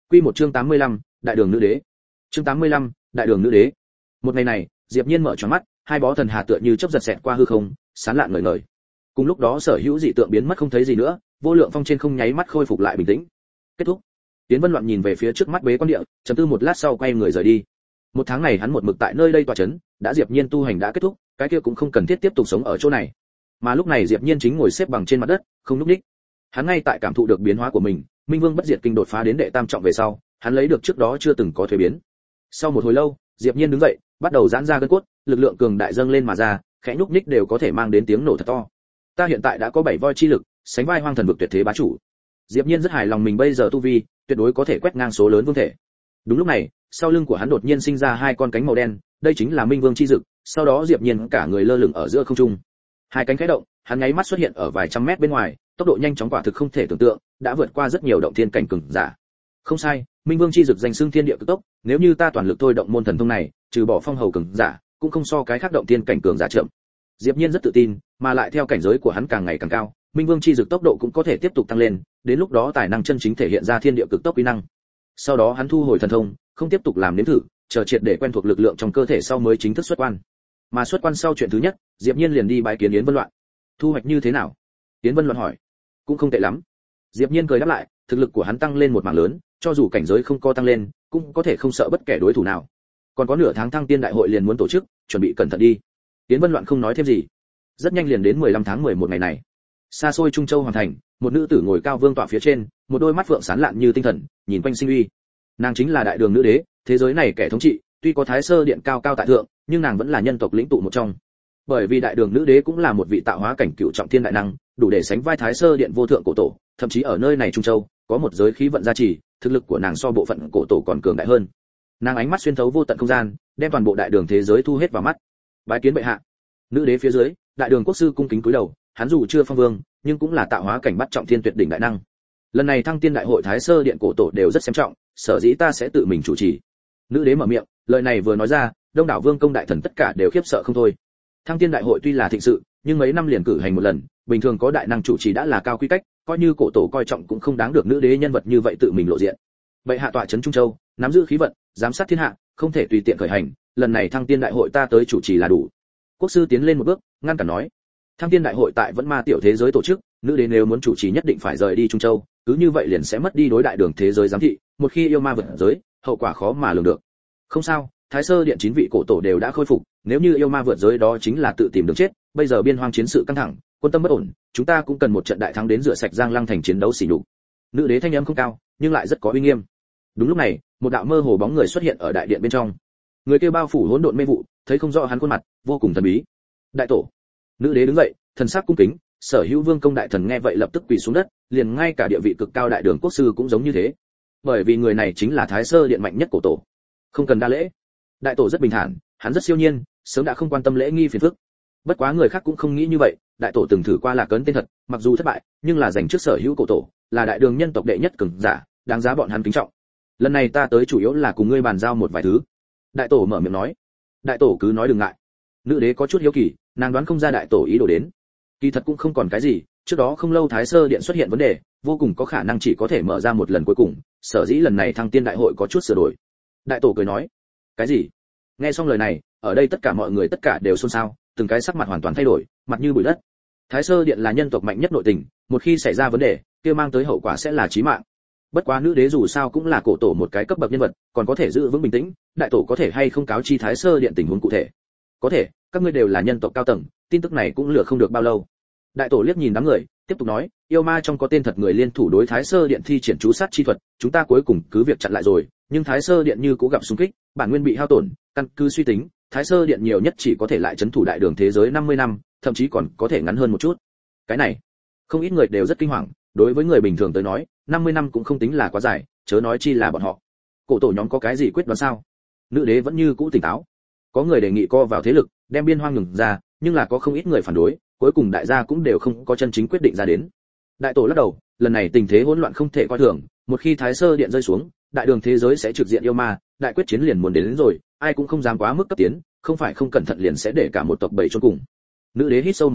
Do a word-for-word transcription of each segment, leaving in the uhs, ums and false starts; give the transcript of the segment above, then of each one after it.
Quy một chương tám mươi lăm, Đại đường nữ đế. Chương tám mươi lăm, Đại đường nữ đế. Một ngày này, Diệp Nhiên mở choáng mắt, hai bó thần hà tựa như chớp giật xẹt qua hư không, sáng lạn ngời ngời. Cùng lúc đó sở hữu dị tượng biến mất không thấy gì nữa, vô lượng phong trên không nháy mắt khôi phục lại bình tĩnh. Kết thúc. Tiến Vân Loạn nhìn về phía trước mắt bế quan địa, trầm tư một lát sau quay người rời đi. Một tháng này hắn một mực tại nơi đây tọa chấn, đã Diệp Nhiên tu hành đã kết thúc, cái kia cũng không cần thiết tiếp tục sống ở chỗ này. Mà lúc này Diệp Nhiên chính ngồi xếp bằng trên mặt đất, không lúc ních. Hắn ngay tại cảm thụ được biến hóa của mình, Minh Vương bất diệt kinh đột phá đến đệ tam trọng về sau, hắn lấy được trước đó chưa từng có thuế biến. Sau một hồi lâu, Diệp Nhiên đứng dậy, bắt đầu giãn ra gân cốt, lực lượng cường đại dâng lên mà ra, khẽ nhúc nhích đều có thể mang đến tiếng nổ thật to. Ta hiện tại đã có bảy voi chi lực, sánh vai hoang thần vực tuyệt thế bá chủ. Diệp Nhiên rất hài lòng mình bây giờ tu vi, tuyệt đối có thể quét ngang số lớn vương thể. Đúng lúc này, sau lưng của hắn đột nhiên sinh ra hai con cánh màu đen, đây chính là Minh Vương chi dực, sau đó Diệp Nhiên cả người lơ lửng ở giữa không trung. Hai cánh khẽ động, hắn nháy mắt xuất hiện ở vài trăm mét bên ngoài, tốc độ nhanh chóng quả thực không thể tưởng tượng, đã vượt qua rất nhiều động thiên cảnh cường giả. Không sai, Minh Vương chi dực danh xưng thiên địa cực tốc, nếu như ta toàn lực thôi động môn thần thông này, trừ bỏ phong hầu cường giả, cũng không so cái khác động thiên cảnh cường giả chậm. Diệp Nhiên rất tự tin, mà lại theo cảnh giới của hắn càng ngày càng cao, Minh Vương chi dực tốc độ cũng có thể tiếp tục tăng lên, đến lúc đó tài năng chân chính thể hiện ra thiên địa cực tốc uy năng. Sau đó hắn thu hồi thần thông, không tiếp tục làm nếm thử, chờ triệt để quen thuộc lực lượng trong cơ thể sau mới chính thức xuất quan. Mà xuất quan sau chuyện thứ nhất, Diệp Nhiên liền đi bái kiến Yến Vân Loạn. Thu hoạch như thế nào? Yến Vân Loạn hỏi. Cũng không tệ lắm. Diệp Nhiên cười đáp lại, thực lực của hắn tăng lên một mảng lớn, cho dù cảnh giới không có tăng lên, cũng có thể không sợ bất kể đối thủ nào. Còn có nửa tháng Thăng Tiên đại hội liền muốn tổ chức, chuẩn bị cẩn thận đi. Yến Vân Loạn không nói thêm gì. Rất nhanh liền đến mười lăm tháng mười một ngày này. Xa xôi Trung Châu hoàng thành, một nữ tử ngồi cao vương tọa phía trên, một đôi mắt phượng sáng lạn như tinh thần, nhìn quanh sinh uy. Nàng chính là Đại đường nữ đế, thế giới này kẻ thống trị, tuy có Thái Sơ điện cao cao tại thượng, nhưng nàng vẫn là nhân tộc lĩnh tụ một trong. Bởi vì Đại đường nữ đế cũng là một vị tạo hóa cảnh cửu trọng thiên đại năng, đủ để sánh vai Thái Sơ điện vô thượng cổ tổ, thậm chí ở nơi này Trung Châu, có một giới khí vận gia trì, thực lực của nàng so bộ phận cổ tổ còn cường đại hơn. Nàng ánh mắt xuyên thấu vô tận không gian, đem toàn bộ đại đường thế giới thu hết vào mắt. Bái kiến bệ hạ. Nữ đế phía dưới, Đại đường quốc sư cung kính cúi đầu, hắn dù chưa phong vương, nhưng cũng là tạo hóa cảnh bắt trọng thiên tuyệt đỉnh đại năng. Lần này Thăng Tiên đại hội Thái Sơ điện cổ tổ đều rất xem trọng, sở dĩ ta sẽ tự mình chủ trì. Nữ đế mở miệng, lời này vừa nói ra, đông đảo vương công đại thần tất cả đều khiếp sợ không thôi. Thăng Tiên đại hội tuy là thịnh sự, nhưng mấy năm liền cử hành một lần, bình thường có đại năng chủ trì đã là cao quy cách, coi như cổ tổ coi trọng cũng không đáng được nữ đế nhân vật như vậy tự mình lộ diện. Bệ hạ tọa trấn Trung Châu, nắm giữ khí vận, giám sát thiên hạ, không thể tùy tiện khởi hành, lần này Thăng Tiên đại hội ta tới chủ trì là đủ. Quốc sư tiến lên một bước, ngăn cản nói. Thăng Tiên đại hội tại vẫn ma tiểu thế giới tổ chức, nữ đế nếu muốn chủ trì nhất định phải rời đi Trung Châu, cứ như vậy liền sẽ mất đi đối đại đường thế giới giám thị, một khi yêu ma vượt giới, hậu quả khó mà lường được. Không sao, Thái Sơ điện chín vị cổ tổ đều đã khôi phục, nếu như yêu ma vượt giới đó chính là tự tìm đường chết, bây giờ biên hoang chiến sự căng thẳng, quân tâm bất ổn, chúng ta cũng cần một trận đại thắng đến rửa sạch Giang Lăng thành chiến đấu xỉ nhục. Nữ đế thanh âm không cao, nhưng lại rất có uy nghiêm. Đúng lúc này, một đạo mơ hồ bóng người xuất hiện ở đại điện bên trong. Người kia bao phủ hỗn độn mê vụ, thấy không rõ hắn khuôn mặt, vô cùng thần bí. Đại tổ. Nữ đế đứng dậy, thần sắc cung kính, sở hữu vương công đại thần nghe vậy lập tức quỳ xuống đất, liền ngay cả địa vị cực cao đại đường quốc sư cũng giống như thế. Bởi vì người này chính là Thái Sơ điện mạnh nhất cổ tổ. Không cần đa lễ. Đại tổ rất bình thản, hắn rất siêu nhiên, sớm đã không quan tâm lễ nghi phiền phức. Bất quá người khác cũng không nghĩ như vậy, đại tổ từng thử qua là cấn tên thật, mặc dù thất bại, nhưng là giành trước sở hữu cổ tổ, là đại đường nhân tộc đệ nhất cường giả, đáng giá bọn hắn kính trọng. Lần này ta tới chủ yếu là cùng ngươi bàn giao một vài thứ. Đại tổ mở miệng nói. Đại tổ cứ nói đừng ngại. Nữ đế có chút hiếu kỳ, nàng đoán không ra đại tổ ý đồ đến. Kỳ thật cũng không còn cái gì, trước đó không lâu Thái Sơ điện xuất hiện vấn đề, vô cùng có khả năng chỉ có thể mở ra một lần cuối cùng, sở dĩ lần này Thăng Tiên đại hội có chút sửa đổi. Đại tổ cười nói. Cái gì? Nghe xong lời này, ở đây tất cả mọi người tất cả đều xôn xao, từng cái sắc mặt hoàn toàn thay đổi, mặt như bụi đất. Thái Sơ điện là nhân tộc mạnh nhất nội tình, một khi xảy ra vấn đề, kia mang tới hậu quả sẽ là chí mạng. Bất quá nữ đế dù sao cũng là cổ tổ một cái cấp bậc nhân vật, còn có thể giữ vững bình tĩnh, đại tổ có thể hay không cáo chi Thái Sơ điện tình huống cụ thể? Có thể, các ngươi đều là nhân tộc cao tầng, tin tức này cũng lừa không được bao lâu. Đại tổ liếc nhìn đám người, tiếp tục nói, yêu ma trong có tên thật người liên thủ đối Thái Sơ điện thi triển chú sát chi thuật, chúng ta cuối cùng cứ việc chặn lại rồi, nhưng Thái Sơ điện như cũ gặp xung kích, bản nguyên bị hao tổn, căn cứ suy tính, Thái Sơ điện nhiều nhất chỉ có thể lại trấn thủ đại đường thế giới năm mươi năm, thậm chí còn có thể ngắn hơn một chút. Cái này, không ít người đều rất kinh hoàng, đối với người bình thường tới nói, năm mươi năm cũng không tính là quá dài, chớ nói chi là bọn họ. Cổ tổ nhóm có cái gì quyết đoán sao? Nữ đế vẫn như cũ tỉnh táo. Có người đề nghị co vào thế lực, đem biên hoang ngừng ra, nhưng là có không ít người phản đối, cuối cùng đại gia cũng đều không có chân chính quyết định ra đến. Đại tổ lắc đầu, lần này tình thế hỗn loạn không thể coi thường, một khi Thái Sơ điện rơi xuống, đại đường thế giới sẽ trực diện yêu ma, đại quyết chiến liền muốn đến, đến rồi, ai cũng không dám quá mức cấp tiến, không phải không cẩn thận liền sẽ để cả một tộc bầy chôn cùng. Nữ đế hít sâu một hơi,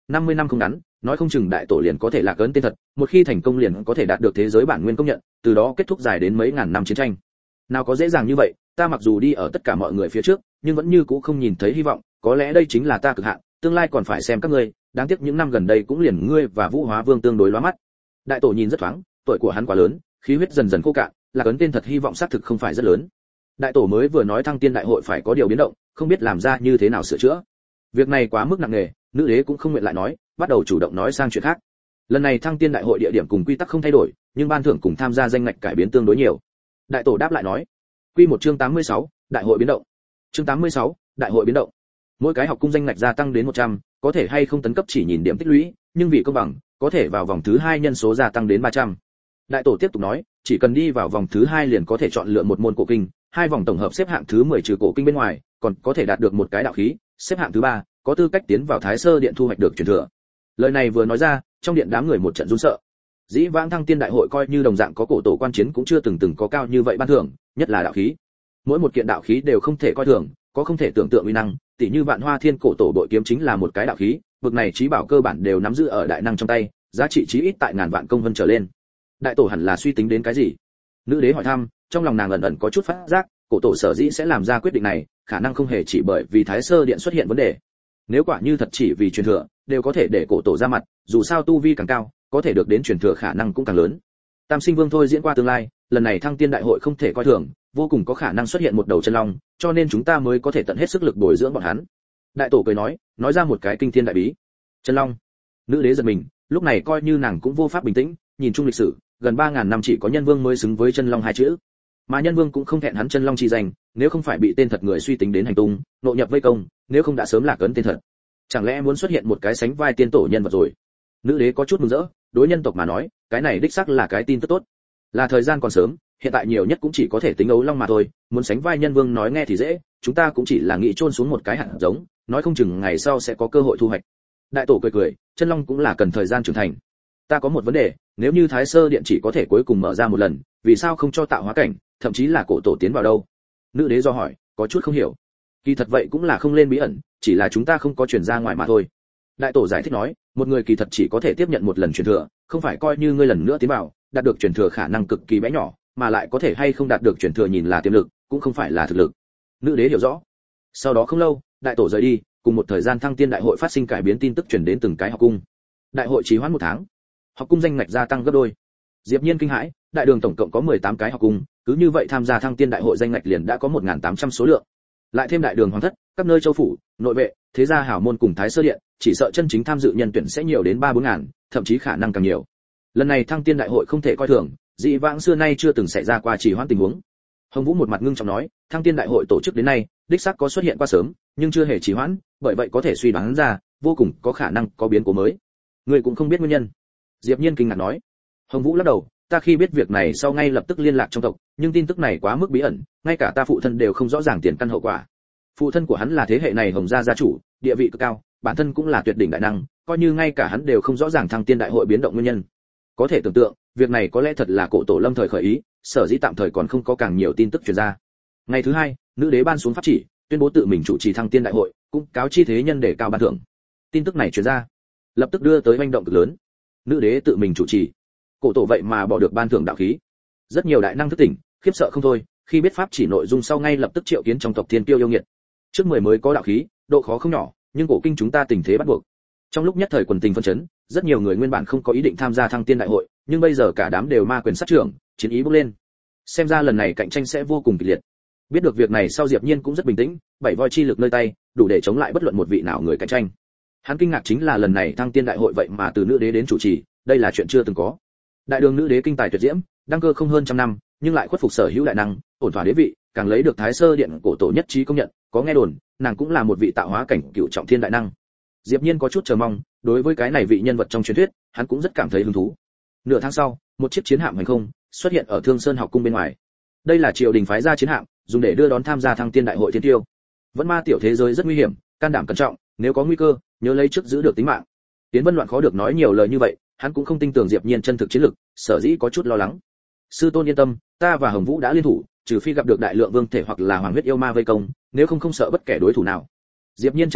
năm mươi năm không ngắn, nói không chừng đại tổ liền có thể lạc ấn tên thật, một khi thành công liền có thể đạt được thế giới bản nguyên công nhận, từ đó kết thúc dài đến mấy ngàn năm chiến tranh. Nào có dễ dàng như vậy, ta mặc dù đi ở tất cả mọi người phía trước, nhưng vẫn như cũ không nhìn thấy hy vọng, có lẽ đây chính là ta cực hạn, tương lai còn phải xem các ngươi, đáng tiếc những năm gần đây cũng liền ngươi và Vũ Hóa Vương tương đối lóa mắt. Đại tổ nhìn rất thoáng, tuổi của hắn quá lớn, khí huyết dần dần khô cạn, lạc ấn tên thật hy vọng xác thực không phải rất lớn. Đại tổ mới vừa nói thăng tiên đại hội phải có điều biến động, không biết làm ra như thế nào sửa chữa. Việc này quá mức nặng nề, nữ đế cũng không nguyện lại nói, bắt đầu chủ động nói sang chuyện khác. Lần này thăng tiên đại hội địa điểm cùng quy tắc không thay đổi, nhưng ban thưởng cùng tham gia danh ngạch cải biến tương đối nhiều. Đại tổ đáp lại nói, quy một chương tám mươi sáu, đại hội biến động. Chương tám mươi sáu, đại hội biến động. Mỗi cái học cung danh ngạch gia tăng đến một trăm, có thể hay không tấn cấp chỉ nhìn điểm tích lũy, nhưng vì công bằng, có thể vào vòng thứ hai nhân số gia tăng đến ba trăm. Đại tổ tiếp tục nói, chỉ cần đi vào vòng thứ hai liền có thể chọn lựa một môn cổ kinh, hai vòng tổng hợp xếp hạng thứ mười trừ cổ kinh bên ngoài, còn có thể đạt được một cái đạo khí, xếp hạng thứ ba, có tư cách tiến vào Thái Sơ điện thu hoạch được truyền thừa. Lời này vừa nói ra, trong điện đám người một trận run sợ. Dĩ vãng thăng tiên đại hội coi như đồng dạng có cổ tổ quan chiến cũng chưa từng từng có cao như vậy ban thưởng, nhất là đạo khí. Mỗi một kiện đạo khí đều không thể coi thường, có không thể tưởng tượng uy năng, tỷ như Vạn Hoa Thiên cổ tổ bội kiếm chính là một cái đạo khí, vực này trí bảo cơ bản đều nắm giữ ở đại năng trong tay, giá trị chí ít tại ngàn vạn công vân trở lên. Đại tổ hẳn là suy tính đến cái gì? Nữ đế hỏi thăm, trong lòng nàng ẩn ẩn có chút phát giác, cổ tổ sở dĩ sẽ làm ra quyết định này, khả năng không hề chỉ bởi vì Thái Sơ điện xuất hiện vấn đề. Nếu quả như thật chỉ vì truyền thừa, đều có thể để cổ tổ ra mặt, dù sao tu vi càng cao, có thể được đến truyền thừa khả năng cũng càng lớn. Tam Sinh Vương thôi diễn qua tương lai, lần này thăng tiên đại hội không thể coi thường, vô cùng có khả năng xuất hiện một đầu chân long, cho nên chúng ta mới có thể tận hết sức lực bồi dưỡng bọn hắn. Đại tổ cười nói, nói ra một cái kinh thiên đại bí. Chân long. Nữ đế giật mình, lúc này coi như nàng cũng vô pháp bình tĩnh, nhìn chung lịch sử, gần ba ngàn năm chỉ có nhân vương mới xứng với chân long hai chữ. Mà nhân vương cũng không thẹn hắn chân long chi danh, nếu không phải bị tên thật người suy tính đến hành tung, nội nhập vây công, nếu không đã sớm lạc ấn tên thật. Chẳng lẽ muốn xuất hiện một cái sánh vai tiên tổ nhân vật rồi? Nữ đế có chút mừng rỡ, đối nhân tộc mà nói, cái này đích xác là cái tin tức tốt. Là thời gian còn sớm, hiện tại nhiều nhất cũng chỉ có thể tính ấu long mà thôi, muốn sánh vai nhân vương nói nghe thì dễ, chúng ta cũng chỉ là nghĩ chôn xuống một cái hạt giống, nói không chừng ngày sau sẽ có cơ hội thu hoạch. Đại tổ cười cười, chân long cũng là cần thời gian trưởng thành. Ta có một vấn đề, nếu như Thái Sơ điện chỉ có thể cuối cùng mở ra một lần, vì sao không cho tạo hóa cảnh, thậm chí là cổ tổ tiến vào đâu? Nữ đế do hỏi, có chút không hiểu. Kỳ thật vậy cũng là không lên bí ẩn, chỉ là chúng ta không có truyền ra ngoài mà thôi. Đại tổ giải thích nói, một người kỳ thật chỉ có thể tiếp nhận một lần truyền thừa, không phải coi như ngươi lần nữa tiến vào, đạt được truyền thừa khả năng cực kỳ bé nhỏ, mà lại có thể hay không đạt được truyền thừa nhìn là tiềm lực, cũng không phải là thực lực. Nữ đế hiểu rõ. Sau đó không lâu, đại tổ rời đi, cùng một thời gian thăng tiên đại hội phát sinh cải biến tin tức truyền đến từng cái học cung. Đại hội trì hoãn một tháng, học cung danh ngạch gia tăng gấp đôi. Diệp Nhiên kinh hãi, đại đường tổng cộng có mười tám cái học cung, cứ như vậy tham gia thăng tiên đại hội danh ngạch liền đã có một nghìn tám trăm số lượng. Lại thêm đại đường hoàng thất, các nơi châu phủ, nội vệ, thế gia hảo môn cùng Thái Sơ điện, chỉ sợ chân chính tham dự nhân tuyển sẽ nhiều đến ba bốn ngàn, thậm chí khả năng càng nhiều. Lần này thăng tiên đại hội không thể coi thường, dị vãng xưa nay chưa từng xảy ra qua trì hoãn tình huống. Hồng Vũ một mặt ngưng trọng nói, thăng tiên đại hội tổ chức đến nay, đích xác có xuất hiện qua sớm, nhưng chưa hề trì hoãn, bởi vậy có thể suy đoán ra, vô cùng có khả năng có biến cố mới. Người cũng không biết nguyên nhân. Diệp Nhiên kinh ngạc nói. Hồng Vũ lắc đầu, ta khi biết việc này sau ngay lập tức liên lạc trong tộc, nhưng tin tức này quá mức bí ẩn, ngay cả ta phụ thân đều không rõ ràng tiền căn hậu quả. Phụ thân của hắn là thế hệ này Hồng gia gia chủ, địa vị cực cao, bản thân cũng là tuyệt đỉnh đại năng, coi như ngay cả hắn đều không rõ ràng thăng tiên đại hội biến động nguyên nhân. Có thể tưởng tượng, việc này có lẽ thật là cổ tổ lâm thời khởi ý, sở dĩ tạm thời còn không có càng nhiều tin tức truyền ra. Ngày thứ hai, nữ đế ban xuống pháp chỉ, tuyên bố tự mình chủ trì thăng tiên đại hội, cũng cáo chi thế nhân để cao ban thưởng. Tin tức này truyền ra, lập tức đưa tới hoành động cực lớn. Nữ đế tự mình chủ trì, cổ tổ vậy mà bỏ được ban thưởng đạo khí. Rất nhiều đại năng thức tỉnh, khiếp sợ không thôi, khi biết pháp chỉ nội dung sau ngay lập tức triệu kiến trong tộc thiên tiêu yêu nghiệt. Trước mười mới có đạo khí, độ khó không nhỏ, nhưng cổ kinh chúng ta tình thế bắt buộc. Trong lúc nhất thời quần tình phân chấn, rất nhiều người nguyên bản không có ý định tham gia thăng tiên đại hội, nhưng bây giờ cả đám đều ma quyền sát trưởng, chiến ý bốc lên. Xem ra lần này cạnh tranh sẽ vô cùng kịch liệt. Biết được việc này sau Diệp Nhiên cũng rất bình tĩnh, bảy voi chi lực nơi tay, đủ để chống lại bất luận một vị nào người cạnh tranh. Hắn kinh ngạc chính là lần này thăng tiên đại hội vậy mà từ nữ đế đến chủ trì, đây là chuyện chưa từng có. Đại đường nữ đế kinh tài tuyệt diễm, đăng cơ không hơn trăm năm, nhưng lại khuất phục sở hữu đại năng, ổn thỏa đế vị, càng lấy được Thái Sơ điện cổ tổ nhất trí công nhận, có nghe đồn, nàng cũng là một vị tạo hóa cảnh cửu trọng thiên đại năng. Diệp Nhiên có chút chờ mong, đối với cái này vị nhân vật trong truyền thuyết, hắn cũng rất cảm thấy hứng thú. Nửa tháng sau, một chiếc chiến hạm hành không xuất hiện ở Thương Sơn học cung bên ngoài. Đây là triều đình phái ra chiến hạm, dùng để đưa đón tham gia thăng tiên đại hội thiên tiêu. Vẫn ma tiểu thế giới rất nguy hiểm, can đảm cẩn trọng, nếu có nguy cơ, nhớ lấy trước giữ được tính mạng. Tiến Vân Loạn khó được nói nhiều lời như vậy, hắn cũng không tin tưởng Diệp Nhiên chân thực chiến lực, sở dĩ có chút lo lắng. Sư tôn yên tâm, ta và Hồng Vũ đã liên thủ, trừ phi gặp được đại lượng vương thể hoặc là hoàng huyết yêu ma vây công, nếu không không sợ bất kể đối thủ nào. Diệp Nhiên trả lời,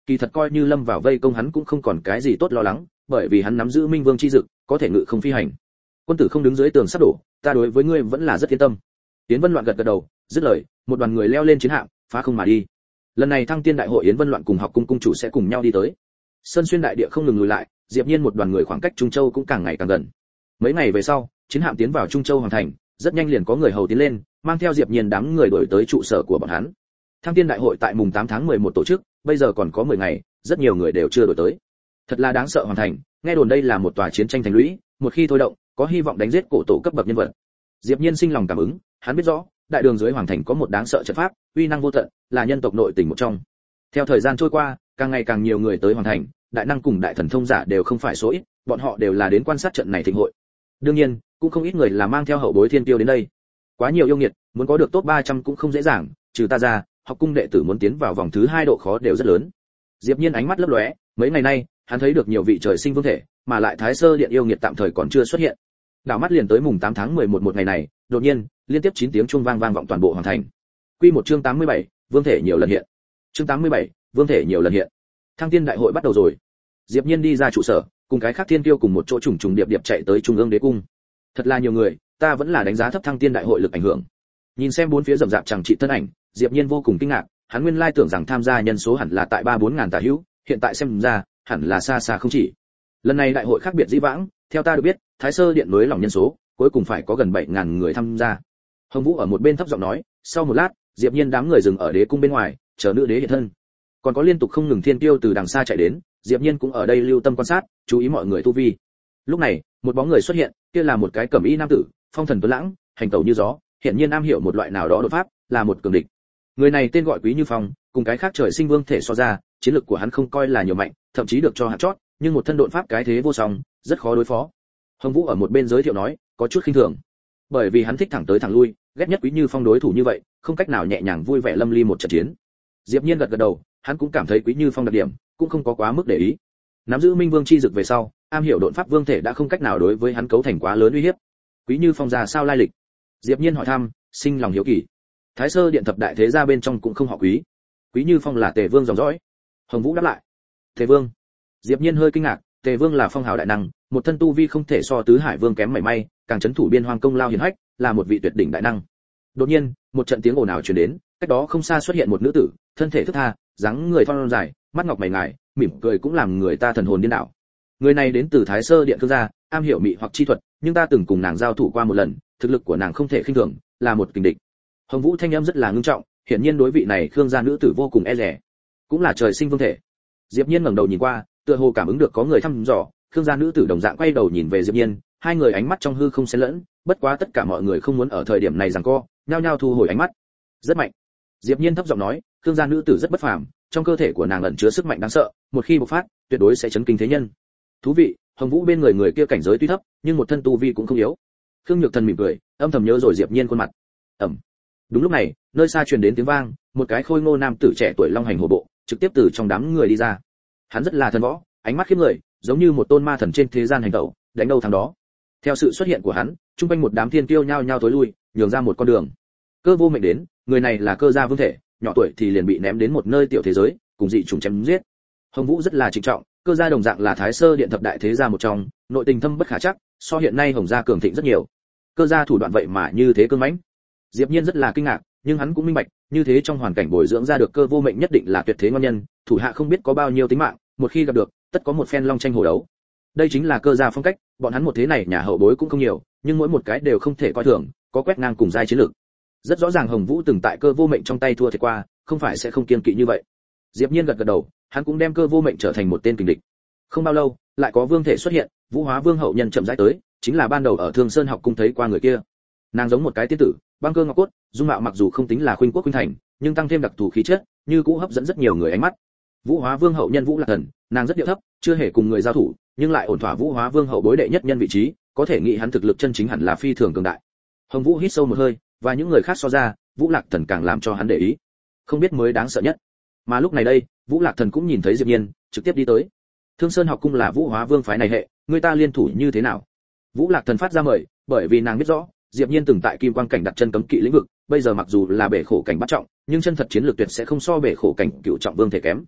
kỳ thật coi như lâm vào vây công hắn cũng không còn cái gì tốt lo lắng, bởi vì hắn nắm giữ minh vương chi dực, có thể ngự không phi hành. Quân tử không đứng dưới tường sắp đổ, ta đối với ngươi vẫn là rất yên tâm. Yến Vân Loạn gật gật đầu, dứt lời, một đoàn người leo lên chiến hạm, phá không mà đi. Lần này Thăng Tiên đại hội Yến Vân Loạn cùng học cung cung chủ sẽ cùng nhau đi tới. Sơn xuyên đại địa không ngừng lùi lại, Diệp Nhiên một đoàn người khoảng cách Trung Châu cũng càng ngày càng gần. Mấy ngày về sau, chiến hạm tiến vào Trung Châu hoàng thành, rất nhanh liền có người hầu tiến lên, mang theo Diệp Nhiên đám người đuổi tới trụ sở của bọn hắn. Thăng Tiên đại hội tại mùng tám tháng mười một tổ chức, bây giờ còn có mười ngày, rất nhiều người đều chưa đổi tới. Thật là đáng sợ hoàn thành, nghe đồn đây là một tòa chiến tranh thành lũy, một khi thôi động, có hy vọng đánh giết cổ tổ cấp bậc nhân vật. Diệp Nhiên sinh lòng cảm ứng, hắn biết rõ, đại đường dưới hoàng thành có một đáng sợ trận pháp, uy năng vô tận, là nhân tộc nội tình một trong. Theo thời gian trôi qua, càng ngày càng nhiều người tới hoàng thành, đại năng cùng đại thần thông giả đều không phải số ít, bọn họ đều là đến quan sát trận này thịnh hội. Đương nhiên, cũng không ít người là mang theo hậu bối thiên tiêu đến đây. Quá nhiều yêu nghiệt, muốn có được top ba trăm cũng không dễ dàng, trừ ta ra, học cung đệ tử muốn tiến vào vòng thứ hai độ khó đều rất lớn. Diệp Nhiên ánh mắt lấp lóe, mấy ngày nay, hắn thấy được nhiều vị trời sinh vương thể, mà lại Thái Sơ Điện yêu nghiệt tạm thời còn chưa xuất hiện. Đảo mắt liền tới mùng tám tháng mười một một ngày này, đột nhiên, liên tiếp chín tiếng chuông vang vang vọng toàn bộ hoàng thành. Quy một chương tám mươi bảy, vương thể nhiều lần hiện. Chương tám mươi bảy, vương thể nhiều lần hiện. Thăng Tiên đại hội bắt đầu rồi. Diệp Nhiên đi ra trụ sở, cùng cái khác thiên kiêu cùng một chỗ trùng trùng điệp điệp chạy tới trung ương đế cung. Thật là nhiều người, ta vẫn là đánh giá thấp Thăng Tiên đại hội lực ảnh hưởng. Nhìn xem bốn phía rậm rạp chẳng trị thân ảnh, Diệp Nhiên vô cùng kinh ngạc, hắn nguyên lai tưởng rằng tham gia nhân số hẳn là tại ba bốn ngàn tả hữu, hiện tại xem ra, hẳn là xa xa không chỉ. Lần này đại hội khác biệt dĩ vãng, theo ta được biết, Thái Sơ Điện nối lòng nhân số, cuối cùng phải có gần bảy ngàn người tham gia. Hồng Vũ ở một bên thấp giọng nói, sau một lát, Diệp Nhiên đám người dừng ở đế cung bên ngoài, chờ nữ đế hiện thân. Còn có liên tục không ngừng thiên kiêu từ đằng xa chạy đến, Diệp Nhiên cũng ở đây lưu tâm quan sát, chú ý mọi người tu vi. Lúc này, một bóng người xuất hiện, kia là một cái cẩm y nam tử, phong thần tuấn lãng, hành tẩu như gió, hiện nhiên am hiểu một loại nào đó đột pháp, là một cường địch. Người này tên gọi Quý Như Phong, cùng cái khác trời sinh vương thể so ra, chiến lực của hắn không coi là nhiều mạnh, thậm chí được cho hạng chót, nhưng một thân độn pháp cái thế vô song, rất khó đối phó. Hồng Vũ ở một bên giới thiệu nói, có chút khinh thường, bởi vì hắn thích thẳng tới thẳng lui, ghét nhất Quý Như Phong đối thủ như vậy, không cách nào nhẹ nhàng vui vẻ lâm ly một trận chiến. Diệp Nhiên gật gật đầu, hắn cũng cảm thấy Quý Như Phong đặc điểm, cũng không có quá mức để ý. Nắm giữ Minh Vương chi dực về sau, am hiểu độn pháp vương thể đã không cách nào đối với hắn cấu thành quá lớn uy hiếp. Quý Như Phong ra sao lai lịch? Diệp Nhiên hỏi thăm, sinh lòng hiếu kỳ. Thái Sơ Điện thập đại thế gia bên trong cũng không họ Quý. Quý Như Phong là Tề Vương dòng dõi. Hồng Vũ đáp lại. Tề Vương? Diệp Nhiên hơi kinh ngạc, Tề Vương là phong hào đại năng, một thân tu vi không thể so Tứ Hải Vương kém mảy may, càng chấn thủ biên hoang công lao hiển hách, là một vị tuyệt đỉnh đại năng. Đột nhiên, một trận tiếng ồn ào truyền đến, cách đó không xa xuất hiện một nữ tử, thân thể thướt tha, dáng người thon dài, mắt ngọc mày ngài, mỉm cười cũng làm người ta thần hồn điên đảo. Người này đến từ Thái Sơ Điện Khương gia, am hiểu mị hoặc chi thuật, nhưng ta từng cùng nàng giao thủ qua một lần, thực lực của nàng không thể khinh thường, là một kình địch. Hồng Vũ thanh âm rất là ngưng trọng, hiển nhiên đối vị này Khương gia nữ tử vô cùng e dè, cũng là trời sinh vương thể. Diệp Nhiên ngẩng đầu nhìn qua, tựa hồ cảm ứng được có người thăm dò, Khương gia nữ tử đồng dạng quay đầu nhìn về Diệp Nhiên, hai người ánh mắt trong hư không xen lẫn, bất quá tất cả mọi người không muốn ở thời điểm này giằng co, nhao nhao thu hồi ánh mắt. Rất mạnh. Diệp Nhiên thấp giọng nói, Khương gia nữ tử rất bất phàm, trong cơ thể của nàng ẩn chứa sức mạnh đáng sợ, một khi bộc phát, tuyệt đối sẽ chấn kinh thế nhân. Thú vị, Hồng Vũ bên người người kia cảnh giới tuy thấp, nhưng một thân tu vi cũng không yếu. Khương Nhược Thần mỉm cười, âm thầm nhớ rồi Diệp Nhiên khuôn mặt. Ầm. Đúng lúc này, nơi xa truyền đến tiếng vang, một cái khôi ngô nam tử trẻ tuổi long hành hổ bộ, trực tiếp từ trong đám người đi ra. Hắn rất là thần võ, ánh mắt khiếp người, giống như một tôn ma thần trên thế gian hành tẩu, đánh đâu thắng đó. Theo sự xuất hiện của hắn, trung quanh một đám thiên kiêu nhao nhao tối lui, nhường ra một con đường. Cơ Vô Mệnh đến, người này là Cơ gia vương thể, nhỏ tuổi thì liền bị ném đến một nơi tiểu thế giới, cùng dị chủng chém giết. Hồng Vũ rất là trịnh trọng, Cơ gia đồng dạng là Thái Sơ Điện thập đại thế gia một trong, nội tình thâm bất khả trắc, so hiện nay Hồng gia cường thịnh rất nhiều. Cơ gia thủ đoạn vậy mà như thế cương mãnh. Diệp Nhiên rất là kinh ngạc, nhưng hắn cũng minh bạch, như thế trong hoàn cảnh bồi dưỡng ra được Cơ Vô Mệnh nhất định là tuyệt thế ngon nhân, thủ hạ không biết có bao nhiêu tính mạng, một khi gặp được, tất có một phen long tranh hổ đấu. Đây chính là Cơ gia phong cách, bọn hắn một thế này nhà hậu bối cũng không nhiều, nhưng mỗi một cái đều không thể coi thường, có quét ngang cùng giai chiến lược. Rất rõ ràng Hồng Vũ từng tại Cơ Vô Mệnh trong tay thua thiệt qua, không phải sẽ không kiên kỵ như vậy. Diệp Nhiên gật gật đầu, hắn cũng đem Cơ Vô Mệnh trở thành một tên kình địch. Không bao lâu, lại có vương thể xuất hiện, Vũ Hóa Vương hậu nhân chậm rãi tới, chính là ban đầu ở Thương Sơn học cung thấy qua người kia. Nàng giống một cái tiên tử, băng cơ ngọc cốt, dung mạo mặc dù không tính là khuynh quốc khuynh thành, nhưng tăng thêm đặc thù khí chất, như cũ hấp dẫn rất nhiều người ánh mắt. Vũ Hóa Vương hậu nhân Vũ Lạc Thần, nàng rất điệu thấp, chưa hề cùng người giao thủ, nhưng lại ổn thỏa Vũ Hóa Vương hậu bối đệ nhất nhân vị trí, có thể nghĩ hắn thực lực chân chính hẳn là phi thường cường đại. Hồng Vũ hít sâu một hơi, và những người khác so ra, Vũ Lạc Thần càng làm cho hắn để ý. Không biết mới đáng sợ nhất. Mà lúc này đây, Vũ Lạc Thần cũng nhìn thấy Diệp Nhiên, trực tiếp đi tới. Thương Sơn học cung là Vũ Hóa Vương phái này hệ, người ta liên thủ như thế nào? Vũ Lạc Thần phát ra mời, bởi vì nàng biết rõ, Diệp Nhiên từng tại Kim Quang cảnh đặt chân cấm kỵ lĩnh vực, bây giờ mặc dù là bể khổ cảnh bắt trọng, nhưng chân thật chiến lược tuyệt sẽ không so bể khổ cảnh cửu trọng vương thể kém.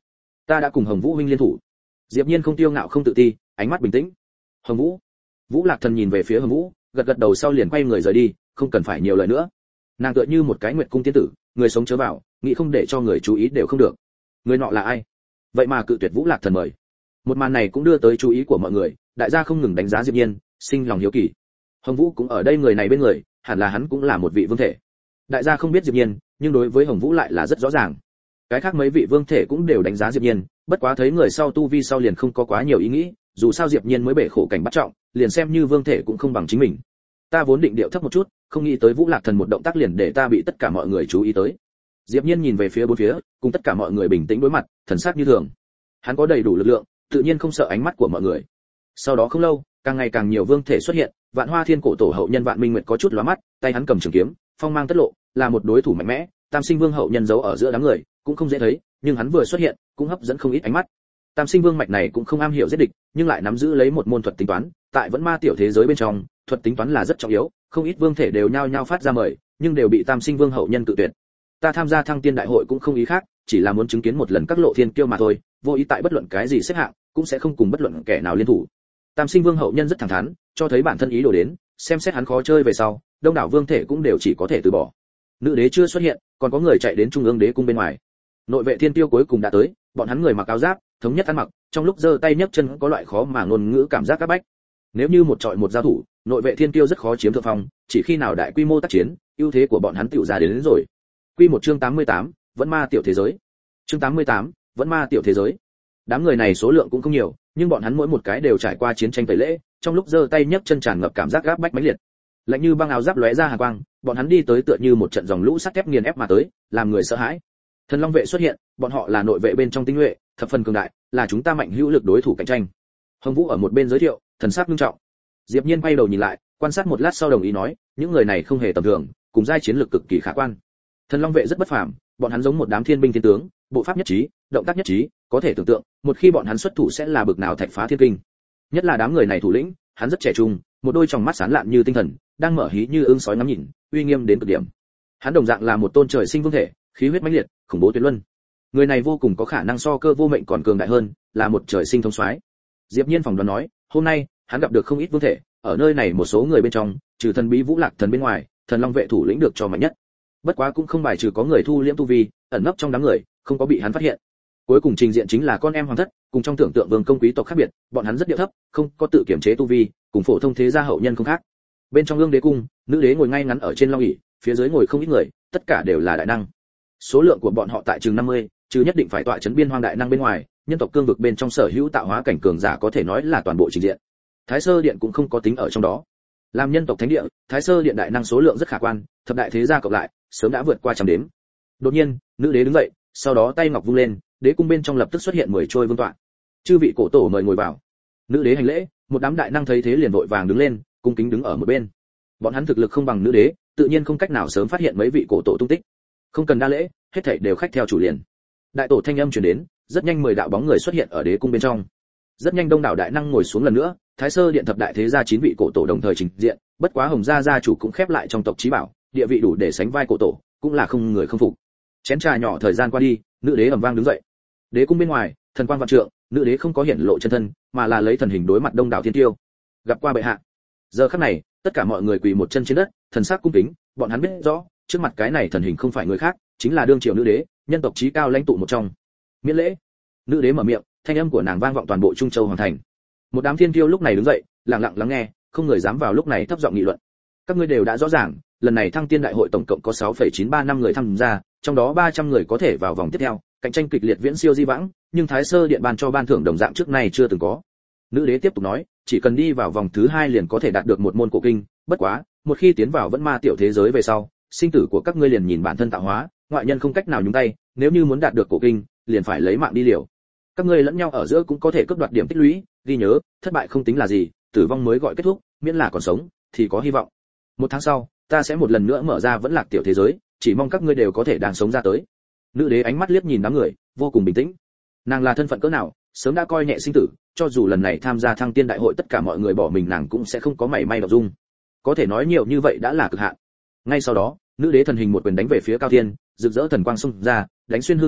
Ta đã cùng Hồng Vũ huynh liên thủ. Diệp Nhiên không tiêu ngạo không tự ti, ánh mắt bình tĩnh. Hồng Vũ. Vũ Lạc Thần nhìn về phía Hồng Vũ, gật gật đầu sau liền quay người rời đi, không cần phải nhiều lời nữa. Nàng tựa như một cái nguyệt cung tiên tử, người sống chớ vào, nghĩ không để cho người chú ý đều không được. Người nọ là ai? Vậy mà cự tuyệt Vũ Lạc Thần mời. Một màn này cũng đưa tới chú ý của mọi người, đại gia không ngừng đánh giá Diệp Nhiên, sinh lòng hiếu kỳ. Hồng Vũ cũng ở đây, người này bên người, hẳn là hắn cũng là một vị vương thể. Đại gia không biết Diệp Nhiên, nhưng đối với Hồng Vũ lại là rất rõ ràng. Cái khác mấy vị vương thể cũng đều đánh giá Diệp Nhiên, bất quá thấy người sau tu vi sau liền không có quá nhiều ý nghĩ, dù sao Diệp Nhiên mới bể khổ cảnh bắt trọng, liền xem như vương thể cũng không bằng chính mình. Ta vốn định điệu thấp một chút, không nghĩ tới Vũ Lạc Thần một động tác liền để ta bị tất cả mọi người chú ý tới. Diệp Nhiên nhìn về phía bốn phía, cùng tất cả mọi người bình tĩnh đối mặt, thần sắc như thường. Hắn có đầy đủ lực lượng, tự nhiên không sợ ánh mắt của mọi người. Sau đó không lâu, càng ngày càng nhiều vương thể xuất hiện, Vạn Hoa Thiên cổ tổ hậu nhân Vạn Minh Nguyệt có chút lóa mắt, tay hắn cầm trường kiếm, phong mang tất lộ, là một đối thủ mạnh mẽ. Tam Sinh Vương hậu nhân giấu ở giữa đám người, cũng không dễ thấy, nhưng hắn vừa xuất hiện, cũng hấp dẫn không ít ánh mắt. Tam Sinh Vương mạch này cũng không am hiểu giết địch, nhưng lại nắm giữ lấy một môn thuật tính toán, tại vẫn ma tiểu thế giới bên trong, thuật tính toán là rất trọng yếu, không ít vương thể đều nhao nhao phát ra mời, nhưng đều bị Tam Sinh Vương hậu nhân cự tuyệt. Ta tham gia Thăng Tiên đại hội cũng không ý khác, chỉ là muốn chứng kiến một lần các lộ thiên kiêu mà thôi, vô ý tại bất luận cái gì xếp hạng, cũng sẽ không cùng bất luận kẻ nào liên thủ. Tam Sinh Vương hậu nhân rất thẳng thắn, cho thấy bản thân ý đồ đến, xem xét hắn khó chơi về sau, đông đảo vương thể cũng đều chỉ có thể từ bỏ. Nữ đế chưa xuất hiện, còn có người chạy đến trung ương đế cung bên ngoài. Nội vệ thiên tiêu cuối cùng đã tới, bọn hắn người mặc áo giáp, thống nhất ăn mặc, trong lúc giơ tay nhấc chân có loại khó mà ngôn ngữ cảm giác các bách. Nếu như một trọi một giao thủ, nội vệ thiên tiêu rất khó chiếm thượng phong, chỉ khi nào đại quy mô tác chiến, ưu thế của bọn hắn tựu ra đến, đến rồi. Quy một chương tám mươi tám, vẫn ma tiểu thế giới. Chương tám mươi tám, vẫn ma tiểu thế giới. Đám người này số lượng cũng không nhiều, nhưng bọn hắn mỗi một cái đều trải qua chiến tranh tẩy lễ, trong lúc giơ tay nhấc chân tràn ngập cảm giác gáp bách mãnh liệt. Lạnh như băng áo giáp lóe ra hàn quang, bọn hắn đi tới tựa như một trận dòng lũ sắt thép nghiền ép mà tới, làm người sợ hãi. Thần Long vệ xuất hiện, bọn họ là nội vệ bên trong tinh nhuệ, thập phần cường đại, là chúng ta mạnh hữu lực đối thủ cạnh tranh. Hồng Vũ ở một bên giới thiệu, thần sắc nghiêm trọng. Diệp Nhiên quay đầu nhìn lại, quan sát một lát sau đồng ý nói, những người này không hề tầm thường, cùng giai chiến lược cực kỳ khả quan. Thần Long vệ rất bất phàm, bọn hắn giống một đám thiên binh thiên tướng, bộ pháp nhất trí, động tác nhất trí, có thể tưởng tượng, một khi bọn hắn xuất thủ sẽ là bực nào thạch phá thiên kinh. Nhất là đám người này thủ lĩnh, hắn rất trẻ trung, một đôi tròng mắt sáng lạn như tinh thần, đang mở hí như ương sói ngắm nhìn, uy nghiêm đến cực điểm. Hắn đồng dạng là một tôn trời sinh vương thể, khí huyết mãnh liệt, khủng bố tuyệt luân. Người này vô cùng có khả năng so Cơ Vô Mệnh còn cường đại hơn, là một trời sinh thông soái. Diệp Nhiên phỏng đoán nói, hôm nay hắn gặp được không ít vương thể, ở nơi này một số người bên trong, trừ thần bí Vũ Lạc Thần bên ngoài, Thần Long vệ thủ lĩnh được cho mạnh nhất. Bất quá cũng không bài trừ có người thu liễm tu vi, ẩn nấp trong đám người, không có bị hắn phát hiện. Cuối cùng trình diện chính là con em hoàng thất, cùng trong tưởng tượng vương công quý tộc khác biệt, bọn hắn rất điệu thấp, không có tự kiểm chế tu vi, cùng phổ thông thế gia hậu nhân không khác. Bên trong ương đế cung, nữ đế ngồi ngay ngắn ở trên long ỷ, phía dưới ngồi không ít người, tất cả đều là đại năng. Số lượng của bọn họ tại chừng năm mươi, chứ nhất định phải tọa trấn biên hoang đại năng bên ngoài, nhân tộc cương vực bên trong sở hữu tạo hóa cảnh cường giả có thể nói là toàn bộ trình diện. Thái Sơ điện cũng không có tính ở trong đó. Làm nhân tộc thánh địa, Thái Sơ điện đại năng số lượng rất khả quan, thập đại thế gia cộng lại, sớm đã vượt qua trăm đếm. Đột nhiên, nữ đế đứng dậy, sau đó tay ngọc vung lên, đế cung bên trong lập tức xuất hiện mười trôi vương tọa. Chư vị cổ tổ mời ngồi vào. Nữ đế hành lễ, một đám đại năng thấy thế liền vội vàng đứng lên, cung kính đứng ở một bên. Bọn hắn thực lực không bằng nữ đế, tự nhiên không cách nào sớm phát hiện mấy vị cổ tổ tung tích. Không cần đa lễ, hết thảy đều khách theo chủ liền. Đại tổ thanh âm truyền đến, rất nhanh mười đạo bóng người xuất hiện ở đế cung bên trong. Rất nhanh đông đảo đại năng ngồi xuống lần nữa, Thái Sơ điện thập đại thế gia chín vị cổ tổ đồng thời trình diện, bất quá Hồng gia gia chủ cũng khép lại trong tộc chí bảo, địa vị đủ để sánh vai cổ tổ, cũng là không người không phục. Chén trà nhỏ thời gian qua đi, nữ đế ầm vang đứng dậy. Đế cung bên ngoài, thần quang vạn trượng, nữ đế không có hiện lộ chân thân, mà là lấy thần hình đối mặt đông đảo thiên tiêu. Gặp qua bệ hạ. Giờ khắc này, tất cả mọi người quỳ một chân trên đất, thần sắc cung kính, bọn hắn biết rõ, trước mặt cái này thần hình không phải người khác, chính là đương triều nữ đế, nhân tộc chí cao lãnh tụ một trong. Miễn lễ. Nữ đế mở miệng, thanh âm của nàng vang vọng toàn bộ Trung Châu hoàng thành. Một đám thiên tiêu lúc này đứng dậy, lặng lặng lắng nghe, không người dám vào lúc này thấp giọng nghị luận. Các ngươi đều đã rõ ràng, lần này Thăng Tiên đại hội tổng cộng có sáu phẩy chín ba năm người tham gia, trong đó ba trăm người có thể vào vòng tiếp theo, cạnh tranh kịch liệt viễn siêu di vãng, nhưng Thái Sơ điện ban cho ban thưởng đồng dạng trước nay chưa từng có. Nữ đế tiếp tục nói, chỉ cần đi vào vòng thứ hai liền có thể đạt được một môn cổ kinh, bất quá, một khi tiến vào vẫn ma tiểu thế giới về sau, sinh tử của các ngươi liền nhìn bản thân tạo hóa, ngoại nhân không cách nào nhúng tay, nếu như muốn đạt được cổ kinh, liền phải lấy mạng đi liều. Các ngươi lẫn nhau ở giữa cũng có thể cướp đoạt điểm tích lũy, ghi nhớ, thất bại không tính là gì, tử vong mới gọi kết thúc, miễn là còn sống thì có hy vọng. Một tháng sau, ta sẽ một lần nữa mở ra vẫn lạc tiểu thế giới, chỉ mong các ngươi đều có thể đang sống ra tới. Nữ đế ánh mắt liếc nhìn đám người, vô cùng bình tĩnh. Nàng là thân phận cỡ nào, sớm đã coi nhẹ sinh tử, cho dù lần này tham gia Thăng Tiên đại hội tất cả mọi người bỏ mình nàng cũng sẽ không có mảy may động dung. Có thể nói nhiều như vậy đã là cực hạn. Ngay sau đó, nữ đế thần hình một quyền đánh về phía Cao Thiên, rực rỡ thần quang xông ra, đánh xuyên hư không,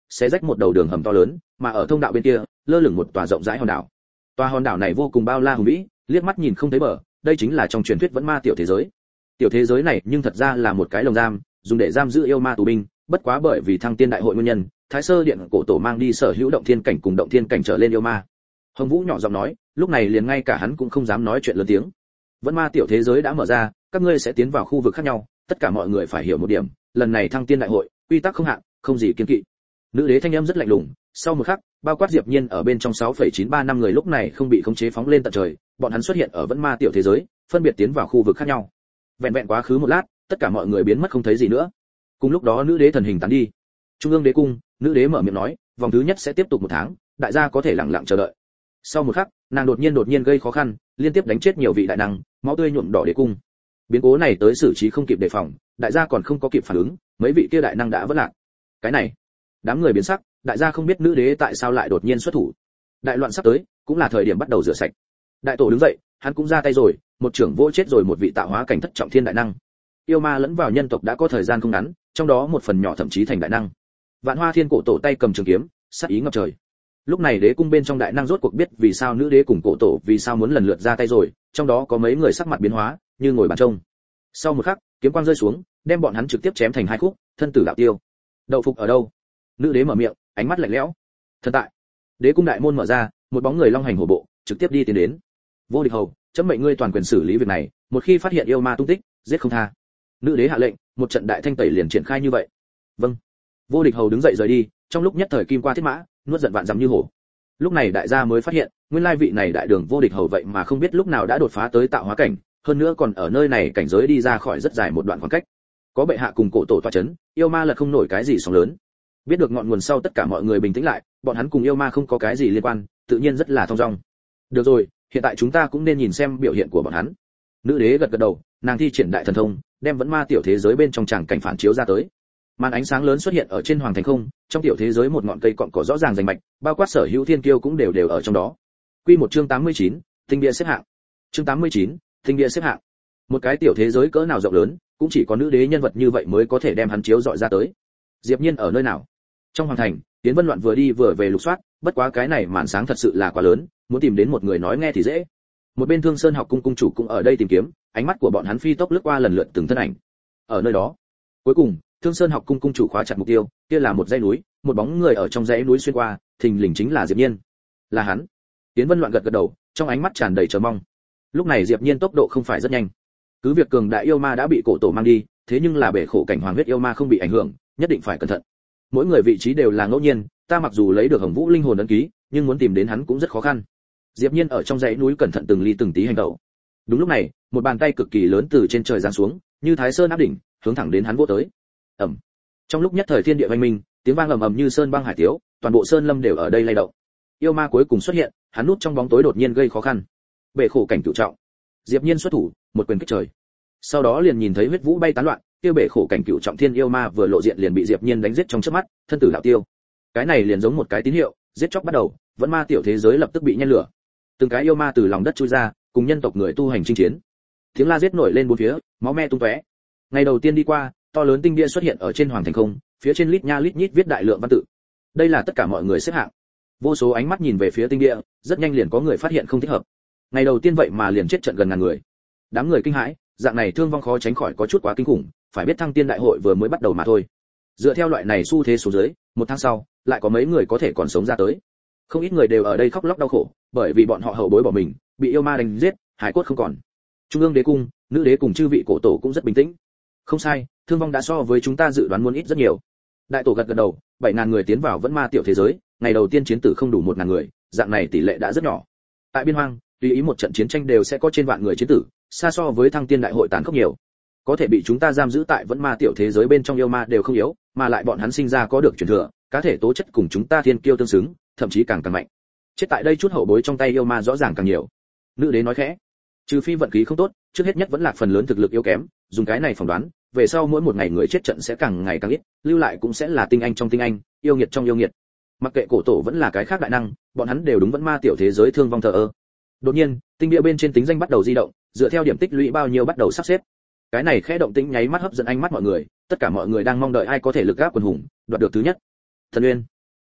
xé rách một đầu đường hầm to lớn, mà ở thông đạo bên kia, lơ lửng một tòa rộng rãi hòn đảo. Tòa hòn đảo này vô cùng bao la hùng vĩ, liếc mắt nhìn không thấy bờ, đây chính là trong truyền thuyết vẫn ma tiểu thế giới. Tiểu thế giới này nhưng thật ra là một cái lồng giam, dùng để giam giữ yêu ma tù binh, bất quá bởi vì thăng tiên đại hội nguyên nhân, Thái Sơ Điện cổ tổ mang đi sở hữu động thiên cảnh cùng động thiên cảnh trở lên yêu ma. Hồng Vũ nhỏ giọng nói, lúc này liền ngay cả hắn cũng không dám nói chuyện lớn tiếng. Vẫn ma tiểu thế giới đã mở ra, các ngươi sẽ tiến vào khu vực khác nhau, tất cả mọi người phải hiểu một điểm, lần này thăng tiên đại hội, quy tắc không hạn, không gì kiêng kỵ. Nữ đế thanh âm rất lạnh lùng, sau một khắc, bao quát Diệp Nhiên ở bên trong sáu phẩy chín ba năm người lúc này không bị khống chế phóng lên tận trời, bọn hắn xuất hiện ở vẫn ma tiểu thế giới, phân biệt tiến vào khu vực khác nhau. Vẹn vẹn quá khứ một lát, tất cả mọi người biến mất không thấy gì nữa. Cùng lúc đó nữ đế thần hình tán đi. Trung ương đế cung, nữ đế mở miệng nói, vòng thứ nhất sẽ tiếp tục một tháng, đại gia có thể lặng lặng chờ đợi. Sau một khắc, nàng đột nhiên đột nhiên gây khó khăn, liên tiếp đánh chết nhiều vị đại năng, máu tươi nhuộm đỏ đế cung. Biến cố này tới xử trí không kịp đề phòng, đại gia còn không có kịp phản ứng, mấy vị kia đại năng đã vỡ lạc. Cái này, đám người biến sắc, đại gia không biết nữ đế tại sao lại đột nhiên xuất thủ. Đại loạn sắp tới, cũng là thời điểm bắt đầu rửa sạch. Đại tổ đứng dậy, hắn cũng ra tay rồi, một trưởng vô chết rồi một vị tạo hóa cảnh thất trọng thiên đại năng. Yêu ma lẫn vào nhân tộc đã có thời gian không ngắn, trong đó một phần nhỏ thậm chí thành đại năng. Vạn Hoa Thiên cổ tổ tay cầm trường kiếm, sát ý ngập trời. Lúc này đế cung bên trong đại năng rốt cuộc biết vì sao nữ đế cùng cổ tổ vì sao muốn lần lượt ra tay rồi, trong đó có mấy người sắc mặt biến hóa, như ngồi bàn trông. Sau một khắc, kiếm quang rơi xuống, đem bọn hắn trực tiếp chém thành hai khúc, thân tử đạo tiêu. Đậu phục ở đâu? Nữ đế mở miệng, ánh mắt lạnh lẽo. Thật tại. Đế cung đại môn mở ra, một bóng người long hành hổ bộ, trực tiếp đi tiến đến. Vô Địch Hầu, chấm mệnh ngươi toàn quyền xử lý việc này, một khi phát hiện yêu ma tung tích, giết không tha. Nữ đế hạ lệnh, một trận đại thanh tẩy liền triển khai như vậy. Vâng. Vô Địch Hầu đứng dậy rời đi, trong lúc nhất thời kim qua thiết mã, nuốt giận vạn dặm như hổ. Lúc này đại gia mới phát hiện, nguyên lai vị này đại đường Vô Địch Hầu vậy mà không biết lúc nào đã đột phá tới tạo hóa cảnh, hơn nữa còn ở nơi này cảnh giới đi ra khỏi rất dài một đoạn khoảng cách. Có bệ hạ cùng cổ tổ tọa chấn, yêu ma lật không nổi cái gì sóng lớn. Biết được ngọn nguồn sau tất cả mọi người bình tĩnh lại, bọn hắn cùng yêu ma không có cái gì liên quan, tự nhiên rất là thong dong. Được rồi, hiện tại chúng ta cũng nên nhìn xem biểu hiện của bọn hắn. Nữ đế gật gật đầu, nàng thi triển đại thần thông, đem vẫn ma tiểu thế giới bên trong tràng cảnh phản chiếu ra tới. Màn ánh sáng lớn xuất hiện ở trên hoàng thành không, trong tiểu thế giới một ngọn cây cọn cỏ rõ ràng rành mạch, bao quát sở hữu thiên kiêu cũng đều đều ở trong đó. Quy một chương tám mươi chín, tinh bia xếp hạng. Chương tám mươi chín, tinh bia xếp hạng. Một cái tiểu thế giới cỡ nào rộng lớn, cũng chỉ có nữ đế nhân vật như vậy mới có thể đem hắn chiếu dọi ra tới. Diệp Nhiên ở nơi nào? Trong hoàng thành, Tiến Vân Loạn vừa đi vừa về lục soát, bất quá cái này màn sáng thật sự là quá lớn, muốn tìm đến một người nói nghe thì dễ. Một bên Thương Sơn học cung cung chủ cũng ở đây tìm kiếm, ánh mắt của bọn hắn phi tốc lướt qua lần lượt từng thân ảnh. Ở nơi đó, cuối cùng, Thương Sơn học cung cung chủ khóa chặt mục tiêu, kia là một dãy núi, một bóng người ở trong dãy núi xuyên qua, thình lình chính là Diệp Nhiên. Là hắn. Tiến Vân Loạn gật gật đầu, trong ánh mắt tràn đầy chờ mong. Lúc này Diệp Nhiên tốc độ không phải rất nhanh. Cứ việc cường đại yêu ma đã bị cổ tổ mang đi, thế nhưng là bể khổ cảnh hoàng huyết yêu ma không bị ảnh hưởng, nhất định phải cẩn thận. Mỗi người vị trí đều là ngẫu nhiên, ta mặc dù lấy được Hồng Vũ linh hồn ấn ký, nhưng muốn tìm đến hắn cũng rất khó khăn. Diệp Nhiên ở trong dãy núi cẩn thận từng ly từng tí hành động. Đúng lúc này, một bàn tay cực kỳ lớn từ trên trời giáng xuống, như Thái Sơn áp đỉnh, hướng thẳng đến hắn vỗ tới. Ầm. Trong lúc nhất thời thiên địa vang minh, tiếng vang ầm ầm như sơn băng hải tiếu, toàn bộ sơn lâm đều ở đây lay động. Yêu ma cuối cùng xuất hiện, hắn núp trong bóng tối đột nhiên gây khó khăn. Bể khổ cảnh cửu trọng. Diệp Nhiên xuất thủ, một quyền kích trời. Sau đó liền nhìn thấy huyết vũ bay tán loạn, tiêu bể khổ cảnh cửu trọng thiên yêu ma vừa lộ diện liền bị Diệp Nhiên đánh giết trong chớp mắt, thân tử đạo tiêu. Cái này liền giống một cái tín hiệu, giết chóc bắt đầu, vẫn ma tiểu thế giới lập tức bị nhen lửa. Từng cái yêu ma từ lòng đất chui ra, cùng nhân tộc người tu hành chinh chiến. Tiếng la giết nổi lên bốn phía, máu me tung tóe. Ngày đầu tiên đi qua, to lớn tinh bia xuất hiện ở trên hoàng thành không, phía trên lít nha lít nhít viết đại lượng văn tự. Đây là tất cả mọi người xếp hạng. Vô số ánh mắt nhìn về phía tinh bia, rất nhanh liền có người phát hiện không thích hợp. Ngày đầu tiên vậy mà liền chết trận gần ngàn người. Đám người kinh hãi, dạng này thương vong khó tránh khỏi có chút quá kinh khủng, phải biết thăng tiên đại hội vừa mới bắt đầu mà thôi. Dựa theo loại này xu thế số dưới, một tháng sau, lại có mấy người có thể còn sống ra tới. Không ít người đều ở đây khóc lóc đau khổ, bởi vì bọn họ hậu bối bỏ mình, bị yêu ma đánh giết, hải cốt không còn. Trung ương đế cung, nữ đế cùng chư vị cổ tổ cũng rất bình tĩnh. Không sai, thương vong đã so với chúng ta dự đoán muốn ít rất nhiều. Đại tổ gật gật đầu, bảy ngàn người tiến vào vẫn ma tiểu thế giới, ngày đầu tiên chiến tử không đủ một ngàn người, dạng này tỷ lệ đã rất nhỏ. Tại biên hoang, tùy ý một trận chiến tranh đều sẽ có trên vạn người chiến tử, xa so với thăng tiên đại hội tàn khốc nhiều. Có thể bị chúng ta giam giữ tại vẫn ma tiểu thế giới bên trong yêu ma đều không yếu, mà lại bọn hắn sinh ra có được truyền thừa, cá thể tố chất cùng chúng ta thiên kiêu tương xứng, thậm chí càng càng mạnh. Chết tại đây chút hậu bối trong tay yêu ma rõ ràng càng nhiều. Nữ đế nói khẽ, trừ phi vận khí không tốt, trước hết nhất vẫn là phần lớn thực lực yếu kém, dùng cái này phỏng đoán, về sau mỗi một ngày người chết trận sẽ càng ngày càng ít, lưu lại cũng sẽ là tinh anh trong tinh anh, yêu nghiệt trong yêu nghiệt. Mặc kệ cổ tổ vẫn là cái khác đại năng, bọn hắn đều đúng vẫn ma tiểu thế giới thương vong thờ ơ. Đột nhiên, tinh địa bên trên tính danh bắt đầu di động, dựa theo điểm tích lũy bao nhiêu bắt đầu sắp xếp. Cái này khẽ động tĩnh nháy mắt hấp dẫn ánh mắt mọi người, tất cả mọi người đang mong đợi ai có thể lực gáp quần hùng, đoạt được thứ nhất. Thần Uyên,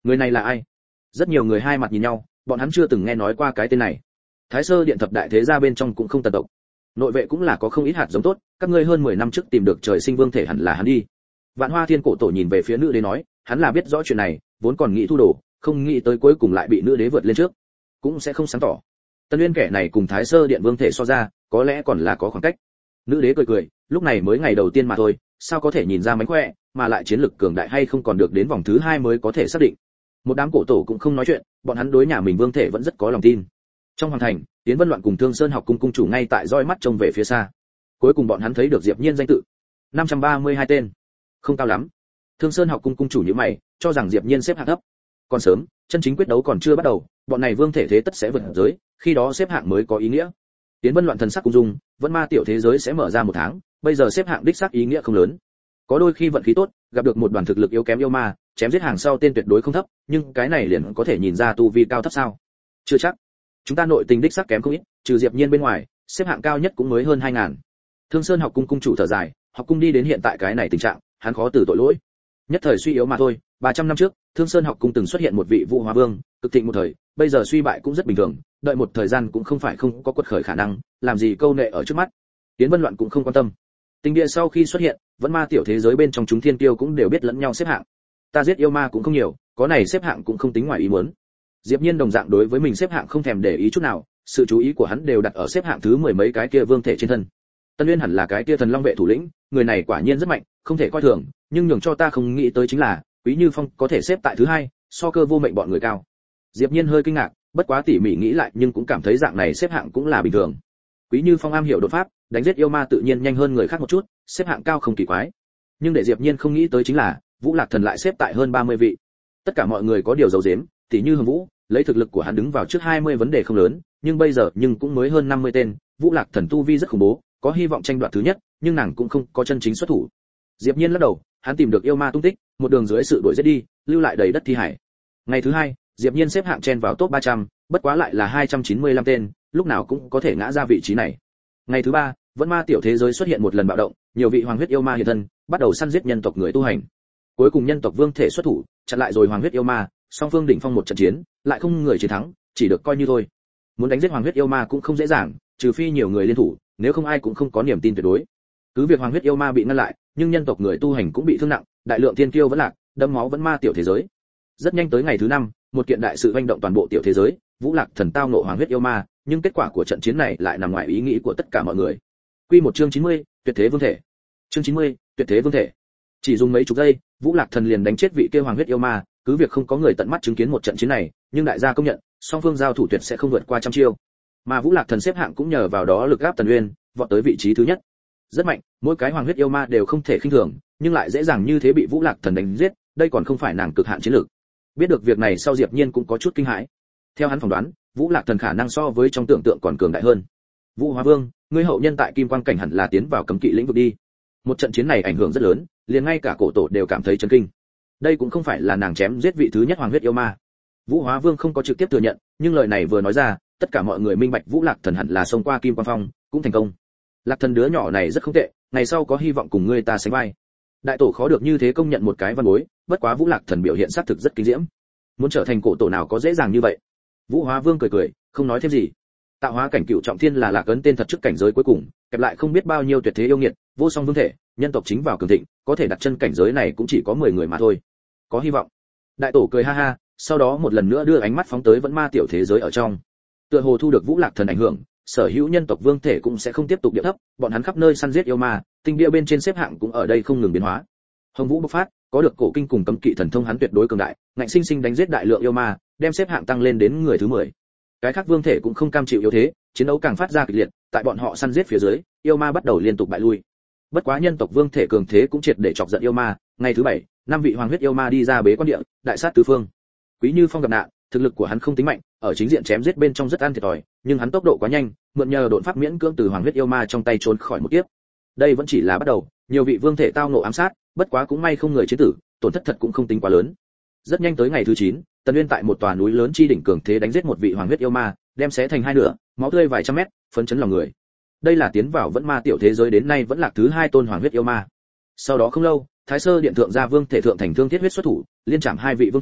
Người này là ai? Rất nhiều người hai mặt nhìn nhau, bọn hắn chưa từng nghe nói qua cái tên này. Thái Sơ Điện thập đại thế gia bên trong cũng không tần tộc, nội vệ cũng là có không ít hạt giống tốt, các ngươi hơn mười năm trước tìm được trời sinh vương thể hẳn là hắn đi. Vạn Hoa Thiên cổ tổ nhìn về phía nữ đế nói, hắn là biết rõ chuyện này, vốn còn nghĩ thu đồ, không nghĩ tới cuối cùng lại bị nữ đế vượt lên trước, cũng sẽ không sáng tỏ. Tân Uyên kẻ này cùng Thái Sơ Điện vương thể so ra, có lẽ còn là có khoảng cách. Nữ đế cười cười, lúc này mới ngày đầu tiên mà thôi, sao có thể nhìn ra mánh khỏe, mà lại chiến lực cường đại hay không còn được đến vòng thứ hai mới có thể xác định. Một đám cổ tổ cũng không nói chuyện, bọn hắn đối nhà mình vương thể vẫn rất có lòng tin. Trong hoàng thành, Tiến Vân Loạn cùng Thương Sơn học cung cung chủ ngay tại roi mắt trông về phía xa. Cuối cùng bọn hắn thấy được Diệp Nhiên danh tự. năm trăm ba mươi hai tên. Không cao lắm. Thương Sơn học cung cung chủ như mày, cho rằng Diệp Nhiên xếp hạng thấp. Còn sớm, chân chính quyết đấu còn chưa bắt đầu, bọn này vương thể thế tất sẽ vượt giới, khi đó xếp hạng mới có ý nghĩa. Tiến Vân Loạn thần sắc cung dung, vẫn ma tiểu thế giới sẽ mở ra một tháng, bây giờ xếp hạng đích xác ý nghĩa không lớn. Có đôi khi vận khí tốt, gặp được một đoàn thực lực yếu kém yêu ma, chém giết hàng sau tên tuyệt đối không thấp, nhưng cái này liền có thể nhìn ra tu vi cao thấp sao? Chưa chắc. Chúng ta nội tình đích xác kém không ít, trừ Diệp Nhiên bên ngoài, xếp hạng cao nhất cũng mới hơn hai ngàn. Thương Sơn học cung cung chủ thở dài, học cung đi đến hiện tại cái này tình trạng, hắn khó từ tội lỗi. Nhất thời suy yếu mà thôi, ba trăm năm trước, Thương Sơn học cung từng xuất hiện một vị Vũ Hóa Vương, cực thịnh một thời, bây giờ suy bại cũng rất bình thường, đợi một thời gian cũng không phải không có quật khởi khả năng, làm gì câu nệ ở trước mắt. Tiến Vân Loạn cũng không quan tâm. Tình địa sau khi xuất hiện, vẫn ma tiểu thế giới bên trong chúng thiên tiêu cũng đều biết lẫn nhau xếp hạng. Ta giết yêu ma cũng không nhiều, có này xếp hạng cũng không tính ngoài ý muốn. Diệp Nhiên đồng dạng đối với mình xếp hạng không thèm để ý chút nào, sự chú ý của hắn đều đặt ở xếp hạng thứ mười mấy cái kia vương thể trên thân. Tân Uyên hẳn là cái kia thần long vệ thủ lĩnh, người này quả nhiên rất mạnh, không thể coi thường, nhưng nhường cho ta không nghĩ tới chính là, Quý Như Phong có thể xếp tại thứ hai, so Cơ Vô Mệnh bọn người cao. Diệp Nhiên hơi kinh ngạc, bất quá tỉ mỉ nghĩ lại nhưng cũng cảm thấy dạng này xếp hạng cũng là bình thường. Quý Như Phong am hiểu đột pháp, đánh giết yêu ma tự nhiên nhanh hơn người khác một chút, xếp hạng cao không kỳ quái. Nhưng để Diệp Nhiên không nghĩ tới chính là, Vũ Lạc Thần lại xếp tại hơn ba mươi vị. Tất cả mọi người có điều giấu giếm, tỉ như Hồng Vũ, lấy thực lực của hắn đứng vào trước hai mươi vấn đề không lớn, nhưng bây giờ nhưng cũng mới hơn năm mươi tên, Vũ Lạc Thần tu vi rất khủng bố, có hy vọng tranh đoạt thứ nhất, nhưng nàng cũng không có chân chính xuất thủ. Diệp Nhiên lắc đầu, hắn tìm được yêu ma tung tích, một đường dưới sự đuổi giết đi, lưu lại đầy đất thi hải. Ngày thứ hai, Diệp Nhiên xếp hạng chen vào top ba trăm, bất quá lại là hai trăm chín mươi lăm tên, lúc nào cũng có thể ngã ra vị trí này. Ngày thứ ba, vẫn ma tiểu thế giới xuất hiện một lần bạo động, nhiều vị hoàng huyết yêu ma hiện thân, bắt đầu săn giết nhân tộc người tu hành. Cuối cùng nhân tộc vương thể xuất thủ, chặn lại rồi hoàng huyết yêu ma, song phương đỉnh phong một trận chiến, lại không người chiến thắng, chỉ được coi như thôi. Muốn đánh giết hoàng huyết yêu ma cũng không dễ dàng, trừ phi nhiều người liên thủ, nếu không ai cũng không có niềm tin tuyệt đối. Cứ việc hoàng huyết yêu ma bị ngăn lại, nhưng nhân tộc người tu hành cũng bị thương nặng, đại lượng thiên kiêu vẫn lạc, đẫm máu vẫn ma tiểu thế giới. Rất nhanh tới ngày thứ năm, một kiện đại sự hoành động toàn bộ tiểu thế giới, Vũ Lạc Thần tao ngộ hoàng huyết yêu ma, nhưng kết quả của trận chiến này lại nằm ngoài ý nghĩ của tất cả mọi người. Quy một chương chín mươi, tuyệt thế vương thể. Chương chín mươi, tuyệt thế vương thể. Chỉ dùng mấy chục giây, Vũ Lạc Thần liền đánh chết vị kia hoàng huyết yêu ma, cứ việc không có người tận mắt chứng kiến một trận chiến này, nhưng đại gia công nhận, song phương giao thủ tuyệt sẽ không vượt qua trăm chiêu. Mà Vũ Lạc Thần xếp hạng cũng nhờ vào đó lực áp Tần Uyên, vọt tới vị trí thứ nhất. Rất mạnh, mỗi cái hoàng huyết yêu ma đều không thể khinh thường, nhưng lại dễ dàng như thế bị Vũ Lạc Thần đánh giết, đây còn không phải nàng cực hạn chiến lược. Biết được việc này sau Diệp Nhiên cũng có chút kinh hãi. Theo hắn phỏng đoán, Vũ Lạc Thần khả năng so với trong tưởng tượng còn cường đại hơn. Vũ Hóa Vương, ngươi hậu nhân tại Kim Quang cảnh hẳn là tiến vào cấm kỵ lĩnh vực đi. Một trận chiến này ảnh hưởng rất lớn, liền ngay cả cổ tổ đều cảm thấy chấn kinh. Đây cũng không phải là nàng chém giết vị thứ nhất hoàng huyết yêu ma. Vũ Hóa Vương không có trực tiếp thừa nhận, nhưng lời này vừa nói ra, tất cả mọi người minh bạch Vũ Lạc Thần hẳn là xông qua Kim Quang Phong, cũng thành công. Lạc Thần đứa nhỏ này rất không tệ, ngày sau có hy vọng cùng ngươi ta sánh vai. Đại tổ khó được như thế công nhận một cái văn bối, bất quá Vũ Lạc Thần biểu hiện sát thực rất kinh diễm. Muốn trở thành cổ tổ nào có dễ dàng như vậy. Vũ Hóa Vương cười cười, không nói thêm gì. Tạo hóa cảnh cựu trọng thiên là Lạc Ấn tên thật trước cảnh giới cuối cùng, kẹp lại không biết bao nhiêu tuyệt thế yêu nghiệt, vô song vương thể, nhân tộc chính vào cường thịnh, có thể đặt chân cảnh giới này cũng chỉ có mười người mà thôi. Có hy vọng. Đại tổ cười ha ha, sau đó một lần nữa đưa ánh mắt phóng tới vẫn ma tiểu thế giới ở trong. Tựa hồ thu được Vũ Lạc Thần ảnh hưởng, sở hữu nhân tộc vương thể cũng sẽ không tiếp tục địa thấp, bọn hắn khắp nơi săn giết yêu ma, tinh địa bên trên xếp hạng cũng ở đây không ngừng biến hóa. Hồng Vũ bộc phát, có được cổ kinh cùng cấm kỵ thần thông hắn tuyệt đối cường đại, ngạnh sinh sinh đánh giết đại lượng yêu ma, đem xếp hạng tăng lên đến người thứ mười. Cái khác vương thể cũng không cam chịu yếu thế, chiến đấu càng phát ra kịch liệt, tại bọn họ săn giết phía dưới, yêu ma bắt đầu liên tục bại lui. Bất quá nhân tộc vương thể cường thế cũng triệt để chọc giận yêu ma, ngày thứ bảy, năm vị hoàng huyết yêu ma đi ra bế quan địa, đại sát tứ phương. Quý Như Phong gặp nạn, thực lực của hắn không tính mạnh, ở chính diện chém giết bên trong rất ăn thiệt thòi, nhưng hắn tốc độ quá nhanh, mượn nhờ độn pháp miễn cưỡng từ hoàng huyết yêu ma trong tay trốn khỏi một kiếp. Đây vẫn chỉ là bắt đầu, nhiều vị vương thể tao ngộ ám sát, bất quá cũng may không người chế tử, tổn thất thật cũng không tính quá lớn. Rất nhanh tới ngày thứ chín, Tần Uyên tại một tòa núi lớn chi đỉnh cường thế đánh giết một vị hoàng huyết yêu ma, đem xé thành hai nửa, máu tươi vài trăm mét, phấn chấn lòng người. Đây là tiến vào vẫn ma tiểu thế giới đến nay vẫn lạc thứ hai tôn hoàng huyết yêu ma. Sau đó không lâu, Thái Sơ Điện thượng gia vương thể thượng thành thương thiết huyết xuất thủ, liên chạm hai vị vương thể,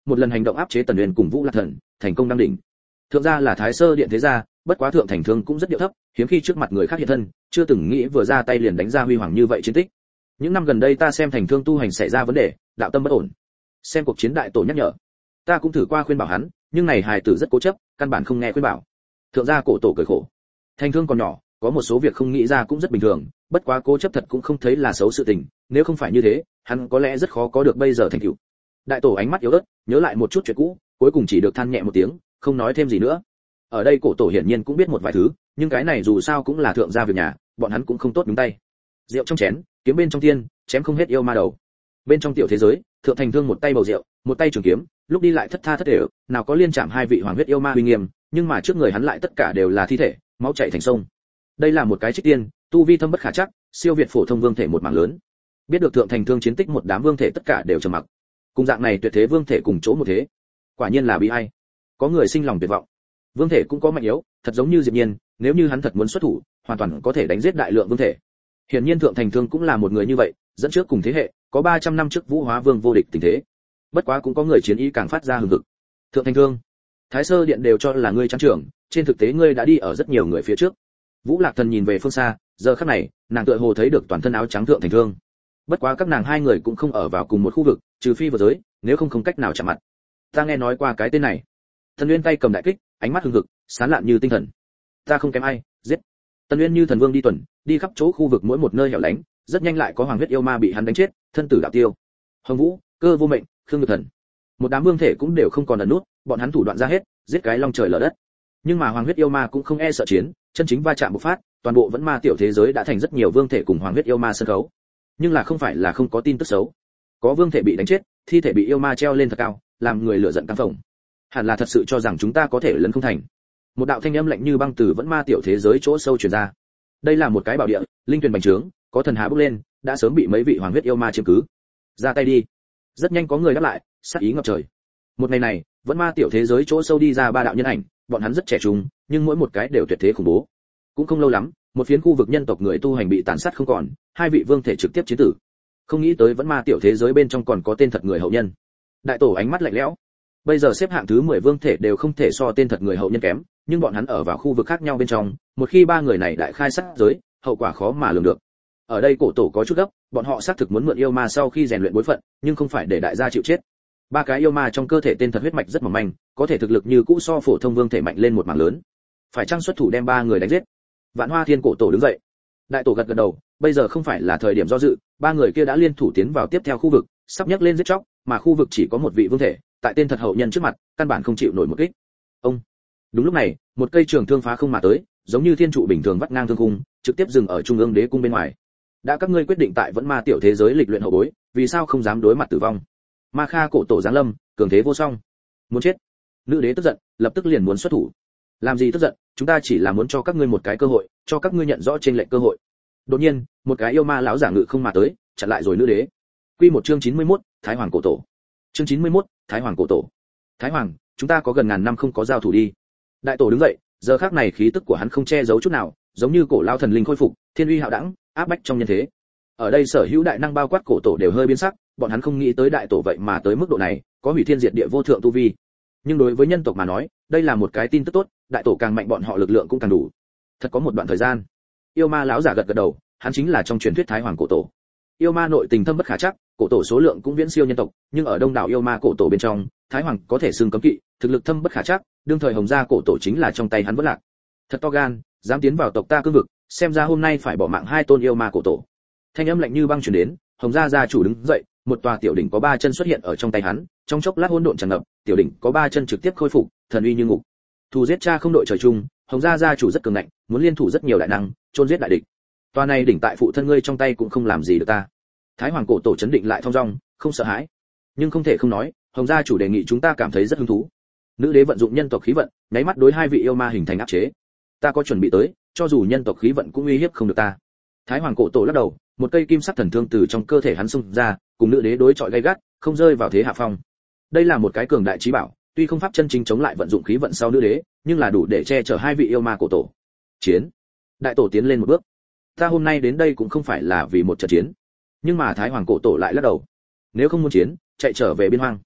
một lần hành động áp chế Tần Uyên cùng Vũ Lạc Thần, thành công đăng đỉnh. Thượng gia là Thái Sơ Điện thế gia, bất quá Thượng Thành Thương cũng rất điệu thấp, hiếm khi trước mặt người khác hiện thân, chưa từng nghĩ vừa ra tay liền đánh ra huy hoàng như vậy chiến tích. Những năm gần đây ta xem Thành Thương tu hành xảy ra vấn đề, đạo tâm bất ổn. Xem cuộc chiến đại tổ nhắc nhở, ta cũng thử qua khuyên bảo hắn, nhưng này hài tử rất cố chấp, căn bản không nghe khuyên bảo. Thượng gia cổ tổ cười khổ. Thành Thương còn nhỏ, có một số việc không nghĩ ra cũng rất bình thường, bất quá cố chấp thật cũng không thấy là xấu sự tình, nếu không phải như thế, hắn có lẽ rất khó có được bây giờ thành tựu. Đại tổ ánh mắt yếu ớt, nhớ lại một chút chuyện cũ, cuối cùng chỉ được than nhẹ một tiếng, không nói thêm gì nữa. Ở đây cổ tổ hiển nhiên cũng biết một vài thứ, nhưng cái này dù sao cũng là thượng gia việc nhà, bọn hắn cũng không tốt nhúng tay. Rượu trong chén, kiếm bên trong tiên, chém không hết yêu ma đầu. Bên trong tiểu thế giới, Thượng Thành Thương một tay bầu rượu, một tay trường kiếm, lúc đi lại thất tha thất đều, nào có liên chạm hai vị hoàng huyết yêu ma uy nghiêm, nhưng mà trước người hắn lại tất cả đều là thi thể, máu chảy thành sông. Đây là một cái trích tiên, tu vi thâm bất khả trắc, siêu việt phổ thông vương thể một mảng lớn. Biết được Thượng Thành Thương chiến tích một đám vương thể tất cả đều trầm mặc. Cùng dạng này tuyệt thế vương thể cùng chỗ một thế, quả nhiên là bi ai. Có người sinh lòng tuyệt vọng. Vương thể cũng có mạnh yếu, thật giống như Diệp Nhiên, nếu như hắn thật muốn xuất thủ, hoàn toàn có thể đánh giết đại lượng vương thể. Hiển nhiên Thượng Thành Thương cũng là một người như vậy, dẫn trước cùng thế hệ, có ba trăm năm trước Vũ Hóa Vương vô địch tình thế. Bất quá cũng có người chiến ý càng phát ra hừng hực. Thượng Thành Thương, Thái Sơ Điện đều cho là ngươi trắng trưởng, trên thực tế ngươi đã đi ở rất nhiều người phía trước. Vũ Lạc Thần nhìn về phương xa, giờ khắc này, nàng tựa hồ thấy được toàn thân áo trắng Thượng Thành Thương. Bất quá các nàng hai người cũng không ở vào cùng một khu vực, trừ phi vừa giới, nếu không không cách nào chạm mặt. Ta nghe nói qua cái tên này. Tần Uyên tay cầm đại kích, ánh mắt hừng hực, sáng lạn như tinh thần. Ta không kém ai, giết. Tần Uyên như thần vương đi tuần, đi khắp chỗ khu vực mỗi một nơi hẻo lánh, rất nhanh lại có hoàng huyết yêu ma bị hắn đánh chết, thân tử đạo tiêu. Hồng Vũ, Cơ Vô Mệnh, Khương Nhược Thần, một đám vương thể cũng đều không còn ẩn nút, bọn hắn thủ đoạn ra hết, giết cái long trời lở đất. Nhưng mà hoàng huyết yêu ma cũng không e sợ chiến, chân chính va chạm bộc phát, toàn bộ vẫn ma tiểu thế giới đã thành rất nhiều vương thể cùng hoàng huyết yêu ma sân khấu. Nhưng là không phải là không có tin tức xấu. Có vương thể bị đánh chết, thi thể bị yêu ma treo lên thật cao, làm người lửa giận căng phồng. Hẳn là thật sự cho rằng chúng ta có thể lấn không thành. Một đạo thanh âm lạnh như băng từ vẫn ma tiểu thế giới chỗ sâu truyền ra. Đây là một cái bảo địa, linh tuyển bành trướng, có thần hà bốc lên, đã sớm bị mấy vị hoàng huyết yêu ma chiếm cứ. Ra tay đi. Rất nhanh có người đáp lại, sát ý ngập trời. Một ngày này, vẫn ma tiểu thế giới chỗ sâu đi ra ba đạo nhân ảnh, bọn hắn rất trẻ trung, nhưng mỗi một cái đều tuyệt thế khủng bố. Cũng không lâu lắm, một phiến khu vực nhân tộc người tu hành bị tàn sát không còn, hai vị vương thể trực tiếp chiến tử. Không nghĩ tới vẫn ma tiểu thế giới bên trong còn có tên thật người hậu nhân. Đại tổ ánh mắt lạnh lẽo. Bây giờ xếp hạng thứ mười vương thể đều không thể so tên thật người hậu nhân kém, nhưng bọn hắn ở vào khu vực khác nhau bên trong, một khi ba người này đại khai sát giới, hậu quả khó mà lường được. Ở đây cổ tổ có chút gấp, bọn họ xác thực muốn mượn yêu ma sau khi rèn luyện bối phận, nhưng không phải để đại gia chịu chết. Ba cái yêu ma trong cơ thể tên thật huyết mạch rất mỏng manh, có thể thực lực như cũ so phổ thông vương thể mạnh lên một mảng lớn. Phải chăng xuất thủ đem ba người đánh giết? Vạn Hoa Thiên cổ tổ đứng dậy. Đại tổ gật gật đầu, bây giờ không phải là thời điểm do dự, ba người kia đã liên thủ tiến vào tiếp theo khu vực, sắp nhấc lên giết chóc, mà khu vực chỉ có một vị vương thể, tại tên thật hậu nhân trước mặt, căn bản không chịu nổi một kích. Ông. Đúng lúc này, một cây trường thương phá không mà tới, giống như thiên trụ bình thường vắt ngang thương cung, trực tiếp dừng ở trung ương đế cung bên ngoài. Đã các ngươi quyết định tại vẫn ma tiểu thế giới lịch luyện hậu bối, vì sao không dám đối mặt tử vong? Ma Kha cổ tổ giáng lâm, cường thế vô song. Muốn chết. Nữ đế tức giận, lập tức liền muốn xuất thủ. Làm gì tức giận, chúng ta chỉ là muốn cho các ngươi một cái cơ hội, cho các ngươi nhận rõ trên lệnh cơ hội. Đột nhiên, một cái yêu ma lão giả ngự không mà tới, chặn lại rồi nữ đế. Quy một chương chín mươi mốt, Thái Hoàng cổ tổ. Chương chín mươi mốt, Thái Hoàng cổ tổ. Thái Hoàng, chúng ta có gần ngàn năm không có giao thủ đi. Đại tổ đứng dậy, giờ khắc này khí tức của hắn không che giấu chút nào, giống như cổ lao thần linh khôi phục, thiên uy hạo đẳng, áp bách trong nhân thế. Ở đây sở hữu đại năng bao quát cổ tổ đều hơi biến sắc, bọn hắn không nghĩ tới đại tổ vậy mà tới mức độ này, có hủy thiên diệt địa vô thượng tu vi. Nhưng đối với nhân tộc mà nói, đây là một cái tin tức tốt, đại tổ càng mạnh bọn họ lực lượng cũng càng đủ. Thật có một đoạn thời gian, yêu ma lão giả gật gật đầu, hắn chính là trong truyền thuyết Thái Hoàng cổ tổ. Yêu ma nội tình thâm bất khả trắc, cổ tổ số lượng cũng viễn siêu nhân tộc, nhưng ở đông đảo yêu ma cổ tổ bên trong, Thái Hoàng có thể xưng cấm kỵ, thực lực thâm bất khả trắc, đương thời Hồng gia cổ tổ chính là trong tay hắn vỡ lạc. Thật to gan, dám tiến vào tộc ta cương vực, xem ra hôm nay phải bỏ mạng hai tôn yêu ma cổ tổ. Thanh âm lạnh như băng truyền đến, Hồng gia gia chủ đứng dậy, một tòa tiểu đỉnh có ba chân xuất hiện ở trong tay hắn, trong chốc lát hỗn độn tràn ngập, tiểu đỉnh có ba chân trực tiếp khôi phục, thần uy như ngục. Thù giết cha không đội trời chung, Hồng gia gia chủ rất cường ngạnh, muốn liên thủ rất nhiều đại năng, chôn giết đại địch. Tòa này đỉnh tại phụ thân ngươi trong tay cũng không làm gì được ta. Thái Hoàng cổ tổ chấn định lại thong dong, không sợ hãi. Nhưng không thể không nói, Hồng gia chủ đề nghị chúng ta cảm thấy rất hứng thú. Nữ đế vận dụng nhân tộc khí vận, nháy mắt đối hai vị yêu ma hình thành áp chế. Ta có chuẩn bị tới, cho dù nhân tộc khí vận cũng uy hiếp không được ta. Thái Hoàng cổ tổ lắc đầu, một cây kim sắc thần thương từ trong cơ thể hắn xung ra, cùng nữ đế đối chọi gay gắt, không rơi vào thế hạ phong. Đây là một cái cường đại chí bảo, tuy không pháp chân chính chống lại vận dụng khí vận sau nữ đế, nhưng là đủ để che chở hai vị yêu ma cổ tổ. Chiến. Đại tổ tiến lên một bước. Ta hôm nay đến đây cũng không phải là vì một trận chiến. Nhưng mà Thái Hoàng cổ tổ lại lắc đầu. Nếu không muốn chiến, chạy trở về biên hoang.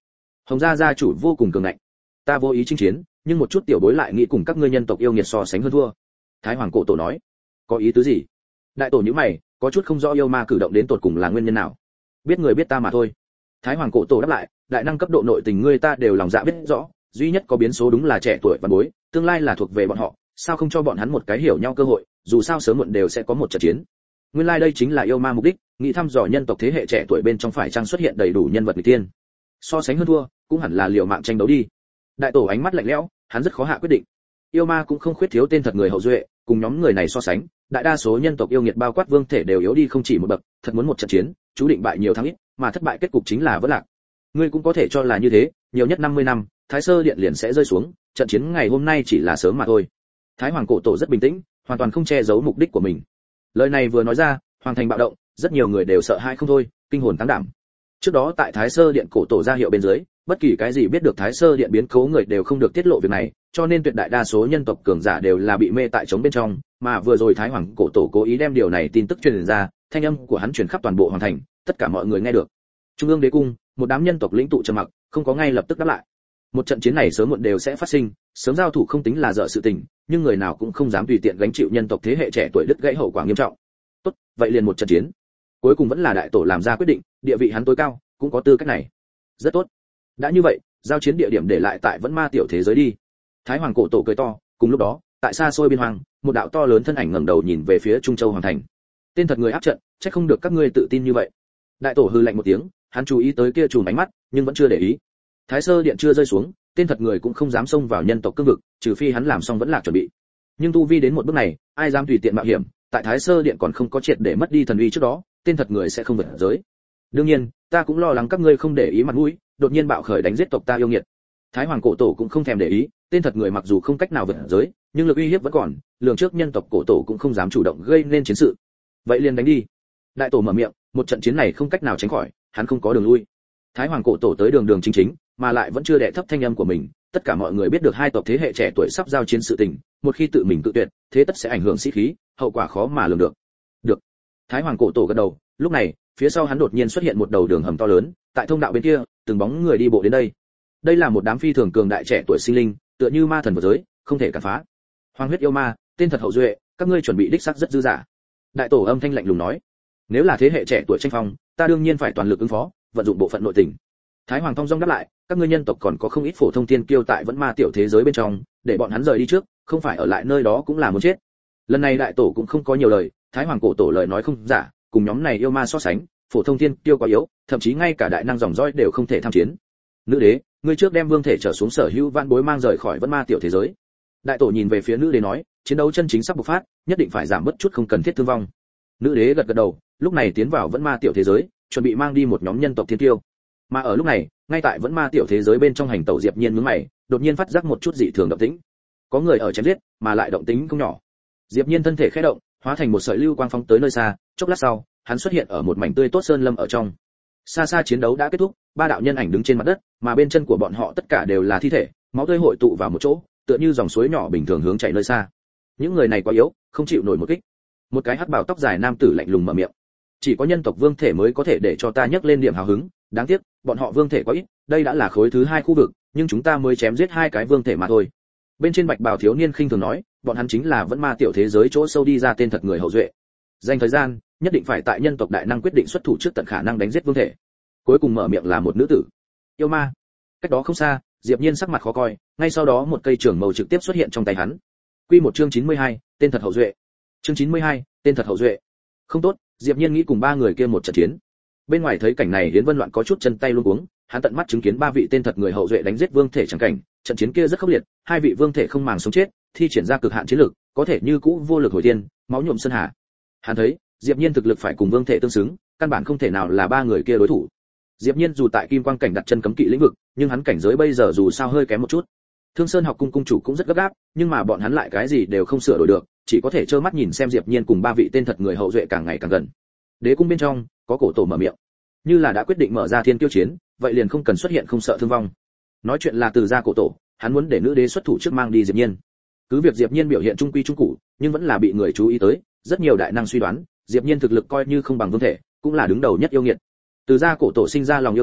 Hồng gia gia chủ vô cùng cường ngạnh. Ta vô ý chinh chiến, nhưng một chút tiểu bối lại nghĩ cùng các ngươi nhân tộc yêu nghiệt so sánh hơn thua. Thái Hoàng cổ tổ nói. Có ý tứ gì? Đại tổ nhíu mày, có chút không rõ yêu ma cử động đến tột cùng là nguyên nhân nào. Biết người biết ta mà thôi. Thái Hoàng cổ tổ đáp lại, đại năng cấp độ nội tình ngươi ta đều lòng dạ biết rõ, duy nhất có biến số đúng là trẻ tuổi văn bối, tương lai là thuộc về bọn họ, sao không cho bọn hắn một cái hiểu nhau cơ hội, dù sao sớm muộn đều sẽ có một trận chiến. Nguyên lai đây chính là yêu ma mục đích, nghĩ thăm dò nhân tộc thế hệ trẻ tuổi bên trong phải chăng xuất hiện đầy đủ nhân vật nghịch tiên. So sánh hơn thua, cũng hẳn là liều mạng tranh đấu đi. Đại tổ ánh mắt lạnh lẽo, hắn rất khó hạ quyết định. Yêu ma cũng không khuyết thiếu tên thật người hậu duệ, cùng nhóm người này so sánh, đại đa số nhân tộc yêu nghiệt bao quát vương thể đều yếu đi không chỉ một bậc, thật muốn một trận chiến, chú định bại nhiều thắng ít, mà thất bại kết cục chính là vỡ lạc. Ngươi cũng có thể cho là như thế, nhiều nhất năm mươi năm, Thái Sơ Điện liền sẽ rơi xuống, trận chiến ngày hôm nay chỉ là sớm mà thôi. Thái Hoàng cổ tổ rất bình tĩnh, hoàn toàn không che giấu mục đích của mình. Lời này vừa nói ra, hoàng thành bạo động, rất nhiều người đều sợ hãi không thôi, kinh hồn tăng đảm. Trước đó tại Thái Sơ Điện cổ tổ ra hiệu bên dưới, bất kỳ cái gì biết được Thái Sơ Điện biến cố người đều không được tiết lộ việc này, cho nên tuyệt đại đa số nhân tộc cường giả đều là bị mê tại trống bên trong, mà vừa rồi Thái Hoàng cổ tổ cố ý đem điều này tin tức truyền ra, thanh âm của hắn truyền khắp toàn bộ hoàng thành, tất cả mọi người nghe được. Trung ương đế cung, một đám nhân tộc lĩnh tụ trầm mặc, không có ngay lập tức đáp lại. Một trận chiến này sớm muộn đều sẽ phát sinh, sớm giao thủ không tính là dở sự tình, nhưng người nào cũng không dám tùy tiện gánh chịu nhân tộc thế hệ trẻ tuổi đứt gãy hậu quả nghiêm trọng. Tốt, vậy liền một trận chiến. Cuối cùng vẫn là đại tổ làm ra quyết định, địa vị hắn tối cao, cũng có tư cách này. Rất tốt. Đã như vậy, giao chiến địa điểm để lại tại Vẫn Ma tiểu thế giới đi. Thái Hoàng cổ tổ cười to, cùng lúc đó, tại xa xôi biên hoang, một đạo to lớn thân ảnh ngẩng đầu nhìn về phía Trung Châu hoàng thành. Tên thật người áp trận, chắc không được các ngươi tự tin như vậy. Đại tổ hừ lạnh một tiếng, hắn chú ý tới kia chùm ánh mắt, nhưng vẫn chưa để ý. Thái Sơ Điện chưa rơi xuống, tên thật người cũng không dám xông vào nhân tộc cương vực, trừ phi hắn làm xong vẫn lạc chuẩn bị. Nhưng tu vi đến một bước này, ai dám tùy tiện mạo hiểm, tại Thái Sơ Điện còn không có triệt để mất đi thần uy trước đó, tên thật người sẽ không vượt giới. Đương nhiên, ta cũng lo lắng các ngươi không để ý mặt mũi, đột nhiên bạo khởi đánh giết tộc ta yêu nghiệt. Thái Hoàng cổ tổ cũng không thèm để ý, tên thật người mặc dù không cách nào vượt giới, nhưng lực uy hiếp vẫn còn, lường trước nhân tộc cổ tổ cũng không dám chủ động gây nên chiến sự. Vậy liền đánh đi. Đại tổ mở miệng, một trận chiến này không cách nào tránh khỏi, hắn không có đường lui. Thái Hoàng cổ tổ tới đường đường chính chính, mà lại vẫn chưa đệ thấp thanh âm của mình, tất cả mọi người biết được hai tộc thế hệ trẻ tuổi sắp giao chiến sự tình, một khi tự mình tự tuyệt, thế tất sẽ ảnh hưởng sĩ khí, hậu quả khó mà lường được. Được. Thái Hoàng cổ tổ gật đầu, lúc này, phía sau hắn đột nhiên xuất hiện một đầu đường hầm to lớn, tại thông đạo bên kia, từng bóng người đi bộ đến đây. Đây là một đám phi thường cường đại trẻ tuổi sinh linh, tựa như ma thần vượt giới, không thể cản phá. Hoàng huyết yêu ma, tên thật hậu duệ, các ngươi chuẩn bị đích xác rất dư dả. Đại tổ âm thanh lạnh lùng nói, nếu là thế hệ trẻ tuổi tranh phong, ta đương nhiên phải toàn lực ứng phó, vận dụng bộ phận nội tình. Thái Hoàng thông dong đáp lại, các ngươi nhân tộc còn có không ít phổ thông tiên kiêu tại Vẫn Ma tiểu thế giới bên trong, để bọn hắn rời đi trước, không phải ở lại nơi đó cũng là muốn chết. Lần này đại tổ cũng không có nhiều lời, Thái Hoàng cổ tổ lời nói không giả, cùng nhóm này yêu ma so sánh, phổ thông tiên kiêu quá yếu, thậm chí ngay cả đại năng dòng dõi đều không thể tham chiến. Nữ đế, ngươi trước đem vương thể trở xuống sở hữu vạn bối mang rời khỏi Vẫn Ma tiểu thế giới. Đại tổ nhìn về phía nữ đế nói, chiến đấu chân chính sắp bộc phát, nhất định phải giảm bớt chút không cần thiết thương vong. Nữ đế gật gật đầu, lúc này tiến vào Vẫn Ma tiểu thế giới, chuẩn bị mang đi một nhóm nhân tộc thiên tiêu. Mà ở lúc này, ngay tại Vẫn Ma tiểu thế giới bên trong hành tẩu Diệp Nhiên nhướng mày, đột nhiên phát giác một chút dị thường động tĩnh. Có người ở chém giết, mà lại động tĩnh không nhỏ. Diệp Nhiên thân thể khẽ động, hóa thành một sợi lưu quang phóng tới nơi xa, chốc lát sau, hắn xuất hiện ở một mảnh tươi tốt sơn lâm ở trong. Xa xa chiến đấu đã kết thúc, ba đạo nhân ảnh đứng trên mặt đất, mà bên chân của bọn họ tất cả đều là thi thể, máu tươi hội tụ vào một chỗ, tựa như dòng suối nhỏ bình thường hướng chảy nơi xa. Những người này quá yếu, không chịu nổi một kích. Một cái hắc bào tóc dài nam tử lạnh lùng mở miệng. Chỉ có nhân tộc vương thể mới có thể để cho ta nhấc lên điểm hào hứng, đáng tiếc, bọn họ vương thể quá ít, đây đã là khối thứ hai khu vực, nhưng chúng ta mới chém giết hai cái vương thể mà thôi. Bên trên bạch bào thiếu niên khinh thường nói, bọn hắn chính là Vẫn Ma tiểu thế giới chỗ sâu đi ra tên thật người hậu duệ. Dành thời gian, nhất định phải tại nhân tộc đại năng quyết định xuất thủ trước tận khả năng đánh giết vương thể. Cuối cùng mở miệng là một nữ tử. Yêu ma. Cách đó không xa, Diệp Nhiên sắc mặt khó coi, ngay sau đó một cây trường mâu trực tiếp xuất hiện trong tay hắn. Quy một chương chín mươi hai, tên thật hậu duệ. Chương chín mươi hai, tên thật hậu duệ. Không tốt, Diệp Nhiên nghĩ cùng ba người kia một trận chiến. Bên ngoài thấy cảnh này, Yến Vân Loạn có chút chân tay luống cuống, hắn tận mắt chứng kiến ba vị tên thật người hậu duệ đánh giết vương thể chẳng cảnh, trận chiến kia rất khốc liệt, hai vị vương thể không màng sống chết, thi triển ra cực hạn chiến lực, có thể như cũ vô lực hồi tiên, máu nhuộm sơn hà. Hắn thấy, Diệp Nhiên thực lực phải cùng vương thể tương xứng, căn bản không thể nào là ba người kia đối thủ. Diệp Nhiên dù tại Kim Quang cảnh đặt chân cấm kỵ lĩnh vực, nhưng hắn cảnh giới bây giờ dù sao hơi kém một chút. Thương Sơn học cung cung chủ cũng rất gấp gáp, nhưng mà bọn hắn lại cái gì đều không sửa đổi được, chỉ có thể trơ mắt nhìn xem Diệp Nhiên cùng ba vị tên thật người hậu duệ càng ngày càng gần. Đế cung bên trong, có cổ tổ mở miệng, như là đã quyết định mở ra thiên kiêu chiến, vậy liền không cần xuất hiện không sợ thương vong. Nói chuyện là từ gia cổ tổ, hắn muốn để nữ đế xuất thủ trước mang đi Diệp Nhiên. Cứ việc Diệp Nhiên biểu hiện trung quy trung cụ, nhưng vẫn là bị người chú ý tới, rất nhiều đại năng suy đoán, Diệp Nhiên thực lực coi như không bằng vương thể, cũng là đứng đầu nhất yêu nghiệt. Từ gia cổ tổ sinh ra lòng yêu tài,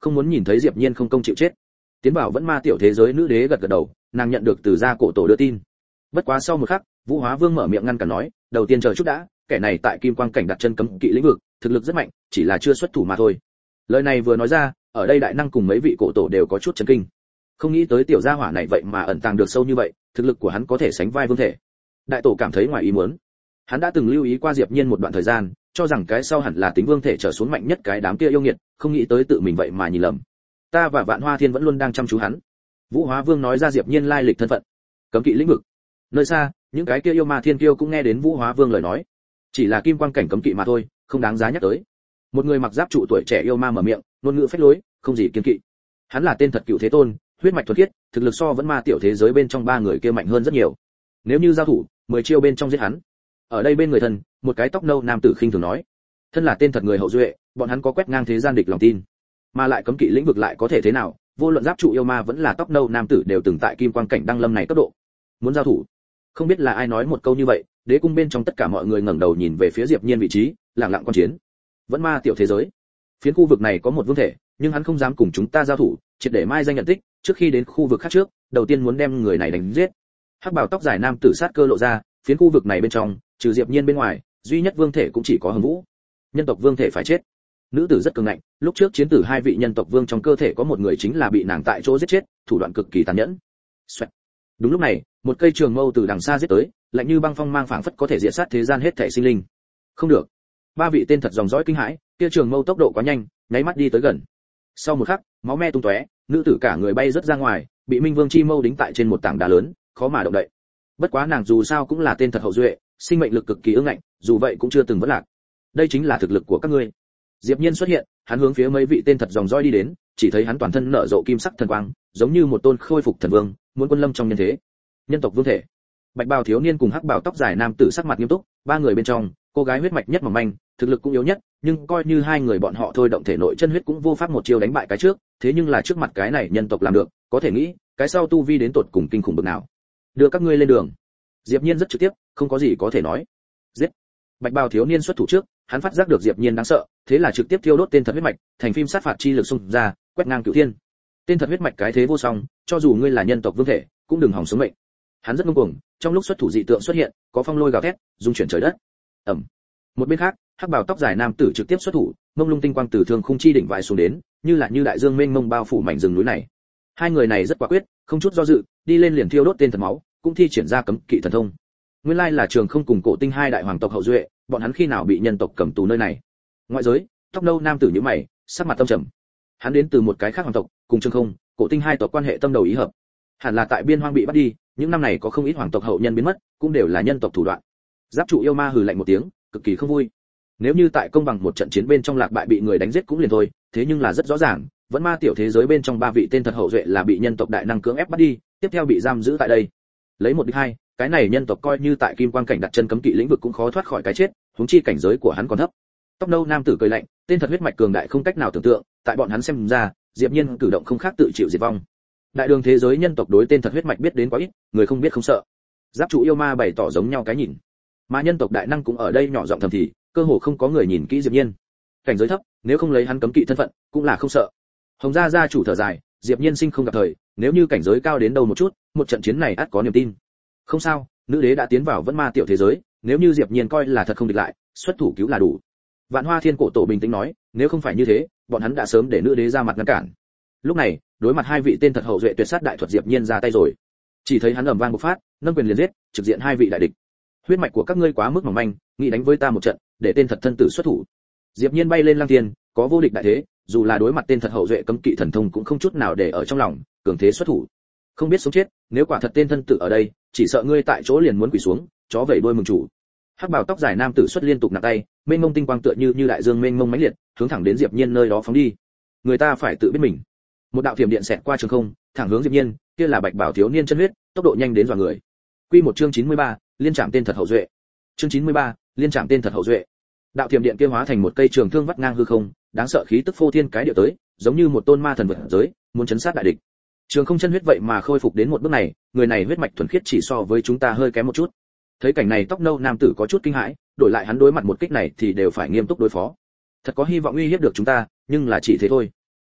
không muốn nhìn thấy Diệp Nhiên không công chịu chết. Tiến vào vẫn ma tiểu thế giới nữ đế gật gật đầu, nàng nhận được từ gia cổ tổ đưa tin. Bất quá sau một khắc, Vũ Hóa Vương mở miệng ngăn cản nói, đầu tiên chờ chút đã, kẻ này tại Kim Quang cảnh đặt chân cấm kỵ lĩnh vực, thực lực rất mạnh, chỉ là chưa xuất thủ mà thôi. Lời này vừa nói ra, ở đây đại năng cùng mấy vị cổ tổ đều có chút chấn kinh. Không nghĩ tới tiểu gia hỏa này vậy mà ẩn tàng được sâu như vậy, thực lực của hắn có thể sánh vai vương thể. Đại tổ cảm thấy ngoài ý muốn. Hắn đã từng lưu ý qua Diệp Nhiên một đoạn thời gian, cho rằng cái sau hẳn là tính vương thể trở xuống mạnh nhất cái đám kia yêu nghiệt, không nghĩ tới tự mình vậy mà nhìn lầm. Ta và Vạn Hoa Thiên vẫn luôn đang chăm chú hắn. Vũ Hóa Vương nói ra Diệp Nhiên lai lịch thân phận. Cấm kỵ lĩnh vực. Nơi xa, những cái kia yêu ma thiên kiêu cũng nghe đến Vũ Hóa Vương lời nói. Chỉ là kim quang cảnh cấm kỵ mà thôi, không đáng giá nhắc tới. Một người mặc giáp trụ tuổi trẻ yêu ma mở miệng, ngôn ngữ phách lối, không gì kiêng kỵ. Hắn là tên thật Cựu Thế Tôn, huyết mạch thuần khiết, thực lực so vẫn ma tiểu thế giới bên trong ba người kia mạnh hơn rất nhiều. Nếu như giao thủ, mười chiêu bên trong giết hắn. Ở đây bên người thân, một cái tóc nâu nam tử khinh thường nói, thân là tên thật người hậu duệ, bọn hắn có quét ngang thế gian địch lòng tin, mà lại cấm kỵ lĩnh vực lại có thể thế nào? Vô luận giáp trụ yêu ma vẫn là tóc nâu nam tử đều từng tại kim quang cảnh đăng lâm này cấp độ. Muốn giao thủ, không biết là ai nói một câu như vậy, đế cung bên trong tất cả mọi người ngẩng đầu nhìn về phía Diệp Nhiên vị trí, lặng lặng quan chiến. Vẫn ma tiểu thế giới, phiến khu vực này có một vương thể, nhưng hắn không dám cùng chúng ta giao thủ, triệt để mai danh nhận tích, trước khi đến khu vực khác trước, đầu tiên muốn đem người này đánh giết. Hắc bào tóc dài nam tử sát cơ lộ ra, phiến khu vực này bên trong, trừ Diệp Nhiên bên ngoài, duy nhất vương thể cũng chỉ có Hồng Vũ. Nhân tộc vương thể phải chết. Nữ tử rất cường ngạnh, lúc trước chiến tử hai vị nhân tộc vương trong cơ thể có một người chính là bị nàng tại chỗ giết chết, thủ đoạn cực kỳ tàn nhẫn. Xoẹt. Đúng lúc này, một cây trường mâu từ đằng xa giết tới, lạnh như băng phong mang phảng phất có thể diệt sát thế gian hết thảy sinh linh. Không được. Ba vị tên thật dòng dõi kinh hãi, kia trường mâu tốc độ quá nhanh, nháy mắt đi tới gần. Sau một khắc, máu me tung tóe, nữ tử cả người bay rất ra ngoài, bị Minh Vương chi mâu đính tại trên một tảng đá lớn, khó mà động đậy. Bất quá nàng dù sao cũng là tên thật hậu duệ, sinh mệnh lực cực kỳ ương ngạnh, dù vậy cũng chưa từng vỡ lạc. Đây chính là thực lực của các ngươi. Diệp Nhiên xuất hiện, hắn hướng phía mấy vị tên thật dòng dõi đi đến, chỉ thấy hắn toàn thân nở rộ kim sắc thần quang, giống như một tôn khôi phục thần vương, muốn quân lâm trong nhân thế. Nhân tộc vương thể. Bạch bào thiếu niên cùng hắc bào tóc dài nam tử sắc mặt nghiêm túc, ba người bên trong, cô gái huyết mạch nhất mỏng manh, thực lực cũng yếu nhất, nhưng coi như hai người bọn họ thôi động thể nội chân huyết cũng vô pháp một chiêu đánh bại cái trước, thế nhưng là trước mặt cái này nhân tộc làm được, có thể nghĩ, cái sau tu vi đến tột cùng kinh khủng bậc nào. Đưa các ngươi lên đường. Diệp Nhiên rất trực tiếp, không có gì có thể nói. Giết. Bạch bào thiếu niên xuất thủ trước, hắn phát giác được Diệp Nhiên đáng sợ, thế là trực tiếp thiêu đốt tên thật huyết mạch, thành phim sát phạt chi lực xung ra, quét ngang cửu thiên. Tên thật huyết mạch cái thế vô song, cho dù ngươi là nhân tộc vương thể, cũng đừng hòng sống mệnh. Hắn rất ngông cuồng, trong lúc xuất thủ dị tượng xuất hiện, có phong lôi gào thét, dung chuyển trời đất. Ầm. Một bên khác, hắc bào tóc dài nam tử trực tiếp xuất thủ, mông lung tinh quang từ thương khung chi đỉnh vãi xuống đến, như là như đại dương mênh mông bao phủ mảnh rừng núi này. Hai người này rất quả quyết, không chút do dự, đi lên liền thiêu đốt tên thật máu, cũng thi triển ra cấm kỵ thần thông. Nguyên lai là Trường Không cùng Cổ Tinh hai đại hoàng tộc hậu duệ, bọn hắn khi nào bị nhân tộc cầm tù nơi này? Ngoại giới, tóc nâu nam tử nhíu mày, sắc mặt tâm trầm. Hắn đến từ một cái khác hoàng tộc, cùng Trường Không, Cổ Tinh hai tộc quan hệ tâm đầu ý hợp. Hẳn là tại biên hoang bị bắt đi, những năm này có không ít hoàng tộc hậu nhân biến mất, cũng đều là nhân tộc thủ đoạn. Giáp trụ yêu ma hừ lạnh một tiếng, cực kỳ không vui. Nếu như tại công bằng một trận chiến bên trong lạc bại bị người đánh giết cũng liền thôi, thế nhưng là rất rõ ràng, vẫn ma tiểu thế giới bên trong ba vị tên thật hậu duệ là bị nhân tộc đại năng cưỡng ép bắt đi, tiếp theo bị giam giữ tại đây. Lấy một địch hai, cái này nhân tộc coi như tại kim quang cảnh đặt chân cấm kỵ lĩnh vực cũng khó thoát khỏi cái chết, huống chi cảnh giới của hắn còn thấp. Tóc nâu nam tử cười lạnh, tên thật huyết mạch cường đại không cách nào tưởng tượng, tại bọn hắn xem ra, Diệp Nhiên cử động không khác tự chịu diệt vong. Đại đường thế giới nhân tộc đối tên thật huyết mạch biết đến quá ít, người không biết không sợ. Giáp trụ yêu ma bày tỏ giống nhau cái nhìn, mà nhân tộc đại năng cũng ở đây nhỏ giọng thầm thì, cơ hồ không có người nhìn kỹ Diệp Nhiên. Cảnh giới thấp, nếu không lấy hắn cấm kỵ thân phận, cũng là không sợ. Hồng gia gia chủ thở dài, Diệp Nhiên sinh không gặp thời, nếu như cảnh giới cao đến đâu một chút, một trận chiến này ắt có niềm tin. Không sao, nữ đế đã tiến vào vẫn ma tiểu thế giới, nếu như Diệp Nhiên coi là thật không địch lại, xuất thủ cứu là đủ. Vạn Hoa Thiên cổ tổ bình tĩnh nói, nếu không phải như thế, bọn hắn đã sớm để nữ đế ra mặt ngăn cản. Lúc này, đối mặt hai vị tên thật hậu duệ tuyệt sát đại thuật Diệp Nhiên ra tay rồi. Chỉ thấy hắn ầm vang một phát, nâng quyền liền giết, trực diện hai vị đại địch. Huyết mạch của các ngươi quá mức mỏng manh, nghĩ đánh với ta một trận, để tên thật thân tử xuất thủ. Diệp Nhiên bay lên lăng thiên, có vô địch đại thế, dù là đối mặt tên thật hậu duệ cấm kỵ thần thông cũng không chút nào để ở trong lòng, cường thế xuất thủ. Không biết sống chết, nếu quả thật tên thân tử ở đây, chỉ sợ ngươi tại chỗ liền muốn quỳ xuống, chó vẩy đuôi mừng chủ. Hắc bào tóc dài nam tử xuất liên tục nặng tay, mênh mông tinh quang tựa như như đại dương mênh mông mãnh liệt, hướng thẳng đến Diệp Nhiên nơi đó phóng đi. Người ta phải tự biết mình. Một đạo thiểm điện xẹt qua trường không, thẳng hướng Diệp Nhiên, kia là Bạch Bảo thiếu niên chân huyết, tốc độ nhanh đến dọa người. Quy một chương chín mươi ba, liên trảm tên thật hậu duệ. Chương chín mươi ba, liên trảm tên thật hậu duệ. Đạo thiểm điện kia hóa thành một cây trường thương vắt ngang hư không, đáng sợ khí tức phô thiên cái địa tới, giống như một tôn ma thần vượt giới, muốn chấn sát đại địch. Trường không chân huyết vậy mà khôi phục đến một bước này, người này huyết mạch thuần khiết chỉ so với chúng ta hơi kém một chút. Thấy cảnh này tóc nâu nam tử có chút kinh hãi, đổi lại hắn đối mặt một kích này thì đều phải nghiêm túc đối phó. Thật có hy vọng uy hiếp được chúng ta, nhưng là chỉ thế thôi.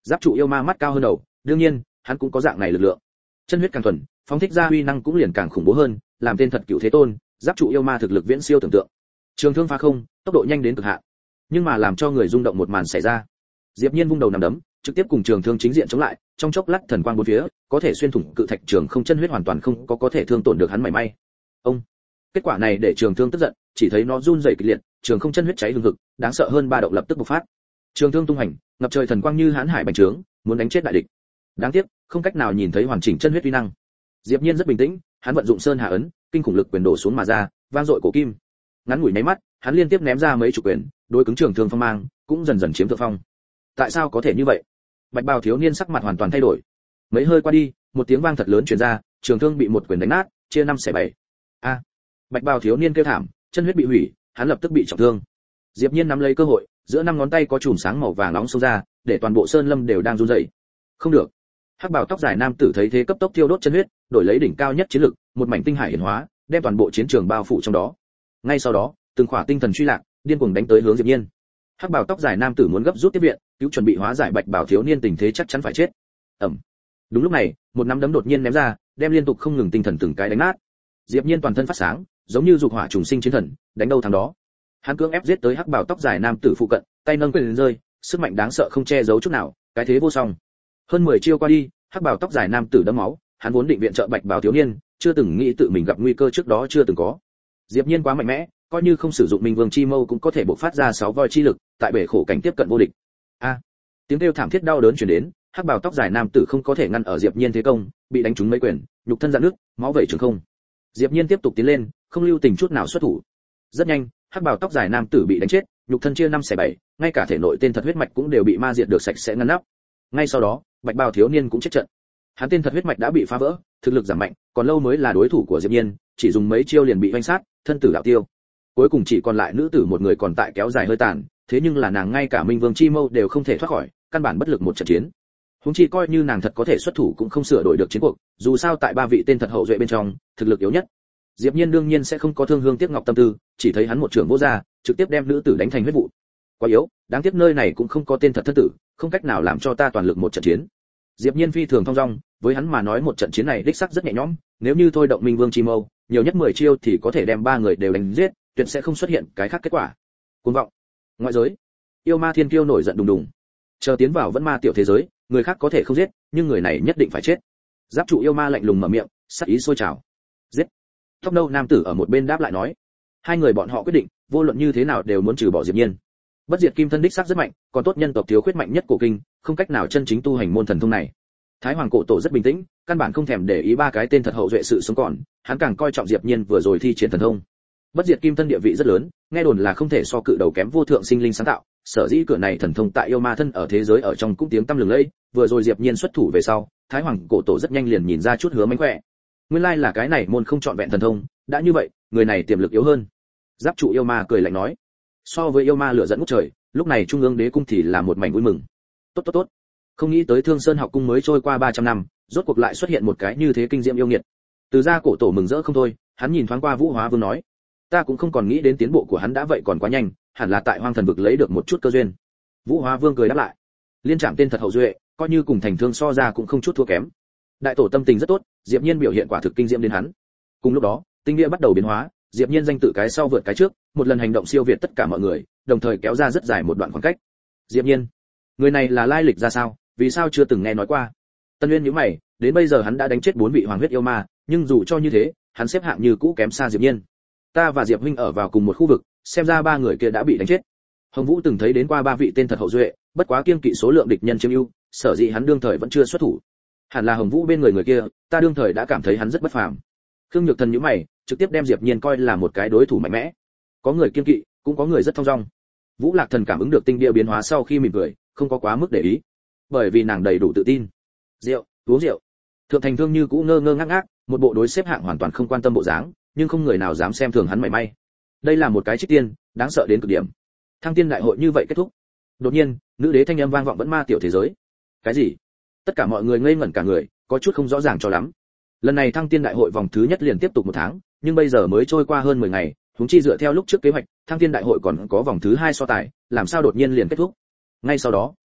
Giáp trụ yêu ma mắt cao hơn đầu, đương nhiên hắn cũng có dạng này lực lượng. Chân huyết càng thuần, phóng thích ra uy năng cũng liền càng khủng bố hơn, làm tên thật cửu thế tôn, giáp trụ yêu ma thực lực viễn siêu tưởng tượng. Trường thương phá không, tốc độ nhanh đến cực hạn. Nhưng mà làm cho người rung động một màn xảy ra. Diệp Nhiên vung đầu nằm đấm, trực tiếp cùng trường thương chính diện chống lại, trong chốc lát thần quang bốn phía, có thể xuyên thủng cự thạch trường không, chân huyết hoàn toàn không có có thể thương tổn được hắn mảy may. Ông. Kết quả này để trường thương tức giận, chỉ thấy nó run rẩy kịch liệt, trường không chân huyết cháy hừng hực, đáng sợ hơn ba động lập tức bộc phát. Trường thương tung hành, ngập trời thần quang như hãn hải bành trướng, muốn đánh chết đại địch. Đáng tiếc, không cách nào nhìn thấy hoàn chỉnh chân huyết uy năng. Diệp Nhiên rất bình tĩnh, hắn vận dụng sơn hà ấn, kinh khủng lực quyền đổ xuống mà ra, vang dội cổ kim. Ngắn ngủi nháy mắt, hắn liên tiếp ném ra mấy chục quyền, đối cứng trường thương phong mang, cũng dần dần chiếm thượng phong. Tại sao có thể như vậy? Bạch bào thiếu niên sắc mặt hoàn toàn thay đổi. Mấy hơi qua đi, một tiếng vang thật lớn truyền ra, trường thương bị một quyền đánh nát, chia năm xẻ bảy. A! Bạch bào thiếu niên kêu thảm, chân huyết bị hủy, hắn lập tức bị trọng thương. Diệp Nhiên nắm lấy cơ hội, giữa năm ngón tay có chùm sáng màu vàng nóng xông ra, để toàn bộ sơn lâm đều đang run rẩy. Không được. Hắc bào tóc dài nam tử thấy thế cấp tốc thiêu đốt chân huyết, đổi lấy đỉnh cao nhất chiến lực, một mảnh tinh hải hiển hóa, đem toàn bộ chiến trường bao phủ trong đó. Ngay sau đó, từng khỏa tinh thần truy lạc, điên cuồng đánh tới hướng Diệp Nhiên. Hắc bào tóc dài nam tử muốn gấp rút tiếp viện, cứu chuẩn bị hóa giải bạch bào thiếu niên tình thế chắc chắn phải chết. Ầm. Đúng lúc này, một nắm đấm đột nhiên ném ra, đem liên tục không ngừng tinh thần từng cái đánh nát. Diệp Nhiên toàn thân phát sáng, giống như dục hỏa trùng sinh chiến thần, đánh đâu thắng đó. Hắn cưỡng ép giết tới hắc bào tóc dài nam tử phụ cận, tay nâng quyền rơi, sức mạnh đáng sợ không che giấu chút nào, cái thế vô song. Hơn mười chiêu qua đi, hắc bào tóc dài nam tử đẫm máu, hắn vốn định viện trợ bạch bào thiếu niên, chưa từng nghĩ tự mình gặp nguy cơ trước đó chưa từng có. Diệp Nhiên quá mạnh mẽ, coi như không sử dụng Minh Vương chi mâu cũng có thể bộc phát ra sáu voi chi lực, tại bể khổ cảnh tiếp cận vô địch. A! Tiếng kêu thảm thiết đau đớn truyền đến, hắc bào tóc dài nam tử không có thể ngăn ở Diệp Nhiên thế công, bị đánh trúng mấy quyền, nhục thân rạn nước, máu vẩy trường không. Diệp Nhiên tiếp tục tiến lên, không lưu tình chút nào xuất thủ. Rất nhanh, hắc bào tóc dài nam tử bị đánh chết, nhục thân chia năm xẻ bảy, ngay cả thể nội tên thật huyết mạch cũng đều bị ma diệt được sạch sẽ ngăn nắp. Ngay sau đó, bạch bào thiếu niên cũng chết trận. Hắn tên thật huyết mạch đã bị phá vỡ, thực lực giảm mạnh, còn lâu mới là đối thủ của Diệp Nhiên, chỉ dùng mấy chiêu liền bị vây sát, thân tử đạo tiêu. Cuối cùng chỉ còn lại nữ tử một người còn tại kéo dài hơi tàn, thế nhưng là nàng ngay cả Minh Vương chi mâu đều không thể thoát khỏi, căn bản bất lực một trận chiến. Huống chi coi như nàng thật có thể xuất thủ cũng không sửa đổi được chiến cuộc, dù sao tại ba vị tên thật hậu duệ bên trong, thực lực yếu nhất. Diệp Nhiên đương nhiên sẽ không có thương hương tiếc ngọc tâm tư, chỉ thấy hắn một trường vỗ ra, trực tiếp đem nữ tử đánh thành huyết vụ. Quá yếu, đáng tiếc nơi này cũng không có tên thật thân tử, không cách nào làm cho ta toàn lực một trận chiến. Diệp Nhiên phi thường thong dong, với hắn mà nói một trận chiến này đích xác rất nhẹ nhõm, nếu như thôi động Minh Vương chi mâu, nhiều nhất mười chiêu thì có thể đem ba người đều đánh giết, tuyệt sẽ không xuất hiện cái khác kết quả. Cuồng vọng. Ngoại giới. Yêu ma thiên kiêu nổi giận đùng đùng. Chờ tiến vào vẫn ma tiểu thế giới, người khác có thể không giết, nhưng người này nhất định phải chết. Giáp trụ yêu ma lạnh lùng mở miệng, sát ý sôi trào. Giết. Tóc nâu nam tử ở một bên đáp lại nói. Hai người bọn họ quyết định, vô luận như thế nào đều muốn trừ bỏ Diệp Nhiên. Bất diệt kim thân đích xác rất mạnh, còn tốt nhân tộc thiếu khuyết mạnh nhất cổ kinh, không cách nào chân chính tu hành môn thần thông này. Thái Hoàng cổ tổ rất bình tĩnh, căn bản không thèm để ý ba cái tên thật hậu duệ sự sống còn, hắn càng coi trọng Diệp Nhiên vừa rồi thi triển thần thông. Bất diệt kim thân địa vị rất lớn, nghe đồn là không thể so cự đầu kém vô thượng sinh linh sáng tạo, sở dĩ cửa này thần thông tại yêu ma thân ở thế giới ở trong cũng tiếng tăm lừng lẫy, vừa rồi Diệp Nhiên xuất thủ về sau, Thái Hoàng cổ tổ rất nhanh liền nhìn ra chút hứa mánh khỏe. Nguyên lai là cái này môn không chọn vẹn thần thông, đã như vậy, người này tiềm lực yếu hơn. Giáp trụ yêu ma cười lạnh nói, so với yêu ma lửa dẫn ngút trời, lúc này trung ương đế cung thì là một mảnh vui mừng. Tốt tốt tốt. Không nghĩ tới Thương Sơn học cung mới trôi qua ba trăm năm, rốt cuộc lại xuất hiện một cái như thế kinh diệm yêu nghiệt. Từ gia cổ tổ mừng rỡ không thôi, hắn nhìn thoáng qua Vũ Hóa Vương nói, ta cũng không còn nghĩ đến tiến bộ của hắn đã vậy còn quá nhanh, hẳn là tại Hoang Thần vực lấy được một chút cơ duyên. Vũ Hóa Vương cười đáp lại, liên trạm tên thật hậu duệ, coi như cùng Thành Thương so ra cũng không chút thua kém. Đại tổ tâm tình rất tốt, Diệp Nhiên biểu hiện quả thực kinh diệm đến hắn. Cùng lúc đó, tinh địa bắt đầu biến hóa, Diệp Nhiên danh tự cái sau vượt cái trước, một lần hành động siêu việt tất cả mọi người, đồng thời kéo ra rất dài một đoạn khoảng cách. Diệp Nhiên, người này là lai lịch ra sao, vì sao chưa từng nghe nói qua? Tân Uyên nhíu mày, đến bây giờ hắn đã đánh chết bốn vị hoàng huyết yêu ma, nhưng dù cho như thế, hắn xếp hạng như cũ kém xa Diệp Nhiên. Ta và Diệp huynh ở vào cùng một khu vực, xem ra ba người kia đã bị đánh chết. Hồng Vũ từng thấy đến qua ba vị tên thật hậu duệ, bất quá kiêng kỵ số lượng địch nhân chiếm ưu, sở dĩ hắn đương thời vẫn chưa xuất thủ. Hẳn là Hồng Vũ bên người người kia, ta đương thời đã cảm thấy hắn rất bất phàm. Khương Nhược Thần nhíu mày, trực tiếp đem Diệp Nhiên coi là một cái đối thủ mạnh mẽ. Có người kiêng kỵ, cũng có người rất thong dong. Vũ Lạc Thần cảm ứng được tinh địa biến hóa sau khi mỉm cười, không có quá mức để ý, bởi vì nàng đầy đủ tự tin. Rượu, uống rượu. Thượng Thành Thương như cũ ngơ ngơ ngác ngác, một bộ đối xếp hạng hoàn toàn không quan tâm bộ dáng, nhưng không người nào dám xem thường hắn mảy may. Đây là một cái trích tiên, đáng sợ đến cực điểm. Thăng tiên đại hội như vậy kết thúc. Đột nhiên, nữ đế thanh âm vang vọng vẫn ma tiểu thế giới. Cái gì? Tất cả mọi người ngây ngẩn cả người, có chút không rõ ràng cho lắm. Lần này thăng tiên đại hội vòng thứ nhất liền tiếp tục một tháng, nhưng bây giờ mới trôi qua hơn mười ngày, huống chi dựa theo lúc trước kế hoạch, thăng tiên đại hội còn có vòng thứ hai so tài, làm sao đột nhiên liền kết thúc? Ngay sau đó,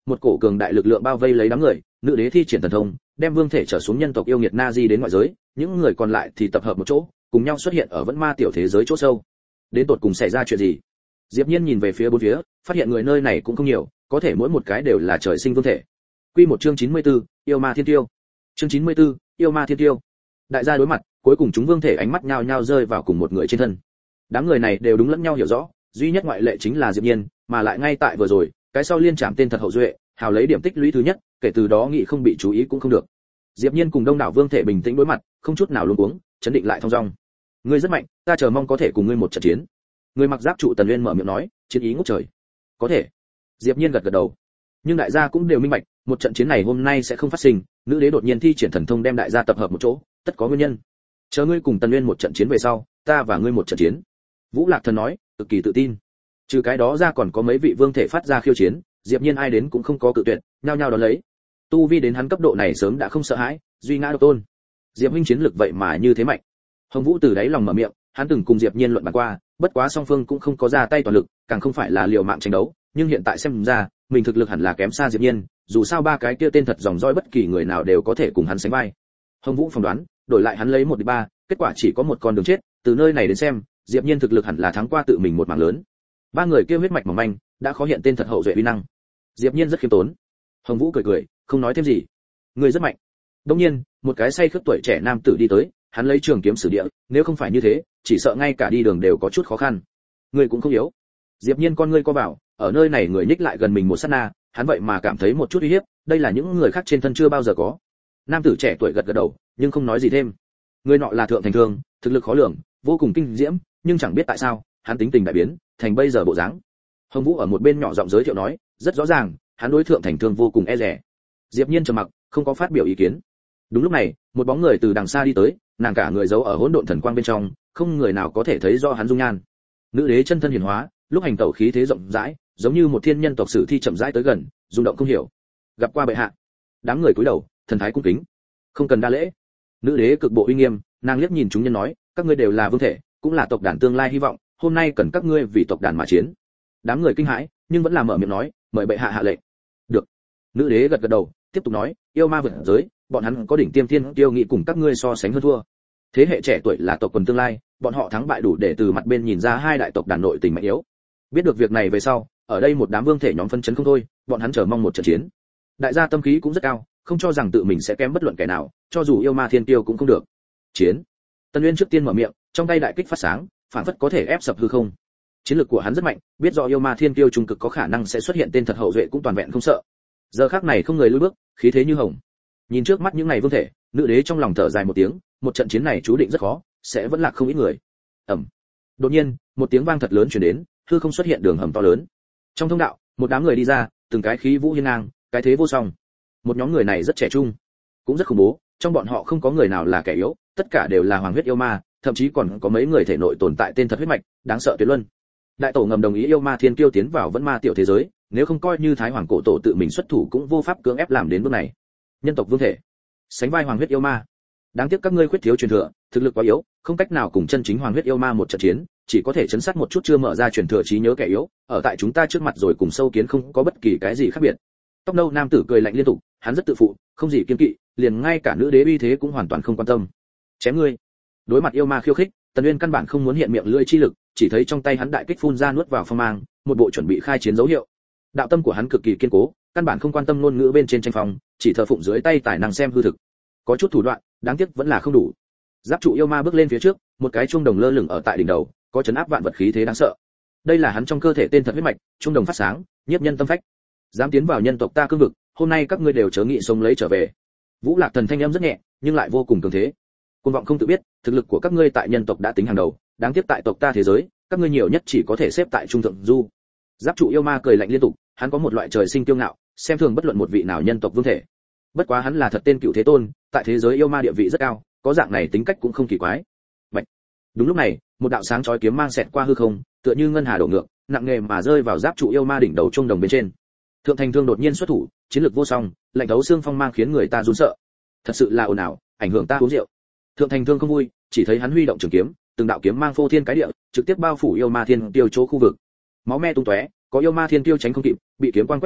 một cổ cường đại lực lượng bao vây lấy đám người, nữ đế thi triển thần thông, đem vương thể trở xuống nhân tộc yêu nghiệt Nazi đến ngoại giới, những người còn lại thì tập hợp một chỗ, cùng nhau xuất hiện ở vẫn ma tiểu thế giới chỗ sâu. Đến tột cùng xảy ra chuyện gì? Diệp Nhiên nhìn về phía bốn phía, phát hiện người nơi này cũng không nhiều, có thể mỗi một cái đều là trời sinh vương thể. Quy một chương chín mươi tư, yêu ma thiên tiêu. Chương chín mươi tư, yêu ma thiên tiêu. Đại gia đối mặt, cuối cùng chúng vương thể ánh mắt nhao nhao rơi vào cùng một người trên thân. Đám người này đều đúng lẫn nhau hiểu rõ, duy nhất ngoại lệ chính là Diệp Nhiên, mà lại ngay tại vừa rồi, cái sau liên chạm tên thật hậu duệ, hào lấy điểm tích lũy thứ nhất, kể từ đó nghị không bị chú ý cũng không được. Diệp Nhiên cùng đông đảo vương thể bình tĩnh đối mặt, không chút nào luống cuống, chấn định lại thong dong. Ngươi rất mạnh, ta chờ mong có thể cùng ngươi một trận chiến. Người mặc giáp trụ Tần Uyên mở miệng nói, chiến ý ngút trời. Có thể. Diệp Nhiên gật gật đầu. Nhưng đại gia cũng đều minh bạch, một trận chiến này hôm nay sẽ không phát sinh, nữ đế đột nhiên thi triển thần thông đem đại gia tập hợp một chỗ, tất có nguyên nhân. Chờ ngươi cùng Tần Uyên một trận chiến về sau, ta và ngươi một trận chiến. Vũ Lạc Thần nói, cực kỳ tự tin. Trừ cái đó ra còn có mấy vị vương thể phát ra khiêu chiến, Diệp Nhiên ai đến cũng không có cự tuyệt, nhao nhao đón lấy. Tu vi đến hắn cấp độ này sớm đã không sợ hãi, duy ngã độc tôn. Diệp huynh chiến lực vậy mà như thế mạnh. Hồng Vũ từ đáy lòng mở miệng, hắn từng cùng Diệp Nhiên luận bàn qua, bất quá song phương cũng không có ra tay toàn lực, càng không phải là liều mạng tranh đấu, nhưng hiện tại xem ra, mình thực lực hẳn là kém xa Diệp Nhiên, dù sao ba cái kia tên thật dòng dõi bất kỳ người nào đều có thể cùng hắn sánh vai. Hồng Vũ phỏng đoán, đổi lại hắn lấy một địch ba, kết quả chỉ có một con đường chết, từ nơi này đến xem, Diệp Nhiên thực lực hẳn là thắng qua tự mình một mảng lớn. Ba người kia huyết mạch mỏng manh, đã khó hiện tên thật hậu duệ uy năng. Diệp Nhiên rất khiêm tốn. Hồng Vũ cười cười, không nói thêm gì. Người rất mạnh. Đương nhiên, một cái say khướt tuổi trẻ nam tử đi tới, hắn lấy trường kiếm sử địa, nếu không phải như thế, chỉ sợ ngay cả đi đường đều có chút khó khăn. Người cũng không yếu. Diệp Nhiên con ngươi co vào, ở nơi này người nhích lại gần mình một sát na, hắn vậy mà cảm thấy một chút uy hiếp, đây là những người khác trên thân chưa bao giờ có. Nam tử trẻ tuổi gật gật đầu, nhưng không nói gì thêm. Người nọ là thượng thành thương, thực lực khó lường, vô cùng kinh diễm, nhưng chẳng biết tại sao, hắn tính tình đại biến, thành bây giờ bộ dáng. Hồng Vũ ở một bên nhỏ giọng giới thiệu nói, rất rõ ràng, hắn đối thượng thành thương vô cùng e dè. Diệp Nhiên trầm mặc, không có phát biểu ý kiến. Đúng lúc này, một bóng người từ đằng xa đi tới, nàng cả người giấu ở hỗn độn thần quang bên trong, không người nào có thể thấy rõ hắn dung nhan. Nữ đế chân thân hiển hóa, lúc hành tẩu khí thế rộng rãi, giống như một thiên nhân tộc sử thi chậm rãi tới gần, rung động không hiểu. Gặp qua bệ hạ. Đám người cúi đầu, thần thái cung kính. Không cần đa lễ. Nữ đế cực bộ uy nghiêm, nàng liếc nhìn chúng nhân nói, các ngươi đều là vương thể, cũng là tộc đàn tương lai hy vọng, hôm nay cần các ngươi vì tộc đàn mà chiến. Đám người kinh hãi, nhưng vẫn là mở miệng nói, mời bệ hạ hạ lệnh. Được. Nữ đế gật gật đầu, tiếp tục nói, yêu ma vượt giới, bọn hắn có đỉnh tiêm thiên tiêu nghị cùng các ngươi so sánh hơn thua. Thế hệ trẻ tuổi là tộc quần tương lai, bọn họ thắng bại đủ để từ mặt bên nhìn ra hai đại tộc đàn nội tình mạnh yếu. Biết được việc này về sau, ở đây một đám vương thể nhóm phân chấn không thôi, bọn hắn chờ mong một trận chiến. Đại gia tâm khí cũng rất cao, không cho rằng tự mình sẽ kém bất luận kẻ nào, cho dù yêu ma thiên tiêu cũng không được. Chiến. Tân Uyên trước tiên mở miệng, trong tay đại kích phát sáng, phản phất có thể ép sập hư không. Chiến lược của hắn rất mạnh, biết rõ yêu ma thiên tiêu trung cực có khả năng sẽ xuất hiện tên thật hậu duệ cũng toàn vẹn không sợ. Giờ khắc này không người lùi bước, khí thế như hồng. Nhìn trước mắt những này vương thể, nữ đế trong lòng thở dài một tiếng, một trận chiến này chú định rất khó, sẽ vẫn lạc không ít người. Ầm. Đột nhiên, một tiếng vang thật lớn truyền đến, hư không xuất hiện đường hầm to lớn. Trong thông đạo, một đám người đi ra, từng cái khí vũ hiên ngang, cái thế vô song. Một nhóm người này rất trẻ trung, cũng rất khủng bố, trong bọn họ không có người nào là kẻ yếu, tất cả đều là hoàng huyết yêu ma, thậm chí còn có mấy người thể nội tồn tại tên thật huyết mạch, đáng sợ tuyệt luân. Đại tổ ngầm đồng ý yêu ma thiên kiêu tiến vào vẫn ma tiểu thế giới, nếu không coi như thái hoàng cổ tổ tự mình xuất thủ cũng vô pháp cưỡng ép làm đến bước này. Nhân tộc vương thể, sánh vai hoàng huyết yêu ma. Đáng tiếc các ngươi khuyết thiếu truyền thừa, thực lực quá yếu, không cách nào cùng chân chính hoàng huyết yêu ma một trận chiến, chỉ có thể chấn sát một chút chưa mở ra truyền thừa trí nhớ kẻ yếu, ở tại chúng ta trước mặt rồi cùng sâu kiến không có bất kỳ cái gì khác biệt. Tóc nâu nam tử cười lạnh liên tục, hắn rất tự phụ, không gì kiên kỵ, liền ngay cả nữ đế uy thế cũng hoàn toàn không quan tâm. Chém ngươi. Đối mặt yêu ma khiêu khích, Tần Uyên căn bản không muốn hiện miệng lưỡi chi lực, chỉ thấy trong tay hắn đại kích phun ra nuốt vào phong mang, một bộ chuẩn bị khai chiến dấu hiệu. Đạo tâm của hắn cực kỳ kiên cố, căn bản không quan tâm ngôn ngữ bên trên tranh phong, chỉ thờ phụng dưới tay tài năng xem hư thực. Có chút thủ đoạn, đáng tiếc vẫn là không đủ. Giáp trụ yêu ma bước lên phía trước, một cái chuông đồng lơ lửng ở tại đỉnh đầu, có chấn áp vạn vật khí thế đáng sợ. Đây là hắn trong cơ thể tên thật huyết mạch, chuông đồng phát sáng, nhiếp nhân tâm phách. Dám tiến vào nhân tộc ta cương vực, hôm nay các ngươi đều chớ nghị sống lấy trở về. Vũ Lạc Thần thanh âm rất nhẹ, nhưng lại vô cùng cường thế. Côn vọng không tự biết, thực lực của các ngươi tại nhân tộc đã tính hàng đầu, đáng tiếc tại tộc ta thế giới, các ngươi nhiều nhất chỉ có thể xếp tại trung thượng du. Giáp trụ yêu ma cười lạnh liên tục, hắn có một loại trời sinh kiêu ngạo, xem thường bất luận một vị nào nhân tộc vương thể. Bất quá hắn là thật tên cựu thế tôn, tại thế giới yêu ma địa vị rất cao, có dạng này tính cách cũng không kỳ quái. Bạch. Đúng lúc này, một đạo sáng chói kiếm mang xẹt qua hư không, tựa như ngân hà đổ ngược, nặng nề mà rơi vào giáp trụ yêu ma đỉnh đầu trung đồng bên trên. Thượng Thành Thương đột nhiên xuất thủ, chiến lược vô song, lạnh thấu xương phong mang khiến người ta run sợ. Thật sự là ồn ào, ảnh hưởng ta uống rượu. Thượng Thành Thương không vui, chỉ thấy hắn huy động trường kiếm, từng đạo kiếm mang phô thiên cái địa, trực tiếp bao phủ yêu ma thiên tiêu chỗ khu vực. Máu me tung tóe, có yêu ma thiên tiêu tránh không kịp, bị kiếm quang quét trúng,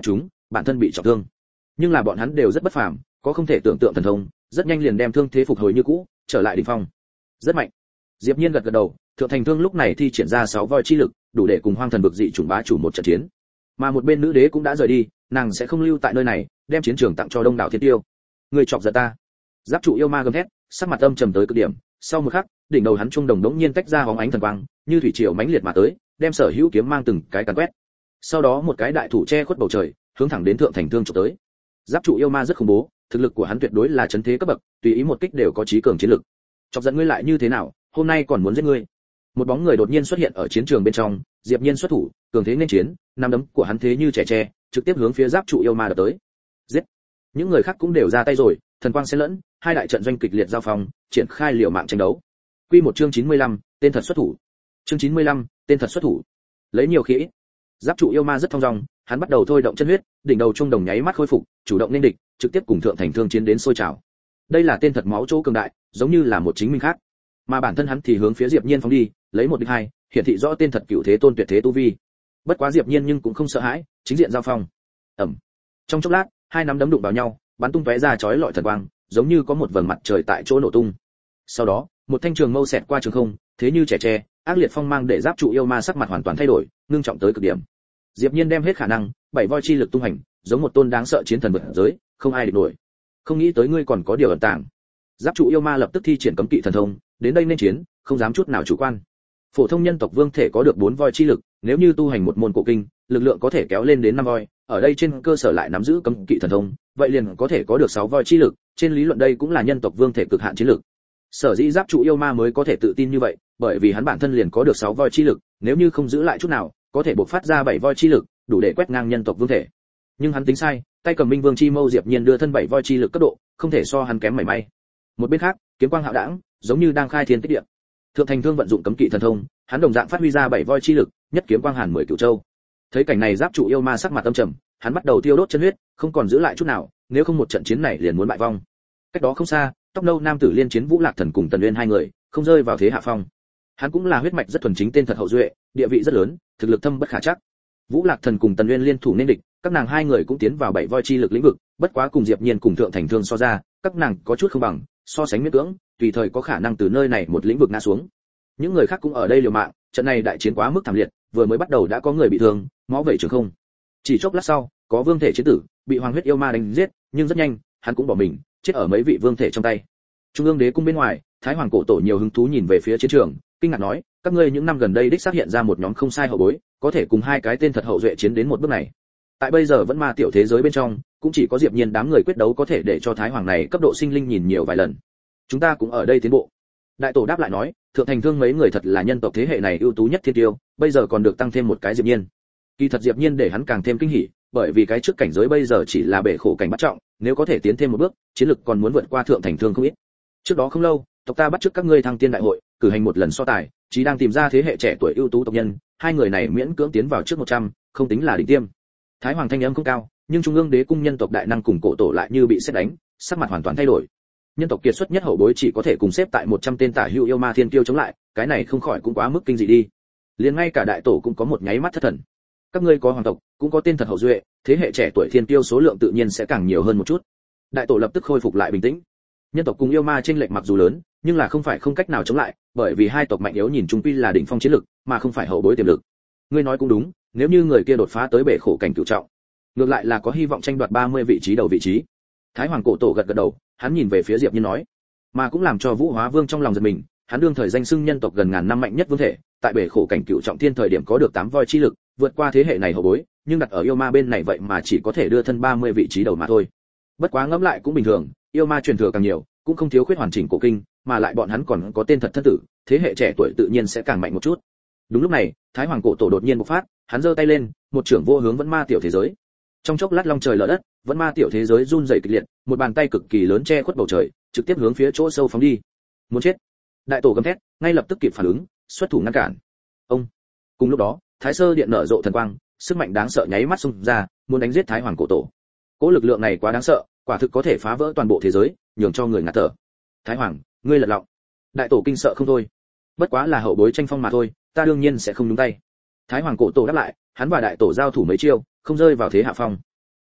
bản thân bị trọng thương. Nhưng là bọn hắn đều rất bất phàm, có không thể tưởng tượng thần thông, rất nhanh liền đem thương thế phục hồi như cũ, trở lại đỉnh phong. Rất mạnh. Diệp Nhiên gật gật đầu, Thượng Thành Thương lúc này thi triển ra sáu voi chi lực, đủ để cùng Hoang Thần vực dị chủng bá chủ một trận chiến. Mà một bên nữ đế cũng đã rời đi, nàng sẽ không lưu tại nơi này, đem chiến trường tặng cho Đông đảo Thiên Tiêu. Người chọc giận ta. Giáp trụ yêu ma gầm thét, sắc mặt âm trầm tới cực điểm, sau một khắc, đỉnh đầu hắn trung đồng đống nhiên tách ra hóng ánh thần quang, như thủy triều mãnh liệt mà tới, đem sở hữu kiếm mang từng cái càn quét. Sau đó một cái đại thủ che khuất bầu trời, hướng thẳng đến Thượng Thành Thương chụp tới. Giáp trụ yêu ma rất khủng bố, thực lực của hắn tuyệt đối là chấn thế cấp bậc, tùy ý một kích đều có chí cường chiến lực. Chọc giận ngươi lại như thế nào, hôm nay còn muốn giết ngươi. Một bóng người đột nhiên xuất hiện ở chiến trường bên trong, Diệp Nhiên xuất thủ, cường thế nên chiến, năm đấm của hắn thế như trẻ tre, trực tiếp hướng phía giáp trụ yêu ma đập tới. Giết! Những người khác cũng đều ra tay rồi, thần quang xen lẫn, hai đại trận doanh kịch liệt giao phong, triển khai liều mạng tranh đấu. Quy một chương chín mươi lăm, tên thật xuất thủ. Chương chín mươi lăm, tên thật xuất thủ. Lấy nhiều khí ít. Giáp trụ yêu ma rất thông dong, hắn bắt đầu thôi động chân huyết, đỉnh đầu trung đồng nháy mắt khôi phục, chủ động nên địch, trực tiếp cùng Thượng Thành Thương chiến đến sôi trào. Đây là tên thật máu chỗ cường đại, giống như là một chính minh khác. Mà bản thân hắn thì hướng phía Diệp Nhiên phóng đi, lấy một địch hai, hiển thị rõ tên thật cửu thế tôn tuyệt thế tu vi. Bất quá Diệp Nhiên nhưng cũng không sợ hãi, chính diện giao phong. Ầm. Trong chốc lát, hai nắm đấm đụng vào nhau, bắn tung tóe ra chói lọi thần quang, giống như có một vầng mặt trời tại chỗ nổ tung. Sau đó, một thanh trường mâu xẹt qua trường không, thế như trẻ tre, ác liệt phong mang để giáp trụ yêu ma sắc mặt hoàn toàn thay đổi, ngưng trọng tới cực điểm. Diệp Nhiên đem hết khả năng, bảy voi chi lực tung hành, giống một tôn đáng sợ chiến thần vượt giới, không ai địch nổi. Không nghĩ tới ngươi còn có điều ẩn tàng. Giáp trụ yêu ma lập tức thi triển cấm kỵ thần thông, đến đây nên chiến, không dám chút nào chủ quan. Phổ thông nhân tộc vương thể có được bốn voi chi lực, nếu như tu hành một môn cổ kinh, lực lượng có thể kéo lên đến năm voi, ở đây trên cơ sở lại nắm giữ cấm kỵ thần thông, vậy liền có thể có được sáu voi chi lực, trên lý luận đây cũng là nhân tộc vương thể cực hạn chiến lực. Sở dĩ giáp trụ yêu ma mới có thể tự tin như vậy, bởi vì hắn bản thân liền có được sáu voi chi lực, nếu như không giữ lại chút nào, có thể bộc phát ra bảy voi chi lực, đủ để quét ngang nhân tộc vương thể. Nhưng hắn tính sai, tay cầm Minh Vương chi mâu Diệp Nhiên đưa thân bảy voi chi lực cấp độ, không thể so hắn kém mảy may. Một bên khác, kiếm quang hạo đãng, giống như đang khai thiên tích địa. Thượng Thành Thương vận dụng cấm kỵ thần thông, hắn đồng dạng phát huy ra bảy voi chi lực, nhất kiếm quang hàn mười cửu châu. Thấy cảnh này giáp trụ yêu ma sắc mặt âm trầm, hắn bắt đầu tiêu đốt chân huyết, không còn giữ lại chút nào, nếu không một trận chiến này liền muốn bại vong. Cách đó không xa, tóc nâu nam tử liên chiến Vũ Lạc Thần cùng Tần Uyên hai người, không rơi vào thế hạ phong. Hắn cũng là huyết mạch rất thuần chính tên thật hậu duệ, địa vị rất lớn, thực lực thâm bất khả chắc. Vũ Lạc Thần cùng Tần Uyên liên thủ nên địch, các nàng hai người cũng tiến vào bảy voi chi lực lĩnh vực, bất quá cùng Diệp Nhiên cùng Thượng Thành Thương so ra, các nàng có chút không bằng, so sánh miễn cưỡng, tùy thời có khả năng từ nơi này một lĩnh vực ngã xuống. Những người khác cũng ở đây liều mạng, trận này đại chiến quá mức thảm liệt, vừa mới bắt đầu đã có người bị thương, máu vẩy trường không. Chỉ chốc lát sau, có vương thể chiến tử, bị Hoàng huyết yêu ma đánh giết, nhưng rất nhanh, hắn cũng bỏ mình, chết ở mấy vị vương thể trong tay. Trung ương đế cung bên ngoài, Thái Hoàng cổ tổ nhiều hứng thú nhìn về phía chiến trường, kinh ngạc nói, các ngươi những năm gần đây đích xác hiện ra một nhóm không sai hậu bối, có thể cùng hai cái tên thật hậu duệ chiến đến một bước này. Tại bây giờ vẫn ma tiểu thế giới bên trong, cũng chỉ có Diệp Nhiên đám người quyết đấu có thể để cho Thái Hoàng này cấp độ sinh linh nhìn nhiều vài lần. Chúng ta cũng ở đây tiến bộ. Đại tổ đáp lại nói, Thượng Thành Thương mấy người thật là nhân tộc thế hệ này ưu tú nhất thiên tiêu, bây giờ còn được tăng thêm một cái Diệp Nhiên. Kỳ thật Diệp Nhiên để hắn càng thêm kinh hỉ, bởi vì cái trước cảnh giới bây giờ chỉ là bể khổ cảnh bắt trọng, nếu có thể tiến thêm một bước, chiến lực còn muốn vượt qua Thượng Thành Thương không ít. Trước đó không lâu, tộc ta bắt trước các ngươi thăng tiên đại hội, cử hành một lần so tài, chỉ đang tìm ra thế hệ trẻ tuổi ưu tú tộc nhân, hai người này miễn cưỡng tiến vào trước một trăm, không tính là đỉnh tiêm. Thái Hoàng thanh âm không cao, nhưng trung ương đế cung nhân tộc đại năng cùng cổ tổ lại như bị sét đánh, sắc mặt hoàn toàn thay đổi. Nhân tộc kiệt xuất nhất hậu bối chỉ có thể cùng xếp tại một trăm tên tả hữu yêu ma thiên kiêu chống lại, cái này không khỏi cũng quá mức kinh dị đi. Liền ngay cả đại tổ cũng có một nháy mắt thất thần. Các ngươi có hoàng tộc, cũng có tên thật hậu duệ, thế hệ trẻ tuổi thiên kiêu số lượng tự nhiên sẽ càng nhiều hơn một chút. Đại tổ lập tức khôi phục lại bình tĩnh. Nhân tộc cùng yêu ma chênh lệch mặc dù lớn, nhưng là không phải không cách nào chống lại, bởi vì hai tộc mạnh yếu nhìn chung quy là đỉnh phong chiến lực, mà không phải hậu bối tiềm lực. Ngươi nói cũng đúng, nếu như người kia đột phá tới bể khổ cảnh cửu trọng, ngược lại là có hy vọng tranh đoạt ba mươi vị trí đầu vị trí. Thái Hoàng cổ tổ gật gật đầu, hắn nhìn về phía Diệp Nhiên nói, mà cũng làm cho Vũ Hóa Vương trong lòng giật mình, hắn đương thời danh xưng nhân tộc gần ngàn năm mạnh nhất vương thể, tại bể khổ cảnh cửu trọng thiên thời điểm có được tám voi chi lực, vượt qua thế hệ này hậu bối, nhưng đặt ở yêu ma bên này vậy mà chỉ có thể đưa thân ba mươi vị trí đầu mà thôi. Bất quá ngẫm lại cũng bình thường, yêu ma truyền thừa càng nhiều, cũng không thiếu khuyết hoàn chỉnh cổ kinh, mà lại bọn hắn còn có tên thật thân tử, thế hệ trẻ tuổi tự nhiên sẽ càng mạnh một chút. Đúng lúc này, Thái Hoàng cổ tổ đột nhiên bộc phát, hắn giơ tay lên, một trưởng vô hướng vẫn ma tiểu thế giới. Trong chốc lát long trời lở đất, vẫn ma tiểu thế giới run rẩy kịch liệt, một bàn tay cực kỳ lớn che khuất bầu trời, trực tiếp hướng phía chỗ sâu phóng đi. Muốn chết! Đại tổ gầm thét, ngay lập tức kịp phản ứng, xuất thủ ngăn cản. Ông! Cùng lúc đó, Thái Sơ điện nở rộ thần quang, sức mạnh đáng sợ nháy mắt xung ra, muốn đánh giết Thái Hoàng cổ tổ. Cỗ lực lượng này quá đáng sợ, quả thực có thể phá vỡ toàn bộ thế giới, nhường cho người ngạt thở. Thái Hoàng, ngươi lật lọng. Đại tổ kinh sợ không thôi. Bất quá là hậu bối tranh phong mà thôi, ta đương nhiên sẽ không nhúng tay. Thái Hoàng cổ tổ đáp lại, hắn và đại tổ giao thủ mấy chiêu, không rơi vào thế hạ phong.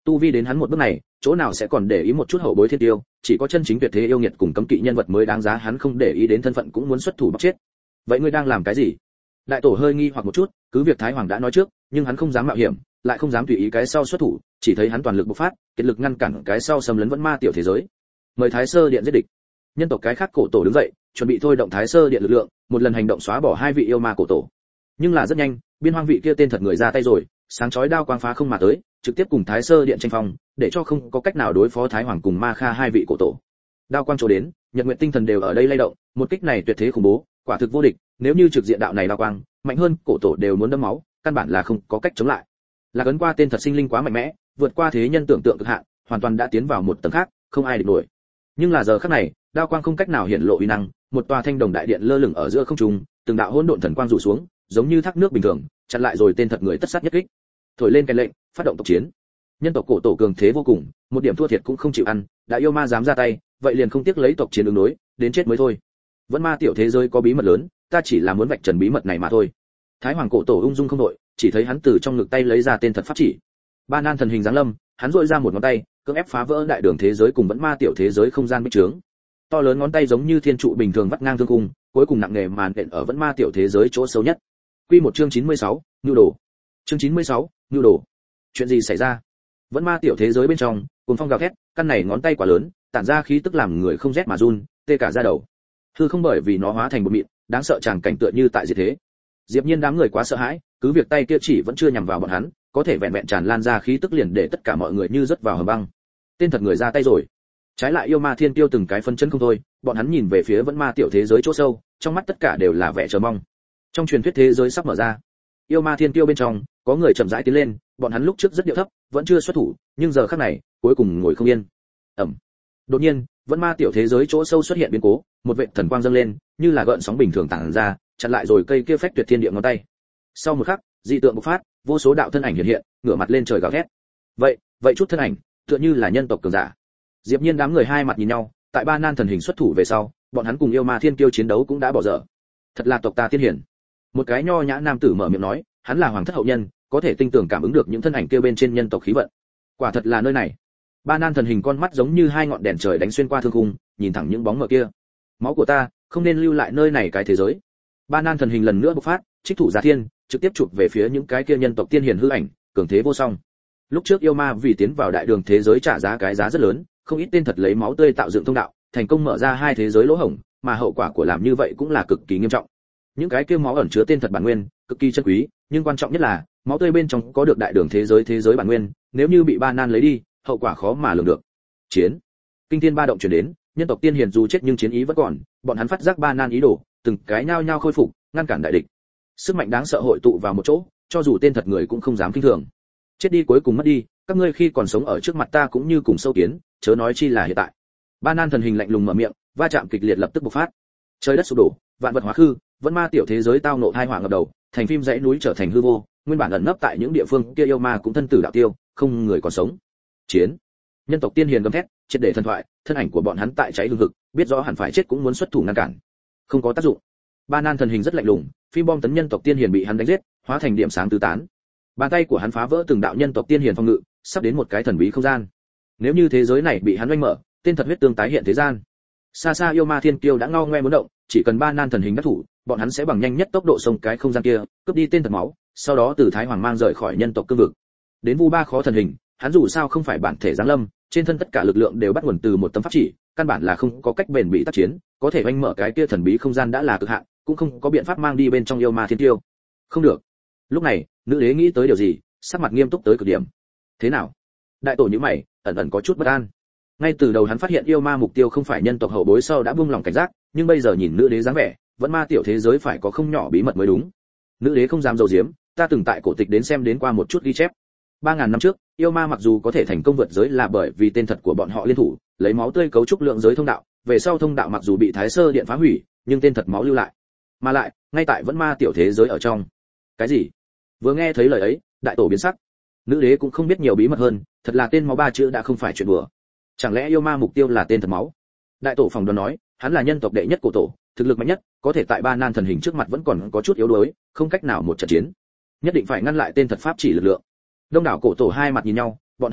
Tu vi đến hắn một bước này, chỗ nào sẽ còn để ý một chút hậu bối thiên tiêu, chỉ có chân chính tuyệt thế yêu nghiệt cùng cấm kỵ nhân vật mới đáng giá hắn không để ý đến thân phận cũng muốn xuất thủ bóc chết. Vậy ngươi đang làm cái gì? Đại tổ hơi nghi hoặc một chút, cứ việc Thái Hoàng đã nói trước, nhưng hắn không dám mạo hiểm, lại không dám tùy ý cái sau xuất thủ, chỉ thấy hắn toàn lực bộc phát, kiệt lực ngăn cản cái sau xâm lấn Vẫn Ma tiểu thế giới. Mời Thái Sơ Điện giết địch. Nhân tộc cái khác cổ tổ đứng dậy, chuẩn bị thôi động Thái Sơ Điện lực lượng, một lần hành động xóa bỏ hai vị yêu ma cổ tổ. Nhưng là rất nhanh, biên hoang vị kia tên thật người ra tay rồi, sáng chói đao quang phá không mà tới, trực tiếp cùng Thái Sơ Điện tranh phong, để cho không có cách nào đối phó Thái Hoàng cùng Ma Kha hai vị cổ tổ. Đao quang chỗ đến, Nhật Nguyệt tinh thần đều ở đây lay động, một kích này tuyệt thế khủng bố, quả thực vô địch, nếu như trực diện đạo này đao quang, mạnh hơn cổ tổ đều muốn đẫm máu, căn bản là không có cách chống lại. Là ấn qua tên thật sinh linh quá mạnh mẽ, vượt qua thế nhân tưởng tượng cực hạn, hoàn toàn đã tiến vào một tầng khác, không ai địch nổi. Nhưng là giờ khắc này, đao quang không cách nào hiển lộ uy năng, một tòa thanh đồng đại điện lơ lửng ở giữa không trung, từng đạo hỗn độn thần quang rủ xuống, giống như thác nước bình thường, chặn lại rồi tên thật người tất sát nhất kích. Thổi lên cái lệnh, phát động tộc chiến. Nhân tộc cổ tổ cường thế vô cùng, một điểm thua thiệt cũng không chịu ăn, đã yêu ma dám ra tay, vậy liền không tiếc lấy tộc chiến ứng đối, đến chết mới thôi. Vẫn Ma tiểu thế giới có bí mật lớn, ta chỉ là muốn vạch trần bí mật này mà thôi. Thái Hoàng cổ tổ ung dung không đội, chỉ thấy hắn từ trong ngực tay lấy ra tên thật pháp chỉ. Ba nan thần hình giáng lâm, hắn duỗi ra một ngón tay, cưỡng ép phá vỡ đại đường thế giới cùng Vẫn Ma tiểu thế giới không gian bích trướng. To lớn ngón tay giống như thiên trụ bình thường vắt ngang thương cung, cuối cùng nặng nề màn đện ở Vẫn Ma tiểu thế giới chỗ sâu nhất. Quy một chương chín mươi sáu, nhu đồ. Chương chín mươi sáu, nhu đồ. Chuyện gì xảy ra? Vẫn Ma tiểu thế giới bên trong, cuồng phong gào thét, căn này ngón tay quá lớn, tản ra khí tức làm người không rét mà run, tê cả da đầu. Hư không bởi vì nó hóa thành một mịn, đáng sợ tràng cảnh tựa như tại diệt thế. Diệp Nhiên đám người quá sợ hãi, cứ việc tay kia chỉ vẫn chưa nhằm vào bọn hắn, có thể vẹn vẹn tràn lan ra khí tức liền để tất cả mọi người như rớt vào hầm băng. Tên thật người ra tay rồi. Trái lại yêu ma thiên tiêu từng cái phân chân không thôi, bọn hắn nhìn về phía Vẫn Ma tiểu thế giới chỗ sâu, trong mắt tất cả đều là vẻ chờ mong. Trong truyền thuyết thế giới sắp mở ra. Yêu ma thiên tiêu bên trong, có người chậm rãi tiến lên, bọn hắn lúc trước rất điệu thấp, vẫn chưa xuất thủ, nhưng giờ khắc này, cuối cùng ngồi không yên. Ầm. Đột nhiên, Vẫn Ma tiểu thế giới chỗ sâu xuất hiện biến cố, một vệt thần quang dâng lên, như là gợn sóng bình thường tản ra, chặn lại rồi cây kia phách tuyệt thiên địa ngón tay. Sau một khắc, dị tượng bộc phát, vô số đạo thân ảnh hiện hiện, ngửa mặt lên trời gào thét. Vậy, vậy chút thân ảnh, tựa như là nhân tộc cường giả. Diệp Nhiên đám người hai mặt nhìn nhau, tại Ba Nan thần hình xuất thủ về sau, bọn hắn cùng yêu ma thiên kiêu chiến đấu cũng đã bỏ dở. Thật là tộc ta tiên hiển. Một cái nho nhã nam tử mở miệng nói, hắn là hoàng thất hậu nhân, có thể tinh tường cảm ứng được những thân ảnh kia bên trên nhân tộc khí vận. Quả thật là nơi này. Ba Nan thần hình con mắt giống như hai ngọn đèn trời đánh xuyên qua thương khung, nhìn thẳng những bóng mờ kia. Máu của ta, không nên lưu lại nơi này cái thế giới. Ba Nan thần hình lần nữa bộc phát, trích thủ giả thiên, trực tiếp chụp về phía những cái kia nhân tộc tiên hiển hư ảnh, cường thế vô song. Lúc trước yêu ma vì tiến vào đại đường thế giới trả giá cái giá rất lớn, không ít tên thật lấy máu tươi tạo dựng thông đạo, thành công mở ra hai thế giới lỗ hổng, mà hậu quả của làm như vậy cũng là cực kỳ nghiêm trọng. Những cái kia máu ẩn chứa tên thật bản nguyên, cực kỳ chân quý, nhưng quan trọng nhất là, máu tươi bên trong có được đại đường thế giới thế giới bản nguyên, nếu như bị Ba Nan lấy đi, hậu quả khó mà lường được. Chiến. Kinh thiên ba động truyền đến, nhân tộc tiên hiền dù chết nhưng chiến ý vẫn còn, bọn hắn phát giác Ba Nan ý đồ, từng cái nhao nhao khôi phục, ngăn cản đại địch. Sức mạnh đáng sợ hội tụ vào một chỗ, cho dù tên thật người cũng không dám kinh thường. Chết đi cuối cùng mất đi, các ngươi khi còn sống ở trước mặt ta cũng như cùng sâu kiến, chớ nói chi là hiện tại. Ba Nan thần hình lạnh lùng mở miệng, va chạm kịch liệt lập tức bộc phát. Trời đất sụp đổ, vạn vật hóa khư, Vẫn Ma tiểu thế giới tao nộ tai họa ngập đầu, thành phim dãy núi trở thành hư vô, nguyên bản ẩn nấp tại những địa phương kia yêu ma cũng thân tử đạo tiêu, không người còn sống. Chiến. Nhân tộc tiên hiền gầm thét, triệt để thần thoại, thân ảnh của bọn hắn tại cháy hừng hực, biết rõ hẳn phải chết cũng muốn xuất thủ ngăn cản. Không có tác dụng. Ba Nan thần hình rất lạnh lùng, phim bom tấn nhân tộc tiên hiền bị hắn đánh giết, hóa thành điểm sáng tứ tán. Bàn tay của hắn phá vỡ từng đạo nhân tộc tiên hiền phòng ngự, sắp đến một cái thần bí không gian. Nếu như thế giới này bị hắn oanh mở, tên thật huyết tương tái hiện thế gian. Xa xa yêu ma thiên kiêu đã ngao ngoe muốn động, chỉ cần Ba Nan thần hình đắc thủ, bọn hắn sẽ bằng nhanh nhất tốc độ xông cái không gian kia, cướp đi tên thật máu, sau đó từ Thái Hoàng mang rời khỏi nhân tộc cương vực. Đến Vu Ba khó thần hình, hắn dù sao không phải bản thể giáng lâm, trên thân tất cả lực lượng đều bắt nguồn từ một tấm pháp chỉ, căn bản là không có cách bền bỉ tác chiến, có thể oanh mở cái kia thần bí không gian đã là cực hạn, cũng không có biện pháp mang đi bên trong yêu ma thiên kiêu. Không được. Lúc này, nữ đế nghĩ tới điều gì, sắc mặt nghiêm túc tới cực điểm. Thế nào? Đại tổ nhíu mày, ẩn ẩn có chút bất an. Ngay từ đầu hắn phát hiện yêu ma mục tiêu không phải nhân tộc hậu bối sau đã buông lòng cảnh giác, nhưng bây giờ nhìn nữ đế dáng vẻ, Vẫn Ma tiểu thế giới phải có không nhỏ bí mật mới đúng. Nữ đế không dám giấu giếm, ta từng tại cổ tịch đến xem đến qua một chút ghi chép. ba ngàn năm trước, yêu ma mặc dù có thể thành công vượt giới là bởi vì tên thật của bọn họ liên thủ, lấy máu tươi cấu trúc lượng giới thông đạo, về sau thông đạo mặc dù bị Thái Sơ Điện phá hủy, nhưng tên thật máu lưu lại. Mà lại, ngay tại Vẫn Ma tiểu thế giới ở trong. Cái gì? Vừa nghe thấy lời ấy, đại tổ biến sắc. Nữ đế cũng không biết nhiều bí mật hơn, thật là tên máu ba chữ đã không phải chuyện đùa. Chẳng lẽ yêu ma mục tiêu là tên thật máu? Đại tổ phòng đoán nói, hắn là nhân tộc đệ nhất cổ tổ, thực lực mạnh nhất, có thể tại Ba Nan thần hình trước mặt vẫn còn có chút yếu đuối, không cách nào một trận chiến. Nhất định phải ngăn lại tên thật pháp chỉ lực lượng. Đông đảo cổ tổ hai mặt nhìn nhau, bọn hắn quyết định,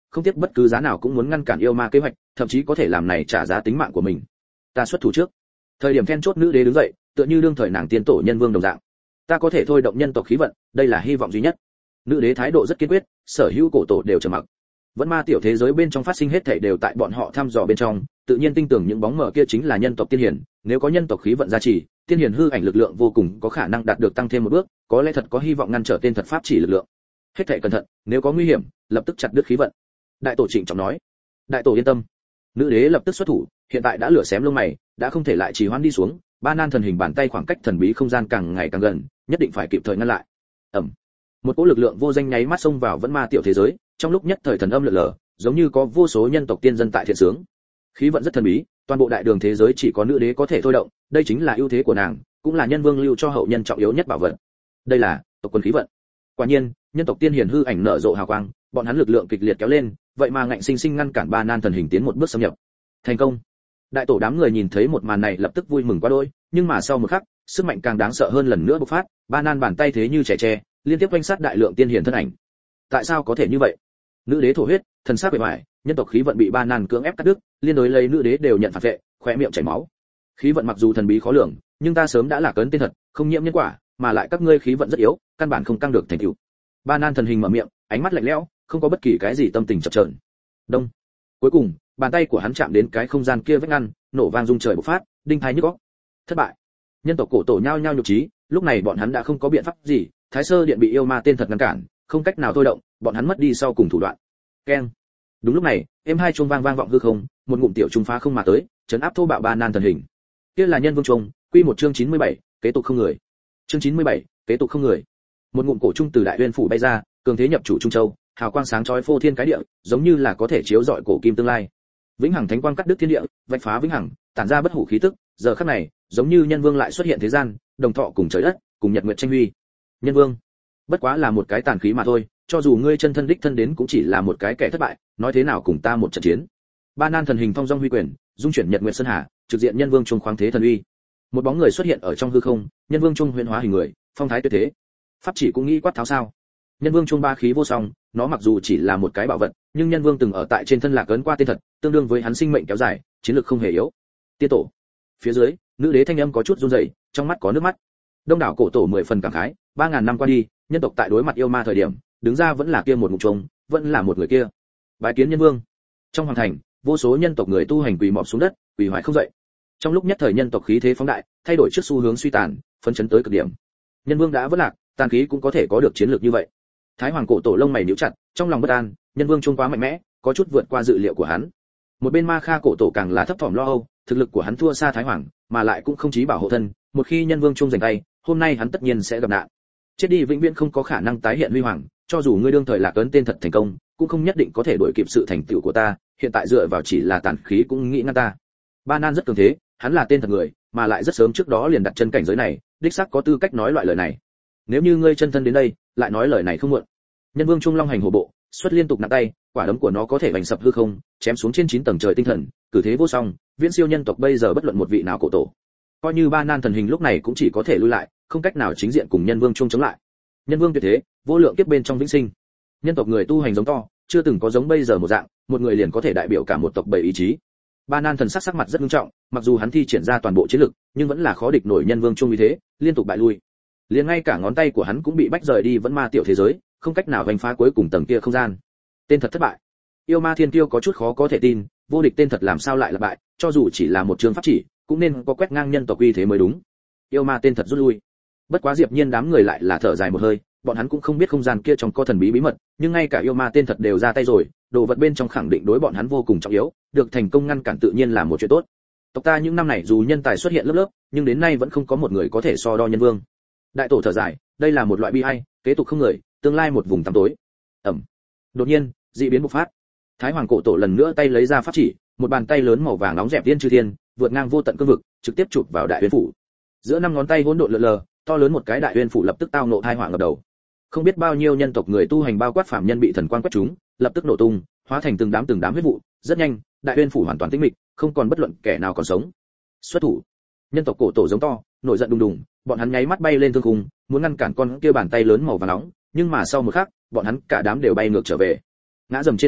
không tiếc bất cứ giá nào cũng muốn ngăn cản yêu ma kế hoạch, thậm chí có thể làm này trả giá tính mạng của mình. Ta xuất thủ trước. Thời điểm then chốt nữ đế đứng dậy, tựa như đương thời nàng tiên tổ nhân vương đồng dạng. Ta có thể thôi động nhân tộc khí vận, đây là hy vọng duy nhất. Nữ đế thái độ rất kiên quyết, sở hữu cổ tổ đều trầm mặc. Vẫn ma tiểu thế giới bên trong phát sinh hết thảy đều tại bọn họ thăm dò bên trong, tự nhiên tin tưởng những bóng mờ kia chính là nhân tộc tiên hiển, nếu có nhân tộc khí vận gia trì, tiên hiển hư ảnh lực lượng vô cùng có khả năng đạt được tăng thêm một bước, có lẽ thật có hy vọng ngăn trở tên thật pháp chỉ lực lượng. Hết thảy cẩn thận, nếu có nguy hiểm, lập tức chặt đứt khí vận. Đại tổ trịnh trọng nói. Đại tổ yên tâm. Nữ đế lập tức xuất thủ, hiện tại đã lửa xém lông mày, đã không thể lại trì hoãn đi xuống, ba nan thần hình bàn tay khoảng cách thần bí không gian càng ngày càng gần, nhất định phải kịp thời ngăn lại. Ầm. Một cỗ lực lượng vô danh nháy mắt xông vào vẫn ma tiểu thế giới, trong lúc nhất thời thần âm lượn lờ, giống như có vô số nhân tộc tiên dân tại thiện sướng. Khí vận rất thần bí, toàn bộ đại đường thế giới chỉ có nữ đế có thể thôi động, đây chính là ưu thế của nàng, cũng là nhân vương lưu cho hậu nhân trọng yếu nhất bảo vật. Đây là tộc quân khí vận. Quả nhiên, nhân tộc tiên hiển hư ảnh nở rộ hào quang, bọn hắn lực lượng kịch liệt kéo lên, vậy mà ngạnh sinh sinh ngăn cản ba nan thần hình tiến một bước xâm nhập. Thành công. Đại tổ đám người nhìn thấy một màn này lập tức vui mừng quá đỗi, nhưng mà sau một khắc, sức mạnh càng đáng sợ hơn lần nữa bộc phát, ba nan bàn tay thế như trẻ tre, liên tiếp quanh sát đại lượng tiên hiển thân ảnh. Tại sao có thể như vậy? Nữ đế thổ huyết, thần sắc bề ngoài, nhân tộc khí vận bị ba nan cưỡng ép cắt đứt, liên đối lấy nữ đế đều nhận phản vệ, khóe miệng chảy máu. Khí vận mặc dù thần bí khó lường, nhưng ta sớm đã là cấn tên thật, không nhiễm nhân quả, mà lại các ngươi khí vận rất yếu, căn bản không tăng được thành tựu. Ba nan thần hình mở miệng, ánh mắt lạnh lẽo, không có bất kỳ cái gì tâm tình chập chờn. Đông. Cuối cùng, bàn tay của hắn chạm đến cái không gian kia vách ngăn, nổ vang rung trời bộc phát, đinh tai nhức óc. Thất bại. Nhân tộc cổ tổ nhao nhao nhục trí, lúc này bọn hắn đã không có biện pháp gì, Thái Sơ Điện bị yêu ma tên thật ngăn cản, không cách nào thôi động, bọn hắn mất đi sau cùng thủ đoạn. Keng. Đúng lúc này, êm hai chuông vang vang vọng hư không, một ngụm tiểu trung phá không mà tới, chấn áp thô bạo ba nan thần hình. Kia là nhân vương trung, quy một chương chín mươi bảy, kế tục không người. Chương chín mươi bảy, kế tục không người. Một ngụm cổ trung từ đại uyên phủ bay ra, cường thế nhập chủ trung châu, hào quang sáng chói phô thiên cái địa, giống như là có thể chiếu rọi cổ kim tương lai. Vĩnh hằng thánh quang cắt đứt thiên địa, vạch phá vĩnh hằng, tản ra bất hủ khí tức, giờ khắc này, giống như nhân vương lại xuất hiện thế gian, đồng thọ cùng trời đất, cùng nhật nguyệt tranh huy. Nhân vương, bất quá là một cái tàn khí mà thôi, cho dù ngươi chân thân đích thân đến cũng chỉ là một cái kẻ thất bại, nói thế nào cùng ta một trận chiến. Ba nan thần hình phong dong huy quyền, dung chuyển nhật nguyệt sơn hà, trực diện nhân vương trung khoáng thế thần uy. Một bóng người xuất hiện ở trong hư không, nhân vương trung huyễn hóa hình người, phong thái tuyệt thế. Pháp chỉ cũng nghĩ quát tháo sao? Nhân vương trung ba khí vô song, nó mặc dù chỉ là một cái bảo vật, nhưng nhân vương từng ở tại trên thân lạc ấn qua tên thật, tương đương với hắn sinh mệnh kéo dài, chiến lược không hề yếu. Tiên tổ. Phía dưới, nữ đế thanh âm có chút run rẩy, trong mắt có nước mắt. Đông đảo cổ tổ mười phần cảm khái, ba ngàn năm qua đi, nhân tộc tại đối mặt yêu ma thời điểm, đứng ra vẫn là kia một ngụm trống, vẫn là một người kia. Bái kiến nhân vương. Trong hoàng thành, vô số nhân tộc người tu hành quỳ mọp xuống đất, quỳ hoài không dậy. Trong lúc nhất thời nhân tộc khí thế phóng đại, thay đổi trước xu hướng suy tàn, phấn chấn tới cực điểm. Nhân vương đã vỡ lạc, tàn khí cũng có thể có được chiến lược như vậy. Thái hoàng cổ tổ lông mày nhíu chặt, trong lòng bất an, nhân vương trung quá mạnh mẽ, có chút vượt qua dự liệu của hắn. Một bên ma kha cổ tổ càng là thấp thỏm lo âu, thực lực của hắn thua xa thái hoàng, mà lại cũng không chí bảo hộ thân, một khi nhân vương trung giành tay, hôm nay hắn tất nhiên sẽ gặp nạn. Chết đi vĩnh viễn không có khả năng tái hiện huy hoàng, cho dù ngươi đương thời lạc ấn tên thật thành công, cũng không nhất định có thể đuổi kịp sự thành tựu của ta, hiện tại dựa vào chỉ là tàn khí cũng nghĩ ngăn ta. Ba nan rất cường thế, hắn là tên thật người, mà lại rất sớm trước đó liền đặt chân cảnh giới này, đích xác có tư cách nói loại lời này. Nếu như ngươi chân thân đến đây, lại nói lời này không muộn. Nhân vương trung long hành hổ bộ, xuất liên tục nặng tay, quả đấm của nó có thể vành sập hư không, chém xuống trên chín tầng trời tinh thần, cử thế vô song, viễn siêu nhân tộc bây giờ bất luận một vị nào cổ tổ. Coi như ba nan thần hình lúc này cũng chỉ có thể lui lại, không cách nào chính diện cùng nhân vương trung chống lại. Nhân vương tuyệt thế, vô lượng kiếp bên trong vĩnh sinh. Nhân tộc người tu hành giống to, chưa từng có giống bây giờ một dạng, một người liền có thể đại biểu cả một tộc bảy ý chí. Ba nan thần sắc sắc mặt rất nghiêm trọng, mặc dù hắn thi triển ra toàn bộ chiến lực, nhưng vẫn là khó địch nổi nhân vương trung như thế, liên tục bại lui. Liền ngay cả ngón tay của hắn cũng bị bách rời đi vẫn ma tiểu thế giới, không cách nào vành phá cuối cùng tầng kia không gian. Tên thật thất bại. Yêu ma thiên tiêu có chút khó có thể tin, vô địch tên thật làm sao lại là bại, cho dù chỉ là một trường pháp chỉ, cũng nên có quét ngang nhân tộc uy thế mới đúng. Yêu ma tên thật rút lui. Bất quá Diệp Nhiên đám người lại là thở dài một hơi, bọn hắn cũng không biết không gian kia trong có thần bí bí mật, nhưng ngay cả yêu ma tên thật đều ra tay rồi, đồ vật bên trong khẳng định đối bọn hắn vô cùng trọng yếu, được thành công ngăn cản tự nhiên là một chuyện tốt. Tộc ta những năm này dù nhân tài xuất hiện lớp lớp, nhưng đến nay vẫn không có một người có thể so đo nhân vương. Đại tổ thở dài, đây là một loại bi ai, kế tục không người, tương lai một vùng tăm tối. Ẩm. Đột nhiên, dị biến bộc phát. Thái hoàng cổ tổ lần nữa tay lấy ra pháp chỉ, một bàn tay lớn màu vàng nóng dẹp tiên chư thiên, vượt ngang vô tận cương vực, trực tiếp chụp vào đại uyên phủ. Giữa năm ngón tay hỗn độn lượn lờ, to lớn một cái đại uyên phủ lập tức tao nộ thai hỏa ngập đầu. Không biết bao nhiêu nhân tộc người tu hành bao quát phạm nhân bị thần quang quét trúng, lập tức nổ tung, hóa thành từng đám từng đám huyết vụ, rất nhanh, đại uyên phủ hoàn toàn tĩnh mịch, không còn bất luận kẻ nào còn sống. Xuất thủ. Nhân tộc cổ tổ giống to, nổi giận đùng đùng, bọn hắn nháy mắt bay lên thương khung, muốn ngăn cản con kia bàn tay lớn màu vàng nóng, nhưng mà sau một khắc, bọn hắn cả đám đều bay ngược trở về. Ngã dầm trên mặt đất,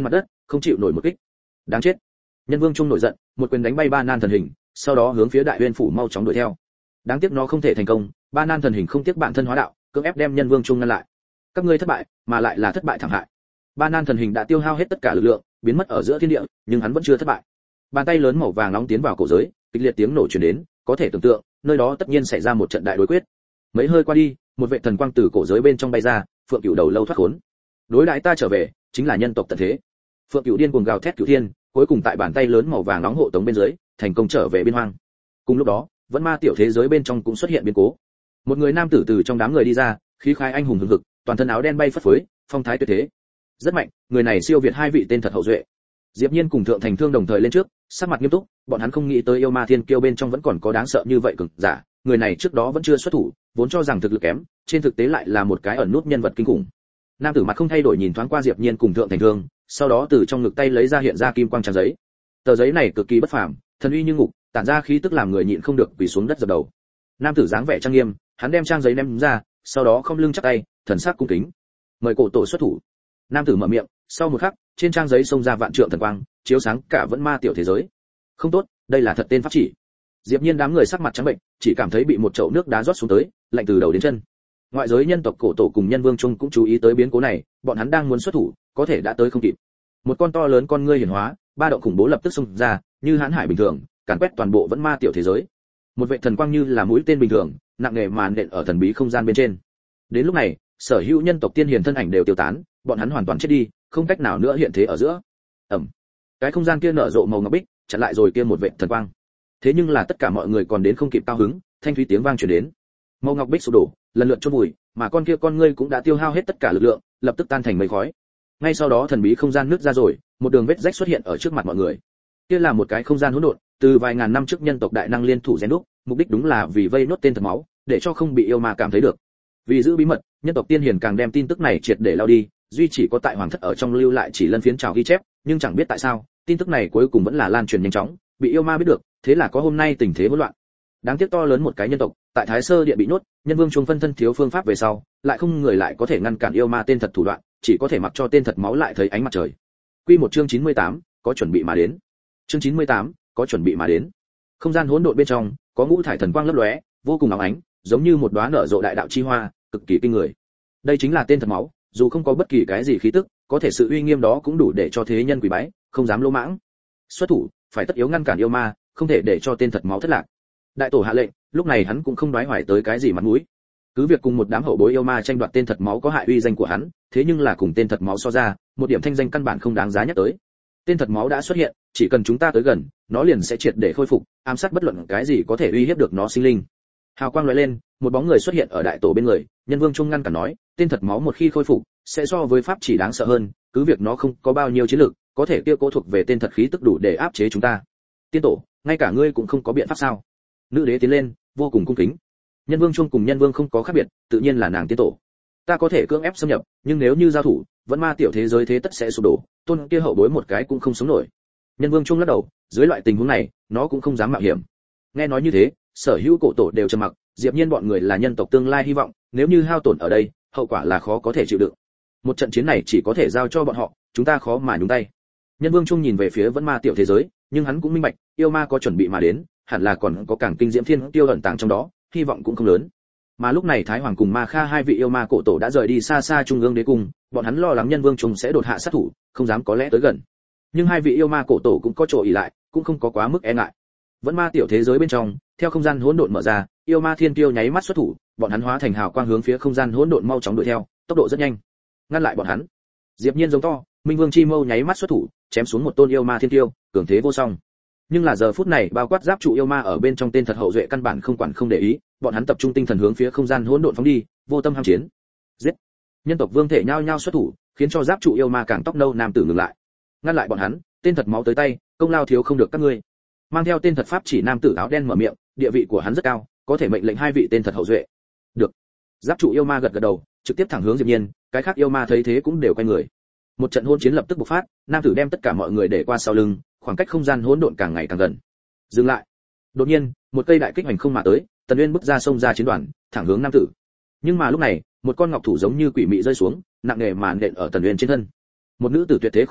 không chịu nổi một kích. Đáng chết. Nhân Vương Trung nổi giận, một quyền đánh bay Ba Nan thần hình, sau đó hướng phía Đại Uyên phủ mau chóng đuổi theo. Đáng tiếc nó không thể thành công, Ba Nan thần hình không tiếc bản thân hóa đạo, cưỡng ép đem Nhân Vương Trung ngăn lại. Các ngươi thất bại, mà lại là thất bại thảm hại. Ba Nan thần hình đã tiêu hao hết tất cả lực lượng, biến mất ở giữa thiên địa, nhưng hắn vẫn chưa thất bại. Bàn tay lớn màu vàng nóng tiến vào cổ giới, kịch liệt tiếng nổ truyền đến, có thể tưởng tượng, nơi đó tất nhiên xảy ra một trận đại đối quyết. Mấy hơi qua đi, một vệ thần quang từ cổ giới bên trong bay ra, Phượng Cửu đầu lâu thoát khốn. Đối đãi ta trở về, chính là nhân tộc tận thế. Phượng Cửu điên cuồng gào thét cửu thiên, cuối cùng tại bàn tay lớn màu vàng nóng hộ tống bên dưới, thành công trở về biên hoang. Cùng lúc đó, vẫn ma tiểu thế giới bên trong cũng xuất hiện biến cố. Một người nam tử từ trong đám người đi ra, khí khái anh hùng hừng hực, toàn thân áo đen bay phất phới, phong thái tuyệt thế. Rất mạnh, người này siêu việt hai vị tên thật hậu duệ. Diệp Nhiên cùng Thượng Thành Thương đồng thời lên trước, sắc mặt nghiêm túc, bọn hắn không nghĩ tới yêu ma thiên kiêu bên trong vẫn còn có đáng sợ như vậy cường giả, người này trước đó vẫn chưa xuất thủ, vốn cho rằng thực lực kém, trên thực tế lại là một cái ẩn nút nhân vật kinh khủng. Nam tử mặt không thay đổi nhìn thoáng qua Diệp Nhiên cùng Thượng Thành Thương, sau đó từ trong ngực tay lấy ra hiện ra kim quang trang giấy. Tờ giấy này cực kỳ bất phàm, thần uy như ngục, tản ra khí tức làm người nhịn không được quỳ xuống đất dập đầu. Nam tử dáng vẻ trang nghiêm, hắn đem trang giấy ném ra, sau đó không lưng chắp tay, thần sắc cung kính. Mời cổ tổ xuất thủ. Nam tử mở miệng, sau một khắc, trên trang giấy xông ra vạn trượng thần quang, chiếu sáng cả vẫn ma tiểu thế giới. Không tốt, đây là thật tên pháp chỉ. Diệp Nhiên đám người sắc mặt trắng bệnh, chỉ cảm thấy bị một chậu nước đá rót xuống tới, lạnh từ đầu đến chân. Ngoại giới nhân tộc cổ tổ cùng Nhân Vương Trung cũng chú ý tới biến cố này, bọn hắn đang muốn xuất thủ, có thể đã tới không kịp. Một con to lớn con ngươi hiển hóa, ba động khủng bố lập tức xông ra, như hãn hải bình thường, càn quét toàn bộ vẫn ma tiểu thế giới. Một vệ thần quang như là mũi tên bình thường, nặng nề màn nện ở thần bí không gian bên trên. Đến lúc này, sở hữu nhân tộc tiên hiền thân ảnh đều tiêu tán, bọn hắn hoàn toàn chết đi, không cách nào nữa hiện thế ở giữa. Ầm. Cái không gian kia nở rộ màu ngọc bích, chặn lại rồi kia một vệ thần quang. Thế nhưng là tất cả mọi người còn đến không kịp cao hứng, thanh thúy tiếng vang truyền đến. Màu ngọc bích sụp đổ, lần lượt chôn vùi, mà con kia con ngươi cũng đã tiêu hao hết tất cả lực lượng, lập tức tan thành mây khói. Ngay sau đó thần bí không gian nứt ra rồi, một đường vết rách xuất hiện ở trước mặt mọi người. Kia là một cái không gian hỗn độn, từ vài ngàn năm trước nhân tộc đại năng liên thủ rèn đúc, mục đích đúng là vì vây nốt tên thật máu, để cho không bị yêu ma cảm thấy được. Vì giữ bí mật, nhân tộc tiên hiền càng đem tin tức này triệt để lao đi, duy chỉ có tại hoàng thất ở trong lưu lại chỉ lân phiến trào ghi chép, nhưng chẳng biết tại sao, tin tức này cuối cùng vẫn là lan truyền nhanh chóng, bị yêu ma biết được, thế là có hôm nay tình thế hỗn loạn. Đáng tiếc to lớn một cái nhân tộc, tại Thái Sơ Điện bị nuốt, Nhân Vương Trung phân thân thiếu phương pháp về sau, lại không người lại có thể ngăn cản yêu ma tên thật thủ đoạn, chỉ có thể mặc cho tên thật máu lại thấy ánh mặt trời. Quy một chương chín mươi tám, có chuẩn bị mà đến. Chương chín mươi tám, có chuẩn bị mà đến. Không gian hỗn độn bên trong, có ngũ thải thần quang lấp lóe, vô cùng óng ánh, giống như một đóa nở rộ đại đạo chi hoa, cực kỳ kinh người. Đây chính là tên thật máu, dù không có bất kỳ cái gì khí tức, có thể sự uy nghiêm đó cũng đủ để cho thế nhân quỳ bái, không dám lỗ mãng. Xuất thủ, phải tất yếu ngăn cản yêu ma, không thể để cho tên thật máu thất lạc. Đại tổ hạ lệnh, lúc này hắn cũng không đoái hoài tới cái gì mặt mũi. Cứ việc cùng một đám hậu bối yêu ma tranh đoạt tên thật máu có hại uy danh của hắn, thế nhưng là cùng tên thật máu so ra, một điểm thanh danh căn bản không đáng giá nhắc tới. Tên thật máu đã xuất hiện, chỉ cần chúng ta tới gần, nó liền sẽ triệt để khôi phục, ám sát bất luận cái gì có thể uy hiếp được nó sinh linh. Hào quang lóe lên, một bóng người xuất hiện ở đại tổ bên người, Nhân Vương Trung ngăn cản nói, tên thật máu một khi khôi phục, sẽ so với pháp chỉ đáng sợ hơn, cứ việc nó không có bao nhiêu chiến lực, có thể kia cố thuộc về tên thật khí tức đủ để áp chế chúng ta. Tiên tổ, ngay cả ngươi cũng không có biện pháp sao? Nữ đế tiến lên, vô cùng cung kính. Nhân Vương Trung cùng Nhân Vương không có khác biệt, tự nhiên là nàng tiên tổ. Ta có thể cưỡng ép xâm nhập, nhưng nếu như giao thủ, vẫn ma tiểu thế giới thế tất sẽ sụp đổ, tôn kia hậu bối một cái cũng không sống nổi. Nhân Vương Trung lắc đầu, dưới loại tình huống này, nó cũng không dám mạo hiểm. Nghe nói như thế, sở hữu cổ tổ đều trầm mặc, Diệp Nhiên bọn người là nhân tộc tương lai hy vọng, nếu như hao tổn ở đây, hậu quả là khó có thể chịu đựng. Một trận chiến này chỉ có thể giao cho bọn họ, chúng ta khó mà nhúng tay. Nhân Vương Trung nhìn về phía vẫn ma tiểu thế giới, nhưng hắn cũng minh bạch, yêu ma có chuẩn bị mà đến, hẳn là còn có càng kinh diễm thiên tiêu ẩn tàng trong đó, hy vọng cũng không lớn. Mà lúc này Thái Hoàng cùng Ma Kha hai vị yêu ma cổ tổ đã rời đi xa xa trung ương đế cung, bọn hắn lo lắng Nhân Vương Trung sẽ đột hạ sát thủ, không dám có lẽ tới gần. Nhưng hai vị yêu ma cổ tổ cũng có chỗ ỷ lại, cũng không có quá mức e ngại. Vẫn ma tiểu thế giới bên trong, theo không gian hỗn độn mở ra, yêu ma thiên tiêu nháy mắt xuất thủ, bọn hắn hóa thành hào quang hướng phía không gian hỗn độn mau chóng đuổi theo, tốc độ rất nhanh. Ngăn lại bọn hắn. Diệp Nhiên giống to, Minh Vương Chi Mâu nháy mắt xuất thủ, chém xuống một tôn yêu ma thiên tiêu, cường thế vô song. Nhưng là giờ phút này bao quát giáp trụ yêu ma ở bên trong tên thật hậu duệ căn bản không quản không để ý, bọn hắn tập trung tinh thần hướng phía không gian hỗn độn phóng đi, vô tâm ham chiến. Giết! Nhân tộc vương thể nhao nhao xuất thủ, khiến cho giáp trụ yêu ma càng tóc nâu nam tử ngừng lại. Ngăn lại bọn hắn, tên thật máu tới tay, công lao thiếu không được các ngươi. Mang theo tên thật pháp chỉ nam tử áo đen mở miệng, địa vị của hắn rất cao, có thể mệnh lệnh hai vị tên thật hậu duệ. Được. Giáp trụ yêu ma gật gật đầu, trực tiếp thẳng hướng Diệp Nhiên, cái khác yêu ma thấy thế cũng đều quay người. Một trận hôn chiến lập tức bộc phát, nam tử đem tất cả mọi người để qua sau lưng, khoảng cách không gian hỗn độn càng ngày càng gần. Dừng lại. Đột nhiên, một cây đại kích hành không mà tới, Tần Uyên bước ra xông ra chiến đoàn, thẳng hướng nam tử. Nhưng mà lúc này, một con ngọc thủ giống như quỷ mị rơi xuống, nặng nề màn nện ở Tần Uyên trên thân. Một nữ tử tuyệt thế khủng bố,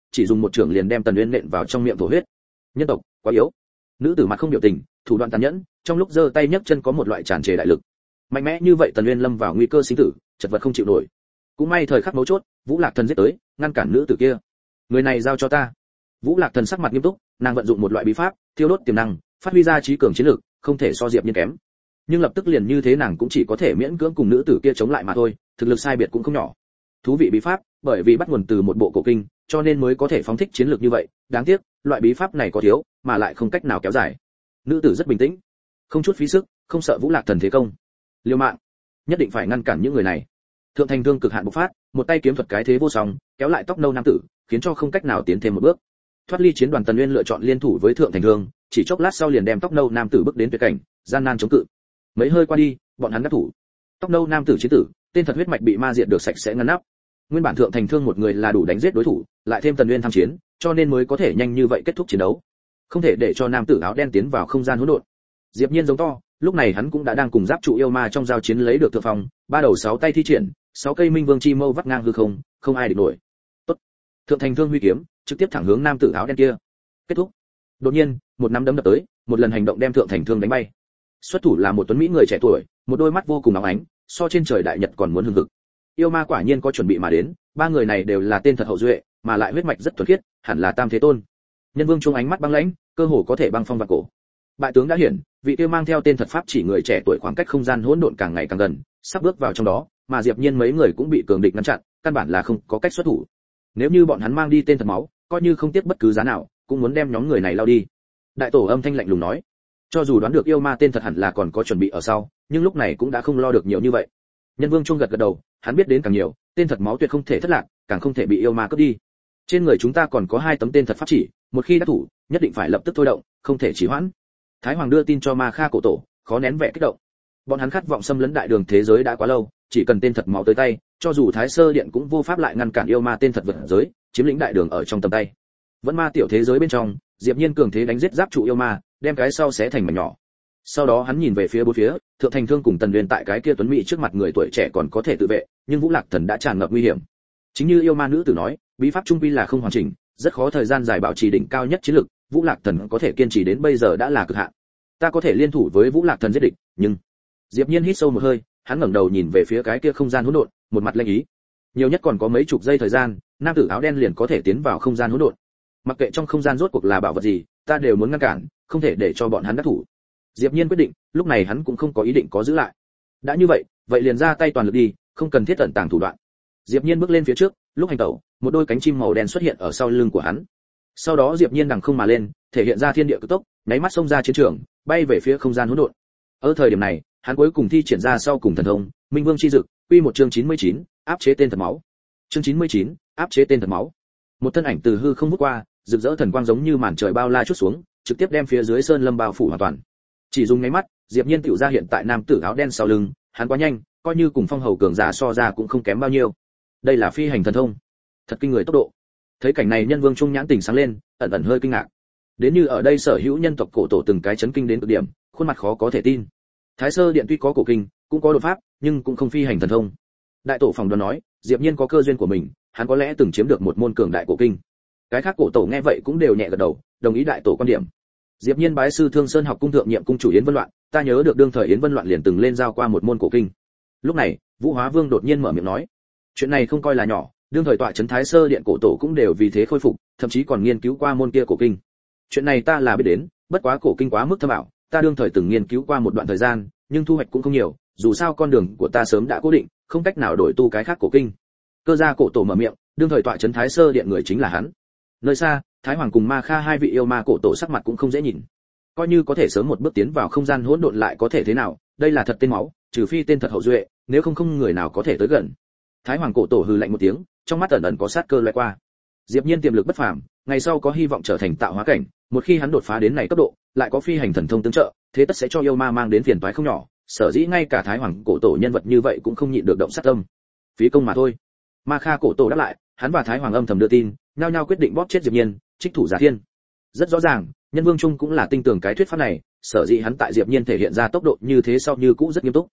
chỉ dùng một trường liền đem Tần Uyên nện vào trong miệng thổ huyết. Nhân tộc quá yếu. Nữ tử mặt không biểu tình, thủ đoạn tàn nhẫn, trong lúc giơ tay nhấc chân có một loại tràn trề đại lực. Mạnh mẽ như vậy Tần Uyên lâm vào nguy cơ sinh tử, chật vật không chịu nổi. Cũng may thời khắc mấu chốt, Vũ Lạc Thần giết tới, ngăn cản nữ tử kia. Người này giao cho ta. Vũ Lạc Thần sắc mặt nghiêm túc, nàng vận dụng một loại bí pháp, thiêu đốt tiềm năng, phát huy ra trí cường chiến lược, không thể so Diệp Nhiên kém. Nhưng lập tức liền như thế nàng cũng chỉ có thể miễn cưỡng cùng nữ tử kia chống lại mà thôi, thực lực sai biệt cũng không nhỏ. Thú vị bí pháp, bởi vì bắt nguồn từ một bộ cổ kinh, cho nên mới có thể phóng thích chiến lược như vậy, đáng tiếc, loại bí pháp này có thiếu, mà lại không cách nào kéo dài. Nữ tử rất bình tĩnh, không chút phí sức, không sợ Vũ Lạc Thần thế công. Liều mạng, nhất định phải ngăn cản những người này. Thượng Thành Thương cực hạn bộc phát, một tay kiếm thuật cái thế vô song, kéo lại tóc nâu nam tử, khiến cho không cách nào tiến thêm một bước. Thoát ly chiến đoàn, Tần Uyên lựa chọn liên thủ với Thượng Thành Thương, chỉ chốc lát sau liền đem tóc nâu nam tử bước đến tuyệt cảnh, gian nan chống cự. Mấy hơi qua đi, bọn hắn đắc thủ. Tóc nâu nam tử chiến tử, tên thật huyết mạch bị ma diệt được sạch sẽ ngăn nắp. Nguyên bản Thượng Thành Thương một người là đủ đánh giết đối thủ, lại thêm Tần Uyên tham chiến, cho nên mới có thể nhanh như vậy kết thúc chiến đấu. Không thể để cho nam tử áo đen tiến vào không gian hỗn độn. Diệp Nhiên giống to, lúc này hắn cũng đã đang cùng giáp trụ yêu ma trong giao chiến lấy được thượng phong, ba đầu sáu tay thi triển, sáu cây minh vương chi mâu vắt ngang hư không, không ai địch nổi. Tốt. Thượng Thành Thương huy kiếm, trực tiếp thẳng hướng nam tử áo đen kia. Kết thúc. Đột nhiên, một nắm đấm đập tới, một lần hành động đem Thượng Thành Thương đánh bay. Xuất thủ là một tuấn mỹ người trẻ tuổi, một đôi mắt vô cùng óng ánh, so trên trời đại nhật còn muốn hừng hực. Yêu ma quả nhiên có chuẩn bị mà đến, ba người này đều là tên thật hậu duệ, mà lại huyết mạch rất thuần khiết, hẳn là Tam Thế Tôn. Nhân Vương Trung ánh mắt băng lãnh, cơ hồ có thể băng phong vạn cổ. Bại tướng đã hiển, vị kia mang theo tên thật pháp chỉ người trẻ tuổi khoảng cách không gian hỗn độn càng ngày càng gần, sắp bước vào trong đó, mà Diệp Nhiên mấy người cũng bị cường địch ngăn chặn, căn bản là không có cách xuất thủ. Nếu như bọn hắn mang đi tên thật máu, coi như không tiếc bất cứ giá nào, cũng muốn đem nhóm người này lao đi. Đại tổ âm thanh lạnh lùng nói, cho dù đoán được yêu ma tên thật hẳn là còn có chuẩn bị ở sau, nhưng lúc này cũng đã không lo được nhiều như vậy. Nhân Vương Trung gật gật đầu, hắn biết đến càng nhiều, tên thật máu tuyệt không thể thất lạc, càng không thể bị yêu ma cướp đi. Trên người chúng ta còn có hai tấm tên thật pháp chỉ, một khi đã thủ, nhất định phải lập tức thôi động, không thể trì hoãn. Thái Hoàng đưa tin cho Ma Kha cổ tổ, khó nén vẻ kích động. Bọn hắn khát vọng xâm lấn đại đường thế giới đã quá lâu, chỉ cần tên thật máu tới tay, cho dù Thái Sơ Điện cũng vô pháp lại ngăn cản yêu ma tên thật vượt giới, chiếm lĩnh đại đường ở trong tầm tay. Vẫn ma tiểu thế giới bên trong, Diệp Nhiên cường thế đánh giết giáp trụ yêu ma, đem cái sau xé thành mảnh nhỏ. Sau đó hắn nhìn về phía bốn phía, Thượng Thành Thương cùng Tần Uyên tại cái kia tuấn mỹ trước mặt người tuổi trẻ còn có thể tự vệ, nhưng Vũ Lạc Thần đã tràn ngập nguy hiểm. Chính như yêu ma nữ tử nói, bí pháp trung quy là không hoàn chỉnh, rất khó thời gian dài bảo trì đỉnh cao nhất chiến lực, Vũ Lạc Thần có thể kiên trì đến bây giờ đã là cực hạn. Ta có thể liên thủ với Vũ Lạc Thần giết địch, nhưng Diệp Nhiên hít sâu một hơi, hắn ngẩng đầu nhìn về phía cái kia không gian hỗn độn, một mặt lanh ý. Nhiều nhất còn có mấy chục giây thời gian, nam tử áo đen liền có thể tiến vào không gian hỗn độn. Mặc kệ trong không gian rốt cuộc là bảo vật gì, ta đều muốn ngăn cản, không thể để cho bọn hắn đắc thủ. Diệp Nhiên quyết định, lúc này hắn cũng không có ý định có giữ lại. Đã như vậy, vậy liền ra tay toàn lực đi, không cần thiết tận tàng thủ đoạn. Diệp Nhiên bước lên phía trước, lúc hành tẩu, một đôi cánh chim màu đen xuất hiện ở sau lưng của hắn. Sau đó Diệp Nhiên đằng không mà lên, thể hiện ra thiên địa cực tốc, nháy mắt xông ra chiến trường, bay về phía không gian hỗn độn. Ở thời điểm này, hắn cuối cùng thi triển ra sau cùng thần thông, Minh Vương chi dực, quy một chương chín mươi chín, áp chế tên thật máu. Chương chín mươi chín, áp chế tên thật máu. Một thân ảnh từ hư không vút qua, rực rỡ thần quang giống như màn trời bao la chút xuống, trực tiếp đem phía dưới sơn lâm bao phủ hoàn toàn. Chỉ dùng nháy mắt, Diệp Nhiên tiểu ra hiện tại nam tử áo đen sau lưng, hắn quá nhanh, coi như cùng phong hầu cường giả so ra cũng không kém bao nhiêu. Đây là phi hành thần thông, thật kinh người tốc độ. Thấy cảnh này Nhân Vương Trung nhãn tỉnh sáng lên, ẩn ẩn hơi kinh ngạc. Đến như ở đây sở hữu nhân tộc cổ tổ từng cái chấn kinh đến cực điểm, khuôn mặt khó có thể tin. Thái Sơ Điện tuy có cổ kinh, cũng có đột pháp, nhưng cũng không phi hành thần thông. Đại tổ phòng đoán nói, Diệp Nhiên có cơ duyên của mình, hắn có lẽ từng chiếm được một môn cường đại cổ kinh. Cái khác cổ tổ nghe vậy cũng đều nhẹ gật đầu, đồng ý đại tổ quan điểm. Diệp Nhiên bái sư Thương Sơn học cung thượng nhiệm cung chủ Yến Vân Loạn, ta nhớ được đương thời Yến Vân Loạn liền từng lên giao qua một môn cổ kinh. Lúc này, Vũ Hóa Vương đột nhiên mở miệng nói, chuyện này không coi là nhỏ, đương thời tọa trấn Thái Sơ Điện cổ tổ cũng đều vì thế khôi phục, thậm chí còn nghiên cứu qua môn kia cổ kinh. Chuyện này ta là biết đến, bất quá cổ kinh quá mức thâm ảo, ta đương thời từng nghiên cứu qua một đoạn thời gian, nhưng thu hoạch cũng không nhiều, dù sao con đường của ta sớm đã cố định, không cách nào đổi tu cái khác cổ kinh. Cơ gia cổ tổ mở miệng, đương thời tọa trấn Thái Sơ Điện người chính là hắn. Nơi xa, Thái Hoàng cùng Ma Kha hai vị yêu ma cổ tổ sắc mặt cũng không dễ nhìn. Coi như có thể sớm một bước tiến vào không gian hỗn độn lại có thể thế nào, đây là thật tên máu, trừ phi tên thật hậu duệ, nếu không không người nào có thể tới gần. Thái Hoàng cổ tổ hừ lạnh một tiếng, trong mắt ẩn ẩn có sát cơ lóe qua. Diệp Nhiên tiềm lực bất phàm, ngày sau có hy vọng trở thành tạo hóa cảnh, một khi hắn đột phá đến này cấp độ, lại có phi hành thần thông tương trợ, thế tất sẽ cho yêu ma mang đến phiền toái không nhỏ, sở dĩ ngay cả Thái Hoàng cổ tổ nhân vật như vậy cũng không nhịn được động sát tâm. Phí công mà thôi. Ma Kha cổ tổ đáp lại, hắn và Thái Hoàng âm thầm đưa tin, nhao nhao quyết định bóp chết Diệp Nhiên, trích thủ giả thiên. Rất rõ ràng, Nhân Vương Trung cũng là tin tưởng cái thuyết pháp này, sở dĩ hắn tại Diệp Nhiên thể hiện ra tốc độ như thế sau như cũ rất nghiêm túc.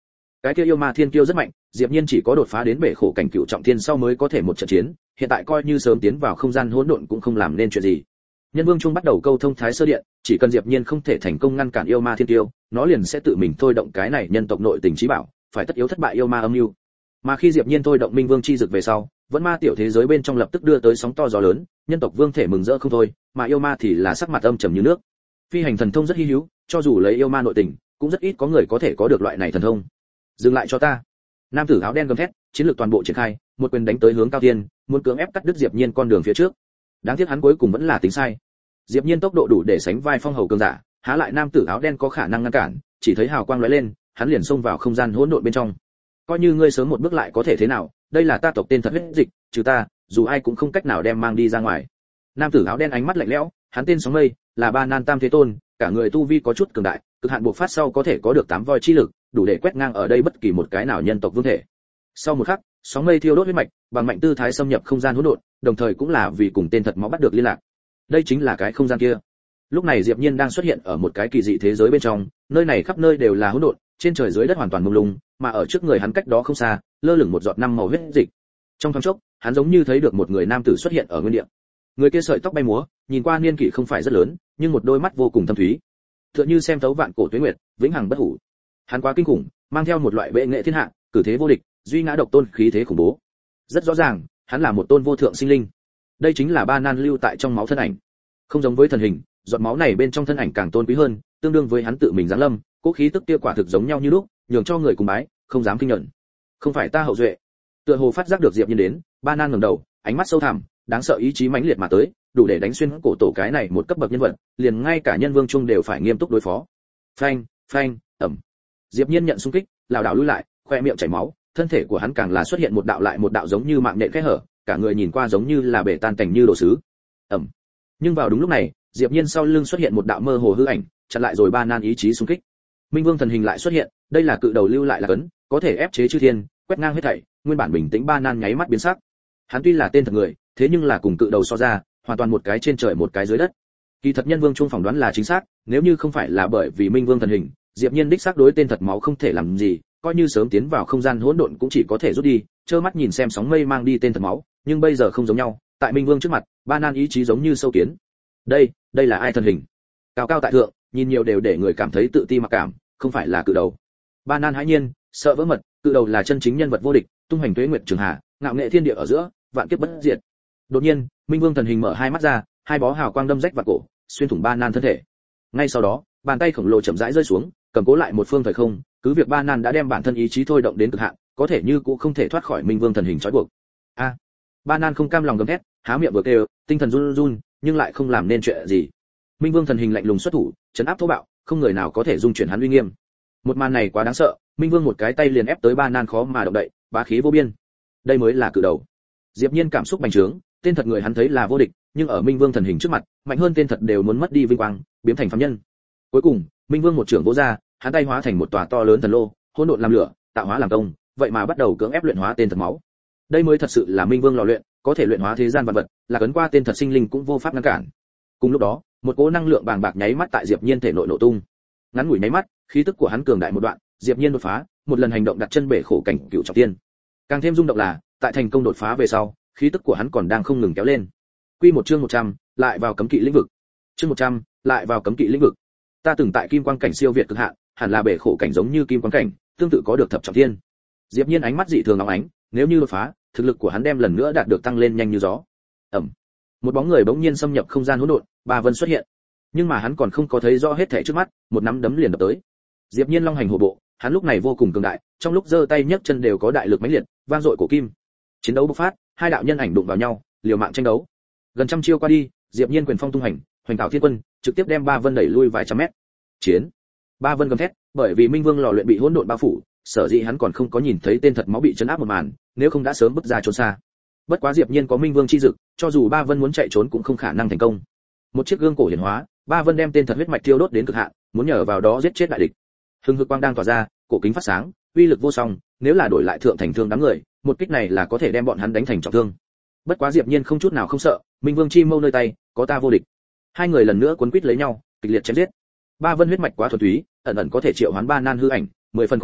Cái kia yêu ma thiên kiêu rất mạnh, Diệp Nhiên chỉ có đột phá đến bể khổ cảnh cửu trọng thiên sau mới có thể một trận chiến, hiện tại coi như sớm tiến vào không gian hỗn độn cũng không làm nên chuyện gì. Nhân Vương Trung bắt đầu câu thông Thái Sơ Điện, chỉ cần Diệp Nhiên không thể thành công ngăn cản yêu ma thiên kiêu, nó liền sẽ tự mình thôi động cái này nhân tộc nội tình chí bảo, phải tất yếu thất bại yêu ma âm mưu. Mà khi Diệp Nhiên thôi động Minh Vương chi dực về sau, vẫn ma tiểu thế giới bên trong lập tức đưa tới sóng to gió lớn, nhân tộc vương thể mừng rỡ không thôi, mà yêu ma thì là sắc mặt âm trầm như nước. Phi hành thần thông rất hi hữu, cho dù lấy yêu ma nội tình, cũng rất ít có người có thể có được loại này thần thông. Dừng lại cho ta! Nam tử áo đen gầm thét, chiến lược toàn bộ triển khai, một quyền đánh tới hướng Cao Thiên, muốn cưỡng ép cắt đứt Diệp Nhiên con đường phía trước. Đáng tiếc hắn cuối cùng vẫn là tính sai. Diệp Nhiên tốc độ đủ để sánh vai phong hầu cường giả, há lại nam tử áo đen có khả năng ngăn cản, chỉ thấy hào quang lóe lên, hắn liền xông vào không gian hỗn độn bên trong. Coi như ngươi sớm một bước lại có thể thế nào, đây là ta tộc tên thật huyết dịch, trừ ta, dù ai cũng không cách nào đem mang đi ra ngoài. Nam tử áo đen ánh mắt lạnh lẽo, hắn tên Sóng Mây, là Ba Nan Tam Thế Tôn, cả người tu vi có chút cường đại, cực hạn buộc phát sau có thể có được tám voi chi lực, đủ để quét ngang ở đây bất kỳ một cái nào nhân tộc vương thể. Sau một khắc, Sóng Mây thiêu đốt huyết mạch, bằng mạnh tư thái xâm nhập không gian hỗn độn, đồng thời cũng là vì cùng tên thật máu bắt được liên lạc. Đây chính là cái không gian kia. Lúc này Diệp Nhiên đang xuất hiện ở một cái kỳ dị thế giới bên trong, nơi này khắp nơi đều là hỗn độn, trên trời dưới đất hoàn toàn mông lung, mà ở trước người hắn cách đó không xa, lơ lửng một giọt năm màu huyết dịch. Trong thoáng chốc, hắn giống như thấy được một người nam tử xuất hiện ở nguyên địa. Người kia sợi tóc bay múa, nhìn qua niên kỷ không phải rất lớn, nhưng một đôi mắt vô cùng thâm thúy, tựa như xem thấu vạn cổ tuế nguyệt, vĩnh hằng bất hủ. Hắn quá kinh khủng, mang theo một loại bệ nghệ thiên hạ, cử thế vô địch, duy ngã độc tôn, khí thế khủng bố. Rất rõ ràng, hắn là một tôn vô thượng sinh linh. Đây chính là Ba Nan lưu tại trong máu thân ảnh. Không giống với thần hình, giọt máu này bên trong thân ảnh càng tôn quý hơn, tương đương với hắn tự mình giáng lâm, cố khí tức kia quả thực giống nhau như lúc, nhường cho người cùng bái, không dám kinh nhận. Không phải ta hậu duệ. Tựa hồ phát giác được Diệp Nhiên đến, Ba Nan ngẩng đầu, ánh mắt sâu thẳm, đáng sợ ý chí mãnh liệt mà tới, đủ để đánh xuyên cổ tổ cái này một cấp bậc nhân vật, liền ngay cả nhân vương trung đều phải nghiêm túc đối phó. Phanh, phanh, ầm. Diệp Nhiên nhận xung kích, lảo đảo lùi lại, khoe miệng chảy máu, thân thể của hắn càng là xuất hiện một đạo lại một đạo giống như mạng nhện kẽ hở, cả người nhìn qua giống như là bể tan cảnh như đồ sứ. Ầm. Nhưng vào đúng lúc này, Diệp Nhiên sau lưng xuất hiện một đạo mơ hồ hư ảnh, chặn lại rồi Ba Nan ý chí xung kích. Minh Vương thần hình lại xuất hiện, đây là cự đầu lưu lại là cấn, có thể ép chế chư thiên, quét ngang hết thảy, nguyên bản bình tĩnh Ba Nan nháy mắt biến sắc. Hắn tuy là tên thật người, thế nhưng là cùng cự đầu so ra, hoàn toàn một cái trên trời một cái dưới đất. Kỳ thật nhân vương trung phỏng đoán là chính xác, nếu như không phải là bởi vì Minh Vương thần hình, Diệp Nhiên đích xác đối tên thật máu không thể làm gì, coi như sớm tiến vào không gian hỗn độn cũng chỉ có thể rút đi, trơ mắt nhìn xem Sóng Mây mang đi tên thật máu, nhưng bây giờ không giống nhau, tại Minh Vương trước mặt, Ba Nan ý chí giống như sâu kiến. Đây, đây là ai thần hình? Cao cao tại thượng, nhìn nhiều đều để người cảm thấy tự ti mặc cảm, không phải là cự đầu. Ba Nan hãi nhiên, sợ vỡ mật, cự đầu là chân chính nhân vật vô địch, tung hoành tuế nguyệt trường hà, ngạo nghệ thiên địa ở giữa, vạn kiếp bất diệt. Đột nhiên, Minh Vương thần hình mở hai mắt ra, hai bó hào quang đâm rách vào cổ, xuyên thủng Ba Nan thân thể. Ngay sau đó, bàn tay khổng lồ chậm rãi rơi xuống, cầm cố lại một phương thời không, cứ việc Ba Nan đã đem bản thân ý chí thôi động đến cực hạn, có thể như cũng không thể thoát khỏi Minh Vương thần hình trói buộc. A! À, Ba Nan không cam lòng gầm thét, há miệng vừa kêu, tinh thần run run, nhưng lại không làm nên chuyện gì. Minh Vương thần hình lạnh lùng xuất thủ, trấn áp thô bạo, không người nào có thể dung chuyển hắn uy nghiêm. Một màn này quá đáng sợ, Minh Vương một cái tay liền ép tới Ba Nan khó mà động đậy, bá khí vô biên. Đây mới là cự đầu. Diệp Nhiên cảm xúc bành trướng, tên thật người hắn thấy là vô địch, nhưng ở Minh Vương thần hình trước mặt, mạnh hơn tên thật đều muốn mất đi vinh quang, biến thành phàm nhân. Cuối cùng, Minh Vương một trường vỗ ra, hắn tay hóa thành một tòa to lớn thần lô, hỗn độn làm lửa, tạo hóa làm công, vậy mà bắt đầu cưỡng ép luyện hóa tên thật máu. Đây mới thật sự là Minh Vương lò luyện, có thể luyện hóa thế gian vạn vật, là cấn qua tên thật sinh linh cũng vô pháp ngăn cản. Cùng lúc đó, một cỗ năng lượng bàng bạc nháy mắt tại Diệp Nhiên thể nội nổ tung. Ngắn ngủi nháy mắt, khí tức của hắn cường đại một đoạn, Diệp Nhiên đột phá, một lần hành động đặt chân bể khổ cảnh cửu trọng thiên. Càng thêm rung động là, tại thành công đột phá về sau, khí tức của hắn còn đang không ngừng kéo lên. Quy một chương một trăm, lại vào cấm kỵ lĩnh vực. Chương một trăm, lại vào cấm kỵ lĩnh vực. Ta từng tại kim quang cảnh siêu việt cực hạn, hẳn là bể khổ cảnh giống như kim quang cảnh, tương tự có được thập trọng thiên. Diệp Nhiên ánh mắt dị thường óng ánh, nếu như đột phá, thực lực của hắn đem lần nữa đạt được tăng lên nhanh như gió. Ầm. Một bóng người bỗng nhiên xâm nhập không gian hỗn độn, Ba Vân xuất hiện. Nhưng mà hắn còn không có thấy rõ hết thảy trước mắt, một nắm đấm liền đập tới. Diệp Nhiên long hành hổ bộ, hắn lúc này vô cùng cường đại, trong lúc giơ tay nhấc chân đều có đại lực mãnh liệt, vang dội cổ kim. Chiến đấu bộc phát, hai đạo nhân ảnh đụng vào nhau, liều mạng tranh đấu. Gần trăm chiêu qua đi, Diệp Nhiên quyền phong tung hành, hoành tạo thiên quân, trực tiếp đem Ba Vân đẩy lui vài trăm mét. Chiến. Ba Vân gầm thét, bởi vì Minh Vương lò luyện bị hỗn độn bao phủ, sở dĩ hắn còn không có nhìn thấy tên thật máu bị chấn áp một màn, nếu không đã sớm bước ra trốn xa. Bất quá Diệp Nhiên có Minh Vương chi dực, cho dù Ba Vân muốn chạy trốn cũng không khả năng thành công. Một chiếc gương cổ hiển hóa, Ba Vân đem tên thật huyết mạch thiêu đốt đến cực hạn, muốn nhờ vào đó giết chết đại địch. Hưng hực quang đang tỏa ra, cổ kính phát sáng, uy lực vô song, nếu là đổi lại thượng thành thương đám người, một kích này là có thể đem bọn hắn đánh thành trọng thương. Bất quá Diệp Nhiên không chút nào không sợ, Minh Vương chi mâu nơi tay, có ta vô địch. Hai người lần nữa cuốn quýt lấy nhau, kịch liệt chém giết. Ba Vân huyết mạch quá thuần túy, ẩn ẩn có thể triệu hoán Ba Nan hư ảnh, mười phần khủng bố,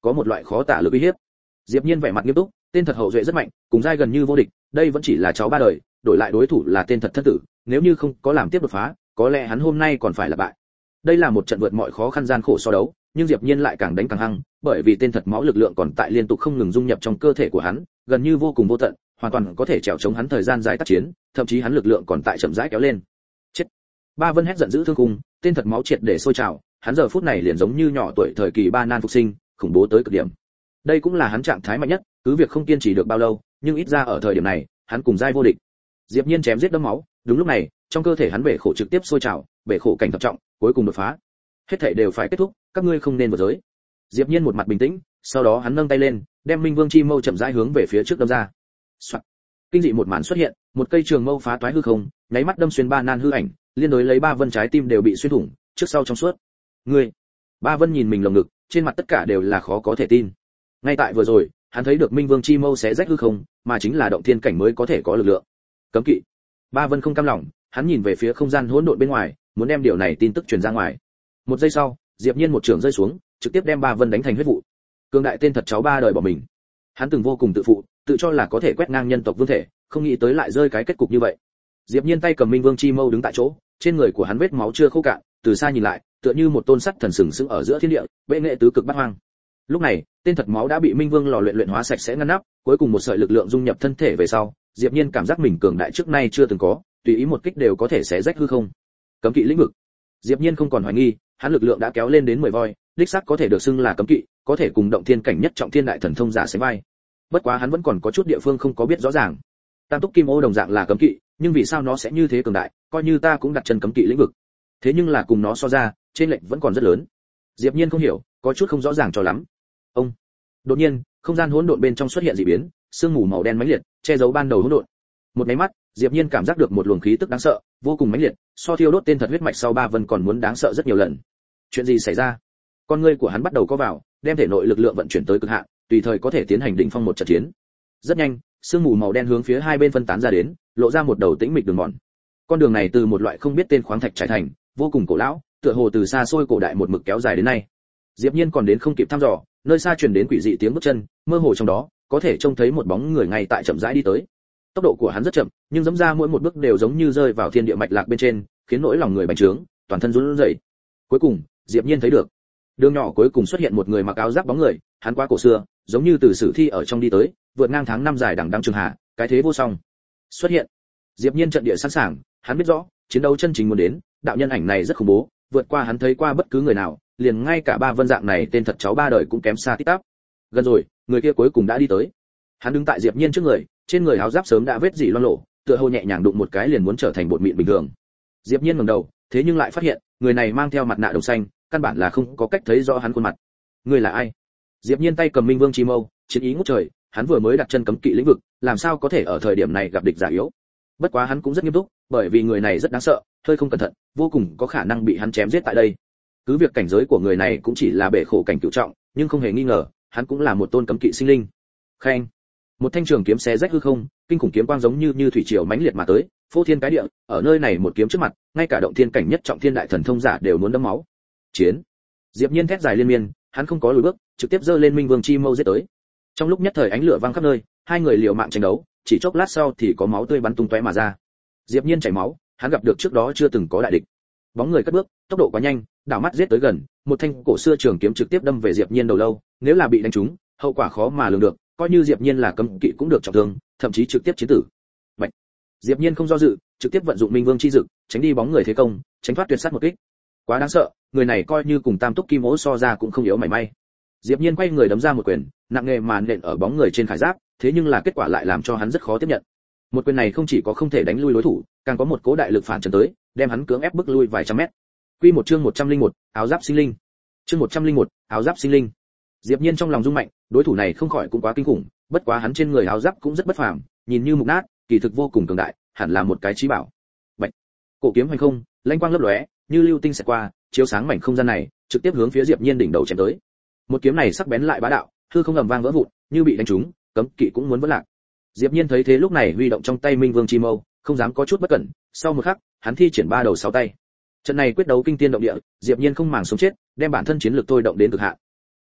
có một loại khó tả lực uy hiếp. Diệp Nhiên vẻ mặt nghiêm túc, tên thật hậu duệ rất mạnh, cùng giai gần như vô địch, đây vẫn chỉ là cháu ba đời, đổi lại đối thủ là tên thật thân tử, nếu như không có làm tiếp đột phá, có lẽ hắn hôm nay còn phải là bại. Đây là một trận vượt mọi khó khăn gian khổ so đấu, nhưng Diệp Nhiên lại càng đánh càng hăng, bởi vì tên thật máu lực lượng còn tại liên tục không ngừng dung nhập trong cơ thể của hắn, gần như vô cùng vô tận, hoàn toàn có thể trèo chống hắn thời gian dài tác chiến, thậm chí hắn lực lượng còn tại chậm rãi kéo lên. Chết! Ba Vân hét giận dữ thương khung, tên thật máu triệt để sôi trào, hắn giờ phút này liền giống như nhỏ tuổi thời kỳ ba nan phục sinh, khủng bố tới cực điểm. Đây cũng là hắn trạng thái mạnh nhất, cứ việc không kiên trì được bao lâu, nhưng ít ra ở thời điểm này, hắn cùng giai vô địch. Diệp Nhiên chém giết đấm máu, đúng lúc này, trong cơ thể hắn bể khổ trực tiếp sôi trào, bể khổ cảnh thập trọng, cuối cùng đột phá. Hết thảy đều phải kết thúc, các ngươi không nên vượt giới. Diệp Nhiên một mặt bình tĩnh, sau đó hắn nâng tay lên, đem Minh Vương chi mâu chậm rãi hướng về phía trước đâm ra. Soạt. Kinh dị một màn xuất hiện, một cây trường mâu phá toái hư không, nháy mắt đâm xuyên ba nan hư ảnh, liên đối lấy Ba Vân trái tim đều bị xuyên thủng, trước sau trong suốt. Ngươi. Ba Vân nhìn mình lồng ngực, trên mặt tất cả đều là khó có thể tin. Ngay tại vừa rồi, hắn thấy được Minh Vương chi mâu xé rách hư không, mà chính là động thiên cảnh mới có thể có lực lượng. Cấm kỵ. Ba Vân không cam lòng, hắn nhìn về phía không gian hỗn độn bên ngoài, muốn đem điều này tin tức truyền ra ngoài. Một giây sau, Diệp Nhiên một trường rơi xuống, trực tiếp đem Ba Vân đánh thành huyết vụ. Cường đại tên thật cháu ba đời bỏ mình. Hắn từng vô cùng tự phụ, tự cho là có thể quét ngang nhân tộc vương thể, không nghĩ tới lại rơi cái kết cục như vậy. Diệp Nhiên tay cầm Minh Vương chi mâu đứng tại chỗ, trên người của hắn vết máu chưa khô cạn, từ xa nhìn lại, tựa như một tôn sắt thần sừng sững ở giữa thiên địa, bệ nghệ tứ cực bát hoang. Lúc này, tên thật máu đã bị Minh Vương lò luyện luyện hóa sạch sẽ ngăn nắp, cuối cùng một sợi lực lượng dung nhập thân thể về sau, Diệp Nhiên cảm giác mình cường đại trước nay chưa từng có, tùy ý một kích đều có thể xé rách hư không. Cấm kỵ lĩnh vực. Diệp Nhiên không còn hoài nghi, hắn lực lượng đã kéo lên đến mười voi, đích xác có thể được xưng là cấm kỵ, có thể cùng động thiên cảnh nhất trọng thiên đại thần thông giả sánh vai. Bất quá hắn vẫn còn có chút địa phương không có biết rõ ràng. Tam túc kim ô đồng dạng là cấm kỵ, nhưng vì sao nó sẽ như thế cường đại, coi như ta cũng đặt chân cấm kỵ lĩnh vực. Thế nhưng là cùng nó so ra, trên lệnh vẫn còn rất lớn. Diệp Nhiên không hiểu, có chút không rõ ràng cho lắm. Ông. Đột nhiên, không gian hỗn độn bên trong xuất hiện dị biến, sương mù màu đen mãnh liệt, che giấu ban đầu hỗn độn. Một cái mắt, Diệp Nhiên cảm giác được một luồng khí tức đáng sợ, vô cùng mãnh liệt, so thiêu đốt tên thật huyết mạch sau Ba Vân còn muốn đáng sợ rất nhiều lần. Chuyện gì xảy ra? Con ngươi của hắn bắt đầu co vào, đem thể nội lực lượng vận chuyển tới cực hạn, tùy thời có thể tiến hành đỉnh phong một trận chiến. Rất nhanh, sương mù màu đen hướng phía hai bên phân tán ra đến, lộ ra một đầu tĩnh mịch đường mòn. Con đường này từ một loại không biết tên khoáng thạch trải thành, vô cùng cổ lão, tựa hồ từ xa xôi cổ đại một mực kéo dài đến nay. Diệp Nhiên còn đến không kịp thăm dò, nơi xa truyền đến quỷ dị tiếng bước chân, mơ hồ trong đó, có thể trông thấy một bóng người ngay tại chậm rãi đi tới. Tốc độ của hắn rất chậm, nhưng giẫm ra mỗi một bước đều giống như rơi vào thiên địa mạch lạc bên trên, khiến nỗi lòng người bành trướng, toàn thân run rẩy. Cuối cùng, Diệp Nhiên thấy được, đường nhỏ cuối cùng xuất hiện một người mặc áo giáp bóng người, hắn quá cổ xưa, giống như từ sử thi ở trong đi tới, vượt ngang tháng năm dài đằng đẵng trường hạ, cái thế vô song. Xuất hiện. Diệp Nhiên trận địa sẵn sàng, hắn biết rõ, chiến đấu chân chính muốn đến, đạo nhân ảnh này rất khủng bố, vượt qua hắn thấy qua bất cứ người nào, liền ngay cả Ba Vân dạng này tên thật cháu ba đời cũng kém xa tít tắp. Gần rồi, người kia cuối cùng đã đi tới. Hắn đứng tại Diệp Nhiên trước người, trên người áo giáp sớm đã vết dỉ loang lổ, tựa hồ nhẹ nhàng đụng một cái liền muốn trở thành bột mịn bình thường. Diệp Nhiên ngẩng đầu, thế nhưng lại phát hiện, người này mang theo mặt nạ đồng xanh, căn bản là không có cách thấy rõ hắn khuôn mặt. Người là ai? Diệp Nhiên tay cầm Minh Vương chi mâu, chiến ý ngút trời, hắn vừa mới đặt chân cấm kỵ lĩnh vực, làm sao có thể ở thời điểm này gặp địch giả yếu. Bất quá hắn cũng rất nghiêm túc, bởi vì người này rất đáng sợ, hơi không cẩn thận, vô cùng có khả năng bị hắn chém giết tại đây. Cứ việc cảnh giới của người này cũng chỉ là bể khổ cảnh cửu trọng, nhưng không hề nghi ngờ, hắn cũng là một tôn cấm kỵ sinh linh. Khen. Một thanh trường kiếm xé rách hư không, kinh khủng kiếm quang giống như như thủy triều mãnh liệt mà tới, phô thiên cái địa, ở nơi này một kiếm trước mặt, ngay cả động thiên cảnh nhất trọng thiên đại thần thông giả đều muốn đẫm máu. Chiến. Diệp Nhiên thét dài liên miên, hắn không có lùi bước, trực tiếp giơ lên Minh Vương chi mâu giết tới. Trong lúc nhất thời ánh lửa vang khắp nơi, hai người liều mạng tranh đấu, chỉ chốc lát sau thì có máu tươi bắn tung tóe mà ra. Diệp Nhiên chảy máu, hắn gặp được trước đó chưa từng có đại địch. Bóng người cất bước, tốc độ quá nhanh, đảo mắt giết tới gần, một thanh cổ xưa trường kiếm trực tiếp đâm về Diệp Nhiên đầu lâu, nếu là bị đánh trúng, hậu quả khó mà lường được, coi như Diệp Nhiên là cấm kỵ cũng được trọng thương, thậm chí trực tiếp chiến tử. Bạch. Diệp Nhiên không do dự, trực tiếp vận dụng Minh Vương chi dực, tránh đi bóng người thế công, tránh thoát tuyệt sát một kích. Quá đáng sợ, người này coi như cùng Tam Túc Kim Ô so ra cũng không yếu mảy may. Diệp Nhiên quay người đấm ra một quyền, nặng nề màn nện ở bóng người trên khải giáp, thế nhưng là kết quả lại làm cho hắn rất khó tiếp nhận. Một quyền này không chỉ có không thể đánh lui đối thủ, càng có một cố đại lực phản chấn tới, đem hắn cưỡng ép bước lui vài trăm mét. Quy một chương một trăm lẻ một, áo giáp sinh linh. Chương một trăm lẻ một, áo giáp sinh linh. Diệp Nhiên trong lòng rung mạnh, đối thủ này không khỏi cũng quá kinh khủng, bất quá hắn trên người áo giáp cũng rất bất phàm, nhìn như mục nát, kỳ thực vô cùng cường đại, hẳn là một cái chí bảo. Bạch. Cổ kiếm hành không, lanh quang lấp lóe, như lưu tinh sẽ qua, chiếu sáng mảnh không gian này, trực tiếp hướng phía Diệp Nhiên đỉnh đầu chém tới. Một kiếm này sắc bén lại bá đạo, hư không ầm vang vỡ vụn, như bị đánh trúng, cấm kỵ cũng muốn vỡ lạc. Diệp Nhiên thấy thế lúc này huy động trong tay Minh Vương chi mâu, không dám có chút bất cẩn, sau một khắc, hắn thi triển ba đầu sáu tay. Trận này quyết đấu kinh thiên động địa, Diệp Nhiên không màng sống chết, đem bản thân chiến lực tôi động đến cực hạn.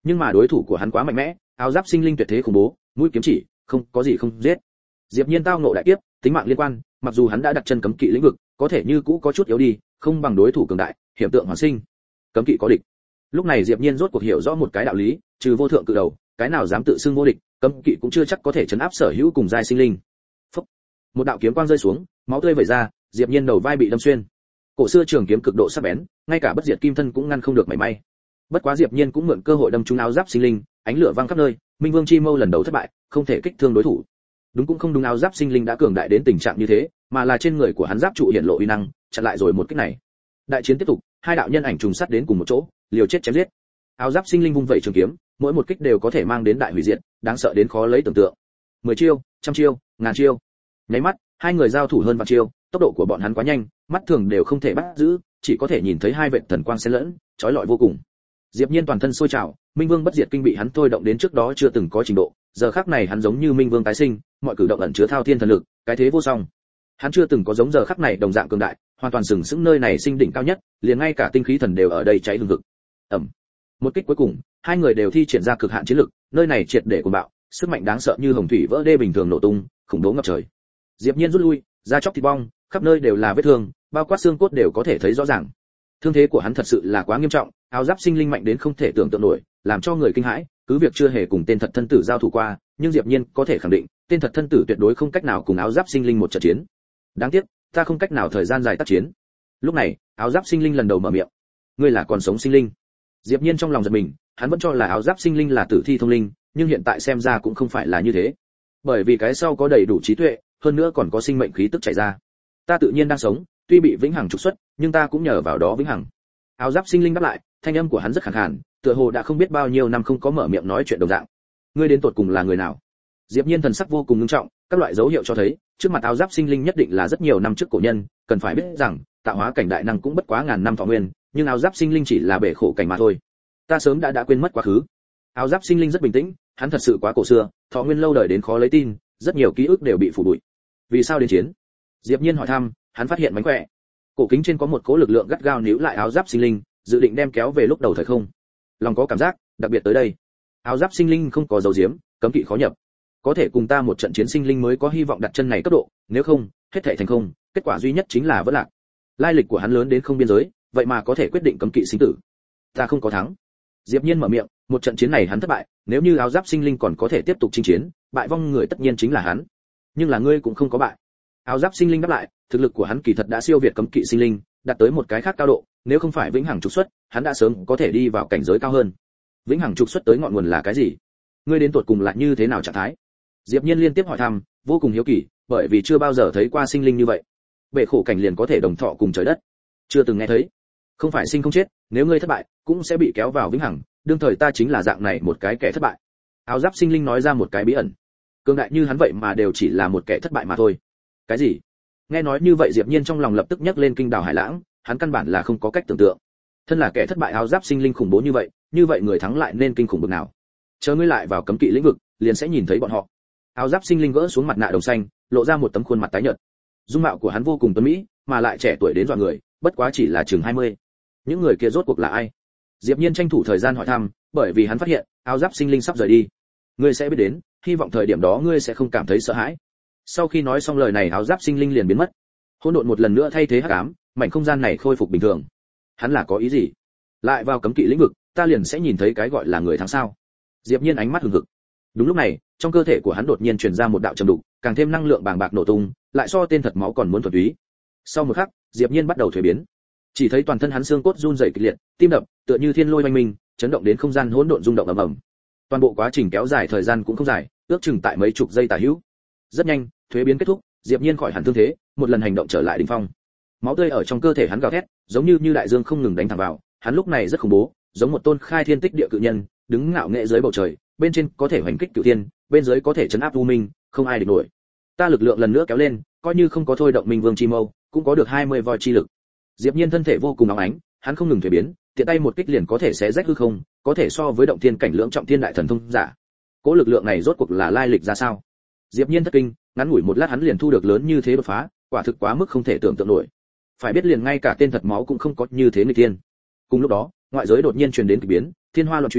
Nhưng mà đối thủ của hắn quá mạnh mẽ, áo giáp sinh linh tuyệt thế khủng bố, mũi kiếm chỉ, không có gì không giết. Diệp Nhiên tao ngộ đại kiếp, tính mạng liên quan, mặc dù hắn đã đặt chân cấm kỵ lĩnh vực, có thể như cũ có chút yếu đi, không bằng đối thủ cường đại, hiểm tượng hoàn sinh. Cấm kỵ có địch. Lúc này Diệp Nhiên rốt cuộc hiểu rõ một cái đạo lý, trừ vô thượng cự đầu, cái nào dám tự xưng vô địch, cấm kỵ cũng chưa chắc có thể chấn áp sở hữu cùng giai sinh linh. Phốc. Một đạo kiếm quang rơi xuống, máu tươi vẩy ra, Diệp Nhiên đầu vai bị đâm xuyên. Cổ xưa trường kiếm cực độ sắc bén, ngay cả bất diệt kim thân cũng ngăn không được mảy may. Bất quá Diệp Nhiên cũng mượn cơ hội đâm trúng áo giáp sinh linh, ánh lửa vang khắp nơi, Minh Vương chi mâu lần đầu thất bại, không thể kích thương đối thủ. Đúng cũng không đúng, áo giáp sinh linh đã cường đại đến tình trạng như thế, mà là trên người của hắn giáp trụ hiện lộ uy năng, chặn lại rồi một kích này. Đại chiến tiếp tục, hai đạo nhân ảnh trùng sát đến cùng một chỗ, liều chết chém giết. Áo giáp sinh linh vung vẩy trường kiếm, mỗi một kích đều có thể mang đến đại hủy diệt, đáng sợ đến khó lấy tưởng tượng. Mười chiêu, trăm chiêu, ngàn chiêu. Nháy mắt, hai người giao thủ hơn vạn chiêu, tốc độ của bọn hắn quá nhanh, mắt thường đều không thể bắt giữ, chỉ có thể nhìn thấy hai vệt thần quang xen lẫn, chói lọi vô cùng. Diệp Nhiên toàn thân sôi trào, Minh Vương bất diệt kinh bị hắn thôi động đến trước đó chưa từng có trình độ, giờ khắc này hắn giống như Minh Vương tái sinh, mọi cử động ẩn chứa thao thiên thần lực, cái thế vô song. Hắn chưa từng có giống giờ khắc này đồng dạng cường đại, hoàn toàn sừng sững nơi này sinh đỉnh cao nhất, liền ngay cả tinh khí thần đều ở đây cháy hừng hực. Ầm. Một kích cuối cùng, hai người đều thi triển ra cực hạn chiến lực, nơi này triệt để cuồng bạo, sức mạnh đáng sợ như hồng thủy vỡ đê bình thường nổ tung, khủng bố ngập trời. Diệp Nhiên rút lui, da chóc thịt bong, khắp nơi đều là vết thương, bao quát xương cốt đều có thể thấy rõ ràng. Thương thế của hắn thật sự là quá nghiêm trọng, áo giáp sinh linh mạnh đến không thể tưởng tượng nổi, làm cho người kinh hãi, cứ việc chưa hề cùng tên thật thân tử giao thủ qua, nhưng Diệp Nhiên có thể khẳng định, tên thật thân tử tuyệt đối không cách nào cùng áo giáp sinh linh một trận chiến. Đáng tiếc, ta không cách nào thời gian dài tác chiến. Lúc này, áo giáp sinh linh lần đầu mở miệng. Ngươi là còn sống sinh linh? Diệp Nhiên trong lòng giật mình, hắn vẫn cho là áo giáp sinh linh là tử thi thông linh, nhưng hiện tại xem ra cũng không phải là như thế. Bởi vì cái sau có đầy đủ trí tuệ, hơn nữa còn có sinh mệnh khí tức chảy ra. Ta tự nhiên đang sống, tuy bị vĩnh hằng trục xuất, nhưng ta cũng nhờ vào đó vĩnh hằng. Áo giáp sinh linh đáp lại, thanh âm của hắn rất khàn khàn, tựa hồ đã không biết bao nhiêu năm không có mở miệng nói chuyện đồng dạng. Ngươi đến tột cùng là người nào? Diệp Nhiên thần sắc vô cùng nghiêm trọng, các loại dấu hiệu cho thấy, trước mặt áo giáp sinh linh nhất định là rất nhiều năm trước cổ nhân, cần phải biết rằng, tạo hóa cảnh đại năng cũng bất quá ngàn năm thọ nguyên, nhưng áo giáp sinh linh chỉ là bể khổ cảnh mà thôi. Ta sớm đã đã quên mất quá khứ. Áo giáp sinh linh rất bình tĩnh, hắn thật sự quá cổ xưa, thọ nguyên lâu đời đến khó lấy tin, rất nhiều ký ức đều bị phủ bụi. Vì sao đến chiến? Diệp Nhiên hỏi thăm, hắn phát hiện mánh khỏe. Cổ kính trên có một cỗ lực lượng gắt gao níu lại áo giáp sinh linh, dự định đem kéo về lúc đầu thời không. Lòng có cảm giác, đặc biệt tới đây. Áo giáp sinh linh không có dấu diếm, cấm kỵ khó nhập. Có thể cùng ta một trận chiến sinh linh mới có hy vọng đặt chân này cấp độ, nếu không, hết thảy thành không, kết quả duy nhất chính là vỡ lạc. Lai lịch của hắn lớn đến không biên giới, vậy mà có thể quyết định cấm kỵ sinh tử. Ta không có thắng. Diệp Nhiên mở miệng, một trận chiến này hắn thất bại, nếu như áo giáp sinh linh còn có thể tiếp tục chinh chiến, bại vong người tất nhiên chính là hắn. Nhưng là ngươi cũng không có bại. Áo giáp sinh linh đáp lại, thực lực của hắn kỳ thật đã siêu việt cấm kỵ sinh linh, đạt tới một cái khác cao độ, nếu không phải vĩnh hằng trục xuất, hắn đã sớm có thể đi vào cảnh giới cao hơn. Vĩnh hằng trục xuất tới ngọn nguồn là cái gì? Ngươi đến tuột cùng là như thế nào trạng thái? Diệp Nhiên liên tiếp hỏi thăm, vô cùng hiếu kỳ, bởi vì chưa bao giờ thấy qua sinh linh như vậy. Bệ khổ cảnh liền có thể đồng thọ cùng trời đất, chưa từng nghe thấy. Không phải sinh không chết, nếu ngươi thất bại, cũng sẽ bị kéo vào vĩnh hằng, đương thời ta chính là dạng này một cái kẻ thất bại. Áo giáp sinh linh nói ra một cái bí ẩn. Cường đại như hắn vậy mà đều chỉ là một kẻ thất bại mà thôi. Cái gì? Nghe nói như vậy Diệp Nhiên trong lòng lập tức nhấc lên kinh đảo hải lãng, hắn căn bản là không có cách tưởng tượng. Thân là kẻ thất bại áo giáp sinh linh khủng bố như vậy, như vậy người thắng lại nên kinh khủng bực nào? Chờ ngươi lại vào cấm kỵ lĩnh vực, liền sẽ nhìn thấy bọn họ. Áo giáp sinh linh gỡ xuống mặt nạ đồng xanh, lộ ra một tấm khuôn mặt tái nhợt. Dung mạo của hắn vô cùng tuấn mỹ, mà lại trẻ tuổi đến dọa người, bất quá chỉ là chừng hai mươi. Những người kia rốt cuộc là ai? Diệp Nhiên tranh thủ thời gian hỏi thăm, bởi vì hắn phát hiện, áo giáp sinh linh sắp rời đi. Ngươi sẽ biết đến, hy vọng thời điểm đó ngươi sẽ không cảm thấy sợ hãi. Sau khi nói xong lời này áo giáp sinh linh liền biến mất. Hỗn độn một lần nữa thay thế hắc ám, mảnh không gian này khôi phục bình thường. Hắn là có ý gì? Lại vào cấm kỵ lĩnh vực, ta liền sẽ nhìn thấy cái gọi là người thắng sao? Diệp Nhiên ánh mắt hừng hực. Đúng lúc này, trong cơ thể của hắn đột nhiên truyền ra một đạo trầm đục, càng thêm năng lượng bàng bạc nổ tung, lại so tên thật máu còn muốn thuần túy. Sau một khắc, Diệp Nhiên bắt đầu thuế biến. Chỉ thấy toàn thân hắn xương cốt run rẩy kịch liệt, tim đập, tựa như thiên lôi oanh minh, chấn động đến không gian hỗn độn rung động ầm ầm. Toàn bộ quá trình kéo dài thời gian cũng không dài, ước chừng tại mấy chục giây tả hữu. Rất nhanh, thuế biến kết thúc, Diệp Nhiên khỏi hẳn thương thế, một lần hành động trở lại đỉnh phong. Máu tươi ở trong cơ thể hắn gào thét, giống như như đại dương không ngừng đánh thẳng vào, hắn lúc này rất khủng bố, giống một tôn khai thiên tích địa cự nhân, đứng ngạo nghệ dưới bầu trời, bên trên có thể hoành kích cửu thiên, bên dưới có thể trấn áp u minh, không ai địch nổi. Ta lực lượng lần nữa kéo lên, coi như không có thôi động Minh Vương chi mâu, cũng có được hai mươi voi chi lực. Diệp Nhiên thân thể vô cùng nóng ánh, hắn không ngừng thuế biến, tiện tay một kích liền có thể xé rách hư không, có thể so với động thiên cảnh lưỡng trọng thiên đại thần thông giả. Cố lực lượng này rốt cuộc là lai lịch ra sao? Diệp Nhiên thất kinh, ngắn ngủi một lát hắn liền thu được lớn như thế đột phá, quả thực quá mức không thể tưởng tượng nổi. Phải biết liền ngay cả tên thật máu cũng không có như thế người tiên. Cùng lúc đó, ngoại giới đột nhiên truyền đến kỳ biến, thiên hoa loạn truy,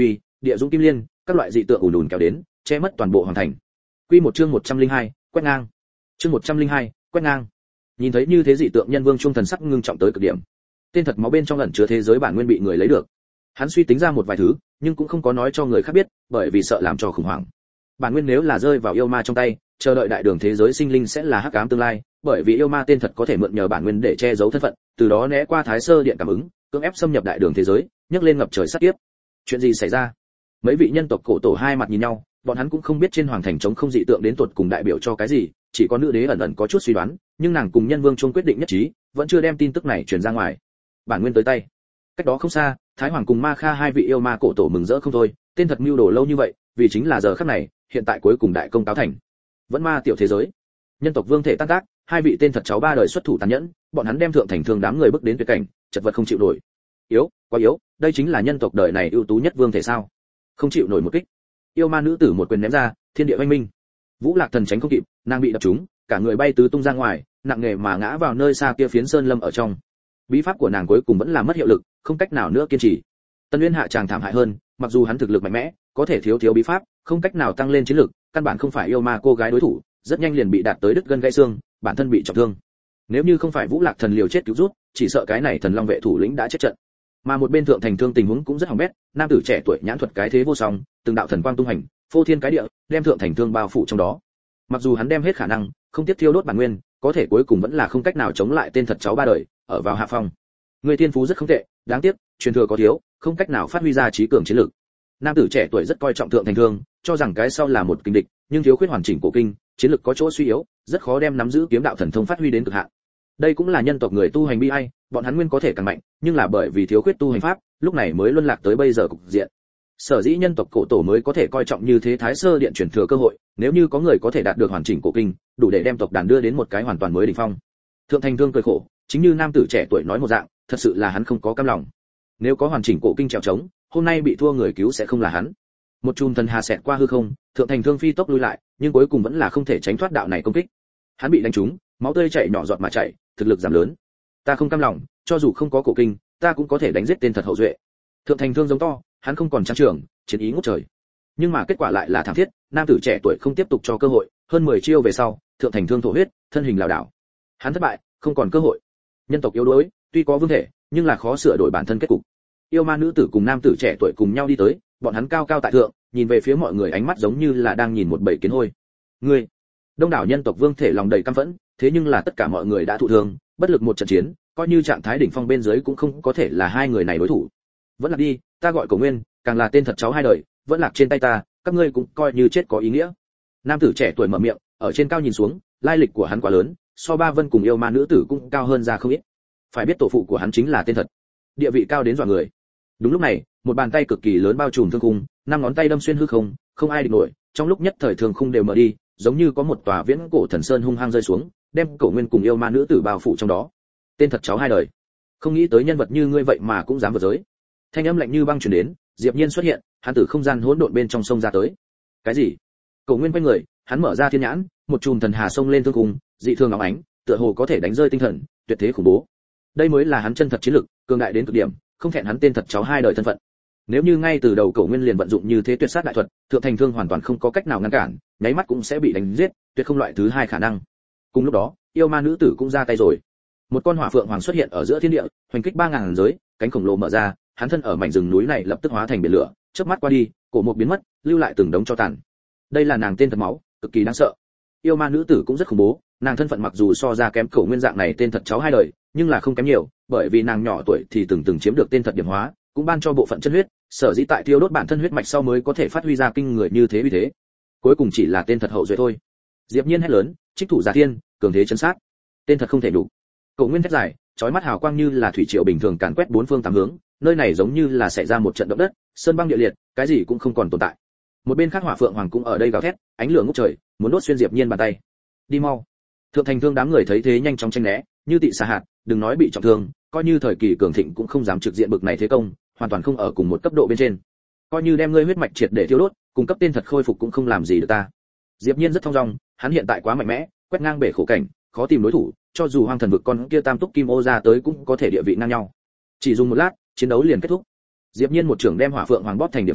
địa dũng kim liên, các loại dị tượng ùn ùn kéo đến, che mất toàn bộ hoàng thành. Quy một chương một trăm linh hai, quét ngang. Chương một trăm linh hai, quét ngang. Nhìn thấy như thế dị tượng, Nhân Vương Trung thần sắc ngưng trọng tới cực điểm. Tên thật máu bên trong ẩn chứa thế giới bản nguyên bị người lấy được. Hắn suy tính ra một vài thứ, nhưng cũng không có nói cho người khác biết, bởi vì sợ làm cho khủng hoảng. Bản nguyên nếu là rơi vào yêu ma trong tay, chờ đợi đại đường thế giới sinh linh sẽ là hắc ám tương lai, bởi vì yêu ma tên thật có thể mượn nhờ bản nguyên để che giấu thân phận, từ đó né qua Thái Sơ Điện cảm ứng, cưỡng ép xâm nhập đại đường thế giới, nhấc lên ngập trời sát kiếp. Chuyện gì xảy ra? Mấy vị nhân tộc cổ tổ hai mặt nhìn nhau, bọn hắn cũng không biết trên hoàng thành trống không dị tượng đến tuột cùng đại biểu cho cái gì, chỉ có nữ đế ẩn ẩn có chút suy đoán, nhưng nàng cùng Nhân Vương Trung quyết định nhất trí, vẫn chưa đem tin tức này truyền ra ngoài. Bản nguyên tới tay. Cách đó không xa, Thái Hoàng cùng Ma Kha hai vị yêu ma cổ tổ mừng rỡ không thôi, tên thật mưu đồ lâu như vậy, vì chính là giờ khắc này, hiện tại cuối cùng đại công cáo thành. Vẫn ma tiểu thế giới, nhân tộc vương thể tan tác, hai vị tên thật cháu ba đời xuất thủ tàn nhẫn, bọn hắn đem thượng thành thương đám người bước đến tuyệt cảnh, chật vật không chịu nổi. Yếu, quá yếu, đây chính là nhân tộc đời này ưu tú nhất vương thể sao? Không chịu nổi một kích. Yêu ma nữ tử một quyền ném ra, thiên địa oanh minh. Vũ Lạc Thần tránh không kịp, nàng bị đập trúng, cả người bay tứ tung ra ngoài, nặng nề mà ngã vào nơi xa kia phiến sơn lâm ở trong. Bí pháp của nàng cuối cùng vẫn là mất hiệu lực, không cách nào nữa kiên trì. Tân Uyên hạ chàng thảm hại hơn, mặc dù hắn thực lực mạnh mẽ, có thể thiếu thiếu bí pháp, không cách nào tăng lên chiến lực, căn bản không phải yêu ma cô gái đối thủ, rất nhanh liền bị đạt tới đứt gân gãy xương, bản thân bị trọng thương. Nếu như không phải Vũ Lạc Thần liều chết cứu rút, chỉ sợ cái này Thần Long vệ thủ lĩnh đã chết trận. Mà một bên thượng thành thương tình huống cũng rất hỏng bét, nam tử trẻ tuổi nhãn thuật cái thế vô song, từng đạo thần quang tung hành, phô thiên cái địa, đem thượng thành thương bao phủ trong đó. Mặc dù hắn đem hết khả năng, không tiếp thiêu đốt bản nguyên, có thể cuối cùng vẫn là không cách nào chống lại tên thật cháu ba đời, ở vào hạ phong. Người thiên phú rất không tệ, đáng tiếc, truyền thừa có thiếu, không cách nào phát huy ra trí cường chiến lực. Nam tử trẻ tuổi rất coi trọng thượng thành thương, cho rằng cái sau là một kinh địch, nhưng thiếu khuyết hoàn chỉnh cổ kinh, chiến lực có chỗ suy yếu, rất khó đem nắm giữ kiếm đạo thần thông phát huy đến cực hạn. Đây cũng là nhân tộc người tu hành bi ai, bọn hắn nguyên có thể càng mạnh, nhưng là bởi vì thiếu khuyết tu hành pháp, lúc này mới luân lạc tới bây giờ cục diện. Sở dĩ nhân tộc cổ tổ mới có thể coi trọng như thế Thái Sơ Điện truyền thừa cơ hội, nếu như có người có thể đạt được hoàn chỉnh cổ kinh, đủ để đem tộc đàn đưa đến một cái hoàn toàn mới đỉnh phong. Thượng thành thương cười khổ, chính như nam tử trẻ tuổi nói một dạng, thật sự là hắn không có cam lòng. Nếu có hoàn chỉnh cổ kinh trèo trống, hôm nay bị thua người cứu sẽ không là hắn. Một chùm thần hà xẹt qua hư không, thượng thành thương phi tốc lui lại, nhưng cuối cùng vẫn là không thể tránh thoát đạo này công kích. Hắn bị đánh trúng, máu tươi chảy nhỏ giọt mà chảy, thực lực giảm lớn. Ta không cam lòng, cho dù không có cổ kinh, ta cũng có thể đánh giết tên thật hậu duệ. Thượng thành thương giống to, hắn không còn trang trường, chiến ý ngút trời. Nhưng mà kết quả lại là thảm thiết, nam tử trẻ tuổi không tiếp tục cho cơ hội, hơn mười chiêu về sau, thượng thành thương thổ huyết, thân hình lảo đảo. Hắn thất bại, không còn cơ hội. Nhân tộc yếu đuối, tuy có vương thể, nhưng là khó sửa đổi bản thân kết cục. Yêu ma nữ tử cùng nam tử trẻ tuổi cùng nhau đi tới, bọn hắn cao cao tại thượng, nhìn về phía mọi người ánh mắt giống như là đang nhìn một bầy kiến hôi. Ngươi, đông đảo nhân tộc vương thể lòng đầy căm phẫn, thế nhưng là tất cả mọi người đã thụ thương, bất lực một trận chiến, coi như trạng thái đỉnh phong bên dưới cũng không có thể là hai người này đối thủ. Vẫn là đi, ta gọi Cổ Nguyên, càng là tên thật cháu hai đời, vẫn lạc trên tay ta, các ngươi cũng coi như chết có ý nghĩa. Nam tử trẻ tuổi mở miệng, ở trên cao nhìn xuống, lai lịch của hắn quá lớn, so Ba Vân cùng yêu ma nữ tử cũng cao hơn ra không ít. Phải biết tổ phụ của hắn chính là tên thật, địa vị cao đến dọa người. Đúng lúc này, một bàn tay cực kỳ lớn bao trùm thương khung, năm ngón tay đâm xuyên hư không, không ai địch nổi, trong lúc nhất thời thương khung đều mở đi, giống như có một tòa viễn cổ thần sơn hung hăng rơi xuống, đem Cổ Nguyên cùng yêu ma nữ tử bao phủ trong đó. Tên thật cháu hai đời, không nghĩ tới nhân vật như ngươi vậy mà cũng dám vượt giới. Thanh âm lạnh như băng truyền đến, Diệp Nhiên xuất hiện, hắn từ không gian hỗn độn bên trong sông ra tới. Cái gì? Cổ Nguyên quay người, hắn mở ra thiên nhãn, một chùm thần hà sông lên thương khung, dị thường óng ánh, tựa hồ có thể đánh rơi tinh thần, tuyệt thế khủng bố. Đây mới là hắn chân thật chiến lực, cường đại đến cực điểm, không thẹn hắn tên thật cháu hai đời thân phận. Nếu như ngay từ đầu Cổ Nguyên liền vận dụng như thế tuyệt sát đại thuật, thượng thành thương hoàn toàn không có cách nào ngăn cản, nháy mắt cũng sẽ bị đánh giết, tuyệt không loại thứ hai khả năng. Cùng lúc đó, yêu ma nữ tử cũng ra tay rồi. Một con hỏa phượng hoàng xuất hiện ở giữa thiên địa, hoành kích ba ngàn giới, cánh khổng lồ mở ra, hắn thân ở mảnh rừng núi này lập tức hóa thành biển lửa, chớp mắt qua đi, cổ mục biến mất, lưu lại từng đống tro tàn. Đây là nàng tên thật máu, cực kỳ đáng sợ. Yêu ma nữ tử cũng rất khủng bố, nàng thân phận mặc dù so ra kém Cổ Nguyên dạng này tên thật cháu hai đời, nhưng là không kém nhiều, bởi vì nàng nhỏ tuổi thì từng từng chiếm được tên thật điểm hóa, cũng ban cho bộ phận chân huyết, sở dĩ tại tiêu đốt bản thân huyết mạch sau mới có thể phát huy ra kinh người như thế uy thế. Cuối cùng chỉ là tên thật hậu duệ thôi. Diệp Nhiên hét lớn, trích thủ giả thiên, cường thế chấn sát. Tên thật không thể đủ. Cổ Nguyên thét dài, chói mắt hào quang như là thủy triều bình thường càn quét bốn phương tám hướng, nơi này giống như là xảy ra một trận động đất, sơn băng địa liệt, cái gì cũng không còn tồn tại. Một bên khác Hỏa Phượng Hoàng cũng ở đây gào thét, ánh lửa ngút trời, muốn đốt xuyên Diệp Nhiên bàn tay. Đi mau. Thượng thành thương đám người thấy thế nhanh chóng tránh né, như tị xà hạt, đừng nói bị trọng thương, coi như thời kỳ cường thịnh cũng không dám trực diện bực này thế công, hoàn toàn không ở cùng một cấp độ bên trên. Coi như đem ngươi huyết mạch triệt để thiêu đốt, cung cấp tên thật khôi phục cũng không làm gì được ta. Diệp Nhiên rất thong dong, hắn hiện tại quá mạnh mẽ, quét ngang bể khổ cảnh, khó tìm đối thủ, cho dù hoang thần vực con kia tam túc kim ô ra tới cũng có thể địa vị ngang nhau. Chỉ dùng một lát, chiến đấu liền kết thúc. Diệp Nhiên một trường đem Hỏa Phượng Hoàng bóp thành điểm sáng,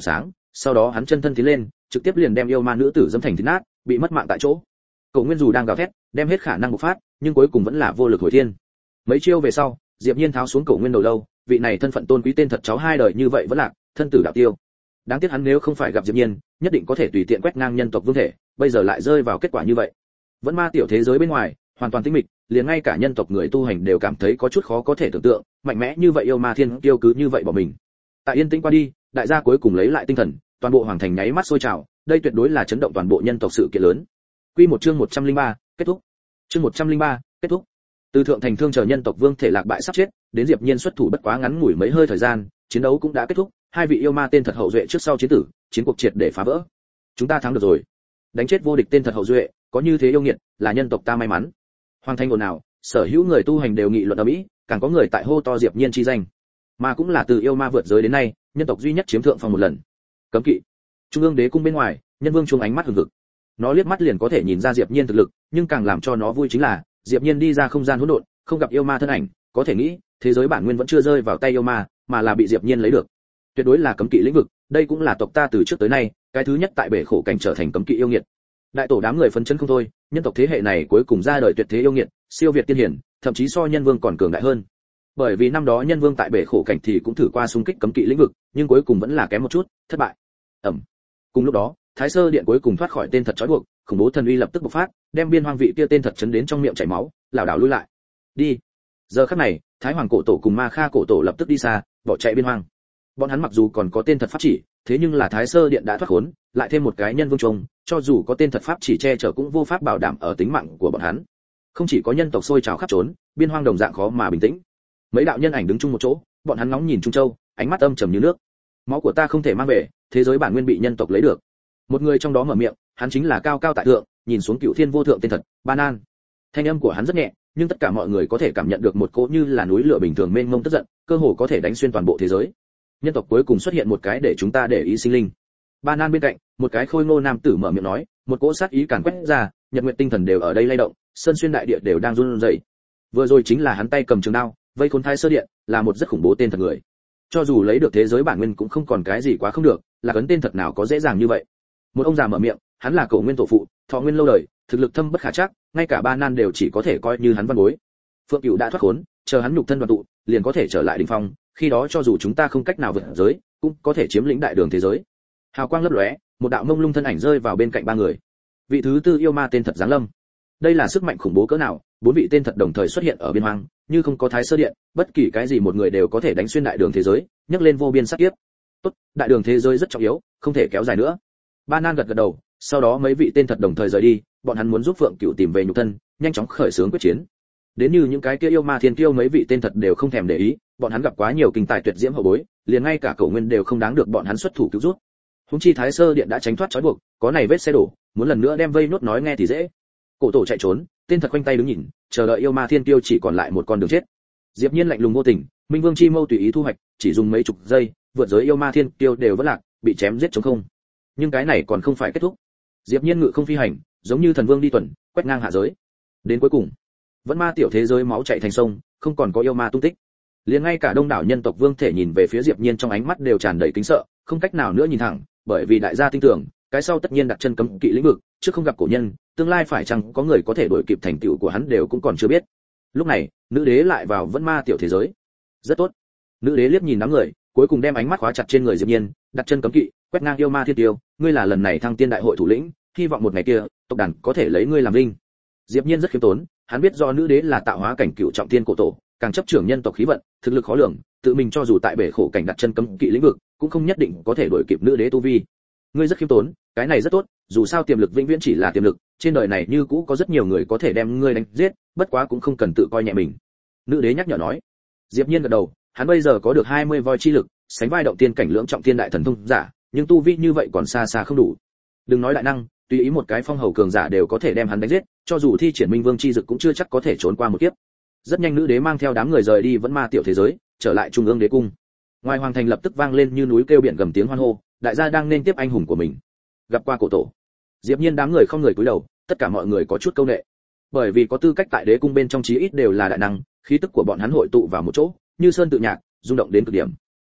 sau đó hắn chân thân tiến lên, trực tiếp liền đem yêu ma nữ tử dẫm thành thịt nát, bị mất mạng tại chỗ. Cổ Nguyên dù đang gào thét, đem hết khả năng bộc phát, nhưng cuối cùng vẫn là vô lực hồi thiên. Mấy chiêu về sau, Diệp Nhiên tháo xuống Cổ Nguyên đầu lâu, vị này thân phận tôn quý tên thật cháu hai đời như vậy vẫn lạc, thân tử đạo tiêu. Đáng tiếc hắn nếu không phải gặp Diệp Nhiên, nhất định có thể tùy tiện quét ngang nhân tộc vương thể, bây giờ lại rơi vào kết quả như vậy. Vẫn ma tiểu thế giới bên ngoài, hoàn toàn tĩnh mịch, liền ngay cả nhân tộc người tu hành đều cảm thấy có chút khó có thể tưởng tượng, mạnh mẽ như vậy yêu ma thiên kiêu cứ như vậy bỏ mình. Tại yên tĩnh qua đi, đại gia cuối cùng lấy lại tinh thần, toàn bộ hoàng thành nháy mắt sôi trào, đây tuyệt đối là chấn động toàn bộ nhân tộc sự kiện lớn. Quy một chương một trăm lẻ ba, kết thúc. Chương một trăm lẻ ba, kết thúc. Từ thượng thành thương chờ nhân tộc vương thể lạc bại sắp chết, đến Diệp Nhiên xuất thủ bất quá ngắn ngủi mấy hơi thời gian, chiến đấu cũng đã kết thúc, hai vị yêu ma tên thật hậu duệ trước sau chiến tử, chiến cuộc triệt để phá vỡ. Chúng ta thắng được rồi. Đánh chết vô địch tên thật hậu duệ, có như thế yêu nghiệt, là nhân tộc ta may mắn. Hoàng thành ồn ào, sở hữu người tu hành đều nghị luận ầm ĩ, càng có người tại hô to Diệp Nhiên chi danh. Mà cũng là từ yêu ma vượt giới đến nay, nhân tộc duy nhất chiếm thượng phong một lần. Cấm kỵ. Trung ương đế cung bên ngoài, nhân vương chuông ánh mắt hừng hực. Nó liếc mắt liền có thể nhìn ra Diệp Nhiên thực lực, nhưng càng làm cho nó vui chính là, Diệp Nhiên đi ra không gian hỗn độn, không gặp yêu ma thân ảnh, có thể nghĩ, thế giới bản nguyên vẫn chưa rơi vào tay yêu ma, mà là bị Diệp Nhiên lấy được. Tuyệt đối là cấm kỵ lĩnh vực, đây cũng là tộc ta từ trước tới nay, cái thứ nhất tại bể khổ cảnh trở thành cấm kỵ yêu nghiệt. Đại tổ đám người phấn chấn không thôi, nhân tộc thế hệ này cuối cùng ra đời tuyệt thế yêu nghiệt, siêu việt tiên hiển, thậm chí so nhân vương còn cường đại hơn. Bởi vì năm đó nhân vương tại bể khổ cảnh thì cũng thử qua xung kích cấm kỵ lĩnh vực, nhưng cuối cùng vẫn là kém một chút, thất bại. Ẩm. Cùng lúc đó, Thái Sơ Điện cuối cùng thoát khỏi tên thật trói buộc, khủng bố thần uy lập tức bộc phát, đem biên hoang vị kia tên thật chấn đến trong miệng chảy máu, lảo đảo lui lại. Đi. Giờ khắc này, Thái Hoàng cổ tổ cùng Ma Kha cổ tổ lập tức đi xa, bỏ chạy biên hoang. Bọn hắn mặc dù còn có tên thật pháp chỉ, thế nhưng là Thái Sơ Điện đã thoát khốn, lại thêm một cái nhân vương trùng, cho dù có tên thật pháp chỉ che chở cũng vô pháp bảo đảm ở tính mạng của bọn hắn. Không chỉ có nhân tộc sôi trào khắp trốn, biên hoang đồng dạng khó mà bình tĩnh. Mấy đạo nhân ảnh đứng chung một chỗ, bọn hắn ngóng nhìn Trung Châu, ánh mắt âm trầm như nước. Máu của ta không thể mang về, thế giới bản nguyên bị nhân tộc lấy được. Một người trong đó mở miệng, hắn chính là cao cao tại thượng, nhìn xuống Cựu Thiên vô thượng tên thật, Ba Nan. Thanh âm của hắn rất nhẹ, nhưng tất cả mọi người có thể cảm nhận được một cỗ như là núi lửa bình thường mênh mông tức giận, cơ hồ có thể đánh xuyên toàn bộ thế giới. Nhân tộc cuối cùng xuất hiện một cái để chúng ta để ý sinh linh. Ba Nan bên cạnh, một cái khôi ngô nam tử mở miệng nói, một cỗ sát ý càn quét ra, nhật nguyệt tinh thần đều ở đây lay động, sơn xuyên đại địa đều đang run rẩy. Vừa rồi chính là hắn tay cầm trường đao, vây khốn Thái Sơ Điện, là một rất khủng bố tên thật người. Cho dù lấy được thế giới bản nguyên cũng không còn cái gì quá không được, là cấn tên thật nào có dễ dàng như vậy. Một ông già mở miệng, hắn là Cổ Nguyên tổ phụ, thọ nguyên lâu đời, thực lực thâm bất khả trắc, ngay cả Ba Nan đều chỉ có thể coi như hắn văn bối. Phượng Cửu đã thoát khốn, chờ hắn nhục thân đoàn tụ, liền có thể trở lại đỉnh phong, khi đó cho dù chúng ta không cách nào vượt giới, cũng có thể chiếm lĩnh đại đường thế giới. Hào quang lấp lóe, một đạo mông lung thân ảnh rơi vào bên cạnh ba người. Vị thứ tư yêu ma tên thật giáng lâm. Đây là sức mạnh khủng bố cỡ nào, bốn vị tên thật đồng thời xuất hiện ở biên hoang, như không có Thái Sơ Điện, bất kỳ cái gì một người đều có thể đánh xuyên đại đường thế giới, nhấc lên vô biên sát kiếp. Tốt, đại đường thế giới rất trọng yếu, không thể kéo dài nữa. Ba Nan gật gật đầu, sau đó mấy vị tên thật đồng thời rời đi, bọn hắn muốn giúp Phượng Cửu tìm về nhục thân, nhanh chóng khởi xướng quyết chiến. Đến như những cái kia yêu ma thiên kiêu mấy vị tên thật đều không thèm để ý, bọn hắn gặp quá nhiều kinh tài tuyệt diễm hậu bối, liền ngay cả Cổ Nguyên đều không đáng được bọn hắn xuất thủ cứu giúp. Húng chi Thái Sơ Điện đã tránh thoát trói buộc, có này vết xe đổ, muốn lần nữa đem vây nốt nói nghe thì dễ. Cổ tổ chạy trốn, tên thật quanh tay đứng nhìn, chờ đợi yêu ma thiên kiêu chỉ còn lại một con đường chết. Diệp Nhiên lạnh lùng vô tình, Minh Vương chi mâu tùy ý thu hoạch, chỉ dùng mấy chục giây, vượt giới yêu ma thiên kiêu đều vẫn lạc, bị chém giết trống không. Nhưng cái này còn không phải kết thúc. Diệp Nhiên ngự không phi hành, giống như thần vương đi tuần, quét ngang hạ giới. Đến cuối cùng, vẫn ma tiểu thế giới máu chảy thành sông, không còn có yêu ma tung tích. Liền ngay cả đông đảo nhân tộc vương thể nhìn về phía Diệp Nhiên trong ánh mắt đều tràn đầy kính sợ, không cách nào nữa nhìn thẳng, bởi vì đại gia tin tưởng, cái sau tất nhiên đặt chân cấm kỵ lĩnh vực, trước không gặp cổ nhân, tương lai phải chăng có người có thể đuổi kịp thành tựu của hắn đều cũng còn chưa biết. Lúc này, nữ đế lại vào vẫn ma tiểu thế giới. Rất tốt. Nữ đế liếc nhìn đám người, cuối cùng đem ánh mắt khóa chặt trên người Diệp Nhiên, đặt chân cấm kỵ, quét ngang yêu ma thiên tiêu, ngươi là lần này thăng tiên đại hội thủ lĩnh, hy vọng một ngày kia, tộc đàn có thể lấy ngươi làm vinh. Diệp Nhiên rất khiêm tốn, hắn biết do nữ đế là tạo hóa cảnh cựu trọng thiên cổ tổ, càng chấp trưởng nhân tộc khí vận, thực lực khó lường, tự mình cho dù tại bể khổ cảnh đặt chân cấm kỵ lĩnh vực, cũng không nhất định có thể đuổi kịp nữ đế tu vi. Ngươi rất khiêm tốn, cái này rất tốt, dù sao tiềm lực vĩnh viễn chỉ là tiềm lực, trên đời này như cũ có rất nhiều người có thể đem ngươi đánh giết, bất quá cũng không cần tự coi nhẹ mình. Nữ đế nhắc nhở nói. Diệp Nhiên gật đầu, hắn bây giờ có được hai mươi voi chi lực, sánh vai động tiên cảnh lưỡng trọng thiên đại thần thông giả, nhưng tu vi như vậy còn xa xa không đủ. Đừng nói đại năng, tùy ý một cái phong hầu cường giả đều có thể đem hắn đánh giết, cho dù thi triển Minh Vương chi dực cũng chưa chắc có thể trốn qua một kiếp. Rất nhanh nữ đế mang theo đám người rời đi vẫn ma tiểu thế giới, trở lại trung ương đế cung. Ngoài hoàng thành lập tức vang lên như núi kêu biển gầm tiếng hoan hô, đại gia đang nên tiếp anh hùng của mình. Gặp qua cổ tổ. Diệp Nhiên đám người không người cúi đầu, tất cả mọi người có chút câu nệ. Bởi vì có tư cách tại đế cung bên trong chí ít đều là đại năng, khí tức của bọn hắn hội tụ vào một chỗ, như sơn tự nhạc, rung động đến cực điểm.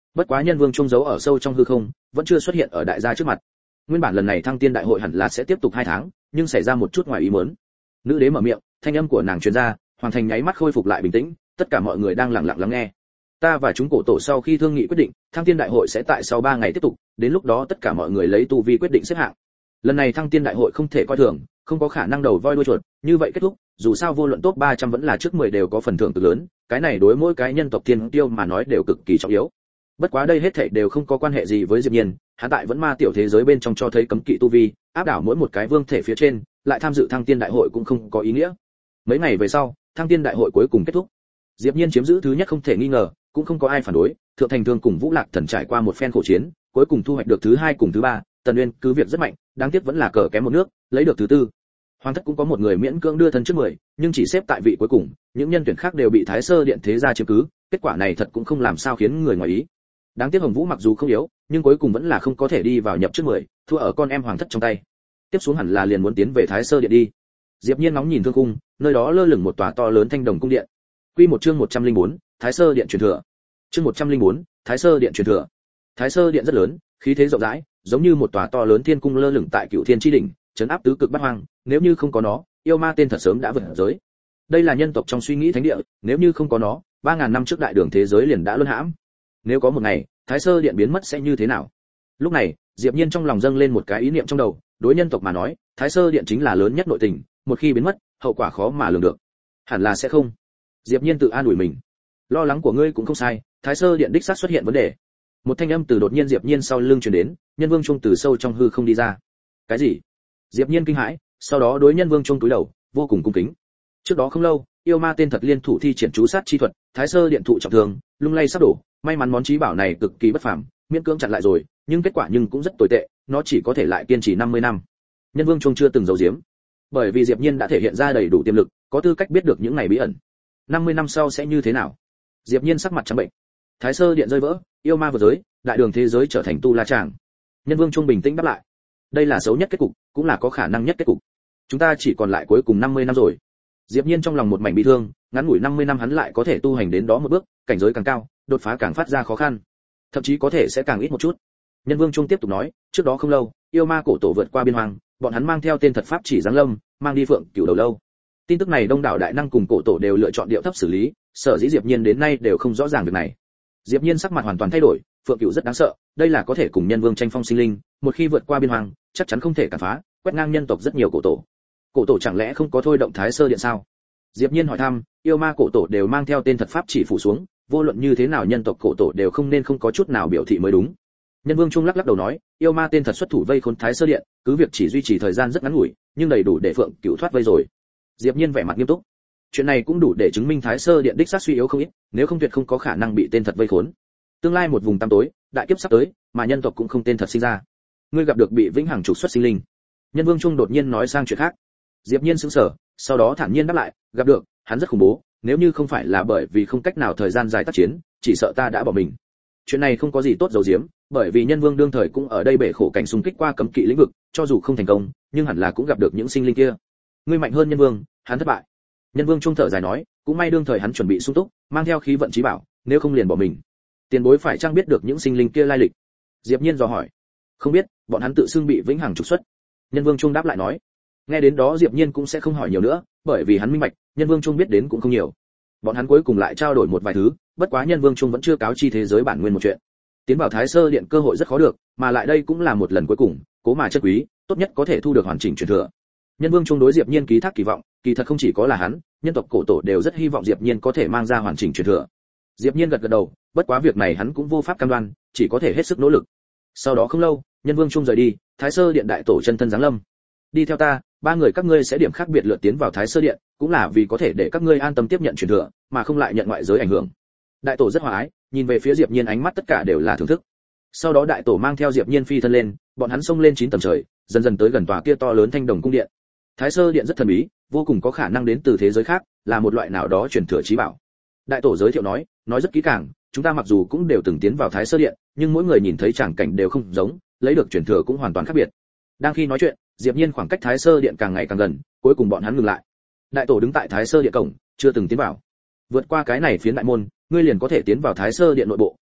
Bất quá Nhân Vương Trung giấu ở sâu trong hư không, vẫn chưa xuất hiện ở đại gia trước mặt. Nguyên bản lần này Thăng Tiên đại hội hẳn là sẽ tiếp tục hai tháng, nhưng xảy ra một chút ngoài ý muốn. Nữ đế mở miệng, thanh âm của nàng truyền ra, hoàng thành nháy mắt khôi phục lại bình tĩnh, tất cả mọi người đang lặng lặng lắng nghe. Ta và chúng cổ tổ sau khi thương nghị quyết định, Thăng Tiên đại hội sẽ tại sau ba ngày tiếp tục, đến lúc đó tất cả mọi người lấy tu vi quyết định xếp hạng. Lần này Thăng Tiên đại hội không thể coi thường, không có khả năng đầu voi đuôi chuột, như vậy kết thúc, dù sao vô luận top ba trăm vẫn là trước mười đều có phần thưởng cực lớn, cái này đối mỗi cái nhân tộc tiên tiêu mà nói đều cực kỳ trọng yếu. Bất quá đây hết thảy đều không có quan hệ gì với Diệp Nhiên, hắn tại vẫn ma tiểu thế giới bên trong cho thấy cấm kỵ tu vi, áp đảo mỗi một cái vương thể phía trên, lại tham dự Thăng Tiên đại hội cũng không có ý nghĩa. Mấy ngày về sau, Thăng Tiên đại hội cuối cùng kết thúc. Diệp Nhiên chiếm giữ thứ nhất không thể nghi ngờ, cũng không có ai phản đối, Thượng Thành Thương cùng Vũ Lạc Thần trải qua một phen khổ chiến, cuối cùng thu hoạch được thứ hai cùng thứ ba, Tần Uyên cứ việc rất mạnh, đáng tiếc vẫn là cờ kém một nước, lấy được thứ tư. Hoàng thất cũng có một người miễn cưỡng đưa thân trước mười, nhưng chỉ xếp tại vị cuối cùng, những nhân tuyển khác đều bị Thái Sơ Điện thế gia chiếm cứ, kết quả này thật cũng không làm sao khiến người ngoài ý. Đáng tiếc Hồng Vũ mặc dù không yếu, nhưng cuối cùng vẫn là không có thể đi vào nhập trước mười, thua ở con em hoàng thất trong tay. Tiếp xuống hẳn là liền muốn tiến về Thái Sơ Điện đi. Diệp Nhiên ngóng nhìn thương cung, nơi đó lơ lửng một tòa to lớn thanh đồng cung điện. Quy một chương một trăm lẻ bốn, Thái Sơ Điện truyền thừa. Chương một trăm lẻ bốn, Thái Sơ Điện truyền thừa. Thái Sơ Điện rất lớn, khí thế rộng rãi, giống như một tòa to lớn thiên cung lơ lửng tại Cửu Thiên chi đỉnh, trấn áp tứ cực bát hoang, nếu như không có nó, yêu ma tên thật sớm đã vượt giới. Đây là nhân tộc trong suy nghĩ thánh địa, nếu như không có nó, ba ngàn năm trước đại đường thế giới liền đã luân hãm. Nếu có một ngày, Thái Sơ Điện biến mất sẽ như thế nào? Lúc này, Diệp Nhiên trong lòng dâng lên một cái ý niệm trong đầu, đối nhân tộc mà nói, Thái Sơ Điện chính là lớn nhất nội tình, một khi biến mất, hậu quả khó mà lường được. Hẳn là sẽ không. Diệp Nhiên tự an ủi mình. Lo lắng của ngươi cũng không sai, Thái Sơ Điện đích xác xuất hiện vấn đề. Một thanh âm từ đột nhiên Diệp Nhiên sau lưng truyền đến, Nhân Vương Trung từ sâu trong hư không đi ra. Cái gì? Diệp Nhiên kinh hãi, sau đó đối Nhân Vương Trung cúi đầu, vô cùng cung kính. Trước đó không lâu, yêu ma tên thật liên thủ thi triển chú sát chi thuật, Thái Sơ Điện thụ trọng thương, lung lay sắp đổ, may mắn món chí bảo này cực kỳ bất phàm, miễn cưỡng chặn lại rồi, nhưng kết quả nhưng cũng rất tồi tệ, nó chỉ có thể lại kiên trì năm mươi năm. Nhân Vương Trung chưa từng giấu giếm, bởi vì Diệp Nhiên đã thể hiện ra đầy đủ tiềm lực, có tư cách biết được những này bí ẩn. năm mươi năm sau sẽ như thế nào? Diệp Nhiên sắc mặt trắng bệnh. Thái Sơ Điện rơi vỡ, yêu ma vượt giới, đại đường thế giới trở thành tu la tràng. Nhân Vương Trung bình tĩnh đáp lại. Đây là xấu nhất kết cục, cũng là có khả năng nhất kết cục. Chúng ta chỉ còn lại cuối cùng năm mươi năm rồi. Diệp Nhiên trong lòng một mảnh bi thương, ngắn ngủi năm mươi năm hắn lại có thể tu hành đến đó một bước, cảnh giới càng cao, đột phá càng phát ra khó khăn, thậm chí có thể sẽ càng ít một chút. Nhân Vương Trung tiếp tục nói, trước đó không lâu, yêu ma cổ tổ vượt qua biên hoang, bọn hắn mang theo tên thật pháp chỉ giáng lâm, mang đi Phượng Cửu đầu lâu. Tin tức này đông đảo đại năng cùng cổ tổ đều lựa chọn điệu thấp xử lý, sở dĩ Diệp Nhiên đến nay đều không rõ ràng việc này. Diệp Nhiên sắc mặt hoàn toàn thay đổi, Phượng Cửu rất đáng sợ, đây là có thể cùng Nhân Vương tranh phong sinh linh, một khi vượt qua biên hoang, chắc chắn không thể cản phá, quét ngang nhân tộc rất nhiều cổ tổ. Cổ tổ chẳng lẽ không có thôi động Thái Sơ Điện sao? Diệp Nhiên hỏi thăm, yêu ma cổ tổ đều mang theo tên thật pháp chỉ phủ xuống, vô luận như thế nào nhân tộc cổ tổ đều không nên không có chút nào biểu thị mới đúng. Nhân Vương Trung lắc lắc đầu nói, yêu ma tên thật xuất thủ vây khốn Thái Sơ Điện, cứ việc chỉ duy trì thời gian rất ngắn ngủi, nhưng đầy đủ để Phượng Cửu thoát vây rồi. Diệp Nhiên vẻ mặt nghiêm túc. Chuyện này cũng đủ để chứng minh Thái Sơ Điện đích xác suy yếu không ít, nếu không tuyệt không có khả năng bị tên thật vây khốn. Tương lai một vùng tăm tối, đại kiếp sắp tới, mà nhân tộc cũng không tên thật sinh ra. Ngươi gặp được bị vĩnh hằng trục xuất sinh linh. Nhân Vương Trung đột nhiên nói sang chuyện khác. Diệp Nhiên sững sờ, sau đó thản nhiên đáp lại, gặp được, hắn rất khủng bố, nếu như không phải là bởi vì không cách nào thời gian dài tác chiến, chỉ sợ ta đã bỏ mình. Chuyện này không có gì tốt giấu giếm, bởi vì Nhân Vương đương thời cũng ở đây bể khổ cảnh xung kích qua cấm kỵ lĩnh vực, cho dù không thành công, nhưng hẳn là cũng gặp được những sinh linh kia. Ngươi mạnh hơn Nhân Vương, hắn thất bại. Nhân Vương Trung thở dài nói, cũng may đương thời hắn chuẩn bị sung túc, mang theo khí vận chí bảo, nếu không liền bỏ mình. Tiền bối phải chăng biết được những sinh linh kia lai lịch? Diệp Nhiên dò hỏi. Không biết, bọn hắn tự xưng bị vĩnh hằng trục xuất. Nhân Vương Trung đáp lại nói. Nghe đến đó Diệp Nhiên cũng sẽ không hỏi nhiều nữa, bởi vì hắn minh bạch, Nhân Vương Trung biết đến cũng không nhiều. Bọn hắn cuối cùng lại trao đổi một vài thứ, bất quá Nhân Vương Trung vẫn chưa cáo chi thế giới bản nguyên một chuyện. Tiến vào Thái Sơ Điện cơ hội rất khó được, mà lại đây cũng là một lần cuối cùng, cố mà chất quý, tốt nhất có thể thu được hoàn chỉnh truyền thừa. Nhân Vương Trung đối Diệp Nhiên ký thác kỳ vọng, kỳ thật không chỉ có là hắn, nhân tộc cổ tổ đều rất hy vọng Diệp Nhiên có thể mang ra hoàn chỉnh truyền thừa. Diệp Nhiên gật gật đầu, bất quá việc này hắn cũng vô pháp cam đoan, chỉ có thể hết sức nỗ lực. Sau đó không lâu, Nhân Vương Trung rời đi, Thái Sơ Điện đại tổ chân thân giáng lâm. Đi theo ta, ba người các ngươi sẽ điểm khác biệt lượt tiến vào Thái Sơ Điện, cũng là vì có thể để các ngươi an tâm tiếp nhận truyền thừa, mà không lại nhận ngoại giới ảnh hưởng. Đại tổ rất hòa ái, nhìn về phía Diệp Nhiên ánh mắt tất cả đều là thưởng thức. Sau đó đại tổ mang theo Diệp Nhiên phi thân lên, bọn hắn xông lên chín tầng trời, dần dần tới gần tòa kia to lớn thanh đồng cung điện. Thái Sơ Điện rất thần bí, vô cùng có khả năng đến từ thế giới khác, là một loại nào đó truyền thừa chí bảo. Đại tổ giới thiệu nói, nói rất kỹ càng, chúng ta mặc dù cũng đều từng tiến vào Thái Sơ Điện, nhưng mỗi người nhìn thấy tràng cảnh đều không giống, lấy được truyền thừa cũng hoàn toàn khác biệt. Đang khi nói chuyện, Diệp Nhiên khoảng cách Thái Sơ Điện càng ngày càng gần, cuối cùng bọn hắn ngừng lại. Đại tổ đứng tại Thái Sơ Điện cổng, chưa từng tiến vào. Vượt qua cái này phiến đại môn, ngươi liền có thể tiến vào Thái Sơ Điện nội bộ,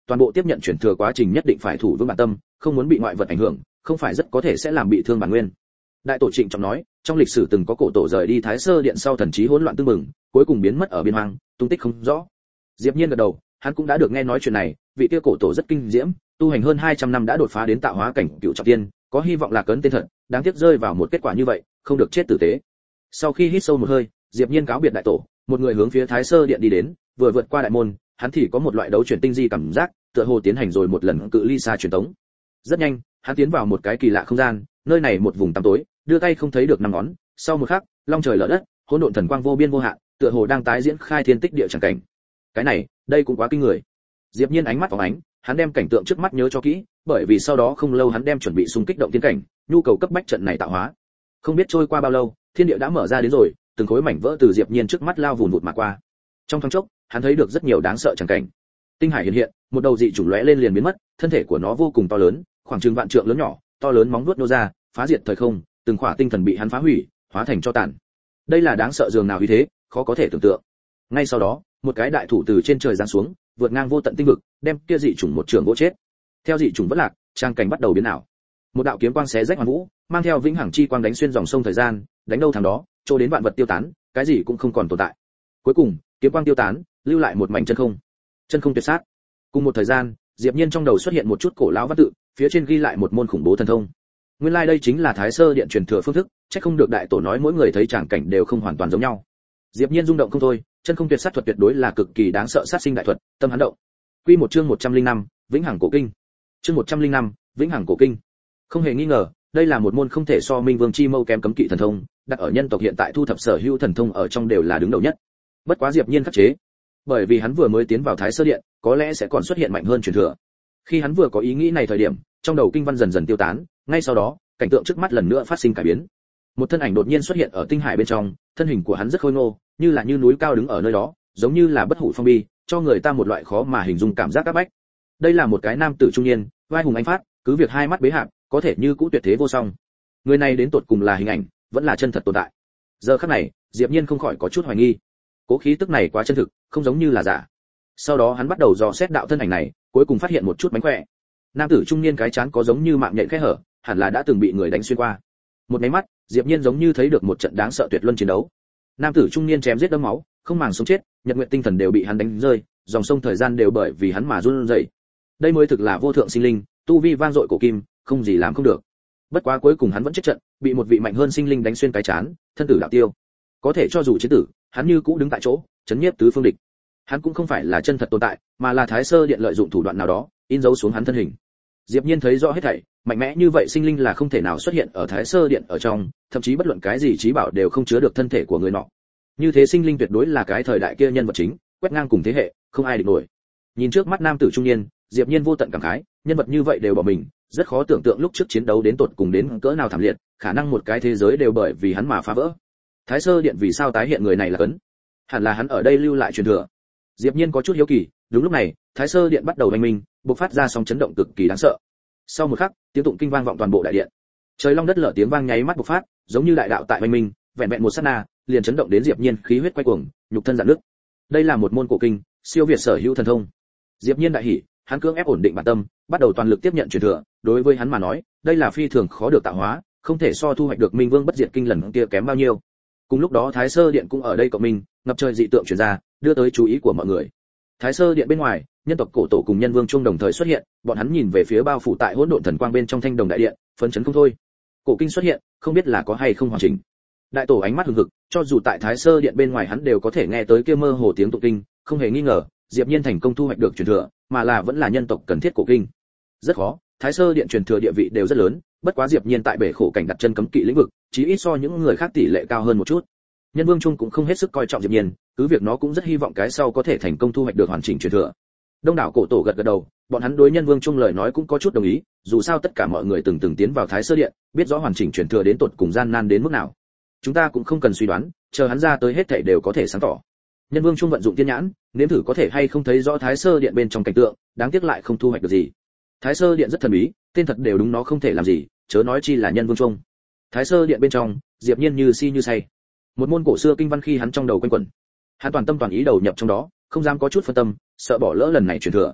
toàn bộ tiếp nhận chuyển thừa quá trình nhất định phải thủ vững bản tâm, không muốn bị ngoại vật ảnh hưởng, không phải rất có thể sẽ làm bị thương bản nguyên. Đại tổ Trịnh trọng nói, trong lịch sử từng có cổ tổ rời đi Thái Sơ Điện sau thần trí hỗn loạn tương mừng, cuối cùng biến mất ở biên hoang, tung tích không rõ. Diệp Nhiên gật đầu, hắn cũng đã được nghe nói chuyện này, vị kia cổ tổ rất kinh diễm, tu hành hơn hai trăm năm đã đột phá đến tạo hóa cảnh cửu trọng thiên, có hy vọng là cấn tên thật, đáng tiếc rơi vào một kết quả như vậy, không được chết tử tế. Sau khi hít sâu một hơi, Diệp Nhiên cáo biệt đại tổ, một người hướng phía Thái Sơ Điện đi đến, vừa vượt qua đại môn, hắn thì có một loại đấu chuyển tinh di cảm giác, tựa hồ tiến hành rồi một lần cự ly xa truyền tống. Rất nhanh, hắn tiến vào một cái kỳ lạ không gian, nơi này một vùng tăm tối, đưa tay không thấy được năm ngón, sau một khắc, long trời lở đất, hỗn độn thần quang vô biên vô hạn, tựa hồ đang tái diễn khai thiên tích địa chẳng cảnh. Cái này, đây cũng quá kinh người. Diệp Nhiên ánh mắt phóng ánh, hắn đem cảnh tượng trước mắt nhớ cho kỹ, bởi vì sau đó không lâu hắn đem chuẩn bị xung kích động tiên cảnh, nhu cầu cấp bách trận này tạo hóa. Không biết trôi qua bao lâu, thiên địa đã mở ra đến rồi, từng khối mảnh vỡ từ Diệp Nhiên trước mắt lao vụn vụt mà qua. Trong thoáng chốc, hắn thấy được rất nhiều đáng sợ chẳng cảnh. Tinh hải hiện hiện, một đầu dị chủng lóe lên liền biến mất, thân thể của nó vô cùng to lớn, khoảng chừng vạn trượng lớn nhỏ, to lớn móng vuốt nô ra, phá diệt thời không, từng khỏa tinh thần bị hắn phá hủy, hóa thành cho tàn. Đây là đáng sợ dường nào uy thế, khó có thể tưởng tượng. Ngay sau đó, một cái đại thủ từ trên trời giáng xuống, vượt ngang vô tận tinh vực, đem kia dị chủng một trường gỗ chết. Theo dị chủng vất lạc, trang cảnh bắt đầu biến ảo. Một đạo kiếm quang xé rách hoàn vũ, mang theo vĩnh hằng chi quang đánh xuyên dòng sông thời gian, đánh đâu thằng đó, cho đến vạn vật tiêu tán, cái gì cũng không còn tồn tại. Cuối cùng, kiếm quang tiêu tán, lưu lại một mảnh chân không. Chân không tuyệt sát. Cùng một thời gian, Diệp Nhiên trong đầu xuất hiện một chút cổ lão văn tự, phía trên ghi lại một môn khủng bố thần thông. Nguyên lai like đây chính là Thái Sơ Điện truyền thừa phương thức, chắc không được đại tổ nói mỗi người thấy tràng cảnh đều không hoàn toàn giống nhau. Diệp Nhiên rung động không thôi, chân không tuyệt sát thuật tuyệt đối là cực kỳ đáng sợ sát sinh đại thuật, tâm hắn động. Quy một chương một trăm linh năm, Vĩnh Hằng Cổ Kinh. Chương một trăm linh năm, Vĩnh Hằng Cổ Kinh. Không hề nghi ngờ, đây là một môn không thể so Minh Vương chi mâu kém cấm kỵ thần thông, đặt ở nhân tộc hiện tại thu thập sở hữu thần thông ở trong đều là đứng đầu nhất. Bất quá Diệp Nhiên khắc chế, bởi vì hắn vừa mới tiến vào Thái Sơ Điện, có lẽ sẽ còn xuất hiện mạnh hơn truyền thừa. Khi hắn vừa có ý nghĩ này thời điểm, trong đầu kinh văn dần dần tiêu tán, ngay sau đó, cảnh tượng trước mắt lần nữa phát sinh cải biến. Một thân ảnh đột nhiên xuất hiện ở tinh hải bên trong, thân hình của hắn rất khôi ngô, như là như núi cao đứng ở nơi đó, giống như là bất hủ phong bi, cho người ta một loại khó mà hình dung cảm giác áp bách. Đây là một cái nam tử trung niên, vai hùng anh phát, cứ việc hai mắt bế hạp, có thể như cũ tuyệt thế vô song. Người này đến tột cùng là hình ảnh, vẫn là chân thật tồn tại. Giờ khắc này, Diệp Nhiên không khỏi có chút hoài nghi. Cố khí tức này quá chân thực, không giống như là giả. Sau đó hắn bắt đầu dò xét đạo thân ảnh này, cuối cùng phát hiện một chút mánh khỏe. Nam tử trung niên cái chán có giống như mạng nhện khe hở, hẳn là đã từng bị người đánh xuyên qua. Một cái mắt, Diệp Nhiên giống như thấy được một trận đáng sợ tuyệt luân chiến đấu. Nam tử trung niên chém giết đẫm máu, không màng sống chết, nhật nguyện tinh thần đều bị hắn đánh rơi, dòng sông thời gian đều bởi vì hắn mà run rẩy. Đây mới thực là vô thượng sinh linh, tu vi vang dội cổ kim, không gì làm không được. Bất quá cuối cùng hắn vẫn chết trận, bị một vị mạnh hơn sinh linh đánh xuyên cái chán, thân tử đạo tiêu. Có thể cho dù chiến tử, hắn như cũ đứng tại chỗ, chấn nhiếp tứ phương địch. Hắn cũng không phải là chân thật tồn tại, mà là Thái Sơ Điện lợi dụng thủ đoạn nào đó, in dấu xuống hắn thân hình. Diệp Nhiên thấy rõ hết thảy, mạnh mẽ như vậy sinh linh là không thể nào xuất hiện ở Thái Sơ Điện ở trong, thậm chí bất luận cái gì trí bảo đều không chứa được thân thể của người nọ. Như thế sinh linh tuyệt đối là cái thời đại kia nhân vật chính, quét ngang cùng thế hệ, không ai địch nổi. Nhìn trước mắt nam tử trung niên, Diệp Nhiên vô tận cảm khái, nhân vật như vậy đều bỏ mình, rất khó tưởng tượng lúc trước chiến đấu đến tột cùng đến cỡ nào thảm liệt, khả năng một cái thế giới đều bởi vì hắn mà phá vỡ. Thái Sơ Điện vì sao tái hiện người này là cấn? Hẳn là hắn ở đây lưu lại truyền thừa. Diệp Nhiên có chút hiếu kỳ, đúng lúc này, Thái Sơ Điện bắt đầu oanh minh, bộc phát ra sóng chấn động cực kỳ đáng sợ. Sau một khắc, tiếng tụng kinh vang vọng toàn bộ đại điện. Trời long đất lở tiếng vang nháy mắt bộc phát, giống như đại đạo tại oanh minh, vẹn vẹn một sát na, liền chấn động đến Diệp Nhiên khí huyết quay cuồng, nhục thân rạn nứt. Đây là một môn cổ kinh, siêu việt sở hữu thần thông. Diệp Nhiên đại hỉ, hắn cưỡng ép ổn định bản tâm, bắt đầu toàn lực tiếp nhận truyền thừa, đối với hắn mà nói, đây là phi thường khó được tạo hóa, không thể so thu hoạch được Minh Vương bất diệt kinh lần kia kém bao nhiêu. Cùng lúc đó Thái Sơ Điện cũng ở đây cộng minh, ngập trời dị tượng truyền ra, đưa tới chú ý của mọi người. Thái Sơ Điện bên ngoài, nhân tộc cổ tổ cùng nhân vương chung đồng thời xuất hiện, bọn hắn nhìn về phía bao phủ tại hỗn độn thần quang bên trong thanh đồng đại điện, phấn chấn không thôi. Cổ kinh xuất hiện, không biết là có hay không hoàn chỉnh. Đại tổ ánh mắt hừng hực, cho dù tại Thái Sơ Điện bên ngoài hắn đều có thể nghe tới kia mơ hồ tiếng tụng kinh, không hề nghi ngờ, Diệp Nhiên thành công thu hoạch được truyền thừa, mà là vẫn là nhân tộc cần thiết cổ kinh. Rất khó, Thái Sơ Điện truyền thừa địa vị đều rất lớn, bất quá Diệp Nhiên tại bể khổ cảnh đặt chân cấm kỵ lĩnh vực, chí ít so những người khác tỷ lệ cao hơn một chút. Nhân Vương Trung cũng không hết sức coi trọng Diệp Nhiên, cứ việc nó cũng rất hy vọng cái sau có thể thành công thu hoạch được hoàn chỉnh truyền thừa. Đông đảo cổ tổ gật gật đầu, bọn hắn đối Nhân Vương Trung lời nói cũng có chút đồng ý, dù sao tất cả mọi người từng từng tiến vào Thái Sơ Điện, biết rõ hoàn chỉnh truyền thừa đến tột cùng gian nan đến mức nào. Chúng ta cũng không cần suy đoán, chờ hắn ra tới hết thảy đều có thể sáng tỏ. Nhân Vương Trung vận dụng tiên nhãn, nếm thử có thể hay không thấy rõ Thái Sơ Điện bên trong cảnh tượng, đáng tiếc lại không thu hoạch được gì. Thái Sơ Điện rất thần bí, tên thật đều đúng nó không thể làm gì, chớ nói chi là Nhân Vương Trung. Thái Sơ Điện bên trong, Diệp Nhiên như si như say. Một môn cổ xưa kinh văn khi hắn trong đầu quanh quẩn. Hắn toàn tâm toàn ý đầu nhập trong đó, không dám có chút phân tâm, sợ bỏ lỡ lần này truyền thừa.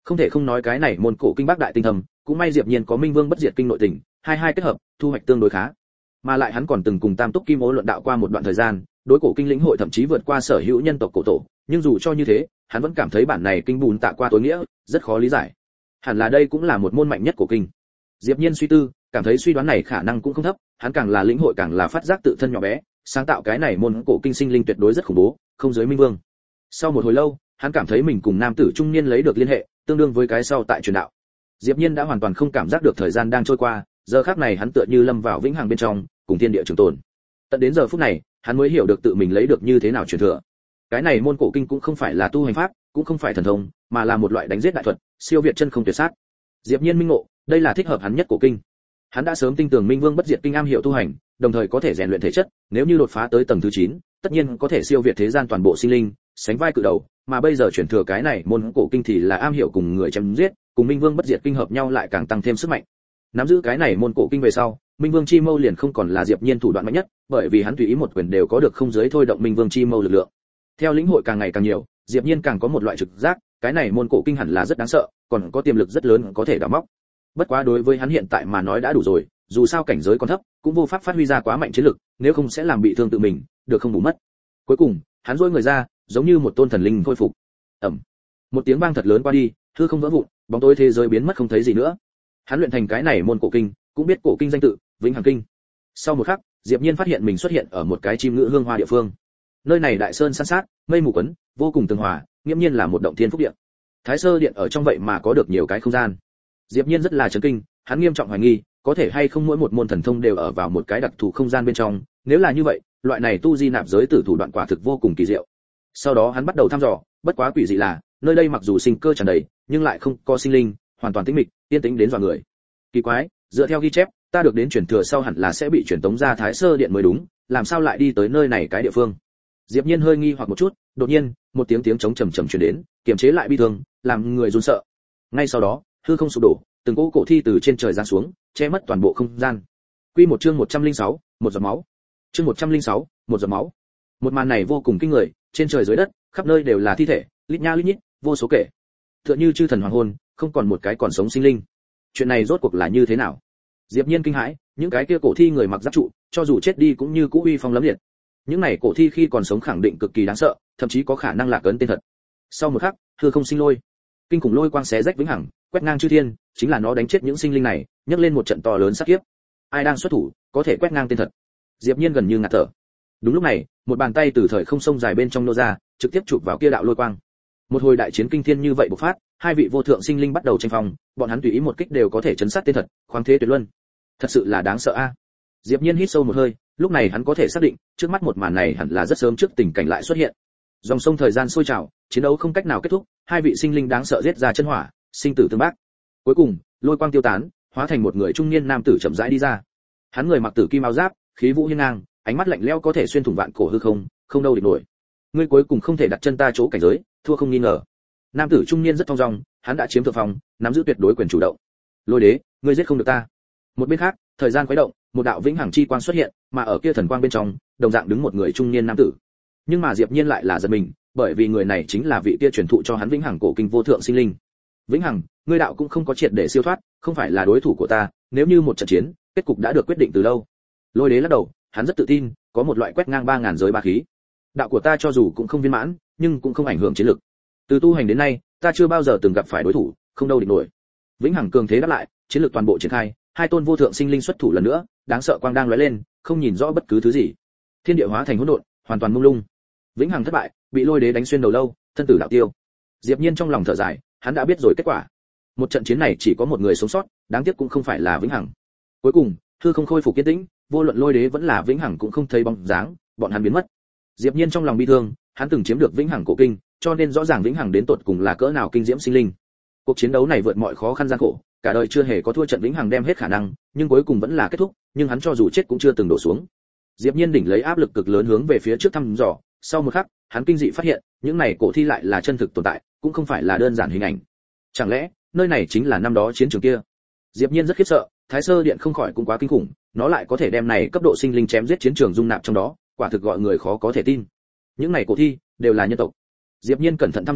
Không thể không nói cái này môn cổ kinh bác đại tinh thầm, cũng may Diệp Nhiên có Minh Vương bất diệt kinh nội tình, hai hai kết hợp, thu hoạch tương đối khá. Mà lại hắn còn từng cùng Tam Túc Kim Ô luận đạo qua một đoạn thời gian, đối cổ kinh lĩnh hội thậm chí vượt qua sở hữu nhân tộc cổ tổ, nhưng dù cho như thế, hắn vẫn cảm thấy bản này kinh bùn tạ qua tối nghĩa, rất khó lý giải. Hẳn là đây cũng là một môn mạnh nhất của kinh. Diệp Nhiên suy tư, cảm thấy suy đoán này khả năng cũng không thấp, hắn càng là lĩnh hội càng là phát giác tự thân nhỏ bé, sáng tạo cái này môn cổ kinh sinh linh tuyệt đối rất khủng bố, không dưới Minh Vương. Sau một hồi lâu, hắn cảm thấy mình cùng nam tử trung niên lấy được liên hệ, tương đương với cái sau tại truyền đạo. Diệp Nhiên đã hoàn toàn không cảm giác được thời gian đang trôi qua, giờ khắc này hắn tựa như lâm vào vĩnh hằng bên trong, cùng thiên địa trường tồn. Tận đến giờ phút này, hắn mới hiểu được tự mình lấy được như thế nào truyền thừa. Cái này môn cổ kinh cũng không phải là tu hành pháp, cũng không phải thần thông, mà là một loại đánh giết đại thuật, siêu việt chân không tuyệt sát. Diệp Nhiên minh ngộ, đây là thích hợp hắn nhất cổ kinh. Hắn đã sớm tin tưởng Minh Vương bất diệt kinh am hiểu tu hành, đồng thời có thể rèn luyện thể chất, nếu như đột phá tới tầng thứ chín, tất nhiên có thể siêu việt thế gian toàn bộ sinh linh, sánh vai cự đầu, mà bây giờ chuyển thừa cái này môn cổ kinh thì là am hiểu cùng người chém giết, cùng Minh Vương bất diệt kinh hợp nhau lại càng tăng thêm sức mạnh. Nắm giữ cái này môn cổ kinh về sau, Minh Vương chi mâu liền không còn là Diệp Nhiên thủ đoạn mạnh nhất, bởi vì hắn tùy ý một quyền đều có được không giới thôi động Minh Vương chi mâu lực lượng. Theo lĩnh hội càng ngày càng nhiều, Diệp Nhiên càng có một loại trực giác, cái này môn cổ kinh hẳn là rất đáng sợ, còn có tiềm lực rất lớn có thể đào móc. Bất quá đối với hắn hiện tại mà nói đã đủ rồi, dù sao cảnh giới còn thấp, cũng vô pháp phát huy ra quá mạnh chiến lực, nếu không sẽ làm bị thương tự mình, được không bù mất. Cuối cùng, hắn duỗi người ra, giống như một tôn thần linh khôi phục. Ầm. Một tiếng vang thật lớn qua đi, hư không vỡ vụn, bóng tối thế giới biến mất không thấy gì nữa. Hắn luyện thành cái này môn cổ kinh, cũng biết cổ kinh danh tự, Vĩnh Hằng Kinh. Sau một khắc, Diệp Nhiên phát hiện mình xuất hiện ở một cái chim ngữ hương hoa địa phương. Nơi này đại sơn san sát, mây mù quấn, vô cùng tường hòa, nghiêm nhiên là một động thiên phúc điện. Thái Sơ điện ở trong vậy mà có được nhiều cái không gian. Diệp Nhiên rất là chấn kinh, hắn nghiêm trọng hoài nghi, có thể hay không mỗi một môn thần thông đều ở vào một cái đặc thù không gian bên trong, nếu là như vậy, loại này tu di nạp giới tử thủ đoạn quả thực vô cùng kỳ diệu. Sau đó hắn bắt đầu thăm dò, bất quá quỷ dị là, nơi đây mặc dù sinh cơ tràn đầy, nhưng lại không có sinh linh, hoàn toàn tĩnh mịch, yên tĩnh đến dọa người. Kỳ quái, dựa theo ghi chép, ta được đến chuyển thừa sau hẳn là sẽ bị chuyển tống ra Thái Sơ điện mới đúng, làm sao lại đi tới nơi này cái địa phương? Diệp Nhiên hơi nghi hoặc một chút, đột nhiên, một tiếng tiếng trống trầm trầm truyền đến, kiềm chế lại bi thương, làm người run sợ. Ngay sau đó, hư không sụp đổ, từng cỗ cổ thi từ trên trời giáng xuống, che mất toàn bộ không gian. Quy một chương một trăm lẻ sáu, một giọt máu. Chương một trăm lẻ sáu, một giọt máu. Một màn này vô cùng kinh người, trên trời dưới đất, khắp nơi đều là thi thể, lít nha lít nhít, vô số kể. Tựa như chư thần hoàng hôn, không còn một cái còn sống sinh linh. Chuyện này rốt cuộc là như thế nào? Diệp Nhiên kinh hãi, những cái kia cổ thi người mặc giáp trụ, cho dù chết đi cũng như cũ uy phong lẫm liệt. Những này cổ thi khi còn sống khẳng định cực kỳ đáng sợ, thậm chí có khả năng lạc ấn tên thật. Sau một khắc, hư không sinh lôi, kinh khủng lôi quang xé rách vĩnh hằng, quét ngang chư thiên, chính là nó đánh chết những sinh linh này, nhấc lên một trận to lớn sát kiếp. Ai đang xuất thủ, có thể quét ngang tên thật? Diệp Nhiên gần như ngạt thở. Đúng lúc này, một bàn tay từ thời không sông dài bên trong nô ra, trực tiếp chụp vào kia đạo lôi quang. Một hồi đại chiến kinh thiên như vậy bộc phát, hai vị vô thượng sinh linh bắt đầu tranh phong, bọn hắn tùy ý một kích đều có thể chấn sát tên thật, khoáng thế tuyệt luân. Thật sự là đáng sợ a. Diệp Nhiên hít sâu một hơi, lúc này hắn có thể xác định, trước mắt một màn này hẳn là rất sớm trước tình cảnh lại xuất hiện. Dòng sông thời gian sôi trào, chiến đấu không cách nào kết thúc, hai vị sinh linh đáng sợ giết ra chân hỏa, sinh tử tương bác. Cuối cùng, lôi quang tiêu tán, hóa thành một người trung niên nam tử chậm rãi đi ra. Hắn người mặc tử kim áo giáp, khí vũ hiên ngang, ánh mắt lạnh lẽo có thể xuyên thủng vạn cổ hư không, không đâu địch nổi. Ngươi cuối cùng không thể đặt chân ta chỗ cảnh giới, thua không nghi ngờ. Nam tử trung niên rất thong dong, hắn đã chiếm thượng phong, nắm giữ tuyệt đối quyền chủ động. Lôi đế, ngươi giết không được ta. Một bên khác, thời gian khuấy động, một đạo vĩnh hằng chi quang xuất hiện, mà ở kia thần quang bên trong, đồng dạng đứng một người trung niên nam tử. Nhưng mà Diệp Nhiên lại là giật mình, bởi vì người này chính là vị kia truyền thụ cho hắn vĩnh hằng cổ kinh vô thượng sinh linh. Vĩnh hằng, ngươi đạo cũng không có triệt để siêu thoát, không phải là đối thủ của ta, nếu như một trận chiến, kết cục đã được quyết định từ lâu. Lôi đế lắc đầu, hắn rất tự tin, có một loại quét ngang ba ngàn giới ba khí. Đạo của ta cho dù cũng không viên mãn, nhưng cũng không ảnh hưởng chiến lực. Từ tu hành đến nay, ta chưa bao giờ từng gặp phải đối thủ, không đâu địch nổi. Vĩnh hằng cường thế đáp lại, chiến lược toàn bộ triển khai, hai tôn vô thượng sinh linh xuất thủ lần nữa, đáng sợ quang đang lóe lên, không nhìn rõ bất cứ thứ gì. Thiên địa hóa thành hỗn độn, hoàn toàn mông lung. Vĩnh hằng thất bại, bị lôi đế đánh xuyên đầu lâu, thân tử đạo tiêu. Diệp Nhiên trong lòng thở dài, hắn đã biết rồi kết quả. Một trận chiến này chỉ có một người sống sót, đáng tiếc cũng không phải là Vĩnh hằng. Cuối cùng, hư không khôi phục kiên tĩnh, vô luận lôi đế vẫn là Vĩnh hằng cũng không thấy bóng dáng, bọn hắn biến mất. Diệp Nhiên trong lòng bi thương, hắn từng chiếm được Vĩnh hằng cổ kinh, cho nên rõ ràng Vĩnh hằng đến tột cùng là cỡ nào kinh diễm sinh linh. Cuộc chiến đấu này vượt mọi khó khăn gian khổ, cả đời chưa hề có thua trận Vĩnh hằng đem hết khả năng, nhưng cuối cùng vẫn là kết thúc, nhưng hắn cho dù chết cũng chưa từng đổ xuống. Diệp Nhiên đỉnh lấy áp lực cực lớn hướng về phía trước thăm dò, sau một khắc, hắn kinh dị phát hiện, những này cổ thi lại là chân thực tồn tại, cũng không phải là đơn giản hình ảnh. Chẳng lẽ, nơi này chính là năm đó chiến trường kia? Diệp Nhiên rất khiếp sợ, Thái Sơ điện không khỏi cũng quá kinh khủng, nó lại có thể đem này cấp độ sinh linh chém giết chiến trường dung nạp trong đó, quả thực gọi người khó có thể tin. Những này cổ thi đều là nhân tộc. Diệp Nhiên cẩn thận thăm dò,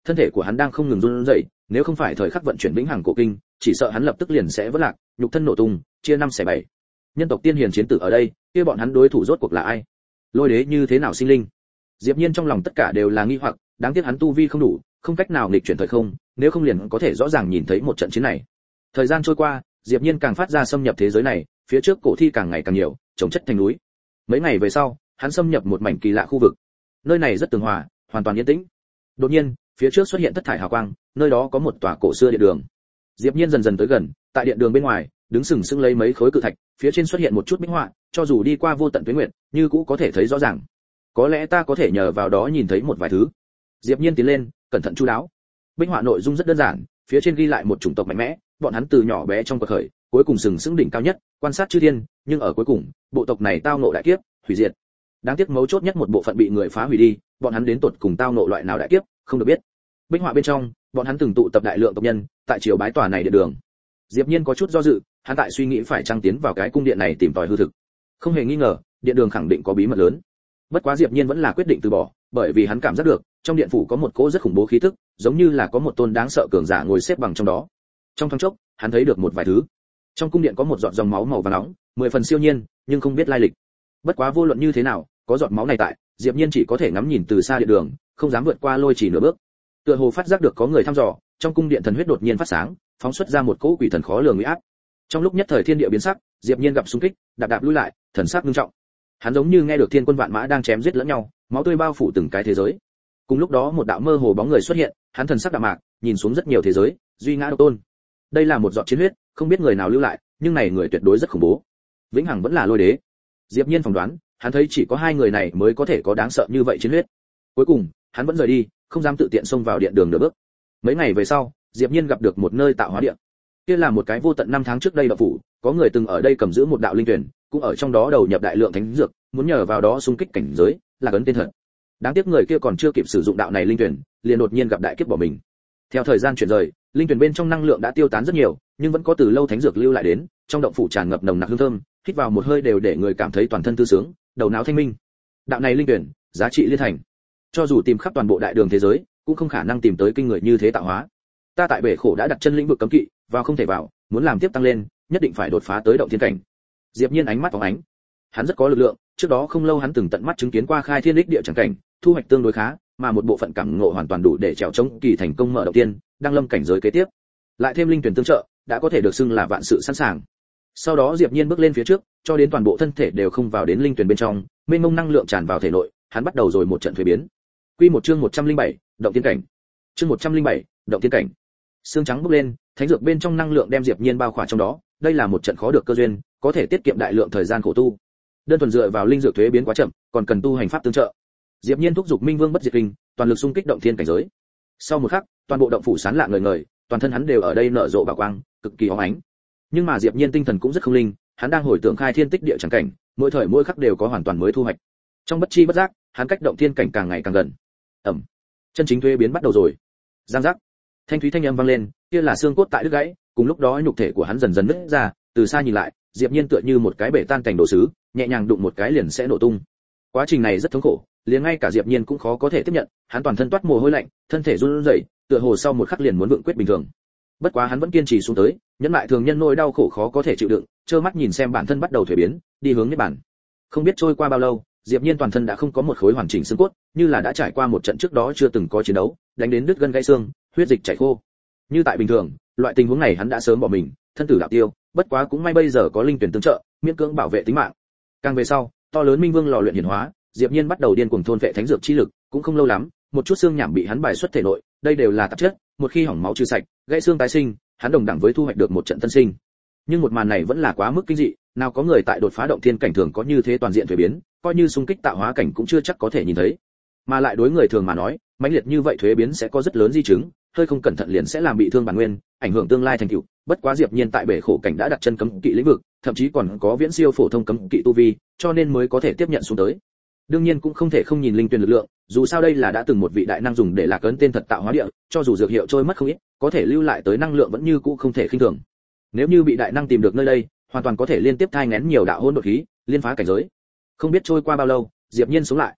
thân thể của hắn đang không ngừng run rẩy, nếu không phải thời khắc vận chuyển vĩnh hằng cổ kinh, chỉ sợ hắn lập tức liền sẽ vỡ lạc, nhục thân nổ tung, chia năm xẻ bảy. Nhân tộc tiên hiền chiến tử ở đây, kia bọn hắn đối thủ rốt cuộc là ai? Lôi đế như thế nào sinh linh? Diệp Nhiên trong lòng tất cả đều là nghi hoặc, đáng tiếc hắn tu vi không đủ, không cách nào nghịch chuyển thời không, nếu không liền có thể rõ ràng nhìn thấy một trận chiến này. Thời gian trôi qua, Diệp Nhiên càng phát ra xâm nhập thế giới này, phía trước cổ thi càng ngày càng nhiều, chồng chất thành núi. Mấy ngày về sau, hắn xâm nhập một mảnh kỳ lạ khu vực. Nơi này rất tường hòa, hoàn toàn yên tĩnh. Đột nhiên, phía trước xuất hiện thất thải hào quang, nơi đó có một tòa cổ xưa điện đường. Diệp Nhiên dần dần tới gần, tại điện đường bên ngoài, đứng sừng sững lấy mấy khối cự thạch, phía trên xuất hiện một chút minh họa, cho dù đi qua vô tận tuế nguyệt, như cũ có thể thấy rõ ràng. Có lẽ ta có thể nhờ vào đó nhìn thấy một vài thứ. Diệp Nhiên tiến lên, cẩn thận chu đáo. Minh họa nội dung rất đơn giản, phía trên ghi lại một chủng tộc mạnh mẽ, bọn hắn từ nhỏ bé trong cuộc khởi, cuối cùng sừng sững đỉnh cao nhất, quan sát chư thiên, nhưng ở cuối cùng, bộ tộc này tao ngộ đại kiếp, hủy diệt. Đáng tiếc mấu chốt nhất một bộ phận bị người phá hủy đi, bọn hắn đến tột cùng tao ngộ loại nào đại kiếp, không được biết. Bích họa bên trong, bọn hắn từng tụ tập đại lượng tộc nhân, tại triều bái tòa này điện đường. Diệp Nhiên có chút do dự, hắn tại suy nghĩ phải trang tiến vào cái cung điện này tìm tòi hư thực. Không hề nghi ngờ, điện đường khẳng định có bí mật lớn. Bất quá Diệp Nhiên vẫn là quyết định từ bỏ, bởi vì hắn cảm giác được, trong điện phủ có một cỗ rất khủng bố khí tức, giống như là có một tôn đáng sợ cường giả ngồi xếp bằng trong đó. Trong thoáng chốc, hắn thấy được một vài thứ. Trong cung điện có một giọt dòng máu màu vàng nóng, mười phần siêu nhiên, nhưng không biết lai lịch. Bất quá vô luận như thế nào, có giọt máu này tại, Diệp Nhiên chỉ có thể ngắm nhìn từ xa điện đường, không dám vượt qua lôi chỉ nửa bước. Tựa hồ phát giác được có người thăm dò, trong cung điện thần huyết đột nhiên phát sáng, phóng xuất ra một cỗ quỷ thần khó lường uy áp. Trong lúc nhất thời thiên địa biến sắc, Diệp Nhiên gặp xung kích, đạp đạp lùi lại, thần sắc nghiêm trọng. Hắn giống như nghe được thiên quân vạn mã đang chém giết lẫn nhau, máu tươi bao phủ từng cái thế giới. Cùng lúc đó một đạo mơ hồ bóng người xuất hiện, hắn thần sắc đạm mạc, nhìn xuống rất nhiều thế giới, duy ngã độc tôn. Đây là một giọt chiến huyết, không biết người nào lưu lại, nhưng này người tuyệt đối rất khủng bố. Vĩnh hằng vẫn là lôi đế. Diệp Nhiên phỏng đoán, hắn thấy chỉ có hai người này mới có thể có đáng sợ như vậy chiến huyết. Cuối cùng, hắn vẫn rời đi, không dám tự tiện xông vào điện đường nửa bước. Mấy ngày về sau, Diệp Nhiên gặp được một nơi tạo hóa điện. Kia là một cái vô tận năm tháng trước đây độc phủ, có người từng ở đây cầm giữ một đạo linh tuyển, cũng ở trong đó đầu nhập đại lượng thánh dược, muốn nhờ vào đó xung kích cảnh giới, là cấn tên thật. Đáng tiếc người kia còn chưa kịp sử dụng đạo này linh tuyển, liền đột nhiên gặp đại kiếp bỏ mình. Theo thời gian chuyển rời, linh tuyển bên trong năng lượng đã tiêu tán rất nhiều, nhưng vẫn có từ lâu thánh dược lưu lại đến, trong động phủ tràn ngập nồng nặc hương thơm, hít vào một hơi đều để người cảm thấy toàn thân thư sướng, đầu não thanh minh. Đạo này linh tuyển, giá trị liên thành. Cho dù tìm khắp toàn bộ đại đường thế giới, cũng không khả năng tìm tới kinh người như thế tạo hóa. Ta tại bể khổ đã đặt chân lĩnh vực cấm kỵ, vào không thể vào, muốn làm tiếp tăng lên, nhất định phải đột phá tới động thiên cảnh. Diệp Nhiên ánh mắt phóng ánh. Hắn rất có lực lượng, trước đó không lâu hắn từng tận mắt chứng kiến qua khai thiên đích địa chẳng cảnh, thu hoạch tương đối khá, mà một bộ phận cảm ngộ hoàn toàn đủ để trèo chống kỳ thành công mở đầu tiên, đang lâm cảnh giới kế tiếp. Lại thêm linh tuyển tương trợ, đã có thể được xưng là vạn sự sẵn sàng. Sau đó Diệp Nhiên bước lên phía trước, cho đến toàn bộ thân thể đều không vào đến linh tuyển bên trong, mênh mông năng lượng tràn vào thể nội, hắn bắt đầu rồi một trận thuế biến. Quy một chương một trăm lẻ bảy, động thiên cảnh. Chương một trăm lẻ bảy, động thiên cảnh. Sương trắng bốc lên, thánh dược bên trong năng lượng đem Diệp Nhiên bao khỏa trong đó, đây là một trận khó được cơ duyên, có thể tiết kiệm đại lượng thời gian khổ tu. Đơn thuần dựa vào linh dược thuế biến quá chậm, còn cần tu hành pháp tương trợ. Diệp Nhiên thúc giục Minh Vương bất diệt kinh, toàn lực xung kích động thiên cảnh giới. Sau một khắc, toàn bộ động phủ sáng lạ ngời ngời, toàn thân hắn đều ở đây nở rộ bảo quang, cực kỳ óng ánh. Nhưng mà Diệp Nhiên tinh thần cũng rất không linh, hắn đang hồi tưởng khai thiên tích địa chẳng cảnh, mỗi thời mỗi khắc đều có hoàn toàn mới thu hoạch. Trong bất chi bất giác, hắn cách động thiên cảnh càng ngày càng gần. Ầm. Chân chính thuế biến bắt đầu rồi. Giang giác. Thanh thúy thanh âm vang lên, kia là xương cốt tại đứt gãy, cùng lúc đó nhục thể của hắn dần dần nứt ra, từ xa nhìn lại, Diệp Nhiên tựa như một cái bể tan cảnh đồ sứ, nhẹ nhàng đụng một cái liền sẽ nổ tung. Quá trình này rất thống khổ, liền ngay cả Diệp Nhiên cũng khó có thể tiếp nhận, hắn toàn thân toát mồ hôi lạnh, thân thể run rẩy, tựa hồ sau một khắc liền muốn vượng quyết bình thường. Bất quá hắn vẫn kiên trì xuống tới, nhẫn lại thường nhân nỗi đau khổ khó có thể chịu đựng, trơ mắt nhìn xem bản thân bắt đầu thuế biến, đi hướng niết bàn. Không biết trôi qua bao lâu, Diệp Nhiên toàn thân đã không có một khối hoàn chỉnh xương cốt, như là đã trải qua một trận trước đó chưa từng có chiến đấu, đánh đến đứt gân gãy xương, huyết dịch chảy khô. Như tại bình thường, loại tình huống này hắn đã sớm bỏ mình, thân tử đạo tiêu, bất quá cũng may bây giờ có linh tuyển tương trợ, miễn cưỡng bảo vệ tính mạng. Càng về sau, to lớn Minh Vương lò luyện hiển hóa, Diệp Nhiên bắt đầu điên cuồng thôn phệ thánh dược chi lực, cũng không lâu lắm, một chút xương nhảm bị hắn bài xuất thể nội, đây đều là tạp chất, một khi hỏng máu trừ sạch, gãy xương tái sinh, hắn đồng đẳng với thu hoạch được một trận tân sinh. Nhưng một màn này vẫn là quá mức kinh dị, nào có người tại đột phá động thiên cảnh thường có như thế toàn diện thuế biến, coi như xung kích tạo hóa cảnh cũng chưa chắc có thể nhìn thấy. Mà lại đối người thường mà nói, mãnh liệt như vậy thuế biến sẽ có rất lớn di chứng, hơi không cẩn thận liền sẽ làm bị thương bản nguyên, ảnh hưởng tương lai thành tựu. Bất quá Diệp Nhiên tại bể khổ cảnh đã đặt chân cấm kỵ lĩnh vực, thậm chí còn có viễn siêu phổ thông cấm kỵ tu vi, cho nên mới có thể tiếp nhận xuống tới. Đương nhiên cũng không thể không nhìn linh tuyển lực lượng, dù sao đây là đã từng một vị đại năng dùng để lạc ấn tên thật tạo hóa địa, cho dù dược hiệu trôi mất không ít, có thể lưu lại tới năng lượng vẫn như cũ không thể khinh thường. Nếu như bị đại năng tìm được nơi đây, hoàn toàn có thể liên tiếp thai nghén nhiều đạo hỗn độn khí, liên phá cảnh giới. Không biết trôi qua bao lâu, Diệp Nhiên sống lại.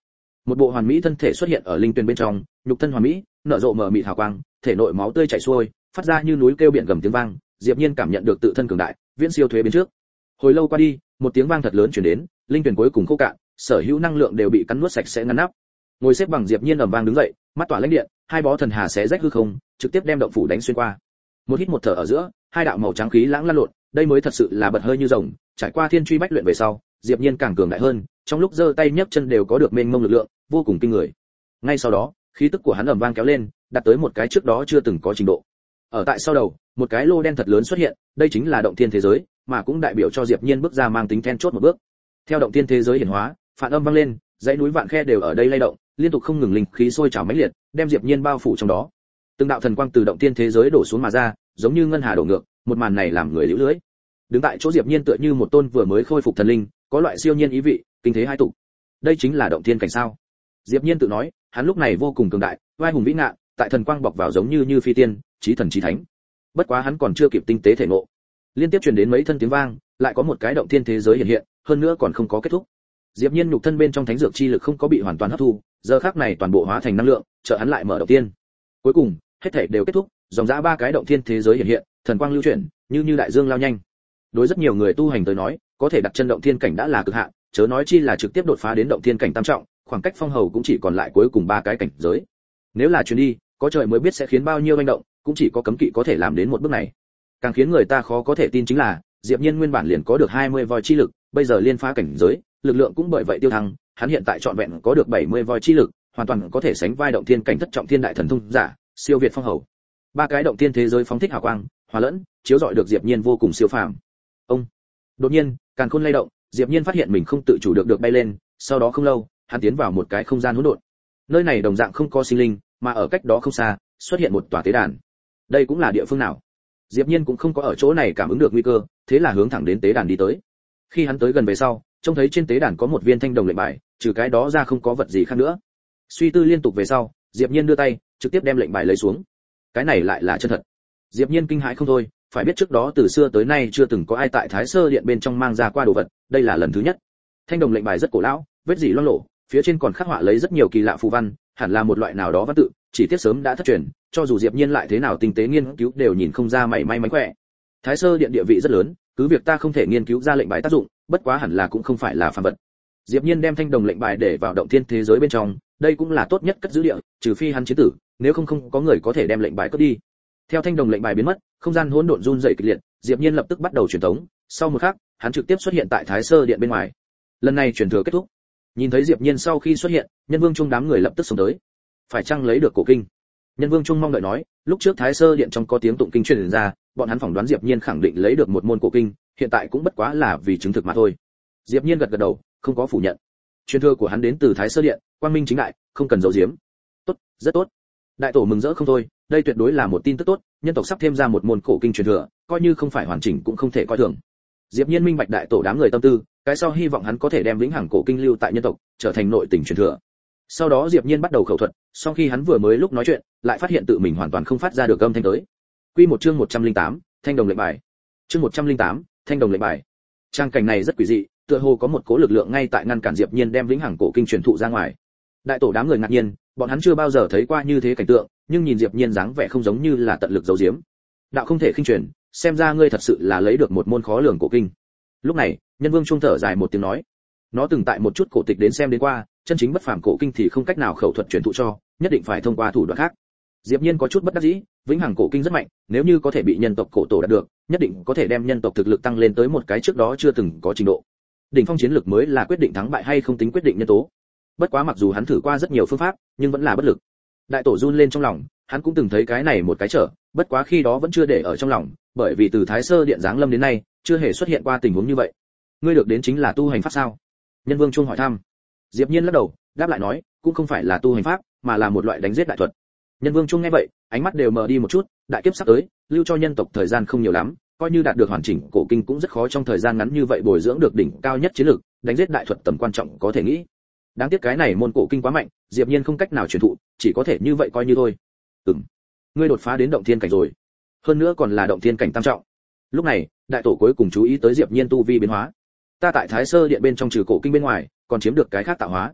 một bộ hoàn mỹ thân thể xuất hiện ở linh tuyền bên trong, nhục thân hoàn mỹ, nở rộ mờ mịt hào quang, thể nội máu tươi chảy xuôi, phát ra như núi kêu biển gầm tiếng vang. Diệp Nhiên cảm nhận được tự thân cường đại, viễn siêu thuế biến trước. Hồi lâu qua đi, một tiếng vang thật lớn truyền đến, linh tuyền cuối cùng khô cạn, sở hữu năng lượng đều bị cắn nuốt sạch sẽ ngăn nắp. Ngồi xếp bằng Diệp Nhiên ầm vang đứng dậy, mắt tỏa lãnh điện, hai bó thần hà xé rách hư không, trực tiếp đem động phủ đánh xuyên qua. Một hít một thở ở giữa, hai đạo màu trắng khí lãng lan lộn, đây mới thật sự là bật hơi như rồng. Trải qua thiên truy bách luyện về sau, Diệp Nhiên càng cường đại hơn, trong lúc giơ tay nhấc chân đều có được mênh mông lực lượng, vô cùng kinh người. Ngay sau đó, khí tức của hắn ầm vang kéo lên, đạt tới một cái trước đó chưa từng có trình độ. Ở tại sau đầu, một cái lô đen thật lớn xuất hiện, đây chính là động thiên thế giới, mà cũng đại biểu cho Diệp Nhiên bước ra mang tính then chốt một bước. Theo động thiên thế giới hiển hóa, phản âm vang lên, dãy núi vạn khe đều ở đây lay động, liên tục không ngừng linh khí sôi trào mãnh liệt, đem Diệp Nhiên bao phủ trong đó. Từng đạo thần quang từ động thiên thế giới đổ xuống mà ra, giống như ngân hà đổ ngược, một màn này làm người liễu lưới. Đứng tại chỗ Diệp Nhiên tựa như một tôn vừa mới khôi phục thần linh, có loại siêu nhiên ý vị, kinh thế hai tụ. Đây chính là động thiên cảnh sao? Diệp Nhiên tự nói, hắn lúc này vô cùng cường đại, oai hùng vĩ ngạn, tại thần quang bọc vào giống như như phi tiên, chí thần chí thánh. Bất quá hắn còn chưa kịp tinh tế thể ngộ. Liên tiếp truyền đến mấy thân tiếng vang, lại có một cái động thiên thế giới hiện hiện, hơn nữa còn không có kết thúc. Diệp Nhiên nhục thân bên trong thánh dược chi lực không có bị hoàn toàn hấp thu, giờ khắc này toàn bộ hóa thành năng lượng, trợ hắn lại mở động tiên. Cuối cùng, hết thảy đều kết thúc, dòng dã ba cái động thiên thế giới hiện hiện, thần quang lưu chuyển, như như đại dương lao nhanh. Đối rất nhiều người tu hành tới nói, có thể đặt chân động thiên cảnh đã là cực hạn, chớ nói chi là trực tiếp đột phá đến động thiên cảnh tam trọng, khoảng cách phong hầu cũng chỉ còn lại cuối cùng ba cái cảnh giới. Nếu là chuyến đi, có trời mới biết sẽ khiến bao nhiêu hành động, cũng chỉ có cấm kỵ có thể làm đến một bước này. Càng khiến người ta khó có thể tin chính là, Diệp Nhiên nguyên bản liền có được hai mươi voi chi lực, bây giờ liên phá cảnh giới, lực lượng cũng bởi vậy tiêu thăng, hắn hiện tại trọn vẹn có được bảy mươi voi chi lực, hoàn toàn có thể sánh vai động thiên cảnh thất trọng thiên đại thần thông giả, siêu việt phong hầu. Ba cái động thiên thế giới phóng thích hào quang, hòa lẫn, chiếu rọi được Diệp Nhiên vô cùng siêu phàm. Ông. Đột nhiên, càn khôn lay động, Diệp Nhiên phát hiện mình không tự chủ được được bay lên, sau đó không lâu, hắn tiến vào một cái không gian hỗn độn. Nơi này đồng dạng không có sinh linh, mà ở cách đó không xa, xuất hiện một tòa tế đàn. Đây cũng là địa phương nào? Diệp Nhiên cũng không có ở chỗ này cảm ứng được nguy cơ, thế là hướng thẳng đến tế đàn đi tới. Khi hắn tới gần về sau, trông thấy trên tế đàn có một viên thanh đồng lệnh bài, trừ cái đó ra không có vật gì khác nữa. Suy tư liên tục về sau, Diệp Nhiên đưa tay, trực tiếp đem lệnh bài lấy xuống. Cái này lại là chân thật. Diệp Nhiên kinh hãi không thôi, phải biết trước đó từ xưa tới nay chưa từng có ai tại Thái Sơ Điện bên trong mang ra qua đồ vật, đây là lần thứ nhất. Thanh đồng lệnh bài rất cổ lão, vết dỉ loang lổ, phía trên còn khắc họa lấy rất nhiều kỳ lạ phù văn, hẳn là một loại nào đó văn tự, chỉ tiếc sớm đã thất truyền, cho dù Diệp Nhiên lại thế nào tinh tế nghiên cứu đều nhìn không ra mảy may mánh khỏe. Thái Sơ Điện địa vị rất lớn, cứ việc ta không thể nghiên cứu ra lệnh bài tác dụng, bất quá hẳn là cũng không phải là phàm vật. Diệp Nhiên đem thanh đồng lệnh bài để vào động thiên thế giới bên trong, đây cũng là tốt nhất cất giữ địa, trừ phi hắn chiến tử, nếu không không có người có thể đem lệnh bài cất đi. Theo thanh đồng lệnh bài biến mất, không gian hỗn độn run rẩy kịch liệt, Diệp Nhiên lập tức bắt đầu truyền tống, sau một khắc, hắn trực tiếp xuất hiện tại Thái Sơ Điện bên ngoài. Lần này truyền thừa kết thúc. Nhìn thấy Diệp Nhiên sau khi xuất hiện, Nhân Vương Trung đám người lập tức xông tới. Phải chăng lấy được cổ kinh? Nhân Vương Trung mong đợi nói, lúc trước Thái Sơ Điện trong có tiếng tụng kinh truyền ra, bọn hắn phỏng đoán Diệp Nhiên khẳng định lấy được một môn cổ kinh, hiện tại cũng bất quá là vì chứng thực mà thôi. Diệp Nhiên gật gật đầu, không có phủ nhận. Truyền thừa của hắn đến từ Thái Sơ Điện, quang minh chính đại, không cần giấu giếm. Tốt, rất tốt. Đại tổ mừng rỡ không thôi, đây tuyệt đối là một tin tức tốt, nhân tộc sắp thêm ra một môn cổ kinh truyền thừa, coi như không phải hoàn chỉnh cũng không thể coi thường. Diệp Nhiên minh bạch đại tổ đám người tâm tư, cái sau hy vọng hắn có thể đem vĩnh hằng cổ kinh lưu tại nhân tộc, trở thành nội tình truyền thừa. Sau đó Diệp Nhiên bắt đầu khẩu thuật, sau khi hắn vừa mới lúc nói chuyện, lại phát hiện tự mình hoàn toàn không phát ra được âm thanh tới. Quy một chương một trăm lẻ tám, thanh đồng lệnh bài. Chương một trăm lẻ tám, thanh đồng lệnh bài. Trang cảnh này rất quỷ dị, tựa hồ có một cố lực lượng ngay tại ngăn cản Diệp Nhiên đem vĩnh hằng cổ kinh truyền thụ ra ngoài. Đại tổ đám người ngạc nhiên, bọn hắn chưa bao giờ thấy qua như thế cảnh tượng, nhưng nhìn Diệp Nhiên dáng vẻ không giống như là tận lực giấu giếm. Đạo không thể khinh truyền, xem ra ngươi thật sự là lấy được một môn khó lường cổ kinh. Lúc này, Nhân Vương Trung thở dài một tiếng nói, nó từng tại một chút cổ tịch đến xem đến qua, chân chính bất phàm cổ kinh thì không cách nào khẩu thuật truyền thụ cho, nhất định phải thông qua thủ đoạn khác. Diệp Nhiên có chút bất đắc dĩ, vĩnh hằng cổ kinh rất mạnh, nếu như có thể bị nhân tộc cổ tổ đạt được, nhất định có thể đem nhân tộc thực lực tăng lên tới một cái trước đó chưa từng có trình độ. Đỉnh phong chiến lực mới là quyết định thắng bại hay không tính quyết định nhân tố. Bất quá mặc dù hắn thử qua rất nhiều phương pháp, nhưng vẫn là bất lực. Đại tổ run lên trong lòng, hắn cũng từng thấy cái này một cái trở, bất quá khi đó vẫn chưa để ở trong lòng, bởi vì từ Thái Sơ Điện giáng lâm đến nay, chưa hề xuất hiện qua tình huống như vậy. Ngươi được đến chính là tu hành pháp sao? Nhân Vương Trung hỏi thăm. Diệp Nhiên lắc đầu, đáp lại nói, cũng không phải là tu hành pháp, mà là một loại đánh giết đại thuật. Nhân Vương Trung nghe vậy, ánh mắt đều mờ đi một chút, đại kiếp sắp tới, lưu cho nhân tộc thời gian không nhiều lắm, coi như đạt được hoàn chỉnh cổ kinh cũng rất khó trong thời gian ngắn như vậy bồi dưỡng được đỉnh cao nhất chiến lực, đánh giết đại thuật tầm quan trọng có thể nghĩ. Đáng tiếc cái này môn cổ kinh quá mạnh, Diệp Nhiên không cách nào truyền thụ, chỉ có thể như vậy coi như thôi. Ừm, ngươi đột phá đến động thiên cảnh rồi, hơn nữa còn là động thiên cảnh tam trọng. Lúc này, đại tổ cuối cùng chú ý tới Diệp Nhiên tu vi biến hóa. Ta tại Thái Sơ Điện bên trong trừ cổ kinh bên ngoài, còn chiếm được cái khác tạo hóa.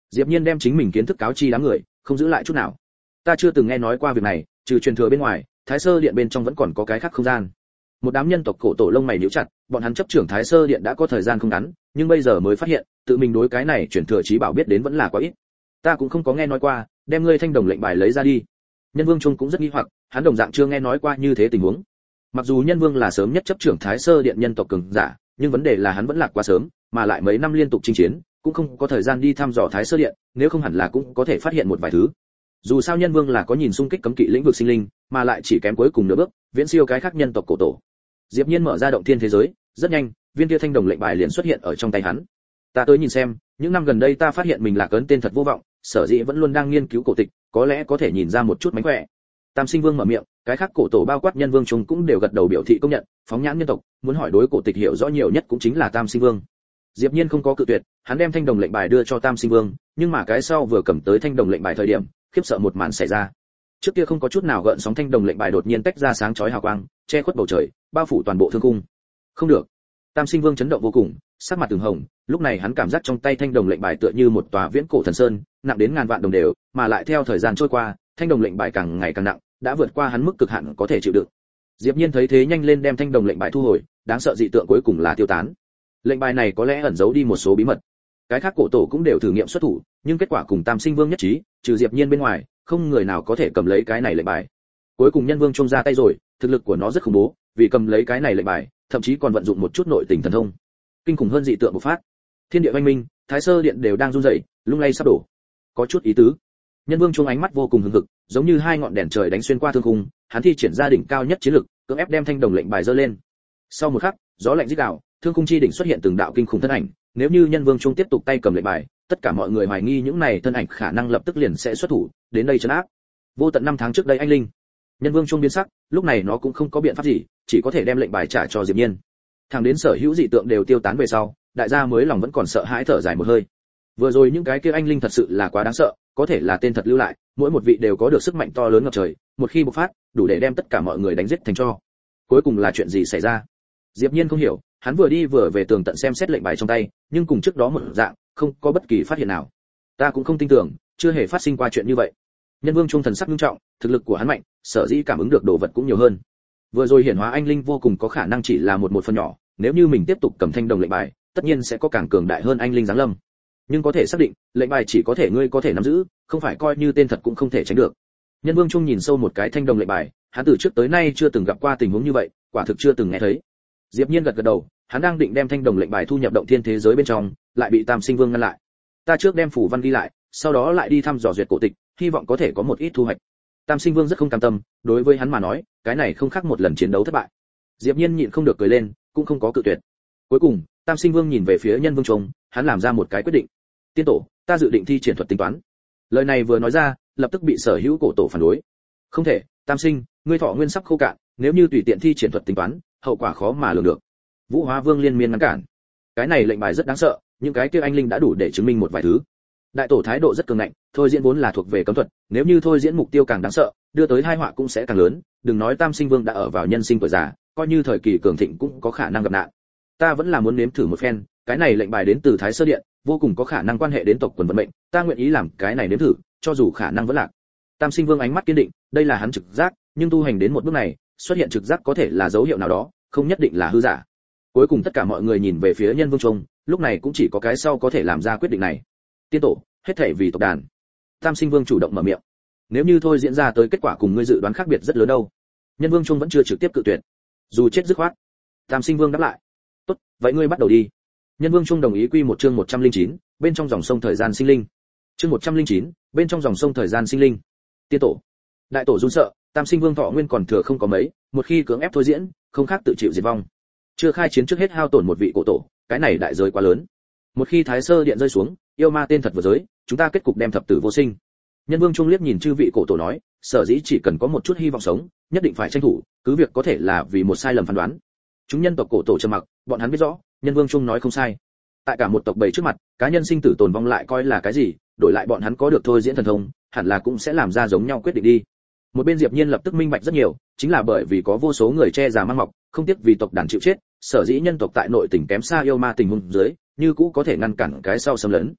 Diệp Nhiên đem chính mình kiến thức cáo chi đám người, không giữ lại chút nào. Ta chưa từng nghe nói qua việc này, trừ truyền thừa bên ngoài, Thái Sơ Điện bên trong vẫn còn có cái khác không gian. Một đám nhân tộc cổ tổ lông mày nhíu chặt, bọn hắn chấp trưởng Thái Sơ Điện đã có thời gian không ngắn, nhưng bây giờ mới phát hiện, tự mình đối cái này truyền thừa trí bảo biết đến vẫn là quá ít. Ta cũng không có nghe nói qua, đem ngươi thanh đồng lệnh bài lấy ra đi. Nhân Vương Trung cũng rất nghi hoặc, hắn đồng dạng chưa nghe nói qua như thế tình huống. Mặc dù Nhân Vương là sớm nhất chấp trưởng Thái Sơ Điện nhân tộc cường giả, nhưng vấn đề là hắn vẫn lạc quá sớm, mà lại mấy năm liên tục chinh chiến, cũng không có thời gian đi thăm dò Thái Sơ Điện, nếu không hẳn là cũng có thể phát hiện một vài thứ. Dù sao Nhân Vương là có nhìn xung kích cấm kỵ lĩnh vực sinh linh, mà lại chỉ kém cuối cùng nửa bước, viễn siêu cái khác nhân tộc cổ tổ. Diệp Nhiên mở ra động thiên thế giới, rất nhanh, viên kia thanh đồng lệnh bài liền xuất hiện ở trong tay hắn. Ta tới nhìn xem, những năm gần đây ta phát hiện mình là cấn tên thật vô vọng, sở dĩ vẫn luôn đang nghiên cứu cổ tịch, có lẽ có thể nhìn ra một chút mánh khỏe. Tam Sinh Vương mở miệng, cái khác cổ tổ bao quát Nhân Vương chúng cũng đều gật đầu biểu thị công nhận, phóng nhãn nhân tộc, muốn hỏi đối cổ tịch hiểu rõ nhiều nhất cũng chính là Tam Sinh Vương. Diệp Nhiên không có cự tuyệt, hắn đem thanh đồng lệnh bài đưa cho Tam Sinh Vương, nhưng mà cái sau vừa cầm tới thanh đồng lệnh bài thời điểm, khiếp sợ một màn xảy ra. Trước kia không có chút nào gợn sóng thanh đồng lệnh bài đột nhiên tách ra sáng chói hào quang, che khuất bầu trời, bao phủ toàn bộ thương cung. Không được. Tam Sinh Vương chấn động vô cùng, sắc mặt từng hồng, lúc này hắn cảm giác trong tay thanh đồng lệnh bài tựa như một tòa viễn cổ thần sơn, nặng đến ngàn vạn đồng đều, mà lại theo thời gian trôi qua, thanh đồng lệnh bài càng ngày càng nặng, đã vượt qua hắn mức cực hạn có thể chịu đựng. Diệp Nhiên thấy thế nhanh lên đem thanh đồng lệnh bài thu hồi, đáng sợ dị tượng cuối cùng là tiêu tán. Lệnh bài này có lẽ ẩn giấu đi một số bí mật. Cái khác cổ tổ cũng đều thử nghiệm xuất thủ, nhưng kết quả cùng Tam Sinh Vương nhất trí, trừ Diệp Nhiên bên ngoài, không người nào có thể cầm lấy cái này lệnh bài. Cuối cùng Nhân Vương trông ra tay rồi, thực lực của nó rất khủng bố, vì cầm lấy cái này lệnh bài, thậm chí còn vận dụng một chút nội tình thần thông. Kinh khủng hơn dị tượng bộc phát. Thiên địa oanh minh, Thái Sơ Điện đều đang run rẩy, lung lay sắp đổ. Có chút ý tứ. Nhân Vương trông ánh mắt vô cùng hừng hực, giống như hai ngọn đèn trời đánh xuyên qua thương khung, hắn thi triển ra đỉnh cao nhất chiến lực, cưỡng ép đem thanh đồng lệnh bài giơ lên. Sau một khắc, gió lạnh rít gào, thương khung chi đỉnh xuất hiện từng đạo kinh khủng thân ảnh, nếu như Nhân Vương Trung tiếp tục tay cầm lệnh bài, tất cả mọi người hoài nghi những này thân ảnh khả năng lập tức liền sẽ xuất thủ, đến đây trấn áp. Vô tận năm tháng trước đây anh linh. Nhân Vương Trung biến sắc, lúc này nó cũng không có biện pháp gì, chỉ có thể đem lệnh bài trả cho Diệp Nhiên. Thẳng đến sở hữu dị tượng đều tiêu tán về sau, đại gia mới lòng vẫn còn sợ hãi thở dài một hơi. Vừa rồi những cái kia anh linh thật sự là quá đáng sợ, có thể là tên thật lưu lại, mỗi một vị đều có được sức mạnh to lớn ngập trời, một khi bộc phát, đủ để đem tất cả mọi người đánh giết thành tro. Cuối cùng là chuyện gì xảy ra? Diệp Nhiên không hiểu, hắn vừa đi vừa về tường tận xem xét lệnh bài trong tay, nhưng cùng trước đó một dạng, không có bất kỳ phát hiện nào. Ta cũng không tin tưởng, chưa hề phát sinh qua chuyện như vậy. Nhân Vương Trung thần sắc nghiêm trọng, thực lực của hắn mạnh, sở dĩ cảm ứng được đồ vật cũng nhiều hơn. Vừa rồi hiển hóa anh linh vô cùng có khả năng chỉ là một một phần nhỏ, nếu như mình tiếp tục cầm thanh đồng lệnh bài, tất nhiên sẽ có càng cường đại hơn anh linh giáng lâm. Nhưng có thể xác định, lệnh bài chỉ có thể ngươi có thể nắm giữ, không phải coi như tên thật cũng không thể tránh được. Nhân Vương Trung nhìn sâu một cái thanh đồng lệnh bài, hắn từ trước tới nay chưa từng gặp qua tình huống như vậy, quả thực chưa từng nghe thấy. Diệp Nhiên gật gật đầu, hắn đang định đem thanh đồng lệnh bài thu nhập động thiên thế giới bên trong, lại bị Tam Sinh Vương ngăn lại. Ta trước đem phủ văn ghi lại, sau đó lại đi thăm dò duyệt cổ tịch, hy vọng có thể có một ít thu hoạch. Tam Sinh Vương rất không cam tâm, đối với hắn mà nói, cái này không khác một lần chiến đấu thất bại. Diệp Nhiên nhịn không được cười lên, cũng không có cự tuyệt. Cuối cùng, Tam Sinh Vương nhìn về phía Nhân Vương Trung, hắn làm ra một cái quyết định. Tiên tổ, ta dự định thi triển thuật tính toán. Lời này vừa nói ra, lập tức bị sở hữu cổ tổ phản đối. Không thể, Tam Sinh, ngươi thọ nguyên sắp khô cạn, nếu như tùy tiện thi triển thuật tính toán, hậu quả khó mà lường được. Vũ Hóa Vương liên miên ngăn cản. Cái này lệnh bài rất đáng sợ, những cái kia anh linh đã đủ để chứng minh một vài thứ. Đại tổ thái độ rất cường ngạnh, thôi diễn vốn là thuộc về cấm thuật, nếu như thôi diễn mục tiêu càng đáng sợ, đưa tới tai họa cũng sẽ càng lớn, đừng nói Tam Sinh Vương đã ở vào nhân sinh tuổi già, coi như thời kỳ cường thịnh cũng có khả năng gặp nạn. Ta vẫn là muốn nếm thử một phen, cái này lệnh bài đến từ Thái Sơ Điện, vô cùng có khả năng quan hệ đến tộc quần vận mệnh, ta nguyện ý làm cái này nếm thử, cho dù khả năng vẫn lạc. Tam Sinh Vương ánh mắt kiên định, đây là hắn trực giác, nhưng tu hành đến một bước này, xuất hiện trực giác có thể là dấu hiệu nào đó, không nhất định là hư giả. Cuối cùng tất cả mọi người nhìn về phía Nhân Vương Trung, lúc này cũng chỉ có cái sau có thể làm ra quyết định này. Tiên tổ, hết thảy vì tộc đàn. Tam Sinh Vương chủ động mở miệng. Nếu như thôi diễn ra tới kết quả cùng ngươi dự đoán khác biệt rất lớn đâu. Nhân Vương Trung vẫn chưa trực tiếp cự tuyệt, dù chết dứt khoát. Tam Sinh Vương đáp lại. Tốt, vậy ngươi bắt đầu đi. Nhân Vương Trung đồng ý quy một chương một trăm lẻ chín, bên trong dòng sông thời gian sinh linh. Chương một trăm lẻ chín, bên trong dòng sông thời gian sinh linh. Tiên tổ. Đại tổ run sợ, Tam Sinh Vương thọ nguyên còn thừa không có mấy, một khi cưỡng ép thôi diễn, không khác tự chịu diệt vong. Chưa khai chiến trước hết hao tổn một vị cổ tổ, cái này đại giới quá lớn. Một khi Thái Sơ Điện rơi xuống, yêu ma tên thật vừa giới, chúng ta kết cục đem thập tử vô sinh. Nhân Vương Trung liếc nhìn chư vị cổ tổ nói, sở dĩ chỉ cần có một chút hy vọng sống, nhất định phải tranh thủ, cứ việc có thể là vì một sai lầm phán đoán. Chúng nhân tộc cổ tổ trầm mặc, bọn hắn biết rõ, Nhân Vương Trung nói không sai. Tại cả một tộc bầy trước mặt, cá nhân sinh tử tồn vong lại coi là cái gì, đổi lại bọn hắn có được thôi diễn thần thông, hẳn là cũng sẽ làm ra giống nhau quyết định đi. Một bên Diệp Nhiên lập tức minh bạch rất nhiều, chính là bởi vì có vô số người che già mang mọc, không tiếc vì tộc đàn chịu chết, sở dĩ nhân tộc tại nội tình kém xa yêu ma tình huống dưới, như cũ có thể ngăn cản cái sau xâm lấn.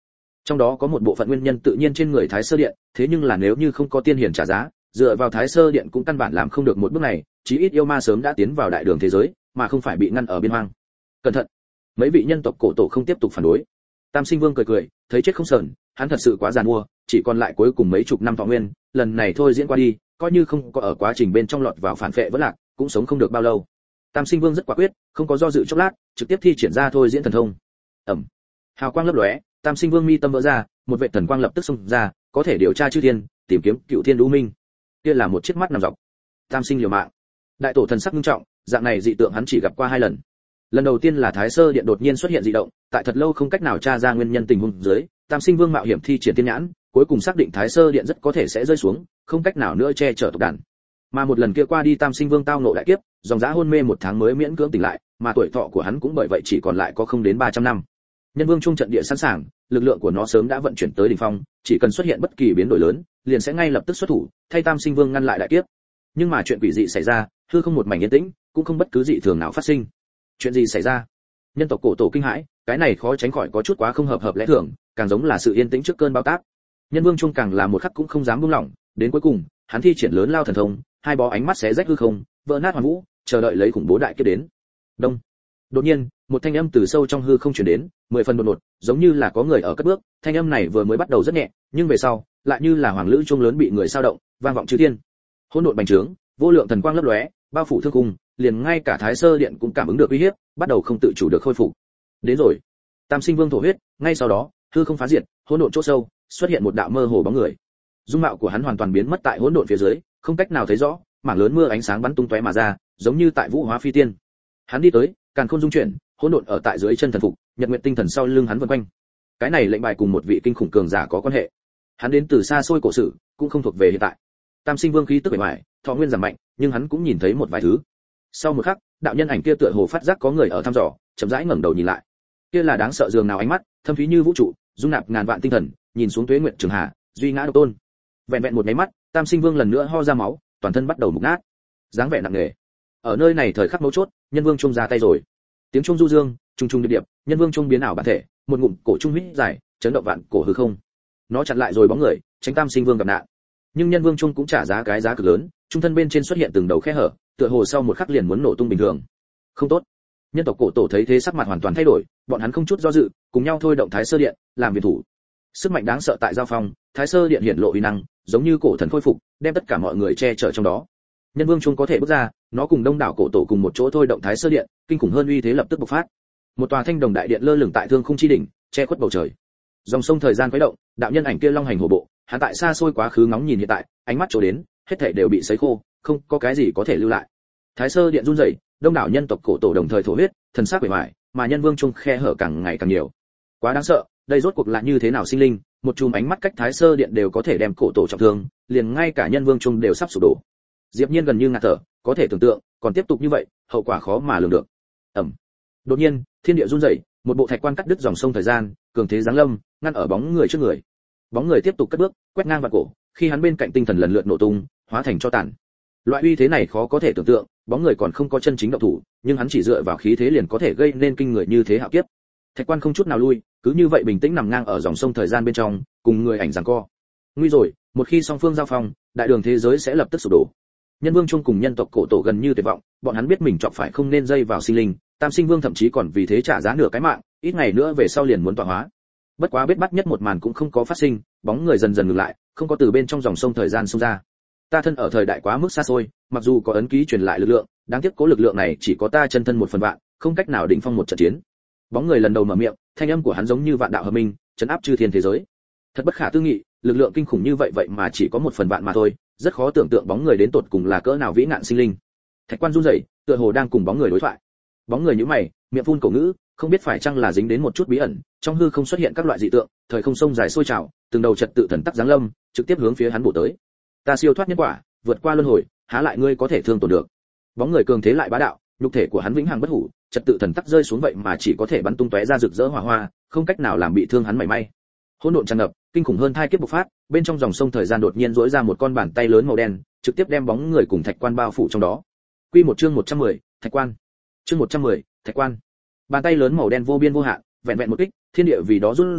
Trong đó có một bộ phận nguyên nhân tự nhiên trên người Thái Sơ Điện, thế nhưng là nếu như không có tiên hiển trả giá, dựa vào Thái Sơ Điện cũng căn bản làm không được một bước này, chí ít yêu ma sớm đã tiến vào đại đường thế giới, mà không phải bị ngăn ở biên hoang. Cẩn thận. Mấy vị nhân tộc cổ tổ không tiếp tục phản đối. Tam Sinh Vương cười cười, thấy chết không sờn, hắn thật sự quá giàn mua, chỉ còn lại cuối cùng mấy chục năm thọ nguyên, lần này thôi diễn qua đi, coi như không có ở quá trình bên trong lọt vào phản phệ vẫn lạc, cũng sống không được bao lâu. Tam Sinh Vương rất quả quyết, không có do dự chốc lát, trực tiếp thi triển ra thôi diễn thần thông. Ầm. Hào quang lấp lóe, Tam Sinh Vương mi tâm vỡ ra, một vệ thần quang lập tức xông ra, có thể điều tra chư thiên, tìm kiếm cựu thiên đũ minh. Kia là một chiếc mắt nằm dọc. Tam Sinh liều mạng. Đại tổ thần sắc nghiêm trọng, dạng này dị tượng hắn chỉ gặp qua hai lần. Lần đầu tiên là Thái Sơ Điện đột nhiên xuất hiện dị động, tại thật lâu không cách nào tra ra nguyên nhân tình huống dưới, Tam Sinh Vương mạo hiểm thi triển tiên nhãn, cuối cùng xác định Thái Sơ Điện rất có thể sẽ rơi xuống, không cách nào nữa che chở tộc đàn. Mà một lần kia qua đi Tam Sinh Vương tao ngộ đại kiếp, dòng dã hôn mê một tháng mới miễn cưỡng tỉnh lại, mà tuổi thọ của hắn cũng bởi vậy chỉ còn lại có không đến ba trăm năm. Nhân Vương trung trận địa sẵn sàng, lực lượng của nó sớm đã vận chuyển tới đỉnh phong, chỉ cần xuất hiện bất kỳ biến đổi lớn, liền sẽ ngay lập tức xuất thủ, thay Tam Sinh Vương ngăn lại đại kiếp. Nhưng mà chuyện quỷ dị xảy ra, hư không một mảnh yên tĩnh, cũng không bất cứ dị thường nào phát sinh. Chuyện gì xảy ra? Nhân tộc cổ tổ kinh hãi, cái này khó tránh khỏi có chút quá không hợp hợp lẽ thường, càng giống là sự yên tĩnh trước cơn bão táp. Nhân Vương trung càng là một khắc cũng không dám buông lỏng, đến cuối cùng, hắn thi triển lớn lao thần thông, hai bó ánh mắt xé rách hư không, vỡ nát hoàn vũ, chờ đợi lấy khủng bố đại kiếp đến. Đông. Đột nhiên, một thanh âm từ sâu trong hư không truyền đến, mười phần đột ngột, giống như là có người ở cất bước, thanh âm này vừa mới bắt đầu rất nhẹ, nhưng về sau, lại như là hoàng lữ chuông lớn bị người sao động, vang vọng chư thiên. Hỗn độn bành trướng, vô lượng thần quang lấp lóe, bao phủ thương cung, liền ngay cả Thái Sơ Điện cũng cảm ứng được uy hiếp, bắt đầu không tự chủ được khôi phục. Đến rồi. Tam Sinh Vương thổ huyết, ngay sau đó, hư không phá diệt, hỗn độn chỗ sâu, xuất hiện một đạo mơ hồ bóng người. Dung mạo của hắn hoàn toàn biến mất tại hỗn độn phía dưới, không cách nào thấy rõ, mảng lớn mưa ánh sáng bắn tung tóe mà ra, giống như tại vũ hóa phi tiên. Hắn đi tới, càn khôn dung chuyển, hỗn độn ở tại dưới chân thần phục, nhật nguyệt tinh thần sau lưng hắn vần quanh. Cái này lệnh bài cùng một vị kinh khủng cường giả có quan hệ. Hắn đến từ xa xôi cổ sử, cũng không thuộc về hiện tại. Tam Sinh Vương khí tức bề ngoài, thọ nguyên giảm mạnh, nhưng hắn cũng nhìn thấy một vài thứ. Sau một khắc, đạo nhân ảnh kia tựa hồ phát giác có người ở thăm dò, chậm rãi ngẩng đầu nhìn lại. Kia là đáng sợ dường nào ánh mắt, thâm thúy như vũ trụ, dung nạp ngàn vạn tinh thần, nhìn xuống tuế nguyệt trường hà, duy ngã độc tôn. Vẹn vẹn một cái mắt, Tam Sinh Vương lần nữa ho ra máu, toàn thân bắt đầu mục nát. Dáng vẻ nặng nề. Ở nơi này thời khắc mấu chốt, Nhân Vương trung ra tay rồi. Tiếng trung du dương, trung trung điệp điệp, Nhân Vương trung biến ảo bản thể, một ngụm cổ trung huyết dài, chấn động vạn cổ hư không. Nó chặn lại rồi bóng người, tránh Tam Sinh Vương gặp nạn. Nhưng Nhân Vương trung cũng trả giá cái giá cực lớn, trung thân bên trên xuất hiện từng đầu khe hở, tựa hồ sau một khắc liền muốn nổ tung bình thường. Không tốt. Nhân tộc cổ tổ thấy thế sắc mặt hoàn toàn thay đổi, bọn hắn không chút do dự, cùng nhau thôi động Thái Sơ Điện, làm viện thủ. Sức mạnh đáng sợ tại giao phong, Thái Sơ Điện hiển lộ uy năng, giống như cổ thần khôi phục, đem tất cả mọi người che chở trong đó. Nhân Vương trung có thể bước ra, nó cùng đông đảo cổ tổ cùng một chỗ thôi động Thái Sơ Điện, kinh khủng hơn uy thế lập tức bộc phát. Một tòa thanh đồng đại điện lơ lửng tại thương khung chi đỉnh, che khuất bầu trời. Dòng sông thời gian khuấy động, đạo nhân ảnh kia long hành hổ bộ, hắn tại xa xôi quá khứ ngóng nhìn hiện tại, ánh mắt chỗ đến, hết thảy đều bị sấy khô, không có cái gì có thể lưu lại. Thái Sơ Điện run rẩy, đông đảo nhân tộc cổ tổ đồng thời thổ huyết, thần sắc bề ngoài, mà Nhân Vương trung khe hở càng ngày càng nhiều. Quá đáng sợ, đây rốt cuộc là như thế nào sinh linh, một chùm ánh mắt cách Thái Sơ Điện đều có thể đem cổ tổ trọng thương, liền ngay cả Nhân Vương trung đều sắp sụp đổ. Diệp Nhiên gần như ngạt thở, có thể tưởng tượng, còn tiếp tục như vậy, hậu quả khó mà lường được. Ầm. Đột nhiên, thiên địa run rẩy, một bộ thạch quan cắt đứt dòng sông thời gian, cường thế giáng lâm, ngăn ở bóng người trước người. Bóng người tiếp tục cất bước, quét ngang vạn cổ, khi hắn bên cạnh tinh thần lần lượt nổ tung, hóa thành tro tàn. Loại uy thế này khó có thể tưởng tượng, bóng người còn không có chân chính động thủ, nhưng hắn chỉ dựa vào khí thế liền có thể gây nên kinh người như thế hạo kiếp. Thạch quan không chút nào lui, cứ như vậy bình tĩnh nằm ngang ở dòng sông thời gian bên trong, cùng người ảnh giằng co. Nguy rồi, một khi song phương giao phong, đại đường thế giới sẽ lập tức sụp đổ. Nhân Vương trung cùng nhân tộc cổ tổ gần như tuyệt vọng, bọn hắn biết mình chọc phải không nên dây vào sinh linh, Tam Sinh Vương thậm chí còn vì thế trả giá nửa cái mạng, ít ngày nữa về sau liền muốn tọa hóa. Bất quá biết bắt nhất một màn cũng không có phát sinh, bóng người dần dần ngừng lại, không có từ bên trong dòng sông thời gian xông ra. Ta thân ở thời đại quá mức xa xôi, mặc dù có ấn ký truyền lại lực lượng, đáng tiếc cố lực lượng này chỉ có ta chân thân một phần vạn, không cách nào đỉnh phong một trận chiến. Bóng người lần đầu mở miệng, thanh âm của hắn giống như vạn đạo hợp minh, chấn áp chư thiên thế giới. Thật bất khả tư nghị, lực lượng kinh khủng như vậy vậy mà chỉ có một phần vạn mà thôi, rất khó tưởng tượng bóng người đến tột cùng là cỡ nào vĩ nạn sinh linh. Thạch quan run rẩy, tựa hồ đang cùng bóng người đối thoại. Bóng người nhíu mày, miệng phun cổ ngữ, không biết phải chăng là dính đến một chút bí ẩn, trong hư không xuất hiện các loại dị tượng, thời không sông dài sôi trào, từng đầu trật tự thần tắc giáng lâm, trực tiếp hướng phía hắn bổ tới. Ta siêu thoát nhân quả, vượt qua luân hồi, há lại ngươi có thể thương tổn được. Bóng người cường thế lại bá đạo, nhục thể của hắn vĩnh hằng bất hủ, trật tự thần tắc rơi xuống vậy mà chỉ có thể bắn tung tóe ra rực rỡ hỏa hoa, không cách nào làm bị thương hắn mảy may. Hỗn độn tràn ngập, kinh khủng hơn thai kiếp bộc phát, bên trong dòng sông thời gian đột nhiên rỗi ra một con bàn tay lớn màu đen, trực tiếp đem bóng người cùng thạch quan bao phủ trong đó. Quy một chương một trăm mười, thạch quan. Chương một trăm mười, thạch quan. Bàn tay lớn màu đen vô biên vô hạn, vẹn vẹn một kích, thiên địa vì đó run rẩy,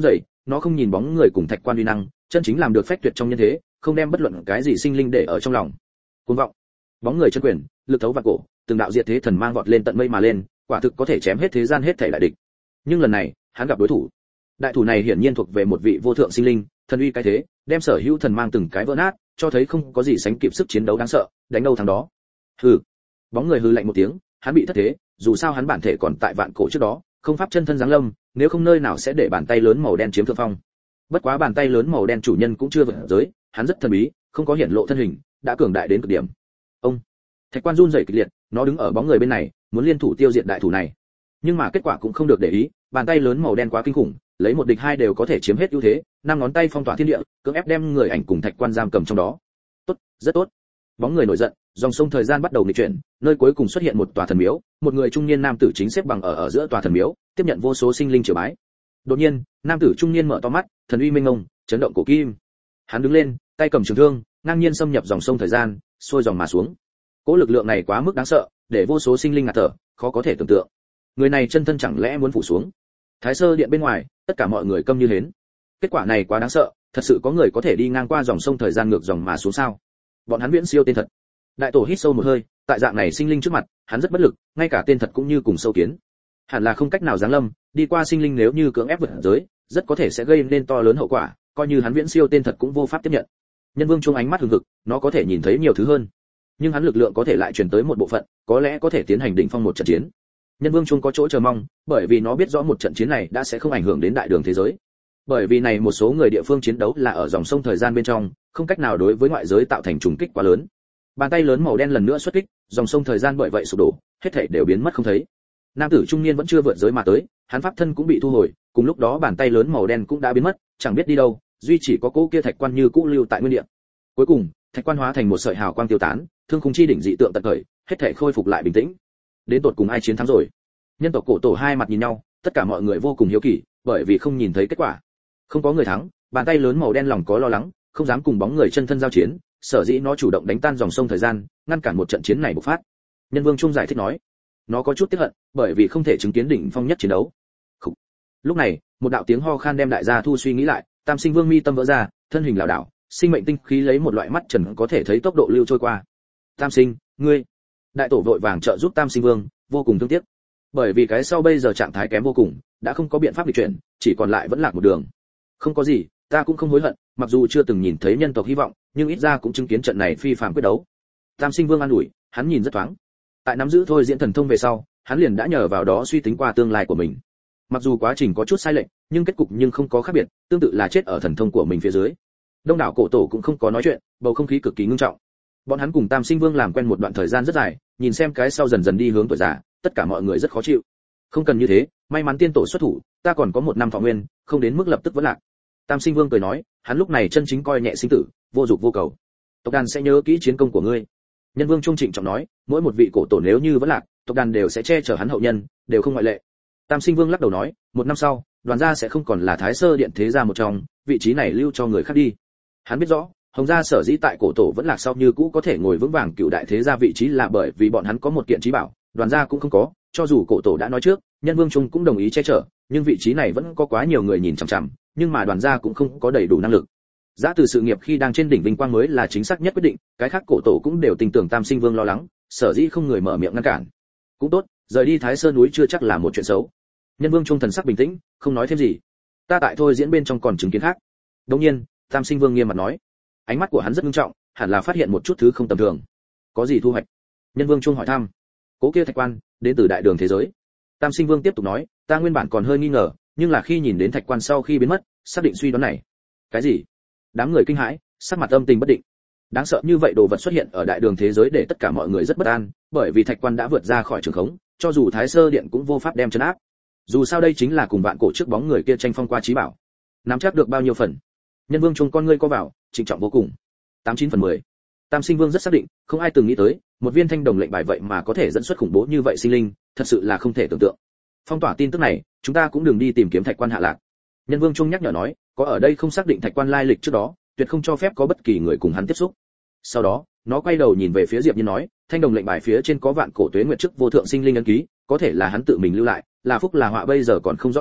nó không nhìn bóng người cùng thạch quan uy năng, chân chính làm được phách tuyệt trong nhân thế, không đem bất luận cái gì sinh linh để ở trong lòng. Cuồng vọng. Bóng người chân quyền, lực thấu vạn cổ, từng đạo diệt thế thần mang vọt lên tận mây mà lên, quả thực có thể chém hết thế gian hết thảy đại địch. Nhưng lần này, hắn gặp đối thủ. Đại thủ này hiển nhiên thuộc về một vị vô thượng sinh linh, thần uy cái thế, đem sở hữu thần mang từng cái vỡ nát, cho thấy không có gì sánh kịp sức chiến đấu đáng sợ, đánh đâu thắng đó. Hừ. Bóng người hừ lạnh một tiếng, hắn bị thất thế, dù sao hắn bản thể còn tại vạn cổ trước đó, không pháp chân thân giáng lâm, nếu không nơi nào sẽ để bàn tay lớn màu đen chiếm thượng phong. Bất quá bàn tay lớn màu đen chủ nhân cũng chưa vượt giới, hắn rất thần bí, không có hiển lộ thân hình, đã cường đại đến cực điểm. Ông. Thạch quan run rẩy kịch liệt, nó đứng ở bóng người bên này, muốn liên thủ tiêu diệt đại thủ này. Nhưng mà kết quả cũng không được để ý, bàn tay lớn màu đen quá kinh khủng, lấy một địch hai đều có thể chiếm hết ưu thế, năm ngón tay phong tỏa thiên địa, cưỡng ép đem người ảnh cùng thạch quan giam cầm trong đó. Tốt, rất tốt. Bóng người nổi giận, dòng sông thời gian bắt đầu nghịch chuyển, nơi cuối cùng xuất hiện một tòa thần miếu, một người trung niên nam tử chính xếp bằng ở ở giữa tòa thần miếu, tiếp nhận vô số sinh linh triều bái. Đột nhiên, nam tử trung niên mở to mắt, thần uy minh ngông, chấn động cổ kim. Hắn đứng lên, tay cầm trường thương, ngang nhiên xâm nhập dòng sông thời gian, xuôi dòng mà xuống. Cỗ lực lượng này quá mức đáng sợ, để vô số sinh linh ngạt thở, khó có thể tưởng tượng. Người này chân thân chẳng lẽ muốn phủ xuống? Thái Sơ điện bên ngoài, tất cả mọi người câm như hến. Kết quả này quá đáng sợ, thật sự có người có thể đi ngang qua dòng sông thời gian ngược dòng mà xuống sao? Bọn hắn viễn siêu tên thật. Đại tổ hít sâu một hơi, tại dạng này sinh linh trước mặt, hắn rất bất lực, ngay cả tên thật cũng như cùng sâu kiến. Hẳn là không cách nào giáng lâm, đi qua sinh linh nếu như cưỡng ép vượt giới, rất có thể sẽ gây nên to lớn hậu quả, coi như hắn viễn siêu tên thật cũng vô pháp tiếp nhận. Nhân Vương Trung ánh mắt hừng hực, nó có thể nhìn thấy nhiều thứ hơn, nhưng hắn lực lượng có thể lại truyền tới một bộ phận, có lẽ có thể tiến hành đỉnh phong một trận chiến. Nhân Vương Trung có chỗ chờ mong, bởi vì nó biết rõ một trận chiến này đã sẽ không ảnh hưởng đến đại đường thế giới. Bởi vì này một số người địa phương chiến đấu là ở dòng sông thời gian bên trong, không cách nào đối với ngoại giới tạo thành trùng kích quá lớn. Bàn tay lớn màu đen lần nữa xuất kích, dòng sông thời gian bởi vậy sụp đổ, hết thảy đều biến mất không thấy. Nam tử trung niên vẫn chưa vượt giới mà tới, hắn pháp thân cũng bị thu hồi, cùng lúc đó bàn tay lớn màu đen cũng đã biến mất, chẳng biết đi đâu, duy chỉ có cỗ kia thạch quan như cũ lưu tại nguyên địa. Cuối cùng, thạch quan hóa thành một sợi hào quang tiêu tán, thương khung chi đỉnh dị tượng tận khởi, hết thảy khôi phục lại bình tĩnh. Đến tột cùng ai chiến thắng rồi? Nhân tộc cổ tổ hai mặt nhìn nhau, tất cả mọi người vô cùng hiếu kỳ, bởi vì không nhìn thấy kết quả. Không có người thắng, bàn tay lớn màu đen lòng có lo lắng, không dám cùng bóng người chân thân giao chiến, sở dĩ nó chủ động đánh tan dòng sông thời gian, ngăn cản một trận chiến này bộc phát. Nhân Vương Trung giải thích nói, nó có chút tiếc hận, bởi vì không thể chứng kiến đỉnh phong nhất chiến đấu. Khủ. Lúc này, một đạo tiếng ho khan đem đại gia thu suy nghĩ lại, Tam Sinh Vương mi tâm vỡ ra, thân hình lảo đảo, sinh mệnh tinh khí lấy một loại mắt trần có thể thấy tốc độ lưu trôi qua. Tam Sinh, ngươi. Đại tổ vội vàng trợ giúp Tam Sinh Vương, vô cùng thương tiếc. Bởi vì cái sau bây giờ trạng thái kém vô cùng, đã không có biện pháp di chuyển, chỉ còn lại vẫn lạc một đường. Không có gì, ta cũng không hối hận, mặc dù chưa từng nhìn thấy nhân tộc hy vọng, nhưng ít ra cũng chứng kiến trận này phi phàm quyết đấu. Tam Sinh Vương an ủi, hắn nhìn rất thoáng. Tại nắm giữ thôi diễn thần thông về sau, hắn liền đã nhờ vào đó suy tính qua tương lai của mình. Mặc dù quá trình có chút sai lệch, nhưng kết cục nhưng không có khác biệt, tương tự là chết ở thần thông của mình phía dưới. Đông đảo cổ tổ cũng không có nói chuyện, bầu không khí cực kỳ ngưng trọng. Bọn hắn cùng Tam Sinh Vương làm quen một đoạn thời gian rất dài, nhìn xem cái sau dần dần đi hướng tuổi già, tất cả mọi người rất khó chịu. Không cần như thế, may mắn tiên tổ xuất thủ, ta còn có một năm thọ nguyên, không đến mức lập tức vẫn lạc. Tam Sinh Vương cười nói, hắn lúc này chân chính coi nhẹ sinh tử, vô dục vô cầu. Tộc đàn sẽ nhớ kỹ chiến công của ngươi. Nhân Vương Trung trịnh trọng nói, mỗi một vị cổ tổ nếu như vẫn lạc, tộc đàn đều sẽ che chở hắn hậu nhân, đều không ngoại lệ. Tam Sinh Vương lắc đầu nói, một năm sau, đoàn gia sẽ không còn là Thái Sơ điện thế gia một trong, vị trí này lưu cho người khác đi. Hắn biết rõ, Hồng gia sở dĩ tại cổ tổ vẫn lạc sau như cũ có thể ngồi vững vàng cựu đại thế gia vị trí là bởi vì bọn hắn có một kiện trí bảo, đoàn gia cũng không có, cho dù cổ tổ đã nói trước, Nhân Vương Trung cũng đồng ý che chở, nhưng vị trí này vẫn có quá nhiều người nhìn chằm chằm, nhưng mà đoàn gia cũng không có đầy đủ năng lực. Giá từ sự nghiệp khi đang trên đỉnh vinh quang mới là chính xác nhất quyết định, cái khác cổ tổ cũng đều tin tưởng Tam Sinh Vương lo lắng, sở dĩ không người mở miệng ngăn cản. Cũng tốt, rời đi Thái Sơn núi chưa chắc là một chuyện xấu. Nhân Vương Trung thần sắc bình tĩnh, không nói thêm gì. Ta tại thôi diễn bên trong còn chứng kiến khác. Đương nhiên, Tam Sinh Vương nghiêm mặt nói, ánh mắt của hắn rất nghiêm trọng, hẳn là phát hiện một chút thứ không tầm thường. Có gì thu hoạch? Nhân Vương Trung hỏi thăm. Cố kia thạch quan, đến từ đại đường thế giới. Tam Sinh Vương tiếp tục nói, ta nguyên bản còn hơi nghi ngờ, nhưng là khi nhìn đến thạch quan sau khi biến mất, xác định suy đoán này. Cái gì? Đám người kinh hãi, sắc mặt âm tình bất định. Đáng sợ như vậy đồ vật xuất hiện ở đại đường thế giới để tất cả mọi người rất bất an, bởi vì thạch quan đã vượt ra khỏi trường khống, cho dù Thái Sơ điện cũng vô pháp đem trấn áp. Dù sao đây chính là cùng vạn cổ trước bóng người kia tranh phong qua trí bảo. Nắm chắc được bao nhiêu phần? Nhân Vương Trung con ngươi co vào, trịnh trọng vô cùng. tám chín phần mười. Tam Sinh Vương rất xác định, không ai từng nghĩ tới, một viên thanh đồng lệnh bài vậy mà có thể dẫn xuất khủng bố như vậy sinh linh, thật sự là không thể tưởng tượng. Phong tỏa tin tức này, chúng ta cũng đừng đi tìm kiếm thạch quan hạ lạc. Nhân Vương Trung nhắc nhở nói, có ở đây không xác định thạch quan lai lịch trước đó, tuyệt không cho phép có bất kỳ người cùng hắn tiếp xúc. Sau đó, nó quay đầu nhìn về phía Diệp Nhiên nói, thanh đồng lệnh bài phía trên có vạn cổ tuế nguyệt trước vô thượng sinh linh ấn ký, có thể là hắn tự mình lưu lại, là phúc là họa bây giờ còn không rõ ràng,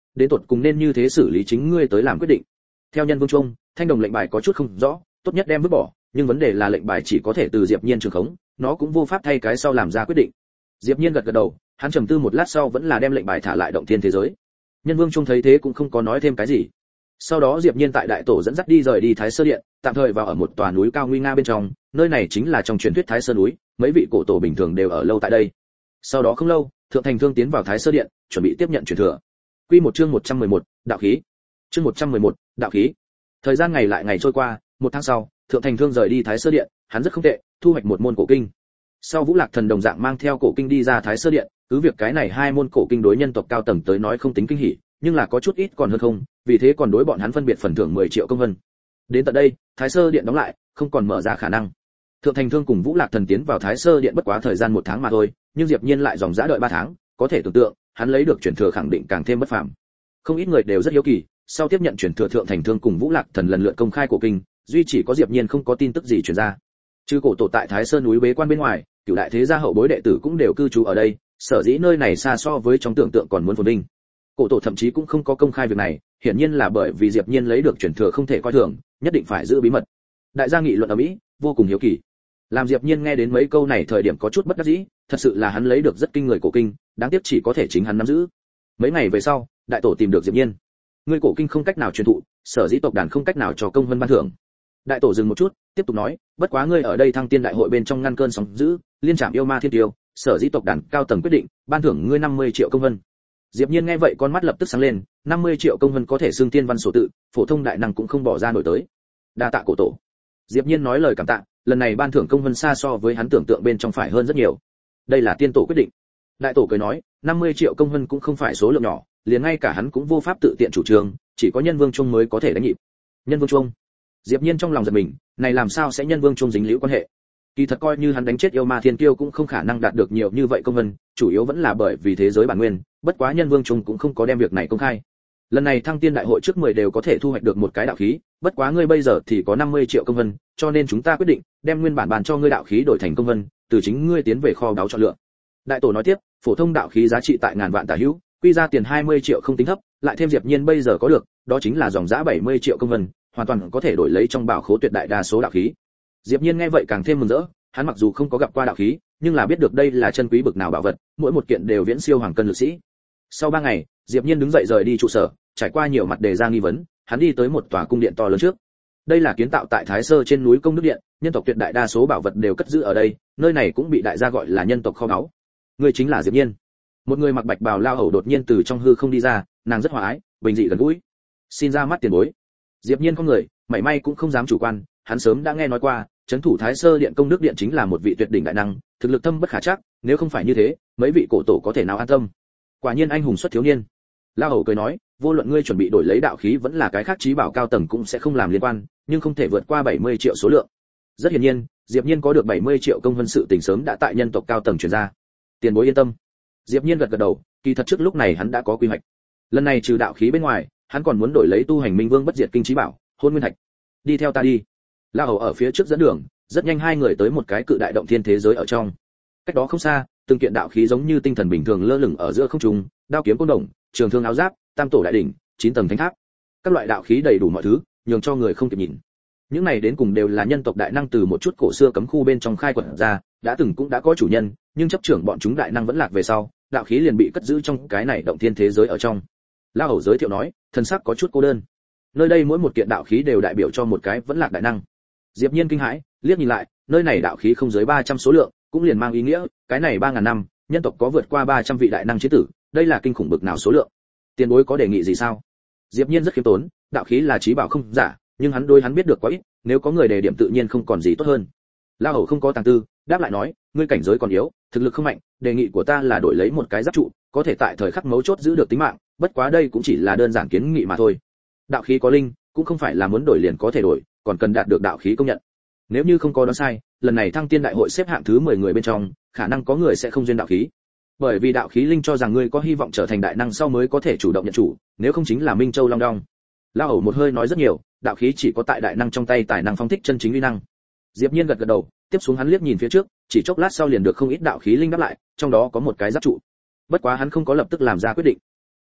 đến tột cùng nên như thế xử lý chính ngươi tới làm quyết định. Theo Nhân Vương Trung, thanh đồng lệnh bài có chút không rõ, tốt nhất đem vứt bỏ, nhưng vấn đề là lệnh bài chỉ có thể từ Diệp Nhiên trường khống, nó cũng vô pháp thay cái sau làm ra quyết định. Diệp Nhiên gật gật đầu, hắn trầm tư một lát sau vẫn là đem lệnh bài thả lại động thiên thế giới. Nhân Vương Trung thấy thế cũng không có nói thêm cái gì. Sau đó Diệp Nhiên tại đại tổ dẫn dắt đi rời đi Thái Sơ Điện, tạm thời vào ở một tòa núi cao nguy nga bên trong, nơi này chính là trong truyền thuyết Thái Sơ núi, mấy vị cổ tổ bình thường đều ở lâu tại đây. Sau đó không lâu, Thượng Thành Thương tiến vào Thái Sơ Điện, chuẩn bị tiếp nhận truyền thừa. Quy một chương một trăm mười một, đạo khí. Chương một trăm mười một, đạo khí. Thời gian ngày lại ngày trôi qua, một tháng sau, Thượng Thành Thương rời đi Thái Sơ Điện, hắn rất không tệ, thu hoạch một môn cổ kinh. Sau Vũ Lạc Thần đồng dạng mang theo cổ kinh đi ra Thái Sơ Điện, cứ việc cái này hai môn cổ kinh đối nhân tộc cao tầng tới nói không tính kinh hỉ, nhưng là có chút ít còn hơn không, vì thế còn đối bọn hắn phân biệt phần thưởng mười triệu công vân. Đến tận đây, Thái Sơ Điện đóng lại, không còn mở ra khả năng. Thượng Thành Thương cùng Vũ Lạc Thần tiến vào Thái Sơ Điện bất quá thời gian một tháng mà thôi, nhưng Diệp Nhiên lại dòng dã đợi ba tháng, có thể tưởng tượng, hắn lấy được truyền thừa khẳng định càng thêm bất phàm. Không ít người đều rất hiếu kỳ, sau tiếp nhận truyền thừa Thượng Thành Thương cùng Vũ Lạc Thần lần lượt công khai cổ kinh, duy chỉ có Diệp Nhiên không có tin tức gì truyền ra. Trừ cổ tổ tại Thái Sơn núi bế quan bên ngoài, cửu đại thế gia hậu bối đệ tử cũng đều cư trú ở đây, sở dĩ nơi này xa so với trong tưởng tượng còn muốn phồn vinh. Cổ tổ thậm chí cũng không có công khai việc này, hiển nhiên là bởi vì Diệp Nhiên lấy được truyền thừa không thể coi thường, nhất định phải giữ bí mật. Đại gia nghị luận ở mỹ, vô cùng hiếu kỳ. Làm Diệp Nhiên nghe đến mấy câu này thời điểm có chút bất đắc dĩ, thật sự là hắn lấy được rất kinh người cổ kinh, đáng tiếc chỉ có thể chính hắn nắm giữ. Mấy ngày về sau, đại tổ tìm được Diệp Nhiên. Ngươi cổ kinh không cách nào truyền thụ, sở dĩ tộc đàn không cách nào cho công vân ban thưởng. Đại tổ dừng một chút, tiếp tục nói, bất quá ngươi ở đây Thăng Tiên đại hội bên trong ngăn cơn sóng dữ, liên trảm yêu ma thiên tiêu, sở dĩ tộc đàn cao tầng quyết định ban thưởng ngươi năm mươi triệu công vân. Diệp Nhiên nghe vậy con mắt lập tức sáng lên, năm mươi triệu công vân có thể xưng tiên văn sổ tự, phổ thông đại năng cũng không bỏ ra nổi tới. Đa tạ cổ tổ. Diệp Nhiên nói lời cảm tạ, lần này ban thưởng công vân xa so với hắn tưởng tượng bên trong phải hơn rất nhiều. Đây là tiên tổ quyết định. Đại tổ cười nói, năm mươi triệu công vân cũng không phải số lượng nhỏ, liền ngay cả hắn cũng vô pháp tự tiện chủ trương, chỉ có Nhân Vương Trung mới có thể đánh nhịp. Nhân Vương Trung. Diệp Nhiên trong lòng giật mình, này làm sao sẽ Nhân Vương Trung dính liễu quan hệ? Kỳ thật coi như hắn đánh chết yêu ma thiên kiêu cũng không khả năng đạt được nhiều như vậy công vân, chủ yếu vẫn là bởi vì thế giới bản nguyên, bất quá Nhân Vương Trung cũng không có đem việc này công khai. Lần này Thăng Tiên đại hội trước mười đều có thể thu hoạch được một cái đạo khí, bất quá ngươi bây giờ thì có năm mươi triệu công vân, cho nên chúng ta quyết định đem nguyên bản bàn cho ngươi đạo khí đổi thành công vân, từ chính ngươi tiến về kho báu chọn lựa. Đại tổ nói tiếp, phổ thông đạo khí giá trị tại ngàn vạn tả hữu, quy ra tiền hai mươi triệu không tính thấp, lại thêm Diệp Nhiên bây giờ có được, đó chính là dòng giá bảy mươi triệu công vân, hoàn toàn có thể đổi lấy trong bảo khố tuyệt đại đa số đạo khí. Diệp Nhiên nghe vậy càng thêm mừng rỡ, hắn mặc dù không có gặp qua đạo khí, nhưng là biết được đây là chân quý bực nào bảo vật, mỗi một kiện đều viễn siêu hoàng cân lực sĩ. Sau ba ngày, Diệp Nhiên đứng dậy rời đi trụ sở, trải qua nhiều mặt đề ra nghi vấn, hắn đi tới một tòa cung điện to lớn trước. Đây là kiến tạo tại Thái Sơ trên núi Công Đức Điện, nhân tộc tuyệt đại đa số bảo vật đều cất giữ ở đây, nơi này cũng bị đại gia gọi là nhân tộc kho báu. Người chính là Diệp Nhiên. Một người mặc bạch bào lao hầu đột nhiên từ trong hư không đi ra, nàng rất hòa ái, bình dị gần gũi. Xin ra mắt tiền bối. Diệp Nhiên không người, mảy may cũng không dám chủ quan, hắn sớm đã nghe nói qua, trấn thủ Thái Sơ Điện Công Đức Điện chính là một vị tuyệt đỉnh đại năng, thực lực thâm bất khả trắc, nếu không phải như thế, mấy vị cổ tổ có thể nào an tâm. Quả nhiên anh hùng xuất thiếu niên. Lao hầu cười nói, vô luận ngươi chuẩn bị đổi lấy đạo khí vẫn là cái khác trí bảo cao tầng cũng sẽ không làm liên quan, nhưng không thể vượt qua bảy mươi triệu số lượng. Rất hiển nhiên, Diệp Nhiên có được bảy mươi triệu công vân sự tình sớm đã tại nhân tộc cao tầng truyền ra. Tiền bối yên tâm. Diệp Nhiên gật gật đầu, kỳ thật trước lúc này hắn đã có quy hoạch. Lần này trừ đạo khí bên ngoài, hắn còn muốn đổi lấy tu hành minh vương bất diệt kinh trí bảo, hôn nguyên thạch. Đi theo ta đi. Lao hầu ở phía trước dẫn đường, rất nhanh hai người tới một cái cự đại động thiên thế giới ở trong. Cách đó không xa, từng kiện đạo khí giống như tinh thần bình thường lơ lửng ở giữa không trung, đao kiếm côn đồng, trường thương áo giáp, tam tổ đại đỉnh, chín tầng thánh tháp. Các loại đạo khí đầy đủ mọi thứ, nhường cho người không kịp nhìn. Những này đến cùng đều là nhân tộc đại năng từ một chút cổ xưa cấm khu bên trong khai quật ra, đã từng cũng đã có chủ nhân, nhưng chấp trưởng bọn chúng đại năng vẫn lạc về sau, đạo khí liền bị cất giữ trong cái này động thiên thế giới ở trong. Lao hầu giới thiệu nói, thân sắc có chút cô đơn. Nơi đây mỗi một kiện đạo khí đều đại biểu cho một cái vẫn lạc đại năng. Diệp Nhiên kinh hãi, liếc nhìn lại, nơi này đạo khí không dưới ba trăm số lượng, cũng liền mang ý nghĩa, cái này ba ngàn năm, nhân tộc có vượt qua ba trăm vị đại năng chiến tử, đây là kinh khủng bực nào số lượng. Tiền bối có đề nghị gì sao? Diệp Nhiên rất khiêm tốn, đạo khí là trí bảo không giả, nhưng hắn đối hắn biết được quá ít, nếu có người đề điểm tự nhiên không còn gì tốt hơn. La hầu không có tàng tư, đáp lại nói, ngươi cảnh giới còn yếu, thực lực không mạnh, đề nghị của ta là đổi lấy một cái giáp trụ, có thể tại thời khắc mấu chốt giữ được tính mạng, bất quá đây cũng chỉ là đơn giản kiến nghị mà thôi. Đạo khí có linh, cũng không phải là muốn đổi liền có thể đổi, còn cần đạt được đạo khí công nhận. Nếu như không có đoán sai, lần này Thăng Tiên đại hội xếp hạng thứ mười người bên trong, khả năng có người sẽ không duyên đạo khí. Bởi vì đạo khí linh cho rằng ngươi có hy vọng trở thành đại năng sau mới có thể chủ động nhận chủ, nếu không chính là Minh Châu Long Đong. Lao hầu một hơi nói rất nhiều, đạo khí chỉ có tại đại năng trong tay tài năng phóng thích chân chính uy năng. Diệp Nhiên gật gật đầu, tiếp xuống hắn liếc nhìn phía trước, chỉ chốc lát sau liền được không ít đạo khí linh đáp lại, trong đó có một cái giáp trụ. Bất quá hắn không có lập tức làm ra quyết định.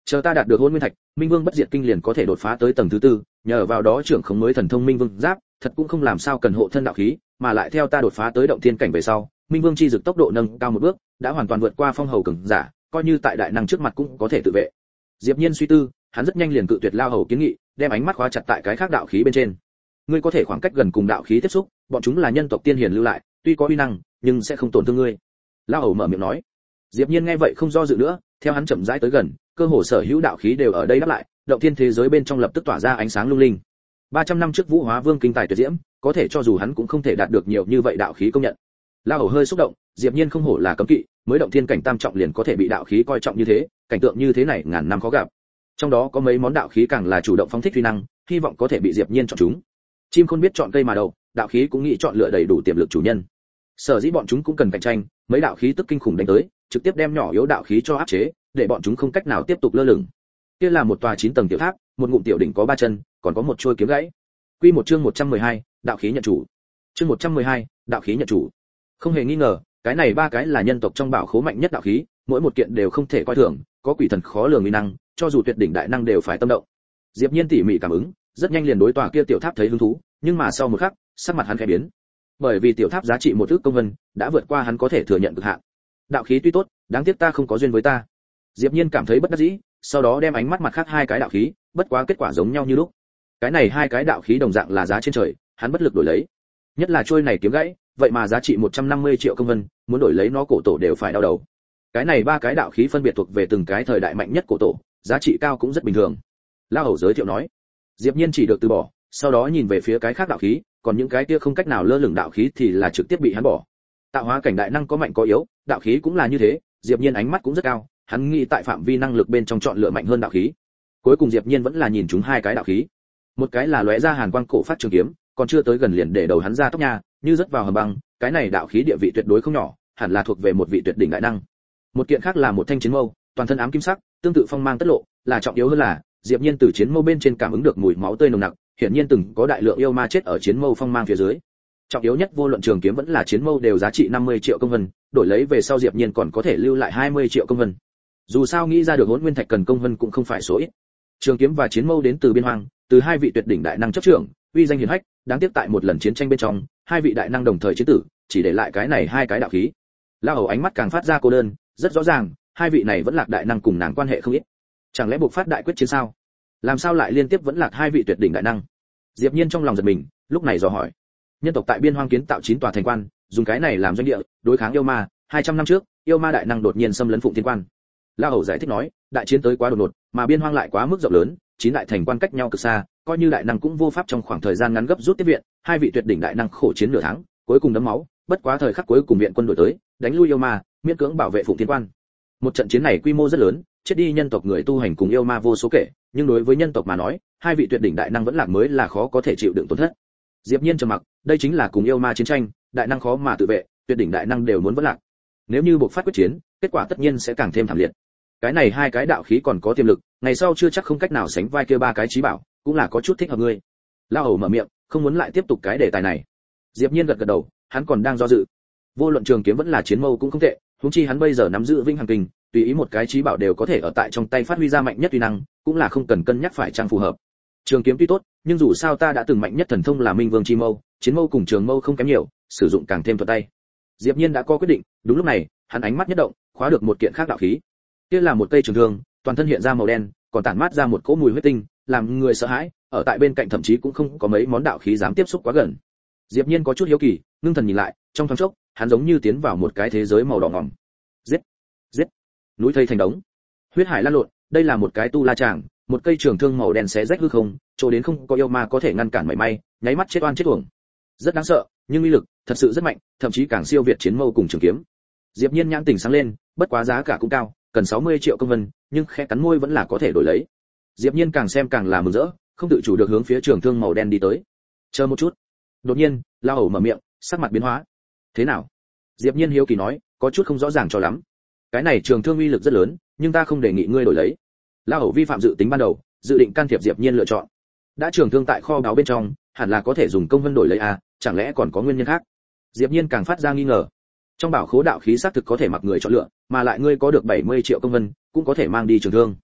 Chờ ta đạt được hôn nguyên thạch, Minh Vương bất diệt kinh liền có thể đột phá tới tầng thứ tư, nhờ vào đó trưởng khống mới thần thông Minh Vương giáp, thật cũng không làm sao cần hộ thân đạo khí, mà lại theo ta đột phá tới động thiên cảnh về sau, Minh Vương chi dực tốc độ nâng cao một bước, đã hoàn toàn vượt qua phong hầu cường giả, coi như tại đại năng trước mặt cũng có thể tự vệ. Diệp Nhiên suy tư, hắn rất nhanh liền cự tuyệt lao hầu kiến nghị, đem ánh mắt khóa chặt tại cái khác đạo khí bên trên. Ngươi có thể khoảng cách gần cùng đạo khí tiếp xúc, bọn chúng là nhân tộc tiên hiền lưu lại, tuy có uy năng, nhưng sẽ không tổn thương ngươi. Lao hầu mở miệng nói. Diệp Nhiên nghe vậy không do dự nữa, theo hắn chậm rãi tới gần, cơ hồ sở hữu đạo khí đều ở đây đáp lại, động thiên thế giới bên trong lập tức tỏa ra ánh sáng lung linh. ba trăm năm trước Vũ Hóa Vương kinh tài tuyệt diễm, có thể cho dù hắn cũng không thể đạt được nhiều như vậy đạo khí công nhận. Lao hầu hơi xúc động, Diệp Nhiên không hổ là cấm kỵ, mới động thiên cảnh tam trọng liền có thể bị đạo khí coi trọng như thế, cảnh tượng như thế này ngàn năm khó gặp. Trong đó có mấy món đạo khí càng là chủ động phóng thích uy năng, hy vọng có thể bị Diệp Nhiên chọn chúng. Chim khôn biết chọn cây mà đậu, đạo khí cũng nghĩ chọn lựa đầy đủ tiềm lực chủ nhân. Sở dĩ bọn chúng cũng cần cạnh tranh, mấy đạo khí tức kinh khủng đánh tới, trực tiếp đem nhỏ yếu đạo khí cho áp chế, để bọn chúng không cách nào tiếp tục lơ lửng. Kia là một tòa chín tầng tiểu tháp, một ngụm tiểu đỉnh có ba chân, còn có một chuôi kiếm gãy. Quy một chương một trăm mười hai, đạo khí nhận chủ. Chương một trăm mười hai, đạo khí nhận chủ. Không hề nghi ngờ, cái này ba cái là nhân tộc trong bảo khố mạnh nhất đạo khí, mỗi một kiện đều không thể coi thường, có quỷ thần khó lường uy năng, cho dù tuyệt đỉnh đại năng đều phải tâm động. Diệp Nhiên tỉ mỉ cảm ứng, rất nhanh liền đối tòa kia tiểu tháp thấy hứng thú, nhưng mà sau một khắc, sắc mặt hắn khẽ biến. Bởi vì tiểu tháp giá trị một ức công vân, đã vượt qua hắn có thể thừa nhận cực hạn. Đạo khí tuy tốt, đáng tiếc ta không có duyên với ta. Diệp Nhiên cảm thấy bất đắc dĩ, sau đó đem ánh mắt mặt khác hai cái đạo khí, bất quá kết quả giống nhau như lúc. Cái này hai cái đạo khí đồng dạng là giá trên trời, hắn bất lực đổi lấy. Nhất là trôi này kiếm gãy, vậy mà giá trị một trăm năm mươi triệu công vân, muốn đổi lấy nó cổ tổ đều phải đau đầu. Cái này ba cái đạo khí phân biệt thuộc về từng cái thời đại mạnh nhất cổ tổ, giá trị cao cũng rất bình thường. Lão hầu giới thiệu nói. Diệp Nhiên chỉ được từ bỏ, sau đó nhìn về phía cái khác đạo khí, còn những cái kia không cách nào lơ lửng đạo khí thì là trực tiếp bị hắn bỏ. Tạo hóa cảnh đại năng có mạnh có yếu, đạo khí cũng là như thế, Diệp Nhiên ánh mắt cũng rất cao, hắn nghĩ tại phạm vi năng lực bên trong chọn lựa mạnh hơn đạo khí. Cuối cùng Diệp Nhiên vẫn là nhìn chúng hai cái đạo khí. Một cái là lóe ra hàn quang cổ phát trường kiếm, còn chưa tới gần liền để đầu hắn ra tóc nha, như rất vào hầm băng, cái này đạo khí địa vị tuyệt đối không nhỏ, hẳn là thuộc về một vị tuyệt đỉnh đại năng. Một kiện khác là một thanh chiến mâu, toàn thân ám kim sắc, tương tự phong mang tất lộ, là trọng yếu hơn là, Diệp Nhiên từ chiến mâu bên trên cảm ứng được mùi máu tươi nồng nặc, hiển nhiên từng có đại lượng yêu ma chết ở chiến mâu phong mang phía dưới. Trọng yếu nhất vô luận trường kiếm vẫn là chiến mâu đều giá trị năm mươi triệu công vân, đổi lấy về sau Diệp Nhiên còn có thể lưu lại hai mươi triệu công vân. Dù sao nghĩ ra được hỗn nguyên thạch cần công vân cũng không phải số ít. Trường kiếm và chiến mâu đến từ biên hoang, từ hai vị tuyệt đỉnh đại năng chấp trưởng, uy danh hiển hách, đáng tiếc tại một lần chiến tranh bên trong, hai vị đại năng đồng thời chiến tử, chỉ để lại cái này hai cái đạo khí. La Hầu ánh mắt càng phát ra cô đơn, rất rõ ràng, hai vị này vẫn lạc đại năng cùng nàng quan hệ không ít. Chẳng lẽ buộc phát đại quyết chiến sao? Làm sao lại liên tiếp vẫn lạc hai vị tuyệt đỉnh đại năng? Diệp Nhiên trong lòng giật mình, lúc này dò hỏi. Nhân tộc tại biên hoang kiến tạo chín tòa thành quan, dùng cái này làm doanh địa, đối kháng yêu ma, hai trăm năm trước, yêu ma đại năng đột nhiên xâm lấn Phụng Thiên Quan. La Hầu giải thích nói, đại chiến tới quá đột ngột, mà biên hoang lại quá mức rộng lớn, chín đại thành quan cách nhau cực xa, coi như đại năng cũng vô pháp trong khoảng thời gian ngắn gấp rút tiếp viện, hai vị tuyệt đỉnh đại năng khổ chiến nửa tháng, cuối cùng đấm máu, bất quá thời khắc cuối cùng viện quân đội tới, đánh lui yêu ma, miễn cưỡng bảo vệ Phụng Thiên Quan. Một trận chiến này quy mô rất lớn, chết đi nhân tộc người tu hành cùng yêu ma vô số kể, nhưng đối với nhân tộc mà nói, hai vị tuyệt đỉnh đại năng vẫn lạc mới là khó có thể chịu đựng tổn thất. Diệp Nhiên trầm mặc, đây chính là cùng yêu ma chiến tranh, đại năng khó mà tự vệ, tuyệt đỉnh đại năng đều muốn vẫn lạc. Nếu như buộc phát quyết chiến, kết quả tất nhiên sẽ càng thêm thảm liệt. Cái này hai cái đạo khí còn có tiềm lực, ngày sau chưa chắc không cách nào sánh vai kia ba cái chí bảo, cũng là có chút thích hợp ngươi. La Hầu mở miệng, không muốn lại tiếp tục cái đề tài này. Diệp Nhiên gật gật đầu, hắn còn đang do dự. Vô luận trường kiếm vẫn là chiến mâu cũng không tệ, huống chi hắn bây giờ nắm giữ vĩnh hằng kinh, tùy ý một cái chí bảo đều có thể ở tại trong tay phát huy ra mạnh nhất uy năng, cũng là không cần cân nhắc phải trang phù hợp. Trường kiếm tuy tốt, nhưng dù sao ta đã từng mạnh nhất thần thông là Minh Vương chi mâu, chiến mâu cùng trường mâu không kém nhiều, sử dụng càng thêm thuận tay. Diệp Nhiên đã có quyết định, đúng lúc này, hắn ánh mắt nhất động, khóa được một kiện khác đạo khí. Kia là một cây trường thương, toàn thân hiện ra màu đen, còn tản mát ra một cỗ mùi huyết tinh, làm người sợ hãi, ở tại bên cạnh thậm chí cũng không có mấy món đạo khí dám tiếp xúc quá gần. Diệp Nhiên có chút hiếu kỳ, ngưng thần nhìn lại, trong thoáng chốc, hắn giống như tiến vào một cái thế giới màu đỏ ngòm. Giết, giết, núi thây thành đống, huyết hải lan lộn, đây là một cái tu la tràng, một cây trường thương màu đen xé rách hư không, chỗ đến không có yêu ma có thể ngăn cản mảy may, nháy mắt chết oan chết uổng. Rất đáng sợ, nhưng uy lực thật sự rất mạnh, thậm chí càng siêu việt chiến mâu cùng trường kiếm. Diệp Nhiên nhãn tỉnh sáng lên, bất quá giá cả cũng cao, cần sáu mươi triệu công vân, nhưng khẽ cắn môi vẫn là có thể đổi lấy. Diệp Nhiên càng xem càng là mừng rỡ, không tự chủ được hướng phía trường thương màu đen đi tới. Chờ một chút. Đột nhiên, La Hầu mở miệng, sắc mặt biến hóa. Thế nào? Diệp Nhiên hiếu kỳ nói, có chút không rõ ràng cho lắm. Cái này trường thương uy lực rất lớn, nhưng ta không đề nghị ngươi đổi lấy. La Hầu vi phạm dự tính ban đầu, dự định can thiệp Diệp Nhiên lựa chọn. Đã trường thương tại kho báu bên trong, hẳn là có thể dùng công vân đổi lấy à, chẳng lẽ còn có nguyên nhân khác? Diệp Nhiên càng phát ra nghi ngờ. Trong bảo khố đạo khí xác thực có thể mặc người chọn lựa, mà lại ngươi có được bảy mươi triệu công vân, cũng có thể mang đi trường thương.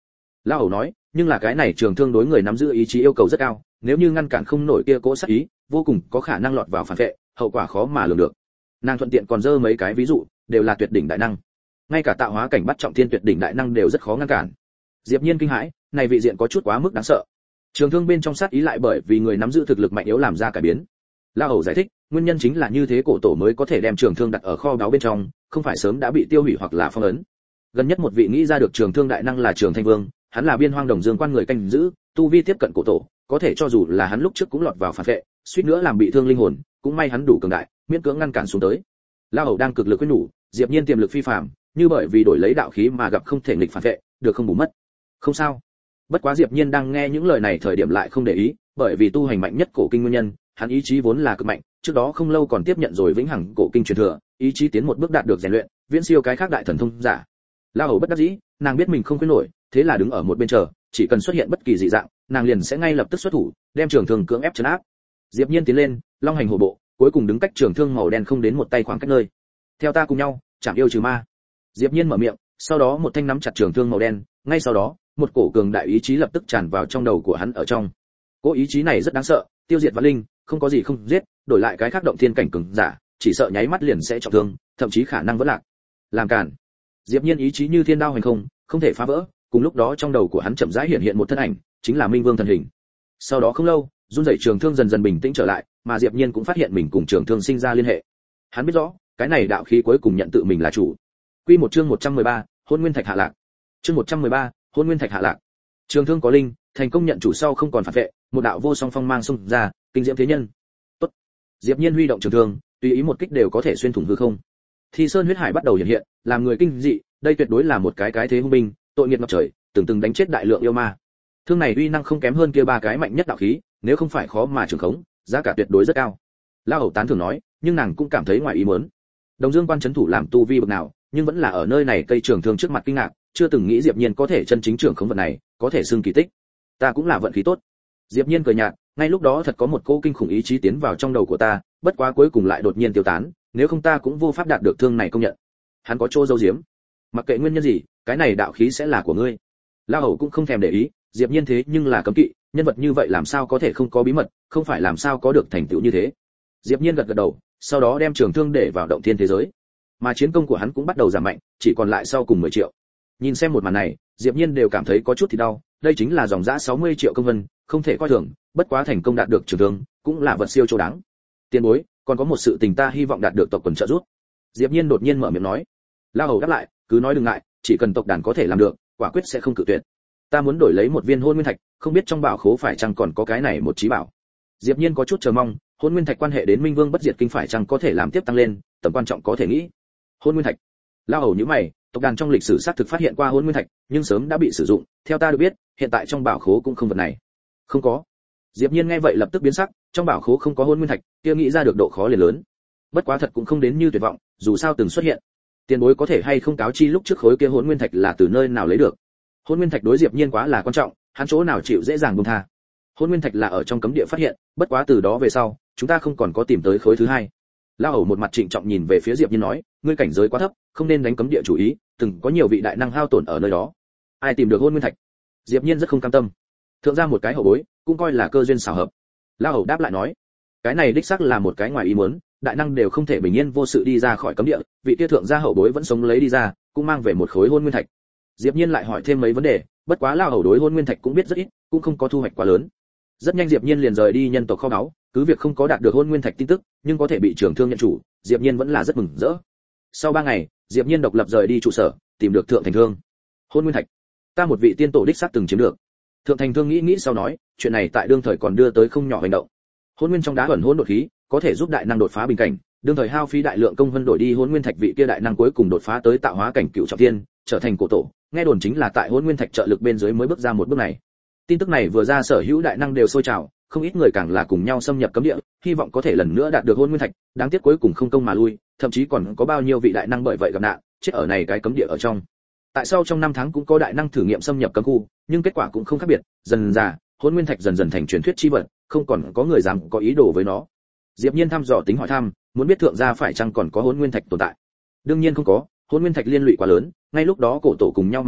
Lão hầu nói, nhưng là cái này trường thương đối người nắm giữ ý chí yêu cầu rất cao, nếu như ngăn cản không nổi kia cỗ sát ý, vô cùng có khả năng lọt vào phản vệ, hậu quả khó mà lường được. Nàng thuận tiện còn dơ mấy cái ví dụ, đều là tuyệt đỉnh đại năng. Ngay cả tạo hóa cảnh bắt trọng thiên tuyệt đỉnh đại năng đều rất khó ngăn cản. Diệp Nhiên kinh hãi, này vị diện có chút quá mức đáng sợ. Trường thương bên trong sát ý lại bởi vì người nắm giữ thực lực mạnh yếu làm ra cải biến. La Hầu giải thích, nguyên nhân chính là như thế cổ tổ mới có thể đem trường thương đặt ở kho báu bên trong, không phải sớm đã bị tiêu hủy hoặc là phong ấn. Gần nhất một vị nghĩ ra được trường thương đại năng là Trường Thanh Vương, hắn là Biên Hoang Đồng Dương quan người canh giữ, tu vi tiếp cận cổ tổ, có thể cho dù là hắn lúc trước cũng lọt vào phản vệ, suýt nữa làm bị thương linh hồn, cũng may hắn đủ cường đại, miễn cưỡng ngăn cản xuống tới. La Hầu đang cực lực khuyên nhủ, Diệp Nhiên tiềm lực phi phàm, như bởi vì đổi lấy đạo khí mà gặp không thể nghịch phản vệ, được không bù mất. Không sao. Bất quá Diệp Nhiên đang nghe những lời này thời điểm lại không để ý, bởi vì tu hành mạnh nhất cổ kinh nguyên nhân, hắn ý chí vốn là cực mạnh, trước đó không lâu còn tiếp nhận rồi vĩnh hằng cổ kinh truyền thừa, ý chí tiến một bước đạt được rèn luyện, viễn siêu cái khác đại thần thông giả. La Hầu bất đắc dĩ, nàng biết mình không khuyên nổi, thế là đứng ở một bên chờ, chỉ cần xuất hiện bất kỳ dị dạng, nàng liền sẽ ngay lập tức xuất thủ, đem trường thương cưỡng ép trấn áp. Diệp Nhiên tiến lên, long hành hổ bộ, cuối cùng đứng cách trường thương màu đen không đến một tay khoảng cách nơi. Theo ta cùng nhau, chạm yêu trừ ma. Diệp Nhiên mở miệng, sau đó một thanh nắm chặt trường thương màu đen, ngay sau đó, một cổ cường đại ý chí lập tức tràn vào trong đầu của hắn ở trong. Cỗ ý chí này rất đáng sợ, tiêu diệt vạn linh, không có gì không giết, đổi lại cái khác động thiên cảnh cường giả, chỉ sợ nháy mắt liền sẽ trọng thương, thậm chí khả năng vỡ lạc. Làm cản. Diệp Nhiên ý chí như thiên đao hành không, không thể phá vỡ, cùng lúc đó trong đầu của hắn chậm rãi hiện hiện một thân ảnh, chính là Minh Vương thần hình. Sau đó không lâu, run rẩy trường thương dần dần bình tĩnh trở lại, mà Diệp Nhiên cũng phát hiện mình cùng trường thương sinh ra liên hệ. Hắn biết rõ, cái này đạo khí cuối cùng nhận tự mình là chủ. Quy một chương một trăm mười ba, Hôn Nguyên Thạch hạ lạc. Chương một trăm mười ba, Hôn Nguyên Thạch hạ lạc. Trường thương có linh, thành công nhận chủ sau không còn phản vệ, một đạo vô song phong mang xung ra, kinh diễm thế nhân. Tốt. Diệp Nhiên huy động trường thương, tùy ý một kích đều có thể xuyên thủng hư không. Thi Sơn huyết hải bắt đầu hiện hiện, làm người kinh dị, đây tuyệt đối là một cái cái thế hung binh, tội nghiệp ngập trời, từng từng đánh chết đại lượng yêu ma. Thương này uy năng không kém hơn kia ba cái mạnh nhất đạo khí, nếu không phải khó mà trường khống, giá cả tuyệt đối rất cao. La Hầu tán thưởng nói, nhưng nàng cũng cảm thấy ngoài ý muốn. Đồng Dương quan trấn thủ làm tu vi bậc nào, nhưng vẫn là ở nơi này cây trường thương trước mặt kinh ngạc, chưa từng nghĩ Diệp Nhiên có thể chân chính trưởng khống vật này, có thể xưng kỳ tích. Ta cũng là vận khí tốt. Diệp Nhiên cười nhạt, ngay lúc đó thật có một cỗ kinh khủng ý chí tiến vào trong đầu của ta, bất quá cuối cùng lại đột nhiên tiêu tán, nếu không ta cũng vô pháp đạt được thương này công nhận. Hắn có chỗ giấu giếm. Mặc kệ nguyên nhân gì, cái này đạo khí sẽ là của ngươi. La Hầu cũng không thèm để ý, Diệp Nhiên thế nhưng là cấm kỵ, nhân vật như vậy làm sao có thể không có bí mật, không phải làm sao có được thành tựu như thế. Diệp Nhiên gật gật đầu, sau đó đem trường thương để vào động thiên thế giới. Mà chiến công của hắn cũng bắt đầu giảm mạnh, chỉ còn lại sau cùng mười triệu. Nhìn xem một màn này, Diệp Nhiên đều cảm thấy có chút thì đau, đây chính là dòng dã sáu mươi triệu công vân, không thể coi thường, bất quá thành công đạt được trường thương, cũng là vật siêu châu đáng. Tiên bối, còn có một sự tình ta hy vọng đạt được tộc quần trợ giúp. Diệp Nhiên đột nhiên mở miệng nói. La Hầu đáp lại, cứ nói đừng ngại, chỉ cần tộc đàn có thể làm được, quả quyết sẽ không cự tuyệt. Ta muốn đổi lấy một viên hôn nguyên thạch, không biết trong bảo khố phải chăng còn có cái này một trí bảo. Diệp Nhiên có chút chờ mong, hôn nguyên thạch quan hệ đến Minh Vương bất diệt kinh phải chăng có thể làm tiếp tăng lên, tầm quan trọng có thể nghĩ. Hôn nguyên thạch. La Hầu nhíu mày, tộc đàn trong lịch sử xác thực phát hiện qua hôn nguyên thạch, nhưng sớm đã bị sử dụng, theo ta được biết, hiện tại trong bảo khố cũng không vật này. Không có. Diệp Nhiên nghe vậy lập tức biến sắc, trong bảo khố không có hôn nguyên thạch, kia nghĩ ra được độ khó liền lớn. Bất quá thật cũng không đến như tuyệt vọng, dù sao từng xuất hiện. Tiền bối có thể hay không cáo chi lúc trước khối kia hôn nguyên thạch là từ nơi nào lấy được? Hôn nguyên thạch đối Diệp Nhiên quá là quan trọng, hắn chỗ nào chịu dễ dàng buông tha. Hôn nguyên thạch là ở trong cấm địa phát hiện, bất quá từ đó về sau, chúng ta không còn có tìm tới khối thứ hai. La Hầu một mặt trịnh trọng nhìn về phía Diệp Nhiên nói, ngươi cảnh giới quá thấp, không nên đánh cấm địa chủ ý, từng có nhiều vị đại năng hao tổn ở nơi đó. Ai tìm được hôn nguyên thạch? Diệp Nhiên rất không cam tâm. Thượng ra một cái hậu bối, cũng coi là cơ duyên xảo hợp. La Hầu đáp lại nói, cái này đích xác là một cái ngoài ý muốn, đại năng đều không thể bình yên vô sự đi ra khỏi cấm địa, vị kia thượng gia hậu bối vẫn sống lấy đi ra, cũng mang về một khối hôn nguyên thạch. Diệp Nhiên lại hỏi thêm mấy vấn đề, bất quá La Hầu đối hôn nguyên thạch cũng biết rất ít, cũng không có thu hoạch quá lớn. Rất nhanh Diệp Nhiên liền rời đi nhân tộc kho báu, cứ việc không có đạt được hôn nguyên thạch tin tức, nhưng có thể bị trưởng thương nhận chủ, Diệp Nhiên vẫn là rất mừng rỡ. Sau ba ngày, Diệp Nhiên độc lập rời đi trụ sở, tìm được Thượng Thành Thương. Hôn nguyên thạch, ta một vị tiên tổ đích xác từng chiếm được. Thượng Thành Thương nghĩ nghĩ sau nói, chuyện này tại đương thời còn đưa tới không nhỏ hành động. Hôn nguyên trong đá ẩn hôn đột khí, có thể giúp đại năng đột phá bình cảnh, đương thời hao phí đại lượng công vân đổi đi hôn nguyên thạch, vị kia đại năng cuối cùng đột phá tới tạo hóa cảnh cửu trọng thiên, trở thành cổ tổ, nghe đồn chính là tại hôn nguyên thạch trợ lực bên dưới mới bước ra một bước này. Tin tức này vừa ra sở hữu đại năng đều sôi trào, không ít người càng là cùng nhau xâm nhập cấm địa, hy vọng có thể lần nữa đạt được hôn nguyên thạch, đáng tiếc cuối cùng không công mà lui, thậm chí còn có bao nhiêu vị đại năng bởi vậy gặp nạn, chết ở này cái cấm địa ở trong. Tại sao trong năm tháng cũng có đại năng thử nghiệm xâm nhập cấm khu, nhưng kết quả cũng không khác biệt, dần dà, hôn nguyên thạch dần dần thành truyền thuyết chi vật, không còn có người dám có ý đồ với nó. Diệp Nhiên thăm dò tính hỏi thăm, muốn biết thượng gia phải chăng còn có hôn nguyên thạch tồn tại. Đương nhiên không có, hôn nguyên thạch liên lụy quá lớn, ngay lúc đó cổ tổ cùng nhau mà tới,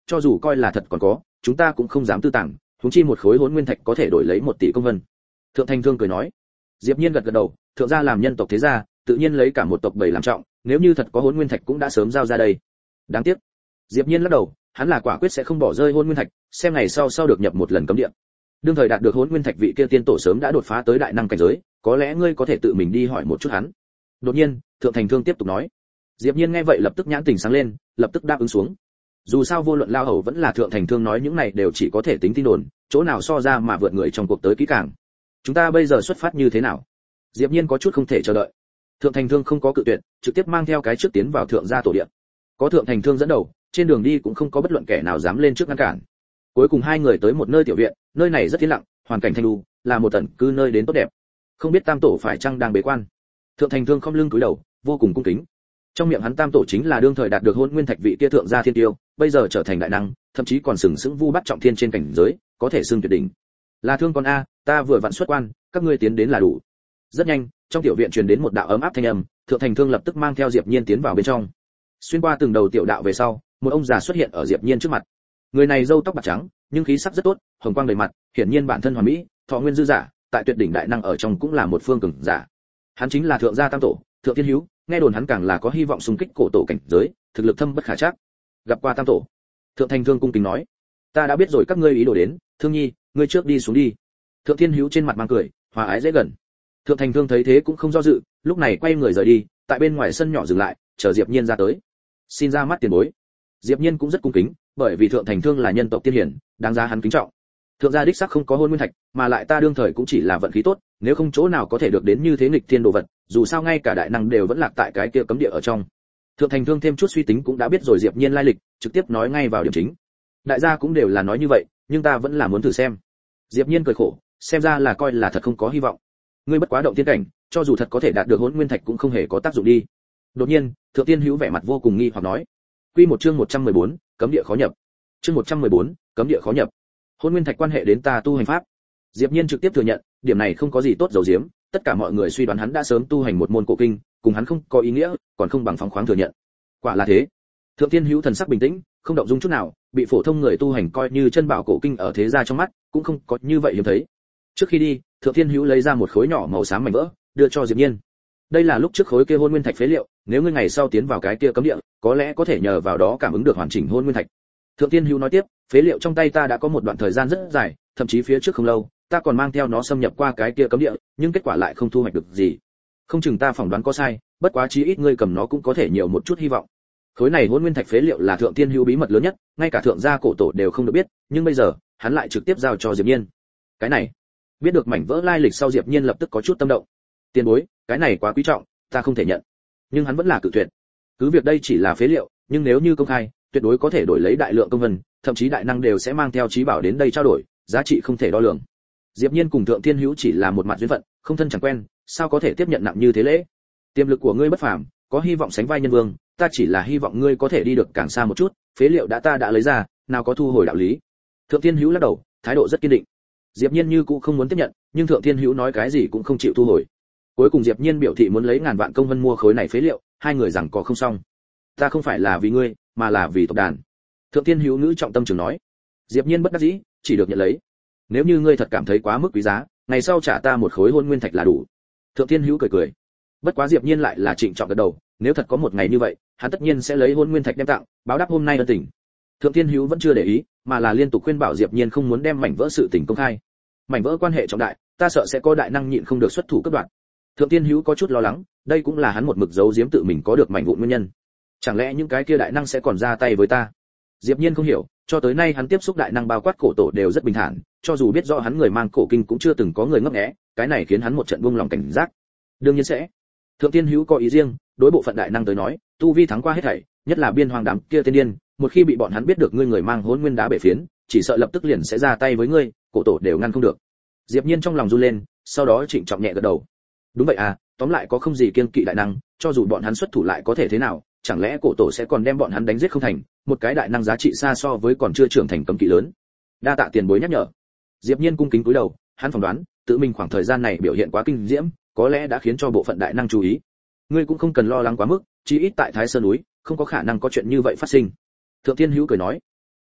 cho dù coi là thật còn có, chúng ta cũng không dám tư tàng, huống chi một khối hỗn nguyên thạch có thể đổi lấy một tỷ công vân. Thượng Thành Thương cười nói. Diệp Nhiên gật gật đầu, thượng gia làm nhân tộc thế gia, tự nhiên lấy cả một tộc bảy làm trọng, nếu như thật có hỗn nguyên thạch cũng đã sớm giao ra đây. Đáng tiếc. Diệp Nhiên lắc đầu, hắn là quả quyết sẽ không bỏ rơi hỗn nguyên thạch, xem ngày sau sau được nhập một lần cấm địa. Đương thời đạt được hỗn nguyên thạch vị kia tiên tổ sớm đã đột phá tới đại năng cảnh giới, có lẽ ngươi có thể tự mình đi hỏi một chút hắn. Đột nhiên, Thượng Thành Thương tiếp tục nói. Diệp Nhiên nghe vậy lập tức nhãn tình sáng lên, lập tức đáp ứng xuống. Dù sao vô luận lao hầu vẫn là Thượng Thành Thương nói những này đều chỉ có thể tính tin đồn, chỗ nào so ra mà vượt người trong cuộc tới kỹ càng. Chúng ta bây giờ xuất phát như thế nào? Diệp Nhiên có chút không thể chờ đợi. Thượng Thành Thương không có cự tuyệt, trực tiếp mang theo cái trước tiến vào thượng gia tổ địa. Có Thượng Thành Thương dẫn đầu, trên đường đi cũng không có bất luận kẻ nào dám lên trước ngăn cản. Cuối cùng hai người tới một nơi tiểu viện, nơi này rất yên lặng, hoàn cảnh thanh lưu, là một tận cư nơi đến tốt đẹp. Không biết Tam tổ phải chăng đang bế quan? Thượng Thành Thương không lưng cúi đầu, vô cùng cung kính. Trong miệng hắn Tam tổ chính là đương thời đạt được hôn nguyên thạch vị kia thượng gia thiên tiêu, bây giờ trở thành đại năng, thậm chí còn sừng sững vu bắt trọng thiên trên cảnh giới, có thể xưng tuyệt đỉnh. Là Thương con a, ta vừa vặn xuất quan, các ngươi tiến đến là đủ. Rất nhanh, trong tiểu viện truyền đến một đạo ấm áp thanh âm, Thượng Thành Thương lập tức mang theo Diệp Nhiên tiến vào bên trong. Xuyên qua từng đầu tiểu đạo về sau, một ông già xuất hiện ở Diệp Nhiên trước mặt. Người này râu tóc bạc trắng, nhưng khí sắc rất tốt, hồng quang đầy mặt, hiển nhiên bản thân hoàn mỹ, thọ nguyên dư giả, tại tuyệt đỉnh đại năng ở trong cũng là một phương cường giả. Hắn chính là thượng gia Tam tổ, Thượng Thiên Hữu, nghe đồn hắn càng là có hy vọng xung kích cổ tổ cảnh giới, thực lực thâm bất khả trắc. Gặp qua Tam tổ. Thượng Thành Thương cung kính nói, ta đã biết rồi các ngươi ý đồ đến, Thương Nhi, ngươi trước đi xuống đi. Thượng Thiên Hữu trên mặt mang cười, hòa ái dễ gần. Thượng Thành Thương thấy thế cũng không do dự, lúc này quay người rời đi, tại bên ngoài sân nhỏ dừng lại, chờ Diệp Nhiên ra tới. Xin ra mắt tiền bối. Diệp Nhiên cũng rất cung kính, bởi vì Thượng Thành Thương là nhân tộc tiên hiển, đáng giá hắn kính trọng. Thượng gia đích xác không có hôn nguyên thạch, mà lại ta đương thời cũng chỉ là vận khí tốt, nếu không chỗ nào có thể được đến như thế nghịch thiên đồ vật, dù sao ngay cả đại năng đều vẫn lạc tại cái kia cấm địa ở trong. Thượng Thành Thương thêm chút suy tính cũng đã biết rồi Diệp Nhiên lai lịch, trực tiếp nói ngay vào điểm chính. Đại gia cũng đều là nói như vậy, nhưng ta vẫn là muốn thử xem. Diệp Nhiên cười khổ, xem ra là coi là thật không có hy vọng. Ngươi bất quá động tiên cảnh, cho dù thật có thể đạt được hỗn nguyên thạch cũng không hề có tác dụng đi. Đột nhiên, Thượng Tiên Hữu vẻ mặt vô cùng nghi hoặc nói. Quy một chương một trăm mười bốn, cấm địa khó nhập. Chương một trăm mười bốn, cấm địa khó nhập. Hỗn nguyên thạch quan hệ đến ta tu hành pháp. Diệp Nhiên trực tiếp thừa nhận, điểm này không có gì tốt giấu giếm, tất cả mọi người suy đoán hắn đã sớm tu hành một môn cổ kinh, cùng hắn không có ý nghĩa, còn không bằng phóng khoáng thừa nhận. Quả là thế. Thượng Tiên Hữu thần sắc bình tĩnh, không động dung chút nào, bị phổ thông người tu hành coi như chân bảo cổ kinh ở thế gia trong mắt, cũng không có như vậy hiếm thấy. Trước khi đi, Thượng Tiên Hữu lấy ra một khối nhỏ màu xám mảnh vỡ, đưa cho Diệp Nhiên. Đây là lúc trước khối kia hôn nguyên thạch phế liệu, nếu ngươi ngày sau tiến vào cái kia cấm địa, có lẽ có thể nhờ vào đó cảm ứng được hoàn chỉnh hôn nguyên thạch. Thượng Tiên Hữu nói tiếp, phế liệu trong tay ta đã có một đoạn thời gian rất dài, thậm chí phía trước không lâu, ta còn mang theo nó xâm nhập qua cái kia cấm địa, nhưng kết quả lại không thu hoạch được gì. Không chừng ta phỏng đoán có sai, bất quá chí ít ngươi cầm nó cũng có thể nhiều một chút hy vọng. Khối này hôn nguyên thạch phế liệu là Thượng Tiên Hữu bí mật lớn nhất, ngay cả thượng gia cổ tổ đều không được biết, nhưng bây giờ, hắn lại trực tiếp giao cho Diệp Nhiên. Cái này, biết được mảnh vỡ lai lịch sau Diệp Nhiên lập tức có chút tâm động. Tiền bối, cái này quá quý trọng, ta không thể nhận. Nhưng hắn vẫn là cự tuyệt. Cứ việc đây chỉ là phế liệu, nhưng nếu như công khai, tuyệt đối có thể đổi lấy đại lượng công vân, thậm chí đại năng đều sẽ mang theo trí bảo đến đây trao đổi, giá trị không thể đo lường. Diệp Nhiên cùng Thượng Thiên Hữu chỉ là một mặt duyên phận, không thân chẳng quen, sao có thể tiếp nhận nặng như thế lễ? Tiềm lực của ngươi bất phàm, có hy vọng sánh vai nhân vương, ta chỉ là hy vọng ngươi có thể đi được càng xa một chút, phế liệu đã ta đã lấy ra, nào có thu hồi đạo lý. Thượng Thiên Hữu lắc đầu, thái độ rất kiên định. Diệp Nhiên như cũng không muốn tiếp nhận, nhưng Thượng Thiên Hữu nói cái gì cũng không chịu thu hồi. Cuối cùng Diệp Nhiên biểu thị muốn lấy ngàn vạn công vân mua khối này phế liệu, hai người rằng có không xong. Ta không phải là vì ngươi, mà là vì tộc đàn. Thượng Thiên Hữu ngữ trọng tâm trường nói. Diệp Nhiên bất đắc dĩ, chỉ được nhận lấy. Nếu như ngươi thật cảm thấy quá mức quý giá, ngày sau trả ta một khối hôn nguyên thạch là đủ. Thượng Thiên Hữu cười cười. Bất quá Diệp Nhiên lại là trịnh trọng gật đầu, nếu thật có một ngày như vậy, hắn tất nhiên sẽ lấy hôn nguyên thạch đem tặng, báo đáp hôm nay ân tình. Thượng Thiên Hữu vẫn chưa để ý, mà là liên tục khuyên bảo Diệp Nhiên không muốn đem mảnh vỡ sự tình công khai. Mảnh vỡ quan hệ trọng đại, ta sợ sẽ có đại năng nhịn không được xuất thủ cắt đoạn. Thượng Thiên Hữu có chút lo lắng, đây cũng là hắn một mực giấu giếm tự mình có được mảnh vụn nguyên nhân. Chẳng lẽ những cái kia đại năng sẽ còn ra tay với ta? Diệp Nhiên không hiểu, cho tới nay hắn tiếp xúc đại năng bao quát cổ tổ đều rất bình thản, cho dù biết rõ hắn người mang cổ kinh cũng chưa từng có người ngấp nghé, cái này khiến hắn một trận buông lòng cảnh giác. Đương nhiên sẽ. Thượng Thiên Hữu có ý riêng, đối bộ phận đại năng tới nói, tu vi thắng qua hết thảy, nhất là biên hoàng đám kia tiên điên, một khi bị bọn hắn biết được ngươi người mang hỗn nguyên đá bể phiến, chỉ sợ lập tức liền sẽ ra tay với ngươi, cổ tổ đều ngăn không được. Diệp Nhiên trong lòng run lên, sau đó trịnh trọng nhẹ gật đầu. Đúng vậy à, tóm lại có không gì kiêng kỵ đại năng, cho dù bọn hắn xuất thủ lại có thể thế nào, chẳng lẽ cổ tổ sẽ còn đem bọn hắn đánh giết không thành, một cái đại năng giá trị xa so với còn chưa trưởng thành cấm kỵ lớn. Đa tạ tiền bối nhắc nhở. Diệp Nhiên cung kính cúi đầu, hắn phỏng đoán, tự mình khoảng thời gian này biểu hiện quá kinh diễm, có lẽ đã khiến cho bộ phận đại năng chú ý. Ngươi cũng không cần lo lắng quá mức, chí ít tại Thái Sơn núi, không có khả năng có chuyện như vậy phát sinh. Thượng Thiên Hữu cười nói.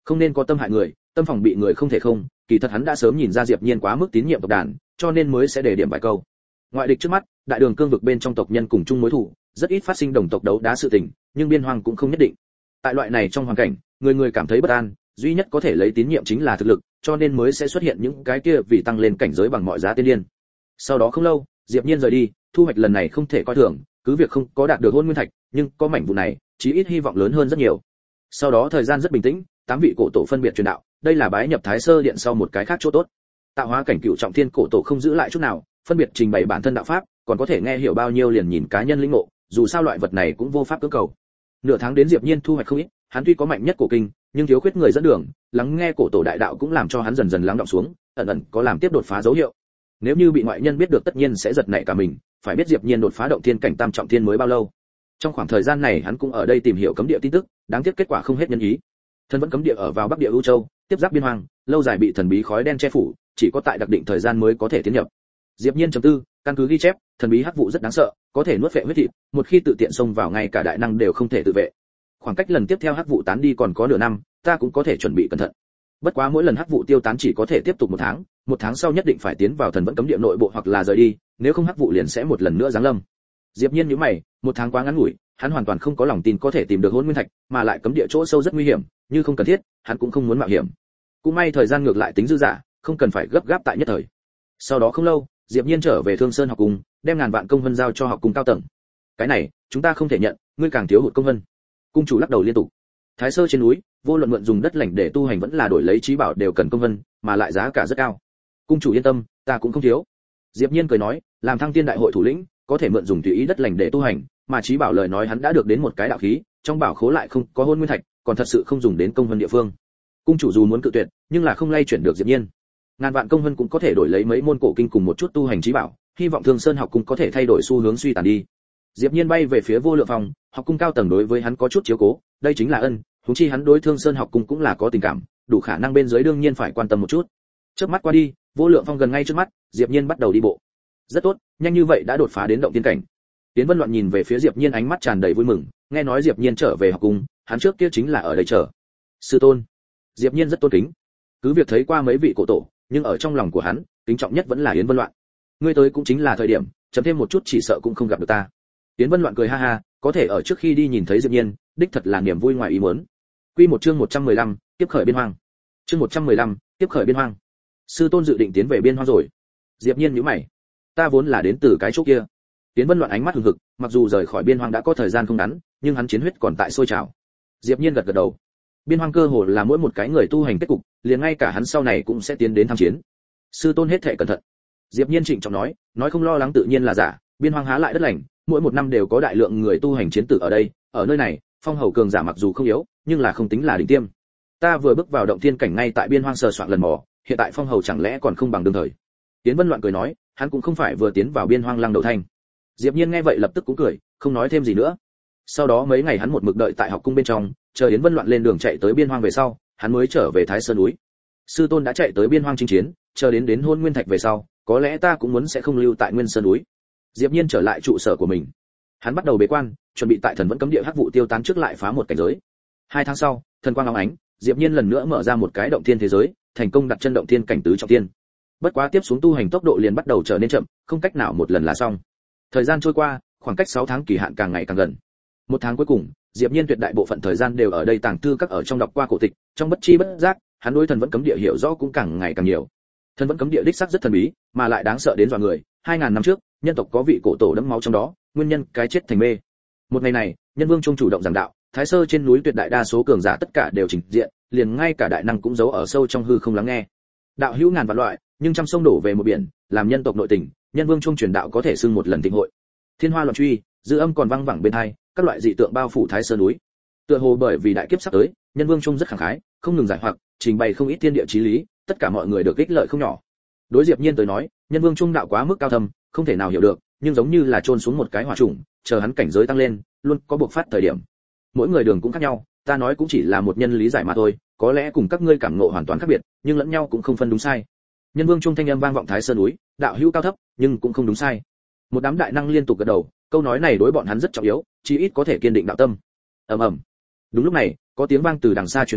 Không nên có tâm hại người, tâm phòng bị người không thể không, kỳ thật hắn đã sớm nhìn ra Diệp Nhiên quá mức tín nhiệm tộc đàn, cho nên mới sẽ để điểm vài câu. Ngoại địch trước mắt, đại đường cương vực bên trong tộc nhân cùng chung mối thù, rất ít phát sinh đồng tộc đấu đá sự tình, nhưng biên hoang cũng không nhất định. Tại loại này trong hoàn cảnh, người người cảm thấy bất an, duy nhất có thể lấy tín nhiệm chính là thực lực, cho nên mới sẽ xuất hiện những cái kia vì tăng lên cảnh giới bằng mọi giá tiên điên. Sau đó không lâu, Diệp Nhiên rời đi, thu hoạch lần này không thể coi thường, cứ việc không có đạt được hôn nguyên thạch, nhưng có mảnh vụ này, chí ít hy vọng lớn hơn rất nhiều. Sau đó thời gian rất bình tĩnh, tám vị cổ tổ phân biệt truyền đạo, đây là bái nhập Thái Sơ Điện sau một cái khác chỗ tốt. Tạo hóa cảnh cựu trọng thiên cổ tổ không giữ lại chút nào, phân biệt trình bày bản thân đạo pháp, còn có thể nghe hiểu bao nhiêu liền nhìn cá nhân lĩnh ngộ, dù sao loại vật này cũng vô pháp cưỡng cầu. Nửa tháng đến Diệp Nhiên thu hoạch không ít, hắn tuy có mạnh nhất cổ kinh, nhưng thiếu khuyết người dẫn đường, lắng nghe cổ tổ đại đạo cũng làm cho hắn dần dần lắng đọng xuống, ẩn ẩn có làm tiếp đột phá dấu hiệu. Nếu như bị ngoại nhân biết được tất nhiên sẽ giật nảy cả mình, phải biết Diệp Nhiên đột phá động thiên cảnh tam trọng thiên mới bao lâu. Trong khoảng thời gian này hắn cũng ở đây tìm hiểu cấm địa tin tức, đáng tiếc kết quả không hết nhân ý. Thần vẫn cấm địa ở vào Bắc Địa U Châu, tiếp giáp biên hoang, lâu dài bị thần bí khói đen che phủ, chỉ có tại đặc định thời gian mới có thể tiến nhập. Diệp Nhiên trầm tư, căn cứ ghi chép, thần bí hắc vụ rất đáng sợ, có thể nuốt phệ huyết thịt, một khi tự tiện xông vào ngay cả đại năng đều không thể tự vệ. Khoảng cách lần tiếp theo hắc vụ tán đi còn có nửa năm, ta cũng có thể chuẩn bị cẩn thận. Bất quá mỗi lần hắc vụ tiêu tán chỉ có thể tiếp tục một tháng, một tháng sau nhất định phải tiến vào thần vẫn cấm địa nội bộ hoặc là rời đi, nếu không hắc vụ liền sẽ một lần nữa giáng lâm. Diệp Nhiên nhíu mày, một tháng quá ngắn ngủi, hắn hoàn toàn không có lòng tin có thể tìm được hỗn nguyên thạch, mà lại cấm địa chỗ sâu rất nguy hiểm, như không cần thiết, hắn cũng không muốn mạo hiểm. Cũng may thời gian ngược lại tính dư dả, không cần phải gấp gáp tại nhất thời. Sau đó không lâu, Diệp Nhiên trở về Thương Sơn học cung, đem ngàn vạn công vân giao cho học cung cao tầng. Cái này, chúng ta không thể nhận, ngươi càng thiếu hụt công vân. Cung chủ lắc đầu liên tục. Thái Sơ trên núi, vô luận mượn dùng đất lành để tu hành vẫn là đổi lấy trí bảo đều cần công vân, mà lại giá cả rất cao. Cung chủ yên tâm, ta cũng không thiếu. Diệp Nhiên cười nói, làm Thăng Tiên đại hội thủ lĩnh, có thể mượn dùng tùy ý đất lành để tu hành, mà trí bảo lời nói hắn đã được đến một cái đạo khí, trong bảo khố lại không có hôn nguyên thạch, còn thật sự không dùng đến công vân địa phương. Cung chủ dù muốn cự tuyệt, nhưng là không lay chuyển được Diệp Nhiên. Ngàn vạn công vân cũng có thể đổi lấy mấy môn cổ kinh cùng một chút tu hành trí bảo, hy vọng Thương Sơn học cung có thể thay đổi xu hướng suy tàn đi. Diệp Nhiên bay về phía Vô Lượng Phòng, học cung cao tầng đối với hắn có chút chiếu cố, đây chính là ân, huống chi hắn đối Thương Sơn học cung cũng là có tình cảm, đủ khả năng bên dưới đương nhiên phải quan tâm một chút. Chớp mắt qua đi, Vô Lượng Phong gần ngay trước mắt, Diệp Nhiên bắt đầu đi bộ. Rất tốt, nhanh như vậy đã đột phá đến động tiên cảnh. Tiến Vân Loạn nhìn về phía Diệp Nhiên ánh mắt tràn đầy vui mừng, nghe nói Diệp Nhiên trở về học cung, hắn trước kia chính là ở đây chờ. Sư tôn. Diệp Nhiên rất tôn kính. Cứ việc thấy qua mấy vị cổ tổ, nhưng ở trong lòng của hắn, kính trọng nhất vẫn là Yến Vân Loạn. Ngươi tới cũng chính là thời điểm, chậm thêm một chút chỉ sợ cũng không gặp được ta. Yến Vân Loạn cười ha ha, có thể ở trước khi đi nhìn thấy Diệp Nhiên, đích thật là niềm vui ngoài ý muốn. Quy một chương một trăm mười lăm, tiếp khởi biên hoang. Chương một trăm mười lăm, tiếp khởi biên hoang. Sư tôn dự định tiến về biên hoang rồi. Diệp Nhiên nhíu mày. Ta vốn là đến từ cái chỗ kia. Yến Vân Loạn ánh mắt hừng hực, mặc dù rời khỏi biên hoang đã có thời gian không ngắn, nhưng hắn chiến huyết còn tại sôi trào. Diệp Nhiên gật gật đầu. Biên hoang cơ hồ là mỗi một cái người tu hành kết cục, liền ngay cả hắn sau này cũng sẽ tiến đến tham chiến. Sư tôn hết thảy cẩn thận. Diệp Nhiên trịnh trọng nói, nói không lo lắng tự nhiên là giả, biên hoang há lại đất lành, mỗi một năm đều có đại lượng người tu hành chiến tử ở đây, ở nơi này, phong hầu cường giả mặc dù không yếu, nhưng là không tính là đỉnh tiêm. Ta vừa bước vào động thiên cảnh ngay tại biên hoang sờ soạn lần mò, hiện tại phong hầu chẳng lẽ còn không bằng đương thời. Tiến Vân Loạn cười nói, hắn cũng không phải vừa tiến vào biên hoang lăng đầu thanh. Diệp Nhiên nghe vậy lập tức cũng cười, không nói thêm gì nữa. Sau đó mấy ngày hắn một mực đợi tại học cung bên trong, chờ Yến Vân Loạn lên đường chạy tới biên hoang về sau, hắn mới trở về Thái Sơn núi. Sư tôn đã chạy tới biên hoang chinh chiến, chờ đến đến hôn nguyên thạch về sau, có lẽ ta cũng muốn sẽ không lưu tại Nguyên Sơn núi. Diệp Nhiên trở lại trụ sở của mình. Hắn bắt đầu bế quan, chuẩn bị tại thần vẫn cấm địa hắc vụ tiêu tán trước lại phá một cảnh giới. Hai tháng sau, thần quang óng ánh, Diệp Nhiên lần nữa mở ra một cái động thiên thế giới, thành công đặt chân động thiên cảnh tứ trọng thiên. Bất quá tiếp xuống tu hành tốc độ liền bắt đầu trở nên chậm, không cách nào một lần là xong. Thời gian trôi qua, khoảng cách sáu tháng kỳ hạn càng ngày càng gần. Một tháng cuối cùng, Diệp Nhiên tuyệt đại bộ phận thời gian đều ở đây tàng thư các ở trong đọc qua cổ tịch, trong bất chi bất giác, hắn đối thần vẫn cấm địa hiểu rõ cũng càng ngày càng nhiều. Thần vẫn cấm địa đích xác rất thần bí, mà lại đáng sợ đến dọa người. hai ngàn năm trước, nhân tộc có vị cổ tổ đẫm máu trong đó, nguyên nhân cái chết thành mê. Một ngày này, Nhân Vương Trung chủ động giảng đạo, Thái Sơ trên núi tuyệt đại đa số cường giả tất cả đều trình diện, liền ngay cả đại năng cũng giấu ở sâu trong hư không lắng nghe. Đạo hữu ngàn vạn loại, nhưng trăm sông đổ về một biển, làm nhân tộc nội tình, Nhân Vương Trung truyền đạo có thể xưng một lần thịnh hội. Thiên hoa loạn truy, dư âm còn vang vẳng bên tai, các loại dị tượng bao phủ Thái Sơ núi. Tựa hồ bởi vì đại kiếp sắp tới, Nhân Vương Trung rất khẳng khái, không ngừng giải hoặc, trình bày không ít thiên địa chí lý, tất cả mọi người được ích lợi không nhỏ. Đối Diệp Nhiên tới nói, Nhân Vương Trung đạo quá mức cao thâm, không thể nào hiểu được, nhưng giống như là chôn xuống một cái hỏa trùng, chờ hắn cảnh giới tăng lên, luôn có bộc phát thời điểm. Mỗi người đường cũng khác nhau, ta nói cũng chỉ là một nhân lý giải mà thôi, có lẽ cùng các ngươi cảm ngộ hoàn toàn khác biệt, nhưng lẫn nhau cũng không phân đúng sai. Nhân Vương Trung thanh âm vang vọng Thái Sơn núi, đạo hữu cao thấp, nhưng cũng không đúng sai. Một đám đại năng liên tục gật đầu, câu nói này đối bọn hắn rất trọng yếu, chí ít có thể kiên định đạo tâm. Ầm ầm. Đúng lúc này, có tiếng vang từ đằng xa truyền đến,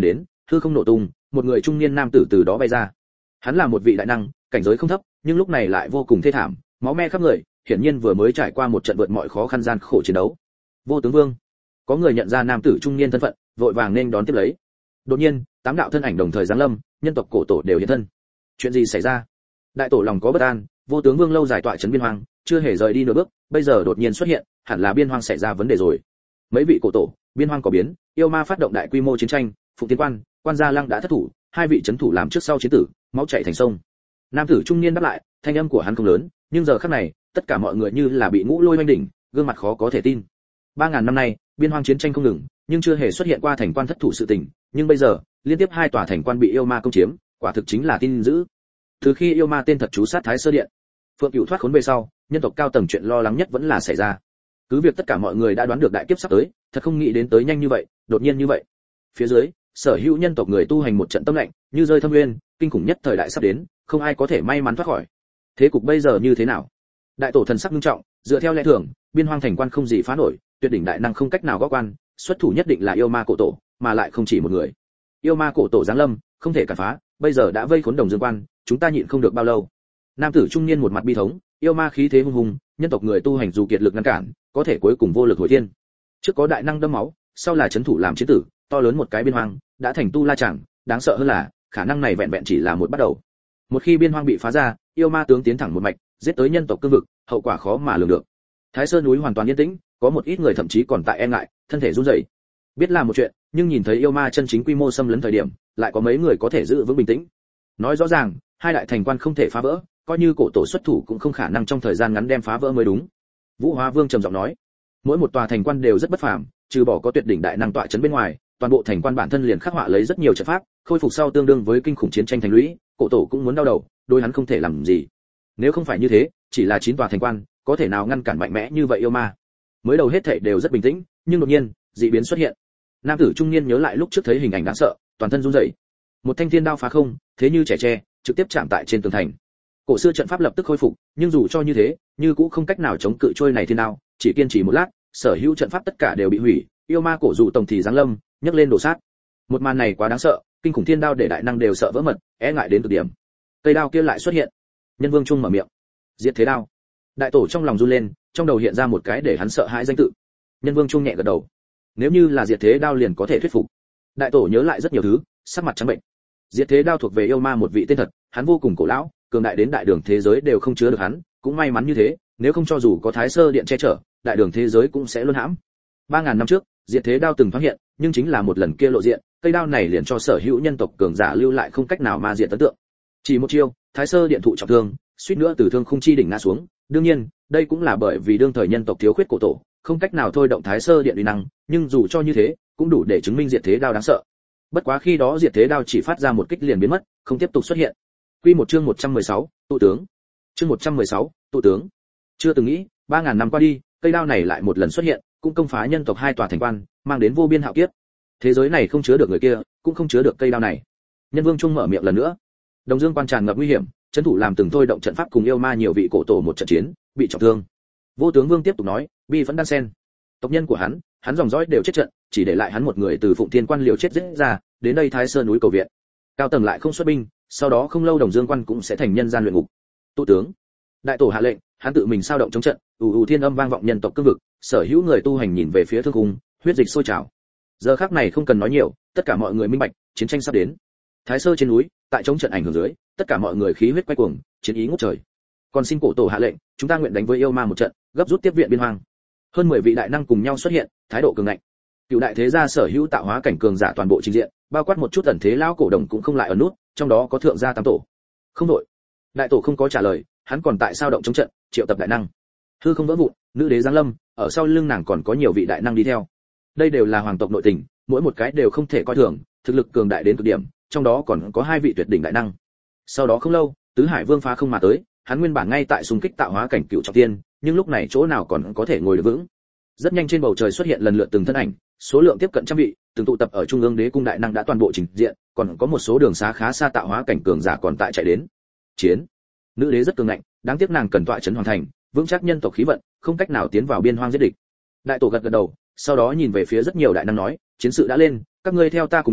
hư không nổ tung, một người trung niên nam tử từ đó bay ra. Hắn là một vị đại năng, cảnh giới không thấp, nhưng lúc này lại vô cùng thê thảm, máu me khắp người, hiển nhiên vừa mới trải qua một trận vượt mọi khó khăn gian khổ chiến đấu. Vô tướng Vương. Có người nhận ra nam tử trung niên thân phận, vội vàng nên đón tiếp lấy. Đột nhiên, tám đạo thân ảnh đồng thời giáng lâm, nhân tộc cổ tổ đều hiện thân. Chuyện gì xảy ra? Đại tổ lòng có bất an, Vô tướng Vương lâu dài tọa trấn biên hoang, chưa hề rời đi nửa bước, bây giờ đột nhiên xuất hiện, hẳn là biên hoang xảy ra vấn đề rồi. Mấy vị cổ tổ, biên hoang có biến, yêu ma phát động đại quy mô chiến tranh, Phụng Tiên Quan, Quan Gia Lăng đã thất thủ, hai vị chấn thủ làm trước sau chiến tử, máu chảy thành sông. Nam tử trung niên đáp lại, thanh âm của hắn không lớn, nhưng giờ khắc này, tất cả mọi người như là bị ngũ lôi oanh đỉnh, gương mặt khó có thể tin. Ba ngàn năm nay, biên hoang chiến tranh không ngừng, nhưng chưa hề xuất hiện qua thành quan thất thủ sự tình, nhưng bây giờ, liên tiếp hai tòa thành quan bị yêu ma công chiếm, quả thực chính là tin dữ. Từ khi yêu ma tên thật chú sát Thái Sơ Điện, Phượng Cửu thoát khốn về sau, nhân tộc cao tầng chuyện lo lắng nhất vẫn là xảy ra. Cứ việc tất cả mọi người đã đoán được đại kiếp sắp tới, thật không nghĩ đến tới nhanh như vậy, đột nhiên như vậy. Phía dưới, sở hữu nhân tộc người tu hành một trận tâm lạnh, như rơi thâm nguyên, kinh khủng nhất thời đại sắp đến, không ai có thể may mắn thoát khỏi. Thế cục bây giờ như thế nào? Đại tổ thần sắc nghiêm trọng, dựa theo lẽ thường, biên hoang thành quan không gì phá nổi, tuyệt đỉnh đại năng không cách nào gõ quan, xuất thủ nhất định là yêu ma cổ tổ, mà lại không chỉ một người. Yêu ma cổ tổ giáng lâm, không thể cản phá, bây giờ đã vây khốn Đồng Dương Quan, chúng ta nhịn không được bao lâu. Nam tử trung niên một mặt bi thống, yêu ma khí thế hung hùng, nhân tộc người tu hành dù kiệt lực ngăn cản, có thể cuối cùng vô lực hồi thiên. Trước có đại năng đâm máu, sau là chấn thủ làm chiến tử, to lớn một cái biên hoang, đã thành tu la chẳng, đáng sợ hơn là, khả năng này vẹn vẹn chỉ là một bắt đầu. Một khi biên hoang bị phá ra, yêu ma tướng tiến thẳng một mạch, giết tới nhân tộc cương vực, hậu quả khó mà lường được. Thái Sơn núi hoàn toàn yên tĩnh, có một ít người thậm chí còn tại e ngại, thân thể run rẩy. Biết là một chuyện, nhưng nhìn thấy yêu ma chân chính quy mô xâm lấn thời điểm, lại có mấy người có thể giữ vững bình tĩnh. Nói rõ ràng, hai đại thành quan không thể phá vỡ, coi như cổ tổ xuất thủ cũng không khả năng trong thời gian ngắn đem phá vỡ mới đúng. Vũ Hóa Vương trầm giọng nói, mỗi một tòa thành quan đều rất bất phàm, trừ bỏ có tuyệt đỉnh đại năng tọa trấn bên ngoài, toàn bộ thành quan bản thân liền khắc họa lấy rất nhiều trận pháp, khôi phục sau tương đương với kinh khủng chiến tranh thành lũy, cổ tổ cũng muốn đau đầu, đôi hắn không thể làm gì. Nếu không phải như thế, chỉ là chín tòa thành quan, có thể nào ngăn cản mạnh mẽ như vậy yêu ma? Mới đầu hết thảy đều rất bình tĩnh, nhưng đột nhiên, dị biến xuất hiện. Nam tử trung niên nhớ lại lúc trước thấy hình ảnh đáng sợ, toàn thân run rẩy. Một thanh thiên đao phá không, thế như trẻ tre, trực tiếp chạm tại trên tường thành. Cổ xưa trận pháp lập tức khôi phục, nhưng dù cho như thế, như cũng không cách nào chống cự trôi này thiên đao, chỉ kiên trì một lát, sở hữu trận pháp tất cả đều bị hủy, yêu ma cổ dụ tổng thì giáng lâm, nhấc lên đổ sát. Một màn này quá đáng sợ, kinh khủng thiên đao để đại năng đều sợ vỡ mật, e ngại đến cực điểm. Cây đao kia lại xuất hiện. Nhân Vương Trung mở miệng. Diệt thế đao. Đại tổ trong lòng run lên, trong đầu hiện ra một cái để hắn sợ hãi danh tự. Nhân Vương Trung nhẹ gật đầu. Nếu như là diệt thế đao liền có thể thuyết phục. Đại tổ nhớ lại rất nhiều thứ, sắc mặt trắng bệnh. Diệt thế đao thuộc về yêu ma một vị tên thật, hắn vô cùng cổ lão, cường đại đến đại đường thế giới đều không chứa được hắn, cũng may mắn như thế, nếu không cho dù có Thái Sơ Điện che chở, đại đường thế giới cũng sẽ luân hãm. Ba ngàn năm trước, diệt thế đao từng thoáng hiện, nhưng chính là một lần kia lộ diện, cây đao này liền cho sở hữu nhân tộc cường giả lưu lại không cách nào ma diện ấn tượng. Chỉ một chiêu, Thái Sơ Điện thụ trọng thương, suýt nữa từ thương khung chi đỉnh ngã xuống, đương nhiên, đây cũng là bởi vì đương thời nhân tộc thiếu khuyết cổ tổ, không cách nào thôi động Thái Sơ Điện uy năng, nhưng dù cho như thế, cũng đủ để chứng minh diệt thế đao đáng sợ. Bất quá khi đó diệt thế đao chỉ phát ra một kích liền biến mất, không tiếp tục xuất hiện. Quy một chương một trăm mười sáu, tụ tướng. Chương một trăm mười sáu, tụ tướng. Chưa từng nghĩ, ba ngàn năm qua đi, cây đao này lại một lần xuất hiện, cũng công phá nhân tộc hai tòa thành quan, mang đến vô biên hạo kiếp. Thế giới này không chứa được người kia, cũng không chứa được cây đao này. Nhân Vương Trung mở miệng lần nữa. Đồng Dương Quan tràn ngập nguy hiểm, trấn thủ làm từng thôi động trận pháp cùng yêu ma nhiều vị cổ tổ một trận chiến, bị trọng thương. Vô Tướng Vương tiếp tục nói, bi vẫn đan sen. Tộc nhân của hắn, hắn dòng dõi đều chết trận, chỉ để lại hắn một người từ Phụng Thiên Quan liều chết giết ra, đến đây Thái Sơn núi cầu viện. Cao tầng lại không xuất binh, sau đó không lâu Đồng Dương Quan cũng sẽ thành nhân gian luyện ngục. Tụ tướng. Đại tổ hạ lệnh, hắn tự mình sao động chống trận, ù ù thiên âm vang vọng nhân tộc cương vực, sở hữu người tu hành nhìn về phía thương cung, huyết dịch sôi trào. Giờ khắc này không cần nói nhiều, tất cả mọi người minh bạch, chiến tranh sắp đến. Thái Sơ trên núi, tại chống trận ảnh hưởng dưới, tất cả mọi người khí huyết quay cuồng, chiến ý ngút trời. Còn xin cổ tổ hạ lệnh, chúng ta nguyện đánh với yêu ma một trận, gấp rút tiếp viện biên hoang. Hơn mười vị đại năng cùng nhau xuất hiện, thái độ cường ngạnh. Cựu đại thế gia sở hữu tạo hóa cảnh cường giả toàn bộ trình diện, bao quát một chút ẩn thế lão cổ đồng cũng không lại ở nút, trong đó có thượng gia tam tổ. Không đội. Đại tổ không có trả lời, hắn còn tại sao động chống trận, triệu tập đại năng. Hư không vỡ vụn, nữ đế giáng lâm, ở sau lưng nàng còn có nhiều vị đại năng đi theo. Đây đều là hoàng tộc nội tình, mỗi một cái đều không thể coi thường, thực lực cường đại đến cực điểm, trong đó còn có hai vị tuyệt đỉnh đại năng. Sau đó không lâu, tứ hải vương phá không mà tới, hắn nguyên bản ngay tại xung kích tạo hóa cảnh cựu trọng thiên, nhưng lúc này chỗ nào còn có thể ngồi được vững. Rất nhanh trên bầu trời xuất hiện lần lượt từng thân ảnh, số lượng tiếp cận trăm vị, từng tụ tập ở trung ương đế cung đại năng đã toàn bộ trình diện, còn có một số đường xá khá xa tạo hóa cảnh cường giả còn tại chạy đến. Chiến. Nữ đế rất cường ngạnh, đáng tiếc nàng cần tọa trấn hoàn thành, vững chắc nhân tộc khí vận, không cách nào tiến vào biên hoang giết địch. Đại tổ gật gật đầu, sau đó nhìn về phía rất nhiều đại năng nói, chiến sự đã lên, các ngươi theo ta cùng nhau,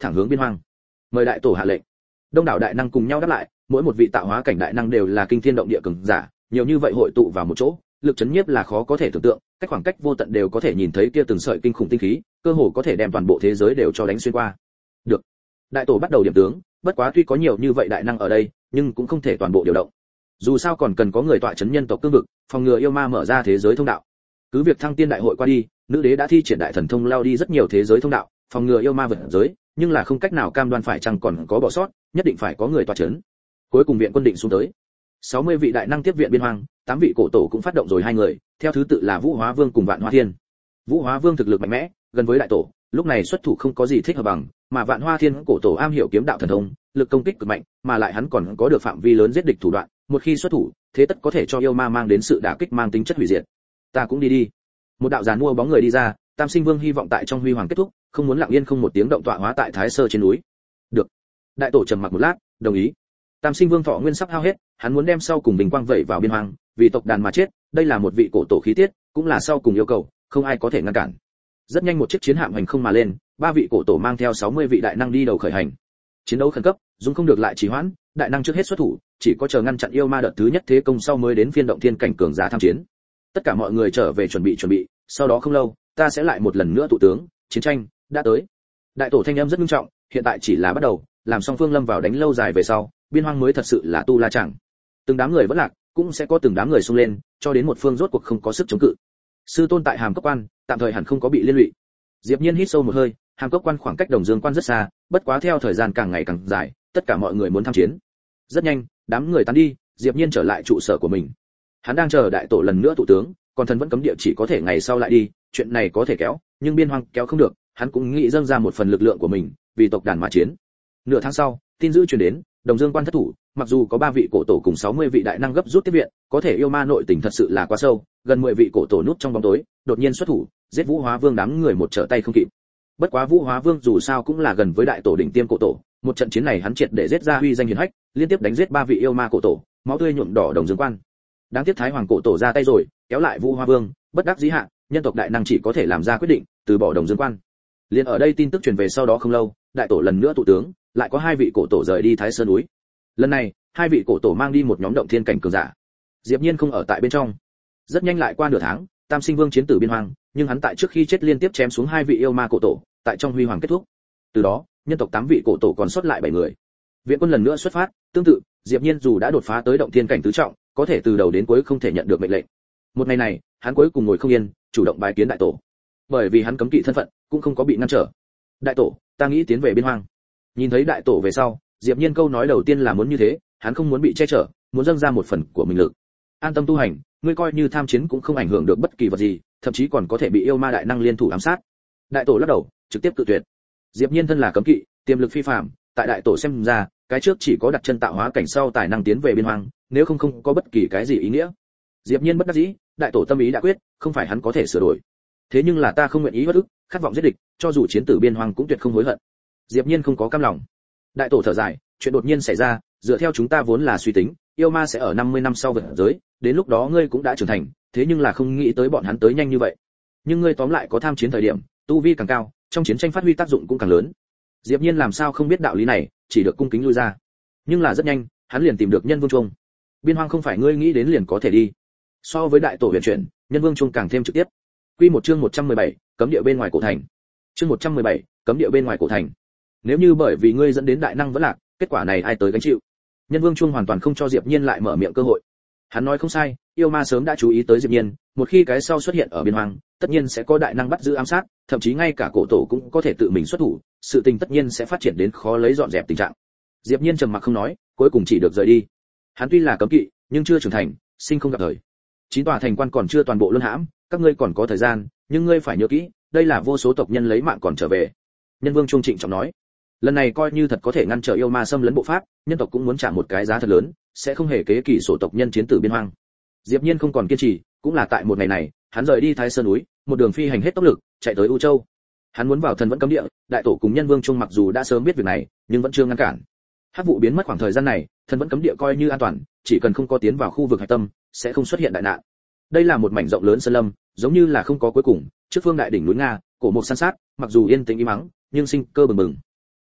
thẳng hướng biên hoang. Mời đại tổ hạ lệnh. Đông đảo đại năng cùng nhau đáp lại, mỗi một vị tạo hóa cảnh đại năng đều là kinh thiên động địa cường giả, nhiều như vậy hội tụ vào một chỗ, lực chấn nhiếp là khó có thể tưởng tượng, cách khoảng cách vô tận đều có thể nhìn thấy kia từng sợi kinh khủng tinh khí, cơ hồ có thể đem toàn bộ thế giới đều cho đánh xuyên qua. Được. Đại tổ bắt đầu điểm tướng, bất quá tuy có nhiều như vậy đại năng ở đây, nhưng cũng không thể toàn bộ điều động. Dù sao còn cần có người tọa chấn nhân tộc cương vực, phòng ngừa yêu ma mở ra thế giới thông đạo. Cứ việc thăng tiên đại hội qua đi, nữ đế đã thi triển đại thần thông lao đi rất nhiều thế giới thông đạo, phòng ngừa yêu ma vượt giới, nhưng là không cách nào cam đoan phải chăng còn có bỏ sót, nhất định phải có người tọa chấn. Cuối cùng viện quân định xuống tới. sáu mươi vị đại năng tiếp viện biên hoang, tám vị cổ tổ cũng phát động rồi hai người, theo thứ tự là Vũ Hóa Vương cùng Vạn Hoa Thiên. Vũ Hóa Vương thực lực mạnh mẽ, gần với đại tổ, lúc này xuất thủ không có gì thích hợp bằng, mà Vạn Hoa Thiên cổ tổ am hiểu kiếm đạo thần thông, lực công kích cực mạnh, mà lại hắn còn có được phạm vi lớn giết địch thủ đoạn, một khi xuất thủ, thế tất có thể cho yêu ma mang đến sự đả kích mang tính chất hủy diệt. Ta cũng đi đi. Một đạo giàn mua bóng người đi ra, Tam Sinh Vương hy vọng tại trong huy hoàng kết thúc, không muốn lặng yên không một tiếng động tọa hóa tại Thái Sơ trên núi. Được. Đại tổ trầm mặc một lát, đồng ý. Tam Sinh Vương thọ nguyên sắp hao hết, hắn muốn đem sau cùng bình quang vẩy vào biên hoang, vì tộc đàn mà chết, đây là một vị cổ tổ khí tiết, cũng là sau cùng yêu cầu, không ai có thể ngăn cản. Rất nhanh một chiếc chiến hạm hành không mà lên, ba vị cổ tổ mang theo sáu mươi vị đại năng đi đầu khởi hành. Chiến đấu khẩn cấp, dung không được lại trì hoãn, đại năng trước hết xuất thủ, chỉ có chờ ngăn chặn yêu ma đợt thứ nhất thế công sau mới đến phiên động thiên cảnh cường giả tham chiến. Tất cả mọi người trở về chuẩn bị chuẩn bị, sau đó không lâu, ta sẽ lại một lần nữa tụ tướng, chiến tranh đã tới. Đại tổ thanh âm rất nghiêm trọng, hiện tại chỉ là bắt đầu, làm song phương lâm vào đánh lâu dài về sau, biên hoang mới thật sự là tu la chẳng. Từng đám người vẫn lạc, cũng sẽ có từng đám người xung lên, cho đến một phương rốt cuộc không có sức chống cự. Sư tôn tại Hàm Cốc Quan, tạm thời hẳn không có bị liên lụy. Diệp Nhiên hít sâu một hơi, Hàm Cốc Quan khoảng cách Đồng Dương Quan rất xa, bất quá theo thời gian càng ngày càng dài, tất cả mọi người muốn tham chiến. Rất nhanh, đám người tán đi, Diệp Nhiên trở lại trụ sở của mình. Hắn đang chờ đại tổ lần nữa tụ tướng, còn thần vẫn cấm địa chỉ có thể ngày sau lại đi, chuyện này có thể kéo, nhưng biên hoang kéo không được, hắn cũng nghĩ dâng ra một phần lực lượng của mình, vì tộc đàn mà chiến. Nửa tháng sau, tin dữ truyền đến, Đồng Dương Quan thất thủ, mặc dù có ba vị cổ tổ cùng sáu mươi vị đại năng gấp rút tiếp viện, có thể yêu ma nội tình thật sự là quá sâu, gần mười vị cổ tổ núp trong bóng tối, đột nhiên xuất thủ, giết Vũ Hóa Vương đám người một trở tay không kịp. Bất quá Vũ Hóa Vương dù sao cũng là gần với đại tổ đỉnh tiêm cổ tổ, một trận chiến này hắn triệt để giết ra huy danh hiển hách, liên tiếp đánh giết ba vị yêu ma cổ tổ, máu tươi nhuộm đỏ Đồng Dương Quan. Đáng tiếc Thái Hoàng cổ tổ ra tay rồi, kéo lại Vũ Hóa Vương, bất đắc dĩ hạ, nhân tộc đại năng chỉ có thể làm ra quyết định, từ bỏ Đồng Dương Quan. Liên ở đây tin tức truyền về sau đó không lâu, đại tổ lần nữa tụ tướng, lại có hai vị cổ tổ rời đi Thái Sơn núi. Lần này, hai vị cổ tổ mang đi một nhóm động thiên cảnh cường giả. Diệp Nhiên không ở tại bên trong. Rất nhanh lại qua nửa tháng, Tam Sinh Vương chiến tử biên hoang, nhưng hắn tại trước khi chết liên tiếp chém xuống hai vị yêu ma cổ tổ, tại trong huy hoàng kết thúc. Từ đó, nhân tộc tám vị cổ tổ còn sót lại bảy người. Viện quân lần nữa xuất phát, tương tự, Diệp Nhiên dù đã đột phá tới động thiên cảnh tứ trọng, có thể từ đầu đến cuối không thể nhận được mệnh lệnh. Một ngày này, hắn cuối cùng ngồi không yên, chủ động bài kiến đại tổ. Bởi vì hắn cấm kỵ thân phận, cũng không có bị ngăn trở. Đại tổ, ta nghĩ tiến về biên hoang. Nhìn thấy đại tổ về sau, Diệp Nhiên câu nói đầu tiên là muốn như thế, hắn không muốn bị che chở, muốn dâng ra một phần của mình lực. An tâm tu hành, ngươi coi như tham chiến cũng không ảnh hưởng được bất kỳ vật gì, thậm chí còn có thể bị yêu ma đại năng liên thủ ám sát. Đại tổ lắc đầu, trực tiếp cự tuyệt. Diệp Nhiên thân là cấm kỵ, tiềm lực phi phàm, tại đại tổ xem ra, cái trước chỉ có đặt chân tạo hóa cảnh sau tài năng tiến về biên hoang, nếu không không có bất kỳ cái gì ý nghĩa. Diệp Nhiên bất đắc dĩ, đại tổ tâm ý đã quyết, không phải hắn có thể sửa đổi. Thế nhưng là ta không nguyện ý bất ức, khát vọng giết địch, cho dù chiến tử biên hoang cũng tuyệt không hối hận. Diệp Nhiên không có cam lòng. Đại tổ thở dài, chuyện đột nhiên xảy ra, dựa theo chúng ta vốn là suy tính, yêu ma sẽ ở năm mươi năm sau vượt giới, đến lúc đó ngươi cũng đã trưởng thành, thế nhưng là không nghĩ tới bọn hắn tới nhanh như vậy. Nhưng ngươi tóm lại có tham chiến thời điểm, tu vi càng cao, trong chiến tranh phát huy tác dụng cũng càng lớn. Diệp Nhiên làm sao không biết đạo lý này, chỉ được cung kính lui ra. Nhưng là rất nhanh, hắn liền tìm được Nhân Vương Trung. Biên hoang không phải ngươi nghĩ đến liền có thể đi. So với đại tổ huyền chuyển, Nhân Vương Trung càng thêm trực tiếp. Quy một chương một trăm mười bảy, cấm địa bên ngoài cổ thành. Chương một trăm mười bảy, cấm địa bên ngoài cổ thành. Nếu như bởi vì ngươi dẫn đến đại năng vẫn lạc, kết quả này ai tới gánh chịu? Nhân Vương Trung hoàn toàn không cho Diệp Nhiên lại mở miệng cơ hội. Hắn nói không sai, yêu ma sớm đã chú ý tới Diệp Nhiên, một khi cái sau xuất hiện ở biên hoang, tất nhiên sẽ có đại năng bắt giữ ám sát, thậm chí ngay cả cổ tổ cũng có thể tự mình xuất thủ, sự tình tất nhiên sẽ phát triển đến khó lấy dọn dẹp tình trạng. Diệp Nhiên trầm mặc không nói, cuối cùng chỉ được rời đi. Hắn tuy là cấm kỵ, nhưng chưa trưởng thành, sinh không gặp thời. Chín tòa thành quan còn chưa toàn bộ luân hãm, các ngươi còn có thời gian, nhưng ngươi phải nhớ kỹ, đây là vô số tộc nhân lấy mạng còn trở về. Nhân Vương Trung trịnh trọng nói, lần này coi như thật có thể ngăn trở yêu ma xâm lấn bộ pháp, nhân tộc cũng muốn trả một cái giá thật lớn, sẽ không hề kế kỳ sổ tộc nhân chiến tử biên hoang. Diệp Nhiên không còn kiên trì, cũng là tại một ngày này, hắn rời đi Thái Sơn núi, một đường phi hành hết tốc lực, chạy tới U Châu. Hắn muốn vào thần vẫn cấm địa, đại tổ cùng Nhân Vương Trung mặc dù đã sớm biết việc này, nhưng vẫn chưa ngăn cản. Hắc vụ biến mất khoảng thời gian này, thần vẫn cấm địa coi như an toàn, chỉ cần không có tiến vào khu vực hải tâm, sẽ không xuất hiện đại nạn. Đây là một mảnh rộng lớn sơn lâm, giống như là không có cuối cùng, trước phương đại đỉnh núi Nga, cổ mục san sát, mặc dù yên tĩnh im mắng, nhưng sinh cơ bừng bừng.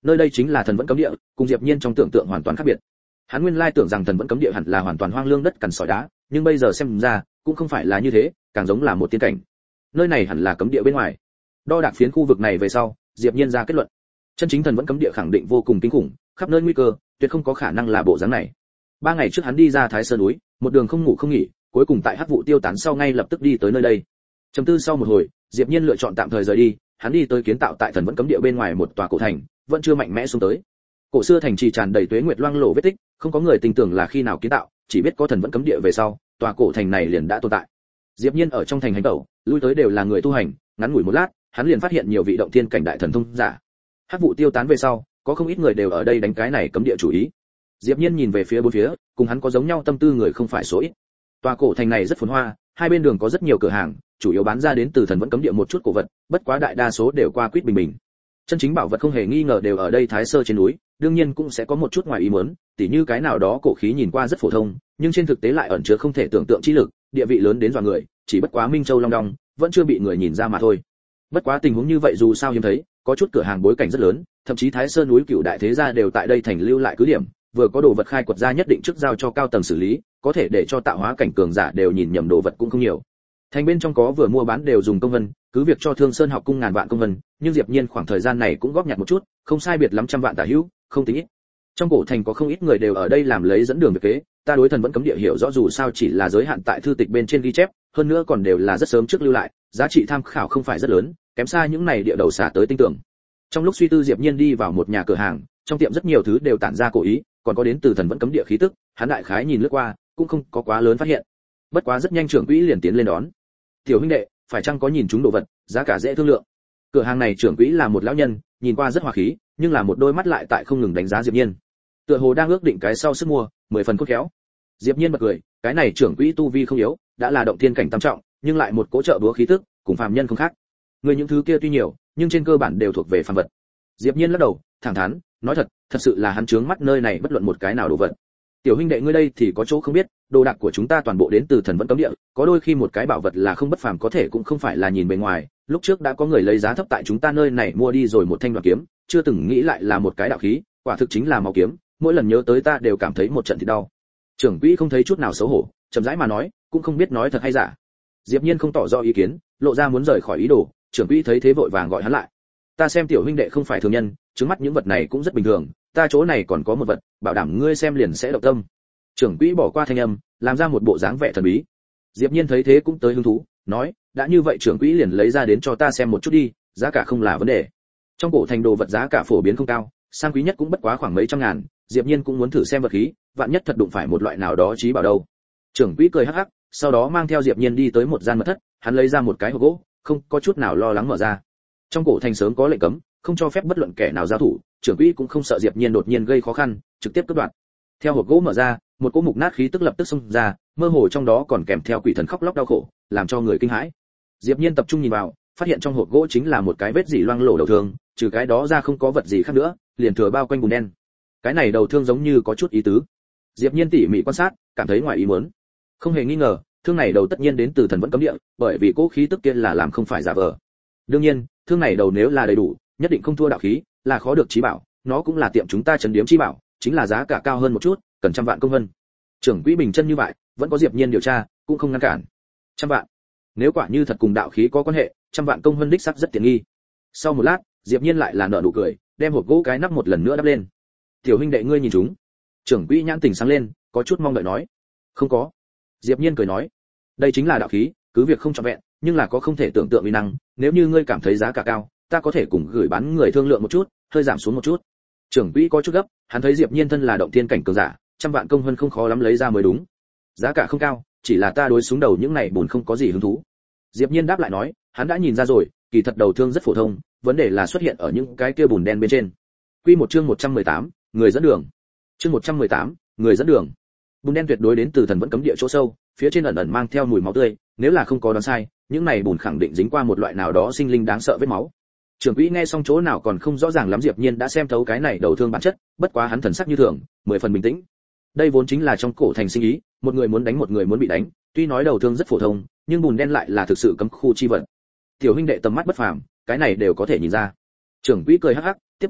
nơi đây chính là thần vẫn cấm địa, cùng Diệp Nhiên trong tưởng tượng hoàn toàn khác biệt. Hắn nguyên lai tưởng rằng thần vẫn cấm địa hẳn là hoàn toàn hoang lương đất cằn sỏi đá, nhưng bây giờ xem ra, cũng không phải là như thế, càng giống là một tiên cảnh. Nơi này hẳn là cấm địa bên ngoài. Đo đạc phiến khu vực này về sau, Diệp Nhiên ra kết luận. Chân chính thần vẫn cấm địa khẳng định vô cùng kinh khủng, khắp nơi nguy cơ, tuyệt không có khả năng là bộ dáng này. Ba ngày trước hắn đi ra Thái Sơn núi, một đường không ngủ không nghỉ, cuối cùng tại hắc vụ tiêu tán sau ngay lập tức đi tới nơi đây. Trầm tư sau một hồi, Diệp Nhiên lựa chọn tạm thời rời đi, hắn đi tới kiến tạo tại thần vẫn cấm địa bên ngoài một tòa cổ thành, vẫn chưa mạnh mẽ xuống tới. Cổ xưa thành trì tràn đầy tuế nguyệt loang lổ vết tích, không có người tin tưởng là khi nào kiến tạo, chỉ biết có thần vẫn cấm địa về sau, tòa cổ thành này liền đã tồn tại. Diệp Nhiên ở trong thành hành tẩu, lui tới đều là người tu hành, ngắn ngủi một lát, hắn liền phát hiện nhiều vị động thiên cảnh đại thần thông giả. Hắc vụ tiêu tán về sau, có không ít người đều ở đây đánh cái này cấm địa chủ ý. Diệp Nhiên nhìn về phía bốn phía, cùng hắn có giống nhau tâm tư người không phải số ít. Tòa cổ thành này rất phồn hoa, hai bên đường có rất nhiều cửa hàng, chủ yếu bán ra đến từ thần vẫn cấm địa một chút cổ vật, bất quá đại đa số đều qua quýt bình bình. Chân chính bảo vật không hề nghi ngờ đều ở đây Thái Sơ trên núi, đương nhiên cũng sẽ có một chút ngoài ý muốn, tỉ như cái nào đó cổ khí nhìn qua rất phổ thông, nhưng trên thực tế lại ẩn chứa không thể tưởng tượng chi lực, địa vị lớn đến dọa người, chỉ bất quá Minh Châu Long Đong vẫn chưa bị người nhìn ra mà thôi. Bất quá tình huống như vậy dù sao hiếm thấy, có chút cửa hàng bối cảnh rất lớn, thậm chí Thái Sơn núi cựu đại thế gia đều tại đây thành lưu lại cứ điểm, vừa có đồ vật khai quật ra nhất định trước giao cho cao tầng xử lý, có thể để cho tạo hóa cảnh cường giả đều nhìn nhầm đồ vật cũng không nhiều. Thành bên trong có vừa mua bán đều dùng công vân, cứ việc cho Thương Sơn học cung ngàn vạn công vân, nhưng Diệp Nhiên khoảng thời gian này cũng góp nhặt một chút, không sai biệt lắm trăm vạn tả hữu, không tính ít. Trong cổ thành có không ít người đều ở đây làm lấy dẫn đường việc kế, ta đối thần vẫn cấm địa hiểu rõ dù sao chỉ là giới hạn tại thư tịch bên trên ghi chép, hơn nữa còn đều là rất sớm trước lưu lại, giá trị tham khảo không phải rất lớn, kém xa những này địa đầu xả tới tinh tưởng. Trong lúc suy tư Diệp Nhiên đi vào một nhà cửa hàng, trong tiệm rất nhiều thứ đều tản ra cổ ý, còn có đến từ thần vẫn cấm địa khí tức, hắn đại khái nhìn lướt qua, cũng không có quá lớn phát hiện. Bất quá rất nhanh trưởng quỹ liền tiến lên đón. "Tiểu huynh đệ, phải chăng có nhìn chúng đồ vật, giá cả dễ thương lượng?" Cửa hàng này trưởng quỹ là một lão nhân, nhìn qua rất hòa khí, nhưng là một đôi mắt lại tại không ngừng đánh giá Diệp Nhiên. Tựa hồ đang ước định cái sau sức mua, mười phần khôn khéo. Diệp Nhiên bật cười, cái này trưởng quỹ tu vi không yếu, đã là động thiên cảnh tam trọng, nhưng lại một cỗ trợ búa khí tức, cùng phàm nhân không khác. Người những thứ kia tuy nhiều, nhưng trên cơ bản đều thuộc về phàm vật. Diệp Nhiên lắc đầu, thẳng thắn, nói thật, thật sự là hắn chướng mắt nơi này bất luận một cái nào đồ vật. Tiểu huynh đệ ngươi đây thì có chỗ không biết, đồ đạc của chúng ta toàn bộ đến từ thần vẫn cấm địa, có đôi khi một cái bảo vật là không bất phàm có thể cũng không phải là nhìn bề ngoài, lúc trước đã có người lấy giá thấp tại chúng ta nơi này mua đi rồi một thanh đoạt kiếm, chưa từng nghĩ lại là một cái đạo khí, quả thực chính là máu kiếm, mỗi lần nhớ tới ta đều cảm thấy một trận thì đau. Trưởng quỹ không thấy chút nào xấu hổ, chậm rãi mà nói, cũng không biết nói thật hay giả. Diệp Nhiên không tỏ rõ ý kiến, lộ ra muốn rời khỏi ý đồ, trưởng quỹ thấy thế vội vàng gọi hắn lại. Ta xem tiểu huynh đệ không phải thường nhân, trước mắt những vật này cũng rất bình thường, ta chỗ này còn có một vật, bảo đảm ngươi xem liền sẽ động tâm. Trưởng quỹ bỏ qua thanh âm, làm ra một bộ dáng vẻ thần bí. Diệp Nhiên thấy thế cũng tới hứng thú, nói, đã như vậy trưởng quỹ liền lấy ra đến cho ta xem một chút đi, giá cả không là vấn đề. Trong cổ thành đồ vật giá cả phổ biến không cao, sang quý nhất cũng bất quá khoảng mấy trăm ngàn, Diệp Nhiên cũng muốn thử xem vật khí, vạn nhất thật đụng phải một loại nào đó chí bảo đâu. Trưởng quỹ cười hắc hắc, sau đó mang theo Diệp Nhiên đi tới một gian mật thất, hắn lấy ra một cái hộp gỗ, không có chút nào lo lắng mở ra. Trong cổ thành sớm có lệnh cấm, không cho phép bất luận kẻ nào giao thủ, trưởng quỹ cũng không sợ Diệp Nhiên đột nhiên gây khó khăn, trực tiếp cướp đoạt. Theo hộp gỗ mở ra, một cỗ mục nát khí tức lập tức xông ra, mơ hồ trong đó còn kèm theo quỷ thần khóc lóc đau khổ, làm cho người kinh hãi. Diệp Nhiên tập trung nhìn vào, phát hiện trong hộp gỗ chính là một cái vết dỉ loang lổ đầu thương, trừ cái đó ra không có vật gì khác nữa, liền thừa bao quanh bùn đen. Cái này đầu thương giống như có chút ý tứ. Diệp Nhiên tỉ mỉ quan sát, cảm thấy ngoài ý muốn. Không hề nghi ngờ, thương này đầu tất nhiên đến từ thần vẫn cấm địa, bởi vì cỗ khí tức kia là làm không phải giả vờ. Đương nhiên, thương này đầu nếu là đầy đủ, nhất định không thua đạo khí, là khó được chí bảo, nó cũng là tiệm chúng ta trấn điếm chí bảo, chính là giá cả cao hơn một chút, cần trăm vạn công vân. Trưởng quỹ bình chân như vậy, vẫn có Diệp Nhiên điều tra, cũng không ngăn cản. Trăm vạn. Nếu quả như thật cùng đạo khí có quan hệ, trăm vạn công vân đích sắc rất tiện nghi. Sau một lát, Diệp Nhiên lại là nở nụ cười, đem hộp gỗ cái nắp một lần nữa đắp lên. Tiểu huynh đệ ngươi nhìn chúng. Trưởng quỹ nhãn tình sáng lên, có chút mong đợi nói. Không có. Diệp Nhiên cười nói, đây chính là đạo khí, cứ việc không trọn vẹn, nhưng là có không thể tưởng tượng uy năng, nếu như ngươi cảm thấy giá cả cao, ta có thể cùng gửi bán người thương lượng một chút, hơi giảm xuống một chút. Trưởng quỹ có chút gấp, hắn thấy Diệp Nhiên thân là động thiên cảnh cường giả, trăm vạn công vân không khó lắm lấy ra mới đúng. Giá cả không cao, chỉ là ta đối xuống đầu những này buồn không có gì hứng thú. Diệp Nhiên đáp lại nói, hắn đã nhìn ra rồi, kỳ thật đầu thương rất phổ thông, vấn đề là xuất hiện ở những cái kia bùn đen bên trên. Quy một chương một trăm mười tám, người dẫn đường. Chương một trăm mười tám, người dẫn đường. Bùn đen tuyệt đối đến từ thần vẫn cấm địa chỗ sâu, phía trên ẩn ẩn mang theo mùi máu tươi, nếu là không có đoán sai, những này bùn khẳng định dính qua một loại nào đó sinh linh đáng sợ vết máu. Trưởng quỹ nghe xong chỗ nào còn không rõ ràng lắm, Diệp Nhiên đã xem thấu cái này đầu thương bản chất, bất quá hắn thần sắc như thường, mười phần bình tĩnh. Đây vốn chính là trong cổ thành sinh ý, một người muốn đánh một người muốn bị đánh, tuy nói đầu thương rất phổ thông, nhưng bùn đen lại là thực sự cấm khu chi vật. Tiểu huynh đệ tầm mắt bất phàm, cái này đều có thể nhìn ra. Trưởng quỹ cười hắc hắc, tiếp tục nói,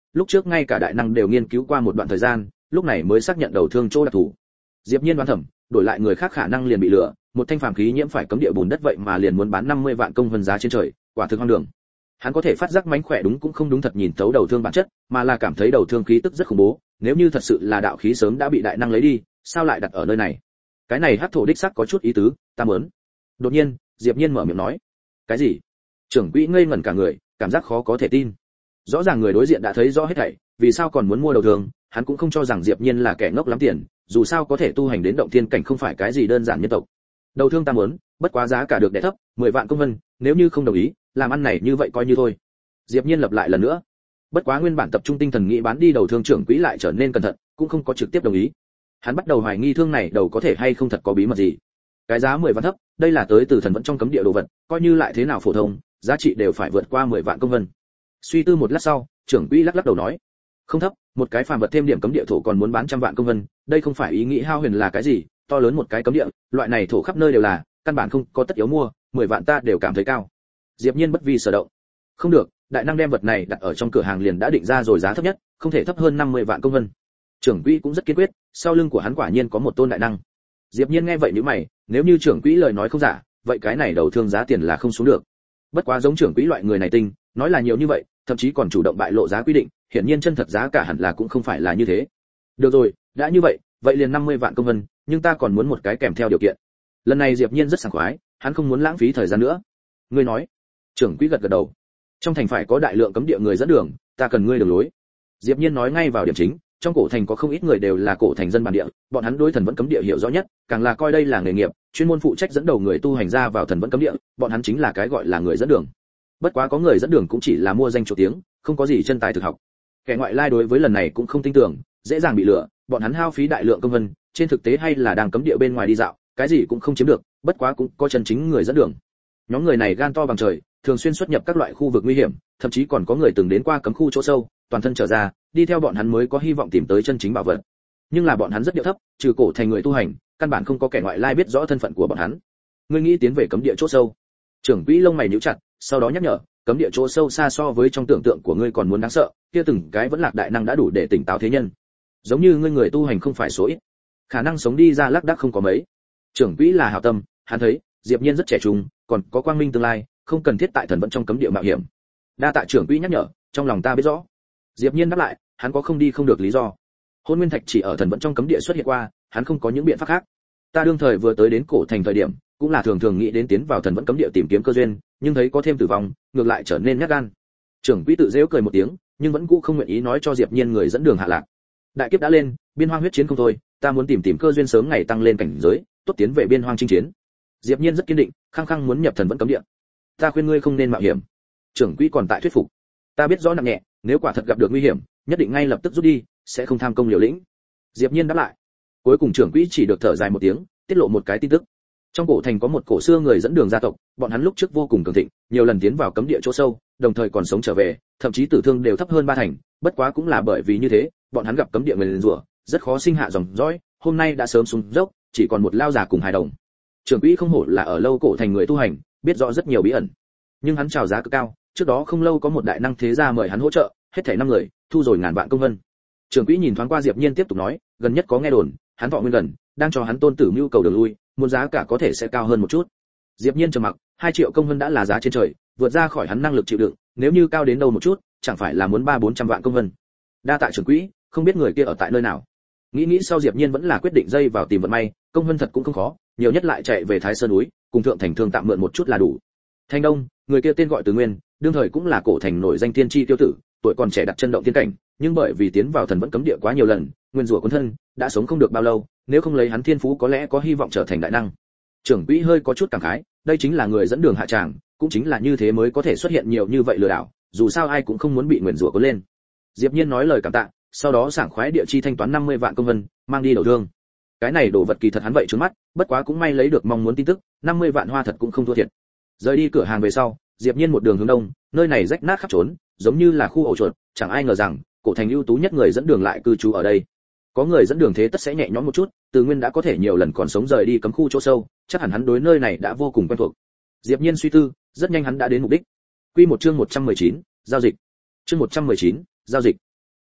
lúc trước ngay cả đại năng đều nghiên cứu qua một đoạn thời gian, lúc này mới xác nhận đầu thương chỗ đặc thù. Diệp Nhiên đoán thầm, đổi lại người khác khả năng liền bị lừa, một thanh phàm khí nhiễm phải cấm địa bùn đất vậy mà liền muốn bán năm mươi vạn công vân giá trên trời, quả thực hoang đường. Hắn có thể phát giác mánh khỏe đúng cũng không đúng thật nhìn thấu đầu thương bản chất, mà là cảm thấy đầu thương khí tức rất khủng bố, nếu như thật sự là đạo khí sớm đã bị đại năng lấy đi, sao lại đặt ở nơi này? Cái này hắc thổ đích sắc có chút ý tứ, ta muốn. Đột nhiên, Diệp Nhiên mở miệng nói. Cái gì? Trưởng quỹ ngây ngẩn cả người, cảm giác khó có thể tin. Rõ ràng người đối diện đã thấy rõ hết thảy, vì sao còn muốn mua đầu thương? Hắn cũng không cho rằng Diệp Nhiên là kẻ ngốc lắm tiền, dù sao có thể tu hành đến động thiên cảnh không phải cái gì đơn giản nhân tộc. Đầu thương ta muốn, bất quá giá cả được đẻ thấp, mười vạn công vân, nếu như không đồng ý, làm ăn này như vậy coi như thôi. Diệp Nhiên lặp lại lần nữa. Bất quá nguyên bản tập trung tinh thần nghĩ bán đi đầu thương, trưởng quỹ lại trở nên cẩn thận, cũng không có trực tiếp đồng ý. Hắn bắt đầu hoài nghi thương này đầu có thể hay không thật có bí mật gì. Cái giá mười vạn thấp, đây là tới từ thần vẫn trong cấm địa đồ vật, coi như lại thế nào phổ thông, giá trị đều phải vượt qua mười vạn công vân. Suy tư một lát sau, trưởng quỹ lắc lắc đầu nói, không thấp, một cái phàm vật thêm điểm cấm địa thổ còn muốn bán trăm vạn công vân, đây không phải ý nghĩ hao huyền là cái gì, to lớn một cái cấm địa, loại này thổ khắp nơi đều là, căn bản không có tất yếu mua, mười vạn ta đều cảm thấy cao. Diệp Nhiên bất vi sở động. Không được, đại năng đem vật này đặt ở trong cửa hàng liền đã định ra rồi giá thấp nhất, không thể thấp hơn năm mươi vạn công vân. Trưởng quỹ cũng rất kiên quyết, sau lưng của hắn quả nhiên có một tôn đại năng. Diệp Nhiên nghe vậy nhíu mày, nếu như trưởng quỹ lời nói không giả, vậy cái này đầu thương giá tiền là không xuống được. Bất quá giống trưởng quỹ loại người này tinh, nói là nhiều như vậy, thậm chí còn chủ động bại lộ giá quy định, hiển nhiên chân thật giá cả hẳn là cũng không phải là như thế. Được rồi, đã như vậy, vậy liền năm mươi vạn công vân, nhưng ta còn muốn một cái kèm theo điều kiện. Lần này Diệp Nhiên rất sảng khoái, hắn không muốn lãng phí thời gian nữa. Ngươi nói? Trưởng quỹ gật gật đầu. Trong thành phải có đại lượng cấm địa người dẫn đường, ta cần ngươi đường lối. Diệp Nhiên nói ngay vào điểm chính, trong cổ thành có không ít người đều là cổ thành dân bản địa, bọn hắn đối thần vẫn cấm địa hiểu rõ nhất, càng là coi đây là nghề nghiệp, chuyên môn phụ trách dẫn đầu người tu hành ra vào thần vẫn cấm địa, bọn hắn chính là cái gọi là người dẫn đường. Bất quá có người dẫn đường cũng chỉ là mua danh chỗ tiếng, không có gì chân tài thực học. Kẻ ngoại lai đối với lần này cũng không tin tưởng, dễ dàng bị lừa, bọn hắn hao phí đại lượng công vân, trên thực tế hay là đang cấm địa bên ngoài đi dạo, cái gì cũng không chiếm được, bất quá cũng có chân chính người dẫn đường. Nhóm người này gan to bằng trời, thường xuyên xuất nhập các loại khu vực nguy hiểm, thậm chí còn có người từng đến qua cấm khu chỗ sâu, toàn thân trở ra, đi theo bọn hắn mới có hy vọng tìm tới chân chính bảo vật. Nhưng là bọn hắn rất điệu thấp, trừ cổ thành người tu hành, căn bản không có kẻ ngoại lai biết rõ thân phận của bọn hắn. Ngươi nghĩ tiến về cấm địa chỗ sâu? Trưởng quỹ lông mày nhíu chặt, sau đó nhắc nhở, cấm địa chỗ sâu xa so với trong tưởng tượng của ngươi còn muốn đáng sợ, kia từng cái vẫn lạc đại năng đã đủ để tỉnh táo thế nhân. Giống như ngươi người tu hành không phải số ít, khả năng sống đi ra lác đác không có mấy. Trưởng quỹ là hảo tâm, hắn thấy Diệp Nhiên rất trẻ trung, còn có quang minh tương lai, không cần thiết tại thần vẫn trong cấm địa mạo hiểm. Đa tạ trưởng quỹ nhắc nhở, trong lòng ta biết rõ. Diệp Nhiên đáp lại, hắn có không đi không được lý do. Hôn nguyên thạch chỉ ở thần vẫn trong cấm địa xuất hiện qua, hắn không có những biện pháp khác. Ta đương thời vừa tới đến cổ thành thời điểm, cũng là thường thường nghĩ đến tiến vào thần vẫn cấm địa tìm kiếm cơ duyên, nhưng thấy có thêm tử vong, ngược lại trở nên nhát gan. Trưởng quỹ tự giễu cười một tiếng, nhưng vẫn cũ không nguyện ý nói cho Diệp Nhiên người dẫn đường hạ lạc. Đại kiếp đã lên, biên hoang huyết chiến không thôi, ta muốn tìm tìm cơ duyên sớm ngày tăng lên cảnh giới, tốt tiến về biên hoang chinh chiến. Diệp Nhiên rất kiên định, khăng khăng muốn nhập thần vẫn cấm địa. Ta khuyên ngươi không nên mạo hiểm. Trưởng quỹ còn tại thuyết phục. Ta biết rõ nặng nhẹ, nếu quả thật gặp được nguy hiểm, nhất định ngay lập tức rút đi, sẽ không tham công liều lĩnh. Diệp Nhiên đáp lại. Cuối cùng trưởng quỹ chỉ được thở dài một tiếng, tiết lộ một cái tin tức. Trong cổ thành có một cổ xưa người dẫn đường gia tộc, bọn hắn lúc trước vô cùng cường thịnh, nhiều lần tiến vào cấm địa chỗ sâu, đồng thời còn sống trở về, thậm chí tử thương đều thấp hơn ba thành, bất quá cũng là bởi vì như thế, bọn hắn gặp cấm địa nguyền rủa, rất khó sinh hạ dòng dõi, hôm nay đã sớm xuống dốc, chỉ còn một lao già cùng hài đồng. Trưởng quỹ không hổ là ở lâu cổ thành người tu hành, biết rõ rất nhiều bí ẩn. Nhưng hắn chào giá cực cao, trước đó không lâu có một đại năng thế gia mời hắn hỗ trợ, hết thảy năm người, thu rồi ngàn vạn công vân. Trưởng quỹ nhìn thoáng qua Diệp Nhiên tiếp tục nói, gần nhất có nghe đồn, hắn thọ nguyên gần, đang cho hắn tôn tử mưu cầu đường lui, muốn giá cả có thể sẽ cao hơn một chút. Diệp Nhiên trầm mặc, hai triệu công vân đã là giá trên trời, vượt ra khỏi hắn năng lực chịu đựng, nếu như cao đến đâu một chút, chẳng phải là muốn ba bốn trăm vạn công vân. Đa tạ trưởng quỹ, không biết người kia ở tại nơi nào. Nghĩ nghĩ sau Diệp Nhiên vẫn là quyết định dây vào tìm vận may, công vân thật cũng không khó, nhiều nhất lại chạy về Thái Sơn núi, cùng thượng thành thương tạm mượn một chút là đủ. Thanh Đông, người kia tên gọi Từ Nguyên, đương thời cũng là cổ thành nổi danh tiên tri tiêu tử, tuổi còn trẻ đặt chân động tiên cảnh, nhưng bởi vì tiến vào thần vẫn cấm địa quá nhiều lần, nguyên rủa cuốn thân, đã sống không được bao lâu, nếu không lấy hắn thiên phú có lẽ có hy vọng trở thành đại năng. Trưởng quỹ hơi có chút cảm khái, đây chính là người dẫn đường hạ tràng, cũng chính là như thế mới có thể xuất hiện nhiều như vậy lừa đảo, dù sao ai cũng không muốn bị nguyên rủa cuốn lên. Diệp Nhiên nói lời cảm tạ, sau đó sảng khoái địa chi thanh toán năm mươi vạn công vân, mang đi đầu thương. Cái này đồ vật kỳ thật hắn vậy trướng mắt, bất quá cũng may lấy được mong muốn tin tức, năm mươi vạn hoa thật cũng không thua thiệt. Rời đi cửa hàng về sau, Diệp Nhiên một đường hướng đông, nơi này rách nát khắp trốn, giống như là khu ổ chuột, chẳng ai ngờ rằng cổ thành ưu tú nhất người dẫn đường lại cư trú ở đây. Có người dẫn đường thế tất sẽ nhẹ nhõm một chút, Từ Nguyên đã có thể nhiều lần còn sống rời đi cấm khu chỗ sâu, chắc hẳn hắn đối nơi này đã vô cùng quen thuộc. Diệp Nhiên suy tư, rất nhanh hắn đã đến mục đích. Quy một chương một trăm mười chín, giao dịch. Chương một trăm mười chín, giao dịch.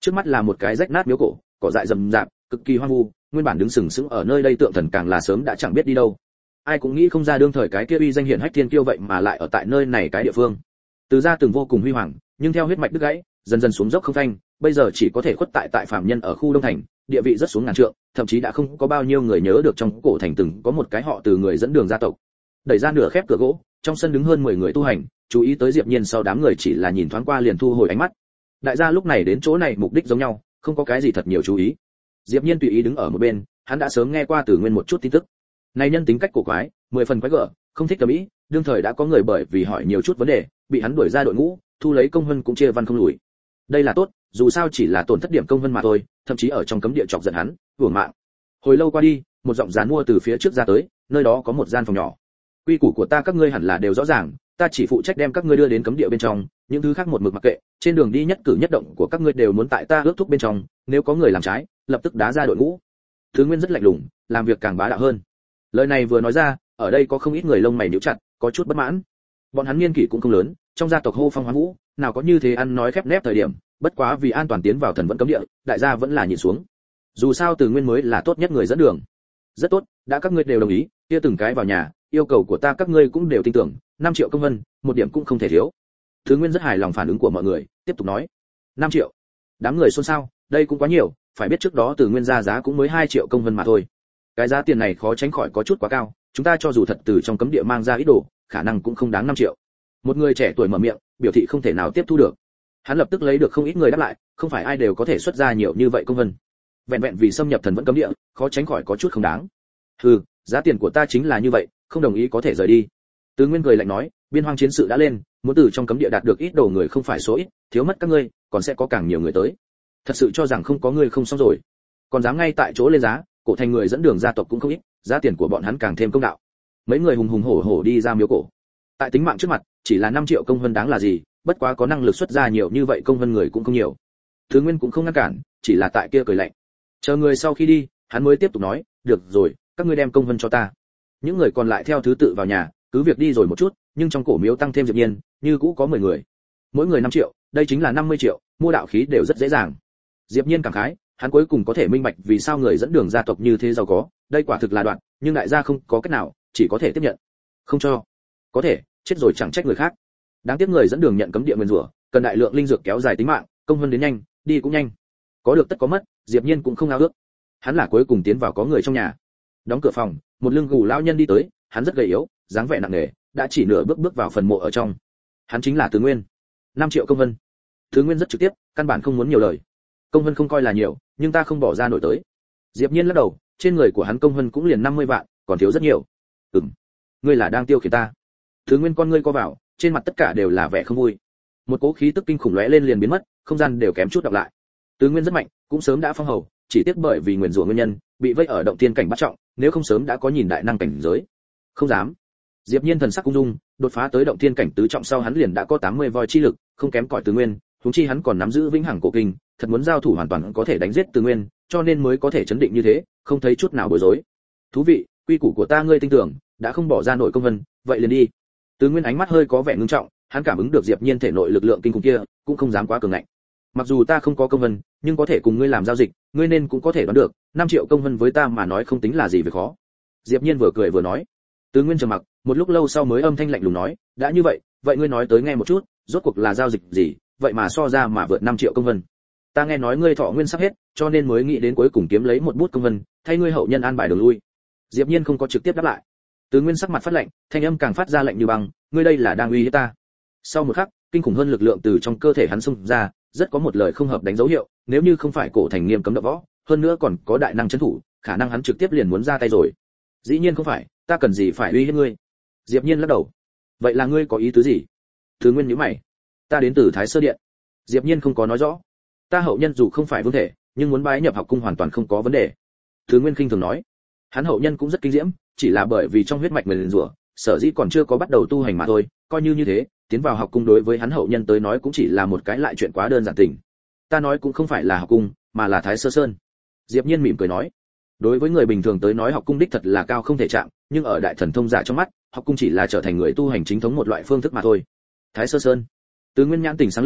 Trước mắt là một cái rách nát miếu cổ, cỏ dại rậm rạp, cực kỳ hoang vu, nguyên bản đứng sừng sững ở nơi đây tượng thần càng là sớm đã chẳng biết đi đâu. Ai cũng nghĩ không ra đương thời cái kia uy danh hiển hách thiên kiêu vậy mà lại ở tại nơi này cái địa phương. Từ ra từng vô cùng huy hoàng, nhưng theo huyết mạch đứt gãy, dần dần xuống dốc không phanh, bây giờ chỉ có thể khuất tại tại phạm nhân ở khu Đông Thành, địa vị rất xuống ngàn trượng, thậm chí đã không có bao nhiêu người nhớ được trong cổ thành từng có một cái họ Từ người dẫn đường gia tộc. Đẩy ra nửa khép cửa gỗ, trong sân đứng hơn mười người tu hành, chú ý tới Diệp Nhiên sau đám người chỉ là nhìn thoáng qua liền thu hồi ánh mắt. Đại gia lúc này đến chỗ này mục đích giống nhau, không có cái gì thật nhiều chú ý. Diệp Nhiên tùy ý đứng ở một bên, hắn đã sớm nghe qua Từ Nguyên một chút tin tức. Này nhân tính cách cổ quái, mười phần quái gở, không thích cả mỹ, đương thời đã có người bởi vì hỏi nhiều chút vấn đề, bị hắn đuổi ra đội ngũ, thu lấy công vân cũng chia văn không lùi. Đây là tốt, dù sao chỉ là tổn thất điểm công vân mà thôi, thậm chí ở trong cấm địa chọc giận hắn, hưởng mạng. Hồi lâu qua đi, một giọng giàn mua từ phía trước ra tới, nơi đó có một gian phòng nhỏ. Quy củ của ta các ngươi hẳn là đều rõ ràng, ta chỉ phụ trách đem các ngươi đưa đến cấm địa bên trong, những thứ khác một mực mặc kệ, trên đường đi nhất cử nhất động của các ngươi đều muốn tại ta ước thúc bên trong, nếu có người làm trái, lập tức đá ra đội ngũ. Thứ Nguyên rất lạnh lùng, làm việc càng bá đạo hơn. Lời này vừa nói ra, ở đây có không ít người lông mày nhíu chặt, có chút bất mãn. Bọn hắn niên kỷ cũng không lớn, trong gia tộc hô phong hoán vũ, nào có như thế ăn nói khép nép thời điểm, bất quá vì an toàn tiến vào thần vẫn cấm địa, đại gia vẫn là nhìn xuống. Dù sao Từ Nguyên mới là tốt nhất người dẫn đường. Rất tốt, đã các ngươi đều đồng ý, kia từng cái vào nhà, yêu cầu của ta các ngươi cũng đều tin tưởng, năm triệu công vân, một điểm cũng không thể thiếu. Thứ Nguyên rất hài lòng phản ứng của mọi người, tiếp tục nói, năm triệu. Đám người xôn xao, đây cũng quá nhiều, phải biết trước đó Từ Nguyên ra giá cũng mới hai triệu công vân mà thôi. Cái giá tiền này khó tránh khỏi có chút quá cao, chúng ta cho dù thật từ trong cấm địa mang ra ít đồ, khả năng cũng không đáng năm triệu. Một người trẻ tuổi mở miệng, biểu thị không thể nào tiếp thu được. Hắn lập tức lấy được không ít người đáp lại, không phải ai đều có thể xuất ra nhiều như vậy công vân. Vẹn vẹn vì xâm nhập thần vẫn cấm địa, khó tránh khỏi có chút không đáng. Hừ, giá tiền của ta chính là như vậy, không đồng ý có thể rời đi. Từ Nguyên cười lạnh nói, biên hoang chiến sự đã lên, muốn từ trong cấm địa đạt được ít đồ người không phải số ít, thiếu mất các ngươi, còn sẽ có càng nhiều người tới. Thật sự cho rằng không có ngươi không xong rồi. Còn dám ngay tại chỗ lên giá, cổ thành người dẫn đường gia tộc cũng không ít, giá tiền của bọn hắn càng thêm công đạo. Mấy người hùng hùng hổ hổ đi ra miếu cổ. Tại tính mạng trước mặt, chỉ là năm triệu công vân đáng là gì, bất quá có năng lực xuất ra nhiều như vậy công vân người cũng không nhiều. Thứ Nguyên cũng không ngăn cản, chỉ là tại kia cười lạnh. Chờ người sau khi đi, hắn mới tiếp tục nói, được rồi, các ngươi đem công vân cho ta. Những người còn lại theo thứ tự vào nhà, cứ việc đi rồi một chút, nhưng trong cổ miếu tăng thêm Diệp Nhiên, như cũ có mười người. Mỗi người năm triệu, đây chính là năm mươi triệu, mua đạo khí đều rất dễ dàng. Diệp Nhiên cảm khái, hắn cuối cùng có thể minh bạch vì sao người dẫn đường gia tộc như thế giàu có, đây quả thực là đoạn, nhưng đại gia không có cách nào, chỉ có thể tiếp nhận. Không cho. Có thể, chết rồi chẳng trách người khác. Đáng tiếc người dẫn đường nhận cấm địa nguyên rủa, cần đại lượng linh dược kéo dài tính mạng, công vân đến nhanh, đi cũng nhanh. Có được tất có mất, Diệp Nhiên cũng không ao ước. Hắn là cuối cùng tiến vào có người trong nhà. Đóng cửa phòng, một lưng gù lão nhân đi tới, hắn rất gầy yếu, dáng vẻ nặng nề, đã chỉ nửa bước bước vào phần mộ ở trong. Hắn chính là Từ Nguyên. năm triệu công vân. Từ Nguyên rất trực tiếp, căn bản không muốn nhiều lời. Công vân không coi là nhiều, nhưng ta không bỏ ra nổi tới. Diệp Nhiên lắc đầu, trên người của hắn công vân cũng liền năm mươi vạn, còn thiếu rất nhiều. Ừm, ngươi là đang tiêu khiển ta. Từ Nguyên con ngươi co vào, trên mặt tất cả đều là vẻ không vui. Một cỗ khí tức kinh khủng lóe lên liền biến mất, không gian đều kém chút đọc lại. Từ Nguyên rất mạnh, cũng sớm đã phong hầu, chỉ tiếc bởi vì nguyên rủa nguyên nhân, bị vây ở động thiên cảnh bắt trọng, nếu không sớm đã có nhìn đại năng cảnh giới. Không dám. Diệp Nhiên thần sắc cung dung, đột phá tới động thiên cảnh tứ trọng sau hắn liền đã có tám mươi voi chi lực, không kém cỏi Từ Nguyên, huống chi hắn còn nắm giữ vĩnh hằng cổ kinh, thật muốn giao thủ hoàn toàn có thể đánh giết Từ Nguyên, cho nên mới có thể chấn định như thế, không thấy chút nào bối rối. Thú vị, quy củ của ta ngươi tin tưởng, đã không bỏ ra nổi công vân, vậy liền đi. Từ Nguyên ánh mắt hơi có vẻ ngưng trọng, hắn cảm ứng được Diệp Nhiên thể nội lực lượng kinh khủng kia, cũng không dám quá cường ngạnh. Mặc dù ta không có công vân, nhưng có thể cùng ngươi làm giao dịch, ngươi nên cũng có thể đoán được, năm triệu công vân với ta mà nói không tính là gì việc khó. Diệp Nhiên vừa cười vừa nói. Từ Nguyên trầm mặc, một lúc lâu sau mới âm thanh lạnh lùng nói, đã như vậy, vậy ngươi nói tới nghe một chút, rốt cuộc là giao dịch gì, vậy mà so ra mà vượt năm triệu công vân. Ta nghe nói ngươi thọ nguyên sắp hết, cho nên mới nghĩ đến cuối cùng kiếm lấy một bút công vân, thay ngươi hậu nhân an bài đường lui. Diệp Nhiên không có trực tiếp đáp lại. Từ Nguyên sắc mặt phát lạnh, thanh âm càng phát ra lạnh như băng, ngươi đây là đang uy hiếp ta. Sau một khắc, kinh khủng hơn lực lượng từ trong cơ thể hắn xung ra, rất có một lời không hợp đánh dấu hiệu, nếu như không phải cổ thành nghiêm cấm đập võ, hơn nữa còn có đại năng trấn thủ, khả năng hắn trực tiếp liền muốn ra tay rồi. Dĩ nhiên không phải, ta cần gì phải uy hiếp ngươi. Diệp Nhiên lắc đầu. Vậy là ngươi có ý tứ gì? Từ Nguyên nhíu mày. Ta đến từ Thái Sơ Điện. Diệp Nhiên không có nói rõ. Ta hậu nhân dù không phải vương thể, nhưng muốn bái nhập học cung hoàn toàn không có vấn đề. Từ Nguyên khinh thường nói. Hắn hậu nhân cũng rất kinh diễm, chỉ là bởi vì trong huyết mạch mình rủa, sở dĩ còn chưa có bắt đầu tu hành mà thôi, coi như như thế, tiến vào học cung đối với hắn hậu nhân tới nói cũng chỉ là một cái lại chuyện quá đơn giản tình. Ta nói cũng không phải là học cung, mà là Thái Sơ Sơn. Diệp Nhiên mỉm cười nói. Đối với người bình thường tới nói học cung đích thật là cao không thể chạm, nhưng ở đại thần thông giả trong mắt, học cung chỉ là trở thành người tu hành chính thống một loại phương thức mà thôi. Thái Sơ Sơn. Từ Nguyên nhãn tỉnh sáng lên,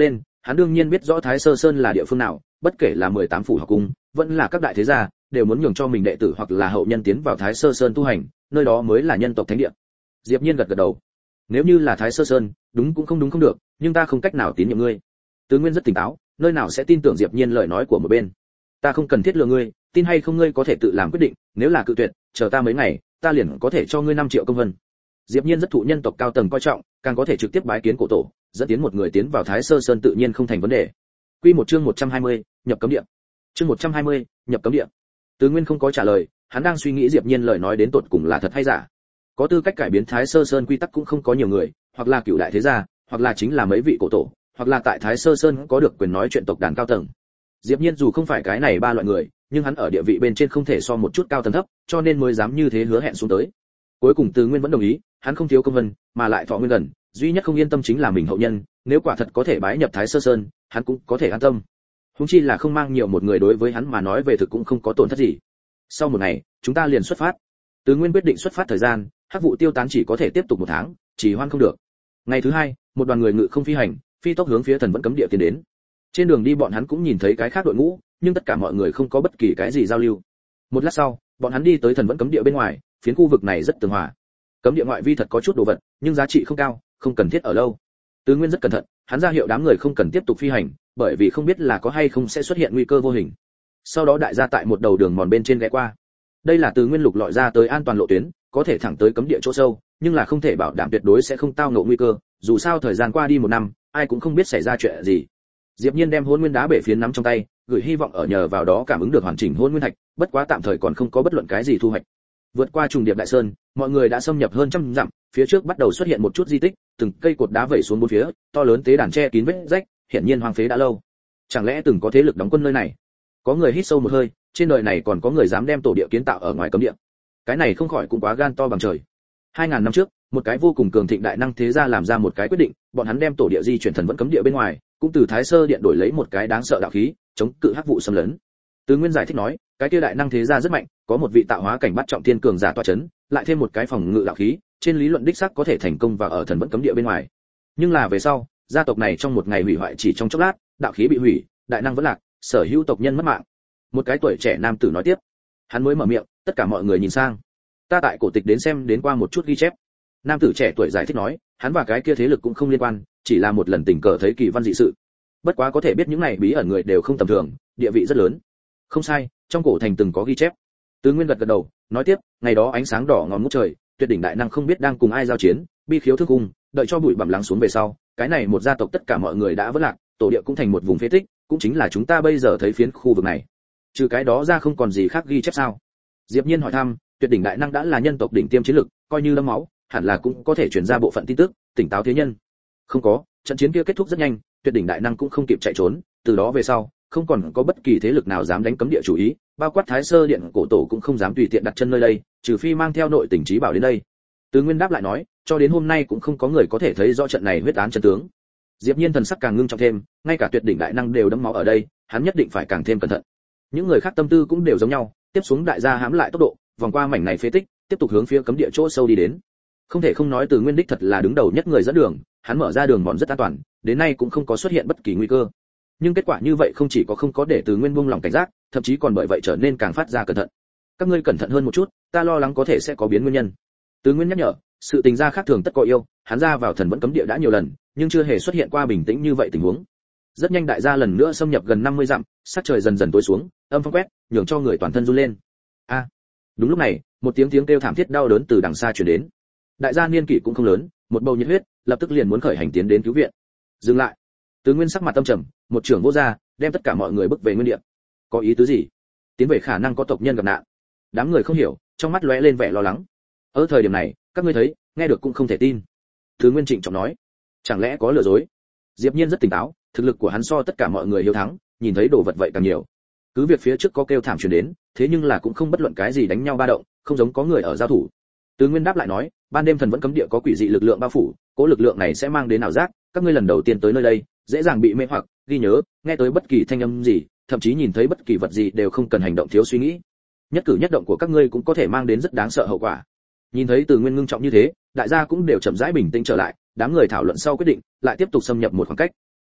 hắn đương nhiên biết rõ Thái Sơ Sơn là địa phương nào, bất kể là mười tám phủ học cung, vẫn là các đại thế gia, đều muốn nhường cho mình đệ tử hoặc là hậu nhân tiến vào Thái Sơ Sơn tu hành, nơi đó mới là nhân tộc thánh địa. Diệp Nhiên gật gật đầu. Nếu như là Thái Sơ Sơn, đúng cũng không đúng không được, nhưng ta không cách nào tín nhiệm ngươi. Tứ Nguyên rất tỉnh táo, nơi nào sẽ tin tưởng Diệp Nhiên lời nói của một bên. Ta không cần thiết lừa ngươi, tin hay không ngươi có thể tự làm quyết định, nếu là cự tuyệt, chờ ta mấy ngày, ta liền có thể cho ngươi năm triệu công vân. Diệp Nhiên rất thụ nhân tộc cao tầng coi trọng, càng có thể trực tiếp bái kiến cổ tổ, dẫn tiến một người tiến vào Thái Sơ Sơn tự nhiên không thành vấn đề. Quy một chương một trăm hai mươi, nhập cấm địa. Chương một trăm hai mươi, nhập cấm địa. Tứ Nguyên không có trả lời, hắn đang suy nghĩ Diệp Nhiên lời nói đến tột cùng là thật hay giả. Có tư cách cải biến Thái Sơ Sơn quy tắc cũng không có nhiều người, hoặc là cửu đại thế gia, hoặc là chính là mấy vị cổ tổ, hoặc là tại Thái Sơ Sơn có được quyền nói chuyện tộc đàn cao tầng. Diệp Nhiên dù không phải cái này ba loại người, nhưng hắn ở địa vị bên trên không thể so một chút cao tầng thấp, cho nên mới dám như thế hứa hẹn xuống tới. Cuối cùng Từ Nguyên vẫn đồng ý, hắn không thiếu công vân, mà lại thọ nguyên gần, duy nhất không yên tâm chính là mình hậu nhân, nếu quả thật có thể bái nhập Thái Sơ Sơn, hắn cũng có thể an tâm. Huống chi là không mang nhiều một người đối với hắn mà nói về thực cũng không có tổn thất gì. Sau một ngày, chúng ta liền xuất phát. Từ Nguyên quyết định xuất phát thời gian, hắc vụ tiêu tán chỉ có thể tiếp tục một tháng, chỉ hoan không được. Ngày thứ hai, một đoàn người ngự không phi hành, phi tốc hướng phía thần vẫn cấm địa tiến đến. Trên đường đi bọn hắn cũng nhìn thấy cái khác đội ngũ, nhưng tất cả mọi người không có bất kỳ cái gì giao lưu. Một lát sau, bọn hắn đi tới thần vẫn cấm địa bên ngoài, phiến khu vực này rất tường hòa. Cấm địa ngoại vi thật có chút đồ vật, nhưng giá trị không cao, không cần thiết ở lâu. Tứ Nguyên rất cẩn thận, hắn ra hiệu đám người không cần tiếp tục phi hành, bởi vì không biết là có hay không sẽ xuất hiện nguy cơ vô hình. Sau đó đại gia tại một đầu đường mòn bên trên ghé qua. Đây là Tứ Nguyên lục lọi ra tới an toàn lộ tuyến, có thể thẳng tới cấm địa chỗ sâu, nhưng là không thể bảo đảm tuyệt đối sẽ không tao ngộ nguy cơ, dù sao thời gian qua đi một năm, ai cũng không biết xảy ra chuyện gì. Diệp Nhiên đem hôn nguyên đá bể phiến nắm trong tay, gửi hy vọng ở nhờ vào đó cảm ứng được hoàn chỉnh hôn nguyên thạch, bất quá tạm thời còn không có bất luận cái gì thu hoạch. Vượt qua trùng điệp đại sơn, mọi người đã xâm nhập hơn trăm dặm, phía trước bắt đầu xuất hiện một chút di tích, từng cây cột đá vẩy xuống bốn phía, to lớn tế đàn che kín vết rách, hiển nhiên hoang phế đã lâu. Chẳng lẽ từng có thế lực đóng quân nơi này? Có người hít sâu một hơi, trên đời này còn có người dám đem tổ địa kiến tạo ở ngoài cấm địa. Cái này không khỏi cũng quá gan to bằng trời. Hai ngàn năm trước, một cái vô cùng cường thịnh đại năng thế gia làm ra một cái quyết định, bọn hắn đem tổ địa di chuyển thần vẫn cấm địa bên ngoài, cũng từ Thái Sơ Điện đổi lấy một cái đáng sợ đạo khí, chống cự hắc vụ xâm lấn. Từ Nguyên giải thích nói, cái kia đại năng thế gia rất mạnh, có một vị tạo hóa cảnh bắt trọng thiên cường giả tọa chấn, lại thêm một cái phòng ngự đạo khí, trên lý luận đích xác có thể thành công và ở thần vẫn cấm địa bên ngoài. Nhưng là về sau, gia tộc này trong một ngày hủy hoại chỉ trong chốc lát, đạo khí bị hủy, đại năng vẫn lạc, sở hữu tộc nhân mất mạng. Một cái tuổi trẻ nam tử nói tiếp. Hắn mới mở miệng, tất cả mọi người nhìn sang. Ta tại cổ tịch đến xem đến qua một chút ghi chép. Nam tử trẻ tuổi giải thích nói, hắn và cái kia thế lực cũng không liên quan, chỉ là một lần tình cờ thấy kỳ văn dị sự. Bất quá có thể biết những này bí ẩn người đều không tầm thường, địa vị rất lớn. Không sai, trong cổ thành từng có ghi chép. Tứ Nguyên gật gật đầu, nói tiếp, ngày đó ánh sáng đỏ ngòm ngút trời, tuyệt đỉnh đại năng không biết đang cùng ai giao chiến, bi khiếu thương cung, đợi cho bụi bặm lắng xuống về sau, cái này một gia tộc tất cả mọi người đã vỡ lạc, tổ địa cũng thành một vùng phế tích, cũng chính là chúng ta bây giờ thấy phiến khu vực này. Trừ cái đó ra không còn gì khác ghi chép sao? Diệp Nhiên hỏi thăm, tuyệt đỉnh đại năng đã là nhân tộc đỉnh tiêm chiến lực, coi như lâm máu, hẳn là cũng có thể truyền ra bộ phận tin tức, tỉnh táo thế nhân. Không có, trận chiến kia kết thúc rất nhanh, tuyệt đỉnh đại năng cũng không kịp chạy trốn, từ đó về sau, không còn có bất kỳ thế lực nào dám đánh cấm địa chủ ý, bao quát Thái Sơ Điện cổ tổ cũng không dám tùy tiện đặt chân nơi đây, trừ phi mang theo nội tình trí bảo đến đây. Từ Nguyên đáp lại nói, cho đến hôm nay cũng không có người có thể thấy rõ trận này huyết án chân tướng. Diệp Nhiên thần sắc càng ngưng trọng thêm, ngay cả tuyệt đỉnh đại năng đều đẫm máu ở đây, hắn nhất định phải càng thêm cẩn thận. Những người khác tâm tư cũng đều giống nhau, tiếp xuống đại gia hãm lại tốc độ, vòng qua mảnh này phế tích, tiếp tục hướng phía cấm địa chỗ sâu đi đến. Không thể không nói Từ Nguyên đích thật là đứng đầu nhất người dẫn đường, hắn mở ra đường mòn rất an toàn, đến nay cũng không có xuất hiện bất kỳ nguy cơ. Nhưng kết quả như vậy không chỉ có không có để Từ Nguyên buông lòng cảnh giác, thậm chí còn bởi vậy trở nên càng phát ra cẩn thận. Các ngươi cẩn thận hơn một chút, ta lo lắng có thể sẽ có biến nguyên nhân. Từ Nguyên nhắc nhở, sự tình ra khác thường tất có yêu, hắn ra vào thần vẫn cấm địa đã nhiều lần, nhưng chưa hề xuất hiện qua bình tĩnh như vậy tình huống. Rất nhanh đại gia lần nữa xâm nhập gần năm mươi dặm, sắc trời dần dần tối xuống, âm phong quét, nhường cho người toàn thân run lên. A! À, đúng lúc này, một tiếng tiếng kêu thảm thiết đau đớn từ đằng xa truyền đến. Đại gia niên kỷ cũng không lớn, một bầu nhiệt huyết, lập tức liền muốn khởi hành tiến đến cứu viện. Dừng lại. Từ Nguyên sắc mặt tâm trầm, một trưởng vô ra, đem tất cả mọi người bức về nguyên địa. Có ý tứ gì? Tiến về khả năng có tộc nhân gặp nạn. Đám người không hiểu, trong mắt lóe lên vẻ lo lắng. Ở thời điểm này, các ngươi thấy, nghe được cũng không thể tin. Từ Nguyên trịnh trọng nói, chẳng lẽ có lừa dối? Diệp Nhiên rất tỉnh táo, thực lực của hắn so tất cả mọi người hiếu thắng, nhìn thấy đồ vật vậy càng nhiều. Cứ việc phía trước có kêu thảm truyền đến, thế nhưng là cũng không bất luận cái gì đánh nhau ba động, không giống có người ở giao thủ. Từ Nguyên đáp lại nói, ban đêm thần vẫn cấm địa có quỷ dị lực lượng bao phủ, cố lực lượng này sẽ mang đến ảo giác, các ngươi lần đầu tiên tới nơi đây, dễ dàng bị mê hoặc, ghi nhớ, nghe tới bất kỳ thanh âm gì, thậm chí nhìn thấy bất kỳ vật gì đều không cần hành động thiếu suy nghĩ. Nhất cử nhất động của các ngươi cũng có thể mang đến rất đáng sợ hậu quả. Nhìn thấy Từ Nguyên ngưng trọng như thế, đại gia cũng đều chậm rãi bình tĩnh trở lại, đám người thảo luận sau quyết định, lại tiếp tục xâm nhập một khoảng cách.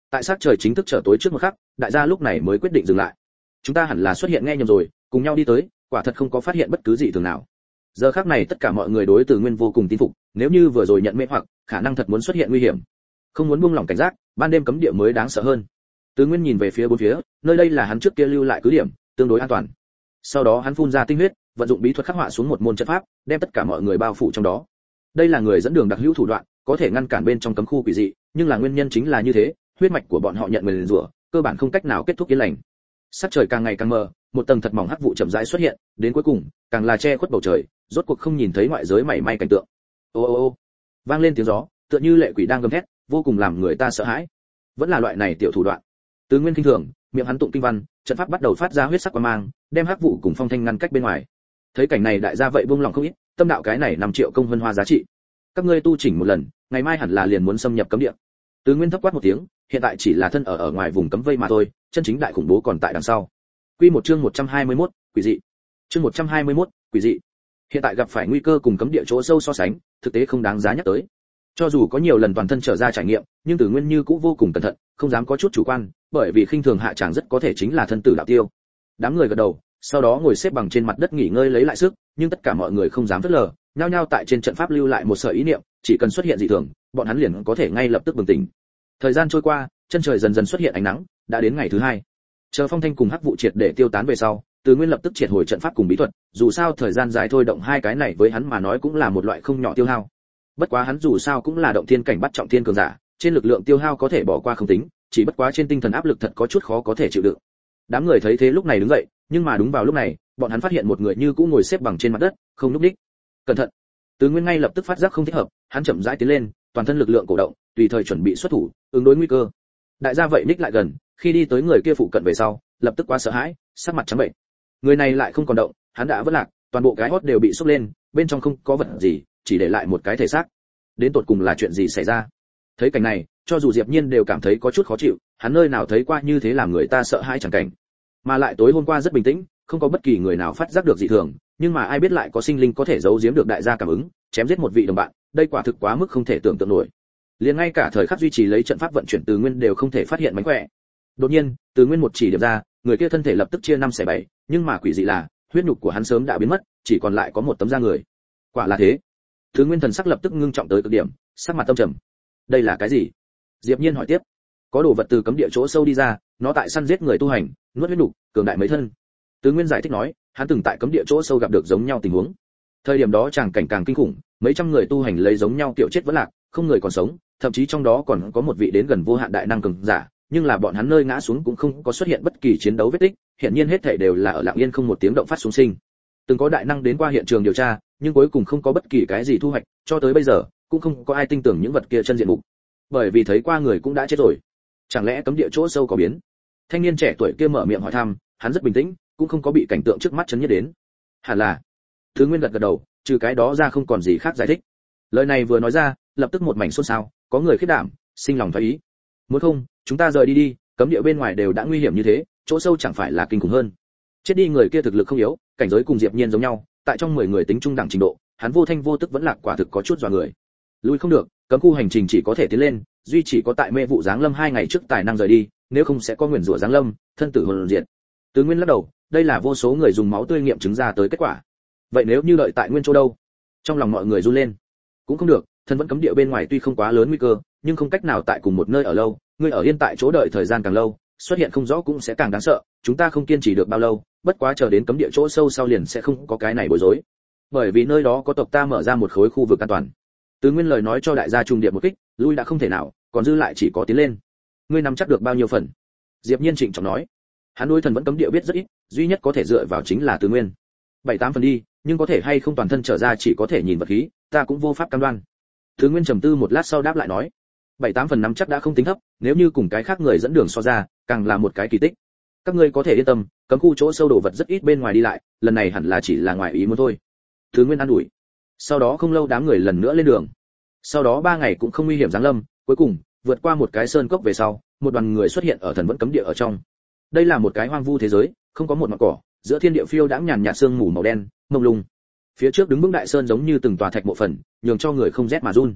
Tại sát trời chính thức trở tối trước một khắc, đại gia lúc này mới quyết định dừng lại. Chúng ta hẳn là xuất hiện nghe nhầm rồi, cùng nhau đi tới, quả thật không có phát hiện bất cứ gì thường nào. Giờ khắc này tất cả mọi người đối Từ Nguyên vô cùng tin phục, nếu như vừa rồi nhận mê hoặc, khả năng thật muốn xuất hiện nguy hiểm. Không muốn buông lỏng cảnh giác, ban đêm cấm địa mới đáng sợ hơn. Từ Nguyên nhìn về phía bốn phía, nơi đây là hắn trước kia lưu lại cứ điểm, tương đối an toàn. Sau đó hắn phun ra tinh huyết, vận dụng bí thuật khắc họa xuống một môn trận pháp, đem tất cả mọi người bao phủ trong đó. Đây là người dẫn đường đặc hữu thủ đoạn, có thể ngăn cản bên trong cấm khu quỷ dị, nhưng là nguyên nhân chính là như thế, huyết mạch của bọn họ nhận nguyền rủa, cơ bản không cách nào kết thúc yên lành. Sắc trời càng ngày càng mờ, một tầng thật mỏng hắc vụ chậm rãi xuất hiện, đến cuối cùng, càng là che khuất bầu trời, rốt cuộc không nhìn thấy ngoại giới mảy may cảnh tượng. Ô ô ô, vang lên tiếng gió, tựa như lệ quỷ đang gầm thét, vô cùng làm người ta sợ hãi. Vẫn là loại này tiểu thủ đoạn. Từ Nguyên kinh thường, miệng hắn tụng kinh văn, trận pháp bắt đầu phát ra huyết sắc quang mang, đem hắc vụ cùng phong thanh ngăn cách bên ngoài. Thấy cảnh này đại gia vậy buông lòng không ít, tâm đạo cái này năm triệu công vân hoa giá trị. Các ngươi tu chỉnh một lần, ngày mai hẳn là liền muốn xâm nhập cấm địa. Từ Nguyên thấp quát một tiếng, hiện tại chỉ là thân ở ở ngoài vùng cấm vây mà thôi, chân chính đại khủng bố còn tại đằng sau. Quy một chương một trăm hai mươi mốt, quỷ dị. Chương một trăm hai mươi mốt, quỷ dị. Hiện tại gặp phải nguy cơ cùng cấm địa chỗ sâu so sánh, thực tế không đáng giá nhắc tới. Cho dù có nhiều lần toàn thân trở ra trải nghiệm, nhưng Từ Nguyên như cũng vô cùng cẩn thận, không dám có chút chủ quan, bởi vì khinh thường hạ tràng rất có thể chính là thân tử đạo tiêu. Đám người gật đầu, sau đó ngồi xếp bằng trên mặt đất nghỉ ngơi lấy lại sức, nhưng tất cả mọi người không dám phớt lờ, nhao nhao tại trên trận pháp lưu lại một sợi ý niệm, chỉ cần xuất hiện dị thường, bọn hắn liền có thể ngay lập tức bừng tỉnh. Thời gian trôi qua, chân trời dần dần xuất hiện ánh nắng, đã đến ngày thứ hai. Chờ phong thanh cùng hắc vụ triệt để tiêu tán về sau, Từ Nguyên lập tức triệt hồi trận pháp cùng bí thuật, dù sao thời gian dài thôi động hai cái này với hắn mà nói cũng là một loại không nhỏ tiêu hao. Bất quá hắn dù sao cũng là động thiên cảnh bắt trọng thiên cường giả, trên lực lượng tiêu hao có thể bỏ qua không tính, chỉ bất quá trên tinh thần áp lực thật có chút khó có thể chịu đựng. Đám người thấy thế lúc này đứng dậy, nhưng mà đúng vào lúc này, bọn hắn phát hiện một người như cũ ngồi xếp bằng trên mặt đất, không nhúc nhích. Cẩn thận! Từ Nguyên ngay lập tức phát giác không thích hợp, hắn chậm rãi tiến lên, toàn thân lực lượng cổ động, tùy thời chuẩn bị xuất thủ, ứng đối nguy cơ. Đại gia vậy ních lại gần, khi đi tới người kia phụ cận về sau, lập tức quá sợ hãi, sắc mặt trắng bệch. Người này lại không còn động, hắn đã vỡ lạc, toàn bộ cái hốt đều bị xốc lên, bên trong không có vật gì, chỉ để lại một cái thể xác. Đến tột cùng là chuyện gì xảy ra? Thấy cảnh này, cho dù Diệp Nhiên đều cảm thấy có chút khó chịu, hắn nơi nào thấy qua như thế làm người ta sợ hãi chẳng cảnh. Mà lại tối hôm qua rất bình tĩnh, không có bất kỳ người nào phát giác được dị thường, nhưng mà ai biết lại có sinh linh có thể giấu giếm được đại gia cảm ứng, chém giết một vị đồng bạn, đây quả thực quá mức không thể tưởng tượng nổi. Liền ngay cả thời khắc duy trì lấy trận pháp vận chuyển Từ Nguyên đều không thể phát hiện mánh khỏe. Đột nhiên, Từ Nguyên một chỉ điểm ra, người kia thân thể lập tức chia năm xẻ bảy, nhưng mà quỷ dị là, huyết nhục của hắn sớm đã biến mất, chỉ còn lại có một tấm da người. Quả là thế. Từ Nguyên thần sắc lập tức ngưng trọng tới cực điểm, sắc mặt tâm trầm. Đây là cái gì? Diệp Nhiên hỏi tiếp. Có đồ vật từ cấm địa chỗ sâu đi ra, nó tại săn giết người tu hành, nuốt huyết nhục, cường đại mấy thân. Từ Nguyên giải thích nói, hắn từng tại cấm địa chỗ sâu gặp được giống nhau tình huống. Thời điểm đó tràng cảnh càng kinh khủng, mấy trăm người tu hành lấy giống nhau tiểu chết vẫn lạc, không người còn sống, thậm chí trong đó còn có một vị đến gần vô hạn đại năng cường giả, nhưng là bọn hắn nơi ngã xuống cũng không có xuất hiện bất kỳ chiến đấu vết tích, hiện nhiên hết thảy đều là ở lặng yên không một tiếng động phát xuống sinh. Từng có đại năng đến qua hiện trường điều tra, nhưng cuối cùng không có bất kỳ cái gì thu hoạch, cho tới bây giờ cũng không có ai tin tưởng những vật kia chân diện mục. Bởi vì thấy qua người cũng đã chết rồi. Chẳng lẽ cấm địa chỗ sâu có biến? Thanh niên trẻ tuổi kia mở miệng hỏi thăm, hắn rất bình tĩnh, cũng không có bị cảnh tượng trước mắt chấn nhiếp đến. Hẳn là. Thứ Nguyên gật gật đầu, trừ cái đó ra không còn gì khác giải thích. Lời này vừa nói ra, lập tức một mảnh xôn xao, có người khiếp đảm, sinh lòng thoái ý. Muốn không, chúng ta rời đi đi, cấm địa bên ngoài đều đã nguy hiểm như thế, chỗ sâu chẳng phải là kinh khủng hơn. Chết đi người kia thực lực không yếu, cảnh giới cùng Diệp Nhiên giống nhau, tại trong mười người tính trung đẳng trình độ, hắn vô thanh vô tức vẫn lạc quả thực có chút dọa người. Lui không được, cấm khu hành trình chỉ có thể tiến lên, duy chỉ có tại mê vụ giáng lâm hai ngày trước tài năng rời đi, nếu không sẽ có nguyền rủa giáng lâm, thân tử hồn diệt. Từ Nguyên lắc đầu, đây là vô số người dùng máu tươi nghiệm chứng ra tới kết quả. Vậy nếu như đợi tại Nguyên Châu đâu? Trong lòng mọi người run lên. Cũng không được, thân vẫn cấm địa bên ngoài tuy không quá lớn nguy cơ, nhưng không cách nào tại cùng một nơi ở lâu, ngươi ở yên tại chỗ đợi thời gian càng lâu, xuất hiện không rõ cũng sẽ càng đáng sợ, chúng ta không kiên trì được bao lâu, bất quá chờ đến cấm địa chỗ sâu sau liền sẽ không có cái này bối rối. Bởi vì nơi đó có tộc ta mở ra một khối khu vực an toàn. Từ Nguyên lời nói cho đại gia trùng điệp một kích, lui đã không thể nào, còn dư lại chỉ có tiến lên. Ngươi nắm chắc được bao nhiêu phần? Diệp Nhiên trịnh trọng nói. Hắn đối thần vẫn cấm địa biết rất ít, duy nhất có thể dựa vào chính là Từ Nguyên. Bảy tám phần đi, nhưng có thể hay không toàn thân trở ra chỉ có thể nhìn vật khí, ta cũng vô pháp cam đoan. Từ Nguyên trầm tư một lát sau đáp lại nói, bảy tám phần nắm chắc đã không tính thấp, nếu như cùng cái khác người dẫn đường so ra, càng là một cái kỳ tích. Các ngươi có thể yên tâm, cấm khu chỗ sâu đồ vật rất ít bên ngoài đi lại, lần này hẳn là chỉ là ngoài ý muốn thôi. Từ Nguyên an ủi. Sau đó không lâu đám người lần nữa lên đường. Sau đó ba ngày cũng không nguy hiểm giáng lâm, cuối cùng vượt qua một cái sơn cốc về sau, một đoàn người xuất hiện ở thần vẫn cấm địa ở trong. Đây là một cái hoang vu thế giới, không có một ngọn cỏ, giữa thiên địa phiêu đãng nhàn nhạt sương mù màu đen, mông lung. Phía trước đứng vững đại sơn giống như từng tòa thạch mộ phần, nhường cho người không rét mà run.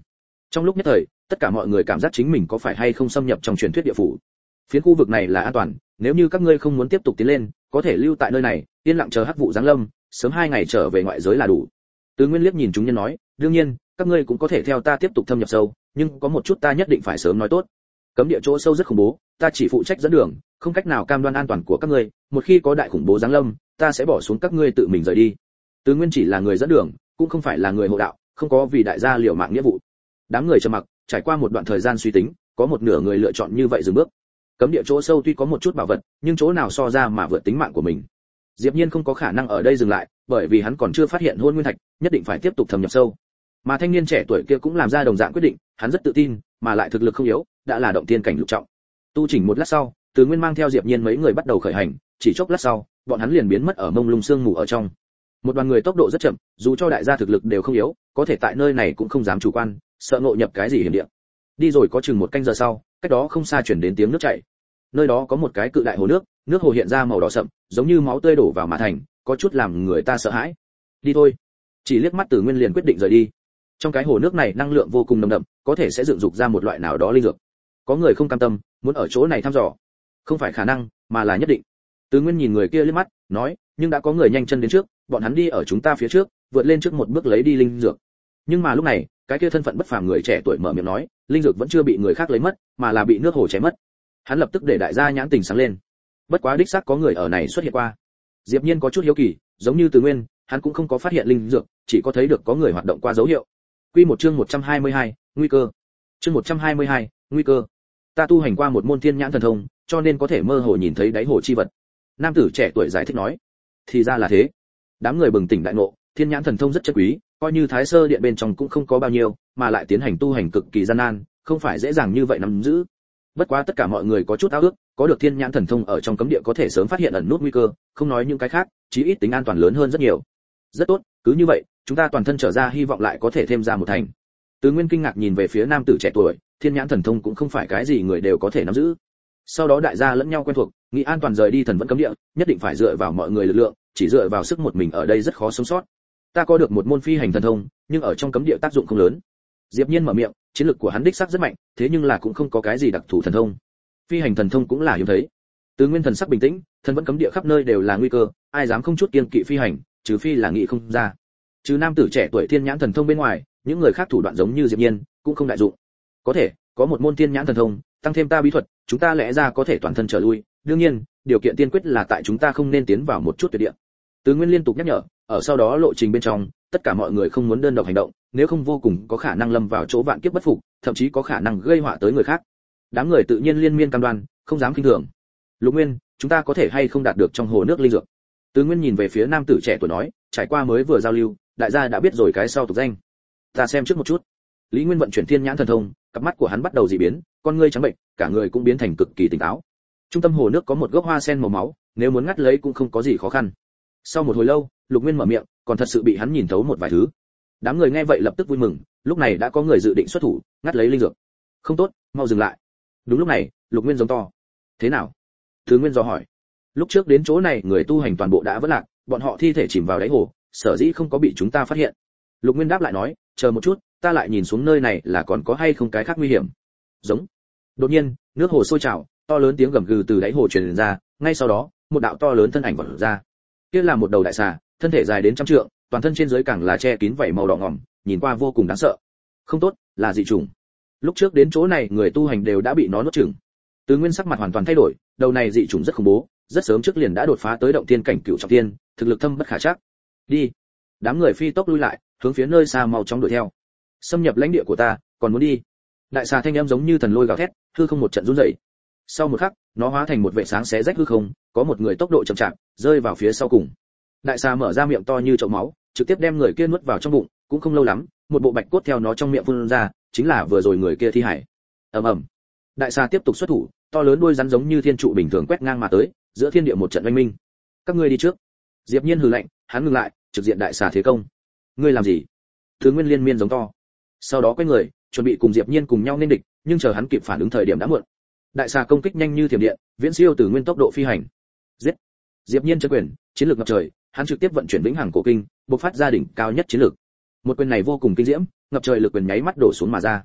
Trong lúc nhất thời, tất cả mọi người cảm giác chính mình có phải hay không xâm nhập trong truyền thuyết địa phủ. Phiến khu vực này là an toàn, nếu như các ngươi không muốn tiếp tục tiến lên, có thể lưu tại nơi này, yên lặng chờ hắc vụ giáng lâm, sớm hai ngày trở về ngoại giới là đủ. Từ Nguyên liếc nhìn chúng nhân nói, đương nhiên, các ngươi cũng có thể theo ta tiếp tục thâm nhập sâu, nhưng có một chút ta nhất định phải sớm nói tốt. Cấm địa chỗ sâu rất khủng bố, ta chỉ phụ trách dẫn đường, không cách nào cam đoan an toàn của các ngươi, một khi có đại khủng bố giáng lâm, ta sẽ bỏ xuống các ngươi tự mình rời đi. Từ Nguyên chỉ là người dẫn đường, cũng không phải là người hộ đạo, không có vì đại gia liều mạng nghĩa vụ. Đám người trầm mặc, trải qua một đoạn thời gian suy tính, có một nửa người lựa chọn như vậy dừng bước. Cấm địa chỗ sâu tuy có một chút bảo vật, nhưng chỗ nào so ra mà vượt tính mạng của mình. Diệp Nhiên không có khả năng ở đây dừng lại, bởi vì hắn còn chưa phát hiện hôn nguyên thạch, nhất định phải tiếp tục thâm nhập sâu. Mà thanh niên trẻ tuổi kia cũng làm ra đồng dạng quyết định, hắn rất tự tin, mà lại thực lực không yếu, đã là động tiên cảnh lục trọng. Tu chỉnh một lát sau, Từ Nguyên mang theo Diệp Nhiên mấy người bắt đầu khởi hành, chỉ chốc lát sau, bọn hắn liền biến mất ở mông lung sương mù ở trong. Một đoàn người tốc độ rất chậm, dù cho đại gia thực lực đều không yếu, có thể tại nơi này cũng không dám chủ quan, sợ ngộ nhập cái gì hiểm địa. Đi rồi có chừng một canh giờ sau, cách đó không xa chuyển đến tiếng nước chảy. Nơi đó có một cái cự đại hồ nước, nước hồ hiện ra màu đỏ sậm, giống như máu tươi đổ vào mà thành, có chút làm người ta sợ hãi. Đi thôi. Chỉ liếc mắt Từ Nguyên liền quyết định rời đi. Trong cái hồ nước này năng lượng vô cùng nồng đậm, có thể sẽ dựng dục ra một loại nào đó linh dược. Có người không cam tâm, muốn ở chỗ này thăm dò. Không phải khả năng, mà là nhất định. Từ Nguyên nhìn người kia liếc mắt, nói, nhưng đã có người nhanh chân đến trước, bọn hắn đi ở chúng ta phía trước, vượt lên trước một bước lấy đi linh dược. Nhưng mà lúc này, cái kia thân phận bất phàm người trẻ tuổi mở miệng nói, linh dược vẫn chưa bị người khác lấy mất, mà là bị nước hồ chém mất. Hắn lập tức để đại gia nhãn tình sáng lên. Bất quá đích xác có người ở này xuất hiện qua. Diệp Nhiên có chút hiếu kỳ, giống như Từ Nguyên, hắn cũng không có phát hiện linh dược, chỉ có thấy được có người hoạt động qua dấu hiệu. Quy một chương một trăm hai mươi hai, nguy cơ. Chương một trăm hai mươi hai, nguy cơ. Ta tu hành qua một môn thiên nhãn thần thông, cho nên có thể mơ hồ nhìn thấy đáy hồ chi vật. Nam tử trẻ tuổi giải thích nói. Thì ra là thế. Đám người bừng tỉnh đại ngộ, thiên nhãn thần thông rất chất quý, coi như Thái Sơ điện bên trong cũng không có bao nhiêu, mà lại tiến hành tu hành cực kỳ gian nan, không phải dễ dàng như vậy nắm giữ. Bất quá tất cả mọi người có chút ao ước, có được thiên nhãn thần thông ở trong cấm địa có thể sớm phát hiện ẩn nút nguy cơ, không nói những cái khác, chí ít tính an toàn lớn hơn rất nhiều. Rất tốt, cứ như vậy, chúng ta toàn thân trở ra hy vọng lại có thể thêm ra một thành. Từ Nguyên kinh ngạc nhìn về phía nam tử trẻ tuổi, thiên nhãn thần thông cũng không phải cái gì người đều có thể nắm giữ. Sau đó đại gia lẫn nhau quen thuộc, nghĩ an toàn rời đi thần vẫn cấm địa, nhất định phải dựa vào mọi người lực lượng, chỉ dựa vào sức một mình ở đây rất khó sống sót. Ta có được một môn phi hành thần thông, nhưng ở trong cấm địa tác dụng không lớn. Diệp Nhiên mở miệng, chiến lực của hắn đích xác rất mạnh, thế nhưng là cũng không có cái gì đặc thù thần thông. Phi hành thần thông cũng là hiếm thấy. Từ Nguyên thần sắc bình tĩnh, thần vẫn cấm địa khắp nơi đều là nguy cơ, ai dám không chút kiêng kỵ phi hành, trừ phi là nghị không ra. Trừ nam tử trẻ tuổi thiên nhãn thần thông bên ngoài, những người khác thủ đoạn giống như Diệp Nhiên, cũng không đại dụng. Có thể, có một môn thiên nhãn thần thông, tăng thêm ta bí thuật, chúng ta lẽ ra có thể toàn thân trở lui, đương nhiên, điều kiện tiên quyết là tại chúng ta không nên tiến vào một chút tuyệt địa. Từ Nguyên liên tục nhắc nhở, ở sau đó lộ trình bên trong, tất cả mọi người không muốn đơn độc hành động, nếu không vô cùng có khả năng lâm vào chỗ vạn kiếp bất phục, thậm chí có khả năng gây họa tới người khác. Đám người tự nhiên liên miên cam đoan, không dám khinh thường. Lục Nguyên, chúng ta có thể hay không đạt được trong hồ nước linh dược? Từ Nguyên nhìn về phía nam tử trẻ tuổi nói, trải qua mới vừa giao lưu, đại gia đã biết rồi cái sau tục danh. Ta xem trước một chút. Lý Nguyên vận chuyển thiên nhãn thần thông, cặp mắt của hắn bắt đầu dị biến, con ngươi trắng bệnh, cả người cũng biến thành cực kỳ tỉnh táo. Trung tâm hồ nước có một gốc hoa sen màu máu, nếu muốn ngắt lấy cũng không có gì khó khăn. Sau một hồi lâu, Lục Nguyên mở miệng, còn thật sự bị hắn nhìn thấu một vài thứ. Đám người nghe vậy lập tức vui mừng, lúc này đã có người dự định xuất thủ, ngắt lấy linh dược. Không tốt, mau dừng lại. Đúng lúc này, Lục Nguyên giống to. Thế nào? Thứ Nguyên dò hỏi. Lúc trước đến chỗ này người tu hành toàn bộ đã vỡ lạc, bọn họ thi thể chìm vào đáy hồ, sở dĩ không có bị chúng ta phát hiện. Lục Nguyên đáp lại nói, chờ một chút, ta lại nhìn xuống nơi này là còn có hay không cái khác nguy hiểm. Giống. Đột nhiên, nước hồ sôi trào, to lớn tiếng gầm gừ từ đáy hồ truyền ra, ngay sau đó, một đạo to lớn thân ảnh vọt ra. Kia là một đầu đại xà, thân thể dài đến trăm trượng, toàn thân trên dưới càng là che kín vảy màu đỏ ngòm, nhìn qua vô cùng đáng sợ. Không tốt, là dị chủng. Lúc trước đến chỗ này người tu hành đều đã bị nó nuốt chửng. Từ Nguyên sắc mặt hoàn toàn thay đổi, đầu này dị chủng rất khủng bố, rất sớm trước liền đã đột phá tới động thiên cảnh cửu trọng thiên, thực lực thâm bất khả trắc. Đi. Đám người phi tốc lui lại, hướng phía nơi xa mau chóng đuổi theo. Xâm nhập lãnh địa của ta, còn muốn đi. Đại xà thanh âm giống như thần lôi gào thét, hư không một trận run rẩy. Sau một khắc, nó hóa thành một vệ sáng xé rách hư không, có một người tốc độ chậm chạp, rơi vào phía sau cùng. Đại xà mở ra miệng to như chậu máu, trực tiếp đem người kia nuốt vào trong bụng, cũng không lâu lắm, một bộ bạch cốt theo nó trong miệng phun ra, chính là vừa rồi người kia thi hải. Ầm ầm. Đại xà tiếp tục xuất thủ, to lớn đuôi rắn giống như thiên trụ bình thường quét ngang mà tới, giữa thiên địa một trận oanh minh. Các ngươi đi trước. Diệp Nhiên hừ lạnh, hắn ngừng lại, trực diện đại xà thế công. Ngươi làm gì? Thứ Nguyên liên miên giống to. Sau đó quay người, chuẩn bị cùng Diệp Nhiên cùng nhau nên địch, nhưng chờ hắn kịp phản ứng thời điểm đã muộn. Đại xà công kích nhanh như thiểm điện, viễn siêu Từ Nguyên tốc độ phi hành. Giết! Diệp Nhiên chấn quyền, chiến lược ngập trời, hắn trực tiếp vận chuyển vĩnh hằng cổ kinh, bộc phát ra đỉnh cao nhất chiến lược. Một quyền này vô cùng kinh diễm, ngập trời lực quyền nháy mắt đổ xuống mà ra.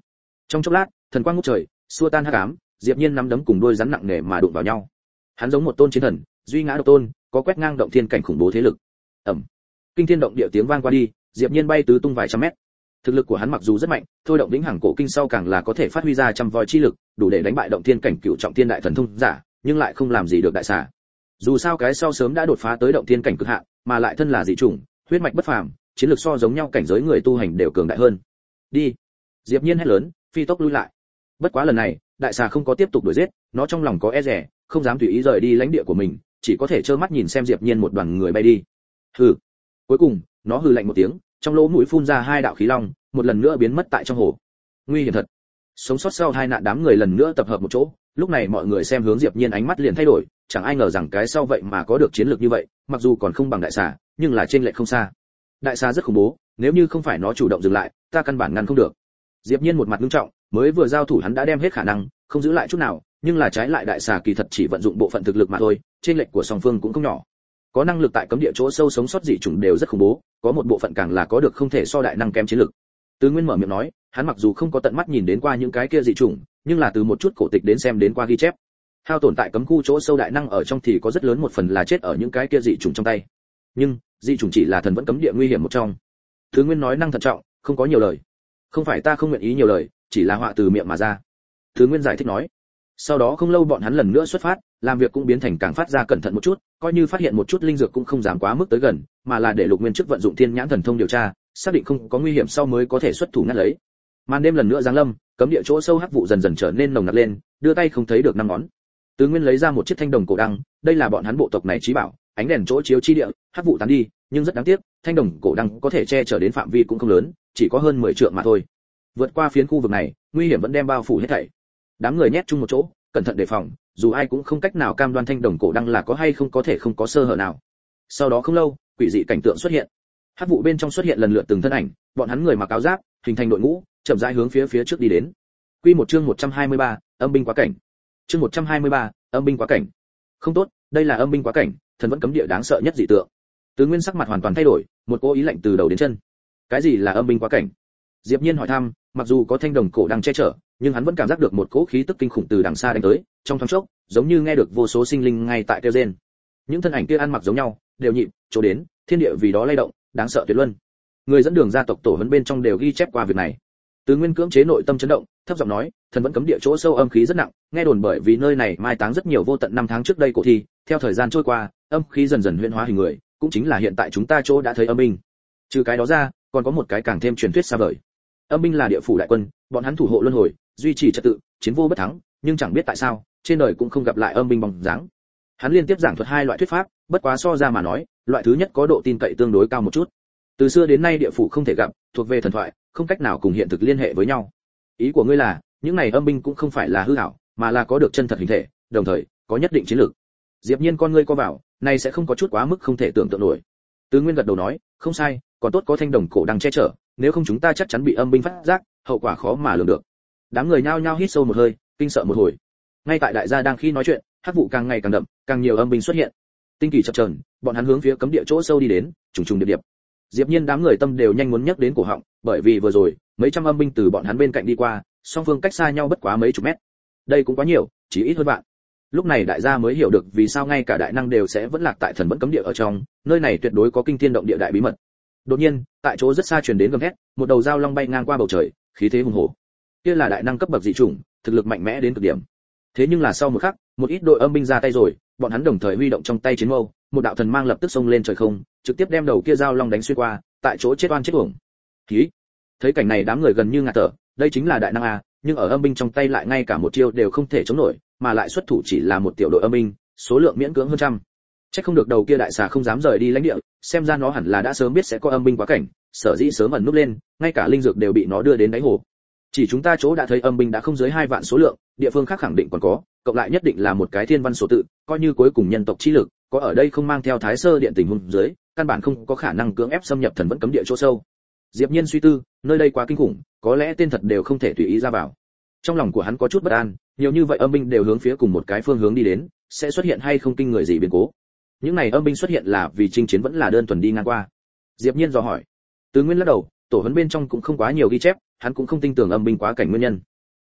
Trong chốc lát, thần quang ngút trời, xua tan hắc ám, Diệp Nhiên nắm đấm cùng đôi rắn nặng nề mà đụng vào nhau. Hắn giống một tôn chiến thần, duy ngã độc tôn, có quét ngang động thiên cảnh khủng bố thế lực. Ầm. Kinh thiên động địa tiếng vang qua đi, Diệp Nhiên bay tứ tung vài trăm mét. Thực lực của hắn mặc dù rất mạnh, thôi động vĩnh hằng cổ kinh sau càng là có thể phát huy ra trăm voi chi lực, đủ để đánh bại động thiên cảnh cửu trọng thiên đại thần thông giả, nhưng lại không làm gì được đại xà. Dù sao cái sau sớm đã đột phá tới động thiên cảnh cực hạn, mà lại thân là dị chủng, huyết mạch bất phàm, chiến lược so giống nhau cảnh giới người tu hành đều cường đại hơn. Đi. Diệp Nhiên hét lớn, phi tốc lui lại. Bất quá lần này, đại xà không có tiếp tục đuổi giết, nó trong lòng có e dè, không dám tùy ý rời đi lãnh địa của mình, chỉ có thể trơ mắt nhìn xem Diệp Nhiên một đoàn người bay đi. Hừ. Cuối cùng, nó hừ lạnh một tiếng, trong lỗ mũi phun ra hai đạo khí long, một lần nữa biến mất tại trong hồ. Nguy hiểm thật. Sống sót sau hai nạn đám người lần nữa tập hợp một chỗ, lúc này mọi người xem hướng Diệp Nhiên ánh mắt liền thay đổi, chẳng ai ngờ rằng cái sau vậy mà có được chiến lược như vậy, mặc dù còn không bằng đại xà, nhưng là trên lệch không xa. Đại xà rất khủng bố, nếu như không phải nó chủ động dừng lại, ta căn bản ngăn không được. Diệp Nhiên một mặt nghiêm trọng, mới vừa giao thủ hắn đã đem hết khả năng, không giữ lại chút nào, nhưng là trái lại đại xà kỳ thật chỉ vận dụng bộ phận thực lực mà thôi, trên lệch của song phương cũng không nhỏ. Có năng lực tại cấm địa chỗ sâu sống sót dị chủng đều rất khủng bố, có một bộ phận càng là có được không thể so đại năng kém chiến lực. Từ Nguyên mở miệng nói, hắn mặc dù không có tận mắt nhìn đến qua những cái kia dị chủng, nhưng là từ một chút cổ tịch đến xem đến qua ghi chép. Hao tổn tại cấm khu chỗ sâu đại năng ở trong thì có rất lớn một phần là chết ở những cái kia dị chủng trong tay. Nhưng, dị chủng chỉ là thần vẫn cấm địa nguy hiểm một trong. Từ Nguyên nói năng thận trọng, không có nhiều lời. Không phải ta không nguyện ý nhiều lời, chỉ là họa từ miệng mà ra. Từ Nguyên giải thích nói. Sau đó không lâu bọn hắn lần nữa xuất phát, làm việc cũng biến thành càng phát ra cẩn thận một chút, coi như phát hiện một chút linh dược cũng không dám quá mức tới gần, mà là để Lục Nguyên trước vận dụng Thiên Nhãn thần thông điều tra, xác định không có nguy hiểm sau mới có thể xuất thủ ngăn lấy. Màn đêm lần nữa giáng lâm, cấm địa chỗ sâu hắc vụ dần dần trở nên nồng nặc lên, đưa tay không thấy được năm ngón. Từ Nguyên lấy ra một chiếc thanh đồng cổ đăng, đây là bọn hắn bộ tộc này chí bảo, ánh đèn chỗ chiếu chi địa, hắc vụ tán đi, nhưng rất đáng tiếc, thanh đồng cổ đăng có thể che chở đến phạm vi cũng không lớn, chỉ có hơn mười trượng mà thôi. Vượt qua phiến khu vực này, nguy hiểm vẫn đem bao phủ hết thảy. Đám người nhét chung một chỗ, cẩn thận đề phòng, dù ai cũng không cách nào cam đoan thanh đồng cổ đăng là có hay không có thể không có sơ hở nào. Sau đó không lâu, quỷ dị cảnh tượng xuất hiện. Hắc vụ bên trong xuất hiện lần lượt từng thân ảnh, bọn hắn người mặc áo giáp, hình thành đội ngũ, chậm rãi hướng phía phía trước đi đến. Quy một chương một trăm hai mươi ba, âm binh quá cảnh. Chương một trăm hai mươi ba, âm binh quá cảnh. Không tốt, đây là âm binh quá cảnh, thần vẫn cấm địa đáng sợ nhất dị tượng. Từ Nguyên sắc mặt hoàn toàn thay đổi, một cố ý lạnh từ đầu đến chân. Cái gì là âm binh quá cảnh? Diệp Nhiên hỏi thăm, mặc dù có thanh đồng cổ đang che chở, nhưng hắn vẫn cảm giác được một cỗ khí tức kinh khủng từ đằng xa đánh tới, trong thoáng chốc, giống như nghe được vô số sinh linh ngay tại kêu rên. Những thân ảnh kia ăn mặc giống nhau, đều nhịp, chỗ đến, thiên địa vì đó lay động, đáng sợ tuyệt luân. Người dẫn đường gia tộc tổ huấn bên trong đều ghi chép qua việc này. Từ Nguyên cưỡng chế nội tâm chấn động, thấp giọng nói, thần vẫn cấm địa chỗ sâu âm khí rất nặng, nghe đồn bởi vì nơi này mai táng rất nhiều vô tận năm tháng trước đây cổ thi, theo thời gian trôi qua, âm khí dần dần huyễn hóa hình người, cũng chính là hiện tại chúng ta chỗ đã thấy âm binh. Trừ cái đó ra, còn có một cái càng thêm truyền thuyết xa vời. Âm binh là địa phủ đại quân, bọn hắn thủ hộ luân hồi, duy trì trật tự, chiến vô bất thắng, nhưng chẳng biết tại sao, trên đời cũng không gặp lại âm binh bóng dáng. Hắn liên tiếp giảng thuật hai loại thuyết pháp, bất quá so ra mà nói, loại thứ nhất có độ tin cậy tương đối cao một chút. Từ xưa đến nay địa phủ không thể gặp, thuộc về thần thoại, không cách nào cùng hiện thực liên hệ với nhau. Ý của ngươi là, những này âm binh cũng không phải là hư ảo, mà là có được chân thật hình thể, đồng thời có nhất định chiến lược. Diệp Nhiên con ngươi co vào, này sẽ không có chút quá mức không thể tưởng tượng nổi. Từ Nguyên gật đầu nói, không sai, còn tốt có thanh đồng cổ đang che chở, nếu không chúng ta chắc chắn bị âm binh phát giác, hậu quả khó mà lường được. Đám người nhao nhao hít sâu một hơi, kinh sợ một hồi. Ngay tại đại gia đang khi nói chuyện, hắc vụ càng ngày càng đậm, càng nhiều âm binh xuất hiện. Tinh kỳ chập chờn, bọn hắn hướng phía cấm địa chỗ sâu đi đến, trùng trùng điệp điệp. Diệp Nhiên đám người tâm đều nhanh muốn nhấc đến cổ họng, bởi vì vừa rồi, mấy trăm âm binh từ bọn hắn bên cạnh đi qua, song phương cách xa nhau bất quá mấy chục mét. Đây cũng quá nhiều, chỉ ít hơn bạn. Lúc này đại gia mới hiểu được vì sao ngay cả đại năng đều sẽ vẫn lạc tại thần vẫn cấm địa ở trong, nơi này tuyệt đối có kinh thiên động địa đại bí mật. Đột nhiên, tại chỗ rất xa truyền đến gầm thét, một đầu dao long bay ngang qua bầu trời, khí thế hùng hổ. Kia là đại năng cấp bậc dị chủng, thực lực mạnh mẽ đến cực điểm. Thế nhưng là sau một khắc, một ít đội âm binh ra tay rồi, bọn hắn đồng thời huy động trong tay chiến mâu, một đạo thần mang lập tức xông lên trời không, trực tiếp đem đầu kia dao long đánh xuyên qua, tại chỗ chết oan chết uổng. Khí. Thấy cảnh này đám người gần như ngạt thở, đây chính là đại năng a, nhưng ở âm binh trong tay lại ngay cả một chiêu đều không thể chống nổi, mà lại xuất thủ chỉ là một tiểu đội âm binh, số lượng miễn cưỡng hơn trăm. Chắc không được đầu kia đại xà không dám rời đi lãnh địa, xem ra nó hẳn là đã sớm biết sẽ có âm binh quá cảnh, sở dĩ sớm ẩn núp lên, ngay cả linh dược đều bị nó đưa đến đáy hồ. Chỉ chúng ta chỗ đã thấy âm binh đã không dưới hai vạn số lượng, địa phương khác khẳng định còn có, cộng lại nhất định là một cái thiên văn số tự, coi như cuối cùng nhân tộc chi lực, có ở đây không mang theo thái sơ điện tình huống dưới, căn bản không có khả năng cưỡng ép xâm nhập thần vẫn cấm địa chỗ sâu. Diệp Nhiên suy tư, nơi đây quá kinh khủng, có lẽ tên thật đều không thể tùy ý ra vào. Trong lòng của hắn có chút bất an, nhiều như vậy âm binh đều hướng phía cùng một cái phương hướng đi đến, sẽ xuất hiện hay không kinh người gì biến cố. Những này âm binh xuất hiện là vì chinh chiến vẫn là đơn thuần đi ngang qua? Diệp Nhiên dò hỏi. Từ Nguyên lắc đầu, tổ huấn bên trong cũng không quá nhiều ghi chép, hắn cũng không tin tưởng âm binh quá cảnh nguyên nhân.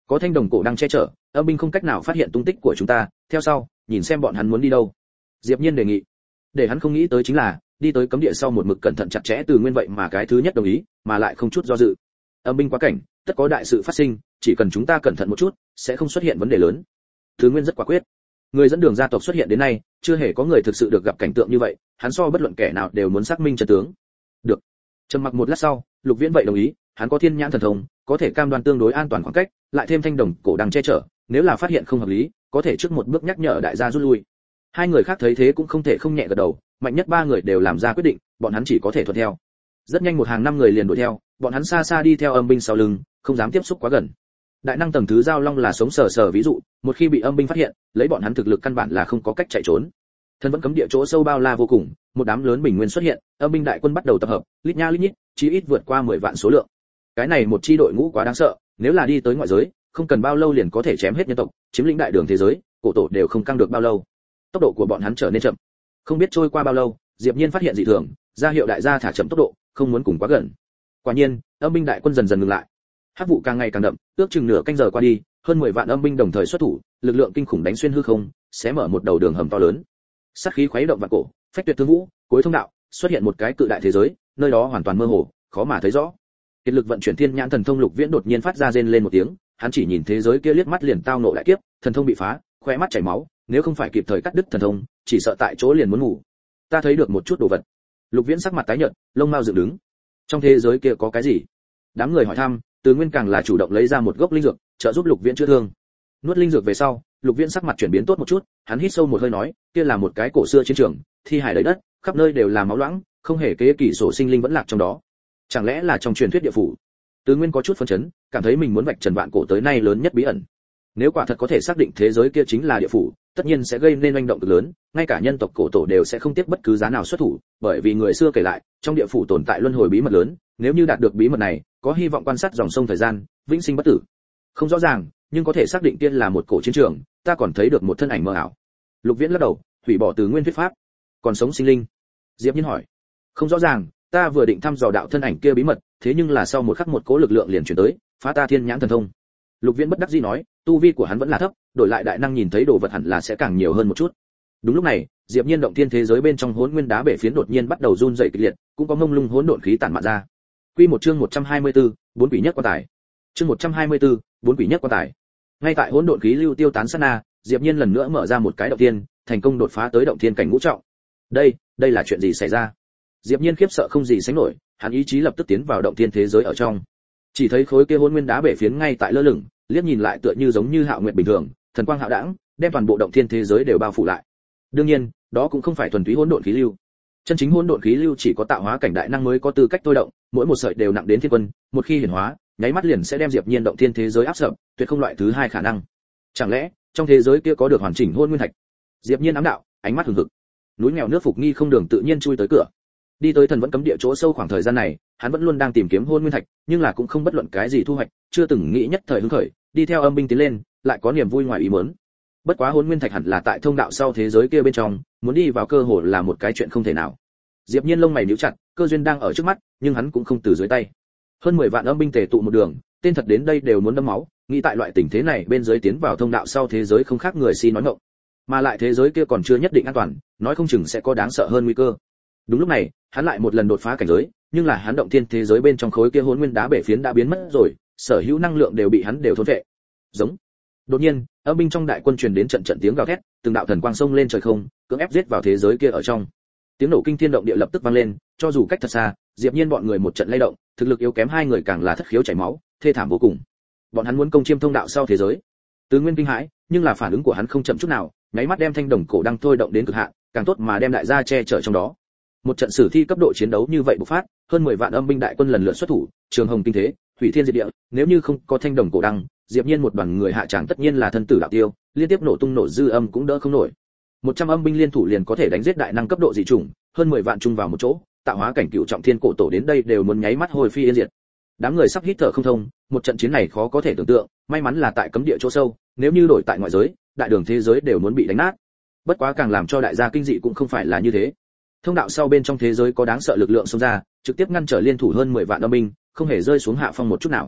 Có thanh đồng cổ đang che chở, âm binh không cách nào phát hiện tung tích của chúng ta, theo sau, nhìn xem bọn hắn muốn đi đâu. Diệp Nhiên đề nghị. Để hắn không nghĩ tới chính là, đi tới cấm địa sau một mực cẩn thận chặt chẽ Từ Nguyên vậy mà cái thứ nhất đồng ý, mà lại không chút do dự. Âm binh quá cảnh, tất có đại sự phát sinh, chỉ cần chúng ta cẩn thận một chút, sẽ không xuất hiện vấn đề lớn. Từ Nguyên rất quả quyết. Người dẫn đường gia tộc xuất hiện đến nay, chưa hề có người thực sự được gặp cảnh tượng như vậy, hắn so bất luận kẻ nào đều muốn xác minh chân tướng. Được. Trầm mặc một lát sau, Lục Viễn vậy đồng ý, hắn có thiên nhãn thần thông, có thể cam đoan tương đối an toàn khoảng cách, lại thêm thanh đồng cổ đang che chở, nếu là phát hiện không hợp lý, có thể trước một bước nhắc nhở đại gia rút lui. Hai người khác thấy thế cũng không thể không nhẹ gật đầu, mạnh nhất ba người đều làm ra quyết định, bọn hắn chỉ có thể thuận theo. Rất nhanh một hàng năm người liền đuổi theo, bọn hắn xa xa đi theo âm binh sau lưng, không dám tiếp xúc quá gần. Đại năng tầng thứ giao long là sống sờ sờ ví dụ, một khi bị âm binh phát hiện, lấy bọn hắn thực lực căn bản là không có cách chạy trốn. Thân vẫn cấm địa chỗ sâu bao la vô cùng, một đám lớn bình nguyên xuất hiện, âm binh đại quân bắt đầu tập hợp, lít nha lít nhít, chí ít vượt qua mười vạn số lượng. Cái này một chi đội ngũ quá đáng sợ, nếu là đi tới ngoại giới, không cần bao lâu liền có thể chém hết nhân tộc, chiếm lĩnh đại đường thế giới, cổ tổ đều không căng được bao lâu. Tốc độ của bọn hắn trở nên chậm. Không biết trôi qua bao lâu, Diệp Nhiên phát hiện dị thường, ra hiệu đại gia thả chậm tốc độ, không muốn cùng quá gần. Quả nhiên, âm binh đại quân dần dần ngừng lại. Hắc vụ càng ngày càng đậm, ước chừng nửa canh giờ qua đi, hơn mười vạn âm binh đồng thời xuất thủ, lực lượng kinh khủng đánh xuyên hư không, xé mở một đầu đường hầm to lớn. Sát khí khuấy động vạn cổ, phách tuyệt thương vũ, cuối thông đạo, xuất hiện một cái cự đại thế giới, nơi đó hoàn toàn mơ hồ, khó mà thấy rõ. Kiệt lực vận chuyển thiên nhãn thần thông Lục Viễn đột nhiên phát ra rên lên một tiếng, hắn chỉ nhìn thế giới kia liếc mắt liền tao nộ đại kiếp, thần thông bị phá, khóe mắt chảy máu, nếu không phải kịp thời cắt đứt thần thông, chỉ sợ tại chỗ liền muốn ngủ. Ta thấy được một chút đồ vật. Lục Viễn sắc mặt tái nhợt, lông mao dựng đứng. Trong thế giới kia có cái gì? Đám người hỏi thăm, Từ Nguyên càng là chủ động lấy ra một gốc linh dược, trợ giúp Lục Viễn chữa thương. Nuốt linh dược về sau, Lục Viễn sắc mặt chuyển biến tốt một chút, hắn hít sâu một hơi nói, kia là một cái cổ xưa chiến trường, thi hải đầy đất, khắp nơi đều là máu loãng, không hề kế kỷ sổ sinh linh vẫn lạc trong đó. Chẳng lẽ là trong truyền thuyết địa phủ? Từ Nguyên có chút phấn chấn, cảm thấy mình muốn vạch trần vạn cổ tới nay lớn nhất bí ẩn. Nếu quả thật có thể xác định thế giới kia chính là địa phủ, tất nhiên sẽ gây nên oanh động cực lớn, ngay cả nhân tộc cổ tổ đều sẽ không tiếc bất cứ giá nào xuất thủ, bởi vì người xưa kể lại, trong địa phủ tồn tại luân hồi bí mật lớn, nếu như đạt được bí mật này, có hy vọng quan sát dòng sông thời gian, vĩnh sinh bất tử. Không rõ ràng, nhưng có thể xác định kia là một cổ chiến trường, ta còn thấy được một thân ảnh mơ ảo. Lục Viễn lắc đầu, hủy bỏ Từ Nguyên thuyết pháp. Còn sống sinh linh? Diệp Nhiên hỏi. Không rõ ràng, ta vừa định thăm dò đạo thân ảnh kia bí mật, thế nhưng là sau một khắc một cỗ lực lượng liền chuyển tới, phá ta thiên nhãn thần thông. Lục Viễn bất đắc dĩ nói, tu vi của hắn vẫn là thấp, đổi lại đại năng nhìn thấy đồ vật hẳn là sẽ càng nhiều hơn một chút. Đúng lúc này, Diệp Nhiên động thiên thế giới bên trong hỗn nguyên đá bể phiến đột nhiên bắt đầu run rẩy kịch liệt, cũng có mông lung hỗn độn khí tản mạn ra. Quy một chương một trăm hai mươi tư, bốn quỷ nhất quan tài. Chương một trăm hai mươi tư, bốn quỷ nhất quan tài. Ngay tại hỗn độn khí lưu tiêu tán sát na, Diệp Nhiên lần nữa mở ra một cái động thiên, thành công đột phá tới động thiên cảnh ngũ trọng. Đây, đây là chuyện gì xảy ra? Diệp Nhiên khiếp sợ không gì sánh nổi, hắn ý chí lập tức tiến vào động thiên thế giới ở trong. Chỉ thấy khối kia hỗn nguyên đá bể phiến ngay tại lơ lửng, liếc nhìn lại tựa như giống như hạo nguyệt bình thường, thần quang hạo đãng, đem toàn bộ động thiên thế giới đều bao phủ lại. Đương nhiên, đó cũng không phải thuần túy hỗn độn khí lưu. Chân chính hỗn độn khí lưu chỉ có tạo hóa cảnh đại năng mới có tư cách thôi động, mỗi một sợi đều nặng đến thiên quân, một khi hiển hóa, nháy mắt liền sẽ đem Diệp Nhiên động thiên thế giới áp sập, tuyệt không loại thứ hai khả năng. Chẳng lẽ, trong thế giới kia có được hoàn chỉnh hỗn nguyên thạch? Diệp Nhiên ám đạo, ánh mắt hừng hực. Núi nghèo nước phục nghi không đường tự nhiên chui tới cửa. Đi tới thần vẫn cấm địa chỗ sâu khoảng thời gian này, hắn vẫn luôn đang tìm kiếm hỗn nguyên thạch, nhưng là cũng không bất luận cái gì thu hoạch, chưa từng nghĩ nhất thời hứng khởi, đi theo âm binh tiến lên, lại có niềm vui ngoài ý muốn. Bất quá hỗn nguyên thạch hẳn là tại thông đạo sau thế giới kia bên trong, muốn đi vào cơ hội là một cái chuyện không thể nào. Diệp Nhiên lông mày nhíu chặt, cơ duyên đang ở trước mắt, nhưng hắn cũng không từ dưới tay. Hơn mười vạn âm binh tề tụ một đường, tên thật đến đây đều muốn đẫm máu, nghĩ tại loại tình thế này bên dưới tiến vào thông đạo sau thế giới không khác người si nói ngọng. Mà lại thế giới kia còn chưa nhất định an toàn, nói không chừng sẽ có đáng sợ hơn nguy cơ. Đúng lúc này, hắn lại một lần đột phá cảnh giới, nhưng là hắn động thiên thế giới bên trong khối kia hỗn nguyên đá bể phiến đã biến mất rồi, sở hữu năng lượng đều bị hắn đều thôn phệ. Giống. Đột nhiên, âm binh trong đại quân truyền đến trận trận tiếng gào thét, từng đạo thần quang xông lên trời không, cưỡng ép giết vào thế giới kia ở trong. Tiếng nổ kinh thiên động địa lập tức vang lên, cho dù cách thật xa, Diệp Nhiên bọn người một trận lay động, thực lực yếu kém hai người càng là thất khiếu chảy máu, thê thảm vô cùng. Bọn hắn muốn công chiêm thông đạo sau thế giới. Từ Nguyên kinh hãi, nhưng là phản ứng của hắn không chậm chút nào, nháy mắt đem thanh đồng cổ đang thôi động đến cực hạn, càng tốt mà đem đại gia che chở trong đó. Một trận sử thi cấp độ chiến đấu như vậy bộc phát, hơn mười vạn âm binh đại quân lần lượt xuất thủ, trường hồng kinh thế, hủy thiên diệt địa, nếu như không có thanh đồng cổ đăng, Diệp Nhiên một đoàn người hạ tràng tất nhiên là thân tử đạo tiêu, liên tiếp nổ tung nổ dư âm cũng đỡ không nổi. một trăm âm binh liên thủ liền có thể đánh giết đại năng cấp độ dị chủng, hơn mười vạn chung vào một chỗ, tạo hóa cảnh cựu trọng thiên cổ tổ đến đây đều muốn nháy mắt hồi phi yên diệt. Đám người sắp hít thở không thông, một trận chiến này khó có thể tưởng tượng, may mắn là tại cấm địa chỗ sâu, nếu như đổi tại ngoại giới, đại đường thế giới đều muốn bị đánh nát. Bất quá càng làm cho đại gia kinh dị cũng không phải là như thế. Thông đạo sau bên trong thế giới có đáng sợ lực lượng xông ra, trực tiếp ngăn trở liên thủ hơn mười vạn âm binh, không hề rơi xuống hạ phong một chút nào.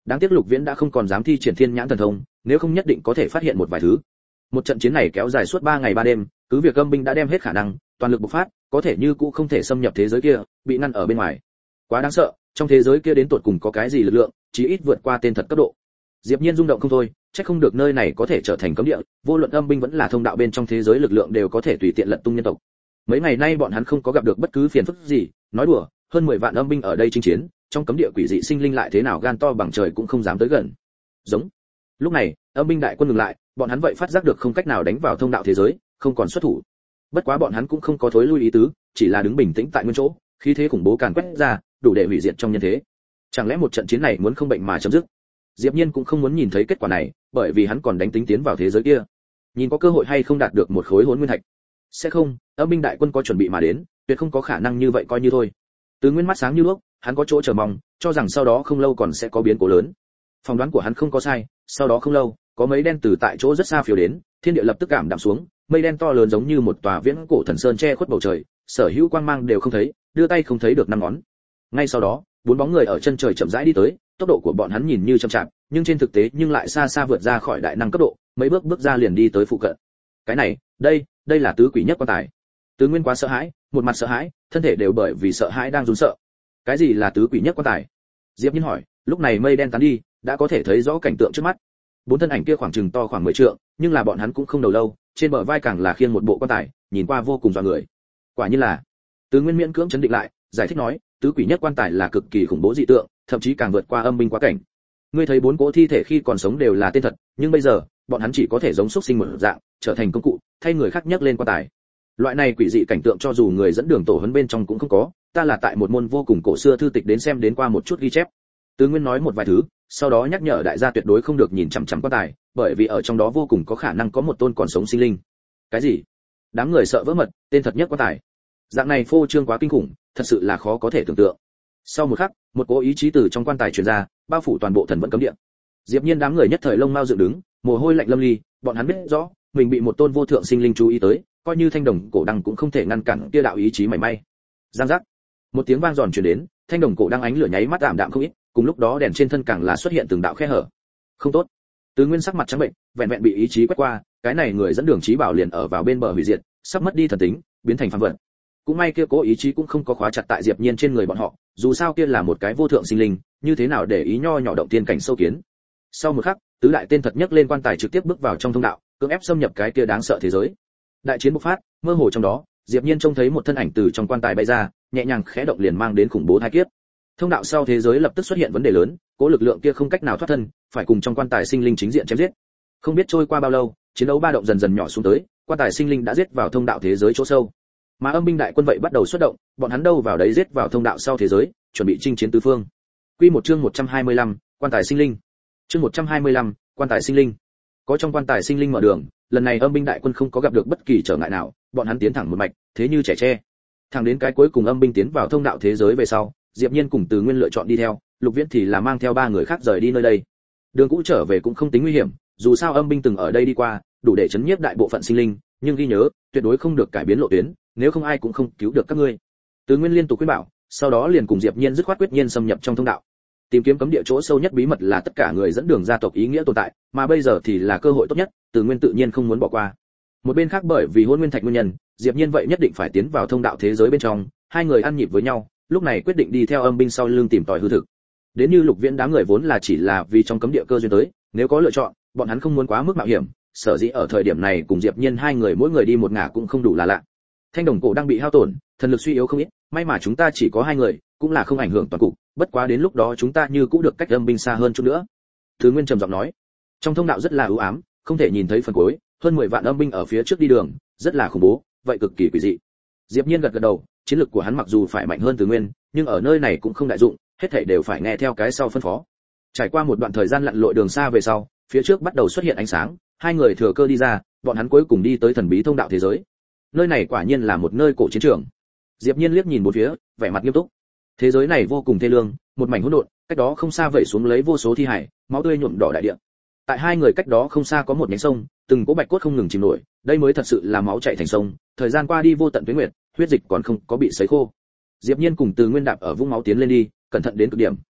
Đáng tiếc Lục Viễn đã không còn dám thi triển Thiên Nhãn thần thông, nếu không nhất định có thể phát hiện một vài thứ. Một trận chiến này kéo dài suốt ba ngày ba đêm, cứ việc âm binh đã đem hết khả năng, toàn lực bộc phát, có thể như cũ không thể xâm nhập thế giới kia, bị ngăn ở bên ngoài. Quá đáng sợ, trong thế giới kia đến tột cùng có cái gì lực lượng, chí ít vượt qua tên thật cấp độ. Diệp Nhiên rung động không thôi, chắc không được nơi này có thể trở thành cấm địa, vô luận âm binh vẫn là thông đạo bên trong thế giới lực lượng đều có thể tùy tiện lật tung nhân tộc. Mấy ngày nay bọn hắn không có gặp được bất cứ phiền phức gì, nói đùa, hơn mười vạn âm binh ở đây chinh chiến, trong cấm địa quỷ dị sinh linh lại thế nào gan to bằng trời cũng không dám tới gần. Giống. Lúc này, âm binh đại quân ngừng lại, bọn hắn vậy phát giác được không cách nào đánh vào thông đạo thế giới, không còn xuất thủ. Bất quá bọn hắn cũng không có thối lui ý tứ, chỉ là đứng bình tĩnh tại nguyên chỗ, khí thế khủng bố càn quét ra, đủ để hủy diệt trong nhân thế. Chẳng lẽ một trận chiến này muốn không bệnh mà chấm dứt? Diệp Nhiên cũng không muốn nhìn thấy kết quả này, bởi vì hắn còn đánh tính tiến vào thế giới kia. Nhìn có cơ hội hay không đạt được một khối hỗn nguyên thạch. Sẽ không, âm binh đại quân có chuẩn bị mà đến, tuyệt không có khả năng như vậy coi như thôi. Từ Nguyên mắt sáng như đuốc, hắn có chỗ chờ mong, cho rằng sau đó không lâu còn sẽ có biến cố lớn. Phỏng đoán của hắn không có sai, sau đó không lâu, có mấy đen từ tại chỗ rất xa phiêu đến, thiên địa lập tức cảm đạm xuống, mây đen to lớn giống như một tòa viễn cổ thần sơn che khuất bầu trời, sở hữu quang mang đều không thấy, đưa tay không thấy được năm ngón. Ngay sau đó, bốn bóng người ở chân trời chậm rãi đi tới, tốc độ của bọn hắn nhìn như chậm chạp, nhưng trên thực tế nhưng lại xa xa vượt ra khỏi đại năng cấp độ, mấy bước bước ra liền đi tới phụ cận. Cái này, đây, đây là tứ quỷ nhất quan tài. Tứ Nguyên quá sợ hãi, một mặt sợ hãi, thân thể đều bởi vì sợ hãi đang run sợ. Cái gì là tứ quỷ nhất quan tài? Diệp Nhiên hỏi, lúc này mây đen tán đi, đã có thể thấy rõ cảnh tượng trước mắt. Bốn thân ảnh kia khoảng chừng to khoảng mười trượng, nhưng là bọn hắn cũng không đầu lâu, trên bờ vai càng là khiêng một bộ quan tài, nhìn qua vô cùng dọa người. Quả nhiên là. Tứ Nguyên miễn cưỡng chấn định lại, giải thích nói, tứ quỷ nhất quan tài là cực kỳ khủng bố dị tượng, thậm chí càng vượt qua âm binh quá cảnh. Ngươi thấy bốn cỗ thi thể khi còn sống đều là tên thật, nhưng bây giờ, bọn hắn chỉ có thể giống xuất sinh một dạng, trở thành công cụ, thay người khác nhấc lên quan tài. Loại này quỷ dị cảnh tượng cho dù người dẫn đường tổ huấn bên trong cũng không có, ta là tại một môn vô cùng cổ xưa thư tịch đến xem đến qua một chút ghi chép. Tứ Nguyên nói một vài thứ, sau đó nhắc nhở đại gia tuyệt đối không được nhìn chằm chằm quan tài, bởi vì ở trong đó vô cùng có khả năng có một tôn còn sống sinh linh. Cái gì? Đám người sợ vỡ mật, tên thật nhất quan tài. Dạng này phô trương quá kinh khủng, thật sự là khó có thể tưởng tượng. Sau một khắc, một cỗ ý chí từ trong quan tài truyền ra, bao phủ toàn bộ thần vẫn cấm địa. Diệp Nhiên đám người nhất thời lông mao dựng đứng, mồ hôi lạnh lâm ly, bọn hắn biết rõ, mình bị một tôn vô thượng sinh linh chú ý tới, coi như thanh đồng cổ đăng cũng không thể ngăn cản kia đạo ý chí mảy may. Giang giác. Một tiếng vang giòn truyền đến, thanh đồng cổ đăng ánh lửa nháy mắt ảm đạm không ít, cùng lúc đó đèn trên thân càng là xuất hiện từng đạo khe hở. Không tốt. Tứ Nguyên sắc mặt trắng bệnh, vẹn vẹn bị ý chí quét qua, cái này người dẫn đường chí bảo liền ở vào bên bờ hủy diệt, sắp mất đi thần tính, biến thành phàm vật. Cũng may kia cố ý chí cũng không có khóa chặt tại Diệp Nhiên trên người bọn họ, dù sao kia là một cái vô thượng sinh linh, như thế nào để ý nho nhỏ động tiên cảnh sâu kiến. Sau một khắc, tứ đại tên thật nhấc lên quan tài trực tiếp bước vào trong thông đạo, cưỡng ép xâm nhập cái kia đáng sợ thế giới. Đại chiến bộc phát, mơ hồ trong đó, Diệp Nhiên trông thấy một thân ảnh từ trong quan tài bay ra, nhẹ nhàng khẽ động liền mang đến khủng bố thai kiếp. Thông đạo sau thế giới lập tức xuất hiện vấn đề lớn, cố lực lượng kia không cách nào thoát thân, phải cùng trong quan tài sinh linh chính diện chém giết. Không biết trôi qua bao lâu, chiến đấu ba động dần dần nhỏ xuống tới, quan tài sinh linh đã giết vào thông đạo thế giới chỗ sâu. Mà âm binh đại quân vậy bắt đầu xuất động, bọn hắn đâu vào đấy giết vào thông đạo sau thế giới, chuẩn bị chinh chiến tứ phương. Quy một chương một trăm hai mươi lăm, quan tài sinh linh. Chương một trăm hai mươi lăm, quan tài sinh linh. Có trong quan tài sinh linh mở đường, lần này âm binh đại quân không có gặp được bất kỳ trở ngại nào, bọn hắn tiến thẳng một mạch, thế như trẻ tre. Thẳng đến cái cuối cùng âm binh tiến vào thông đạo thế giới về sau, Diệp Nhiên cùng Từ Nguyên lựa chọn đi theo, Lục Viễn thì là mang theo ba người khác rời đi nơi đây. Đường cũ trở về cũng không tính nguy hiểm, dù sao âm binh từng ở đây đi qua, đủ để chấn nhiếp đại bộ phận sinh linh, nhưng ghi nhớ, tuyệt đối không được cải biến lộ tuyến, nếu không ai cũng không cứu được các ngươi. Từ Nguyên liên tục khuyên bảo, sau đó liền cùng Diệp Nhiên dứt khoát quyết nhiên xâm nhập trong thông đạo. Tìm kiếm cấm địa chỗ sâu nhất bí mật là tất cả người dẫn đường gia tộc ý nghĩa tồn tại, mà bây giờ thì là cơ hội tốt nhất, Từ Nguyên tự nhiên không muốn bỏ qua. Một bên khác bởi vì hôn nguyên thạch nguyên nhân, Diệp Nhiên vậy nhất định phải tiến vào thông đạo thế giới bên trong, hai người ăn nhịp với nhau, lúc này quyết định đi theo âm binh sau lưng tìm tòi hư thực. Đến như Lục Viễn đám người vốn là chỉ là vì trong cấm địa cơ duyên tới, nếu có lựa chọn, bọn hắn không muốn quá mức mạo hiểm, sở dĩ ở thời điểm này cùng Diệp Nhiên hai người mỗi người đi một ngả cũng không đủ là lạ. Thanh đồng cổ đang bị hao tổn, thần lực suy yếu không ít, may mà chúng ta chỉ có hai người, cũng là không ảnh hưởng toàn cục, bất quá đến lúc đó chúng ta như cũng được cách âm binh xa hơn chút nữa. Thứ Nguyên trầm giọng nói. Trong thông đạo rất là u ám, không thể nhìn thấy phần cuối, hơn mười vạn âm binh ở phía trước đi đường, rất là khủng bố, vậy cực kỳ quỷ dị. Diệp Nhiên gật gật đầu, chiến lực của hắn mặc dù phải mạnh hơn Từ Nguyên, nhưng ở nơi này cũng không đại dụng, hết thảy đều phải nghe theo cái sau phân phó. Trải qua một đoạn thời gian lặn lội đường xa về sau, phía trước bắt đầu xuất hiện ánh sáng, hai người thừa cơ đi ra, bọn hắn cuối cùng đi tới thần bí thông đạo thế giới. Nơi này quả nhiên là một nơi cổ chiến trường. Diệp Nhiên liếc nhìn bốn phía, vẻ mặt nghiêm túc. Thế giới này vô cùng thê lương, một mảnh hỗn độn, cách đó không xa vẩy xuống lấy vô số thi hải, máu tươi nhuộm đỏ đại địa. Tại hai người cách đó không xa có một nhánh sông, từng cỗ bạch cốt không ngừng chìm nổi, đây mới thật sự là máu chảy thành sông, thời gian qua đi vô tận tuế nguyệt, huyết dịch còn không có bị sấy khô. Diệp Nhiên cùng Từ Nguyên đạp ở vũng máu tiến lên đi, cẩn thận đến cực điểm,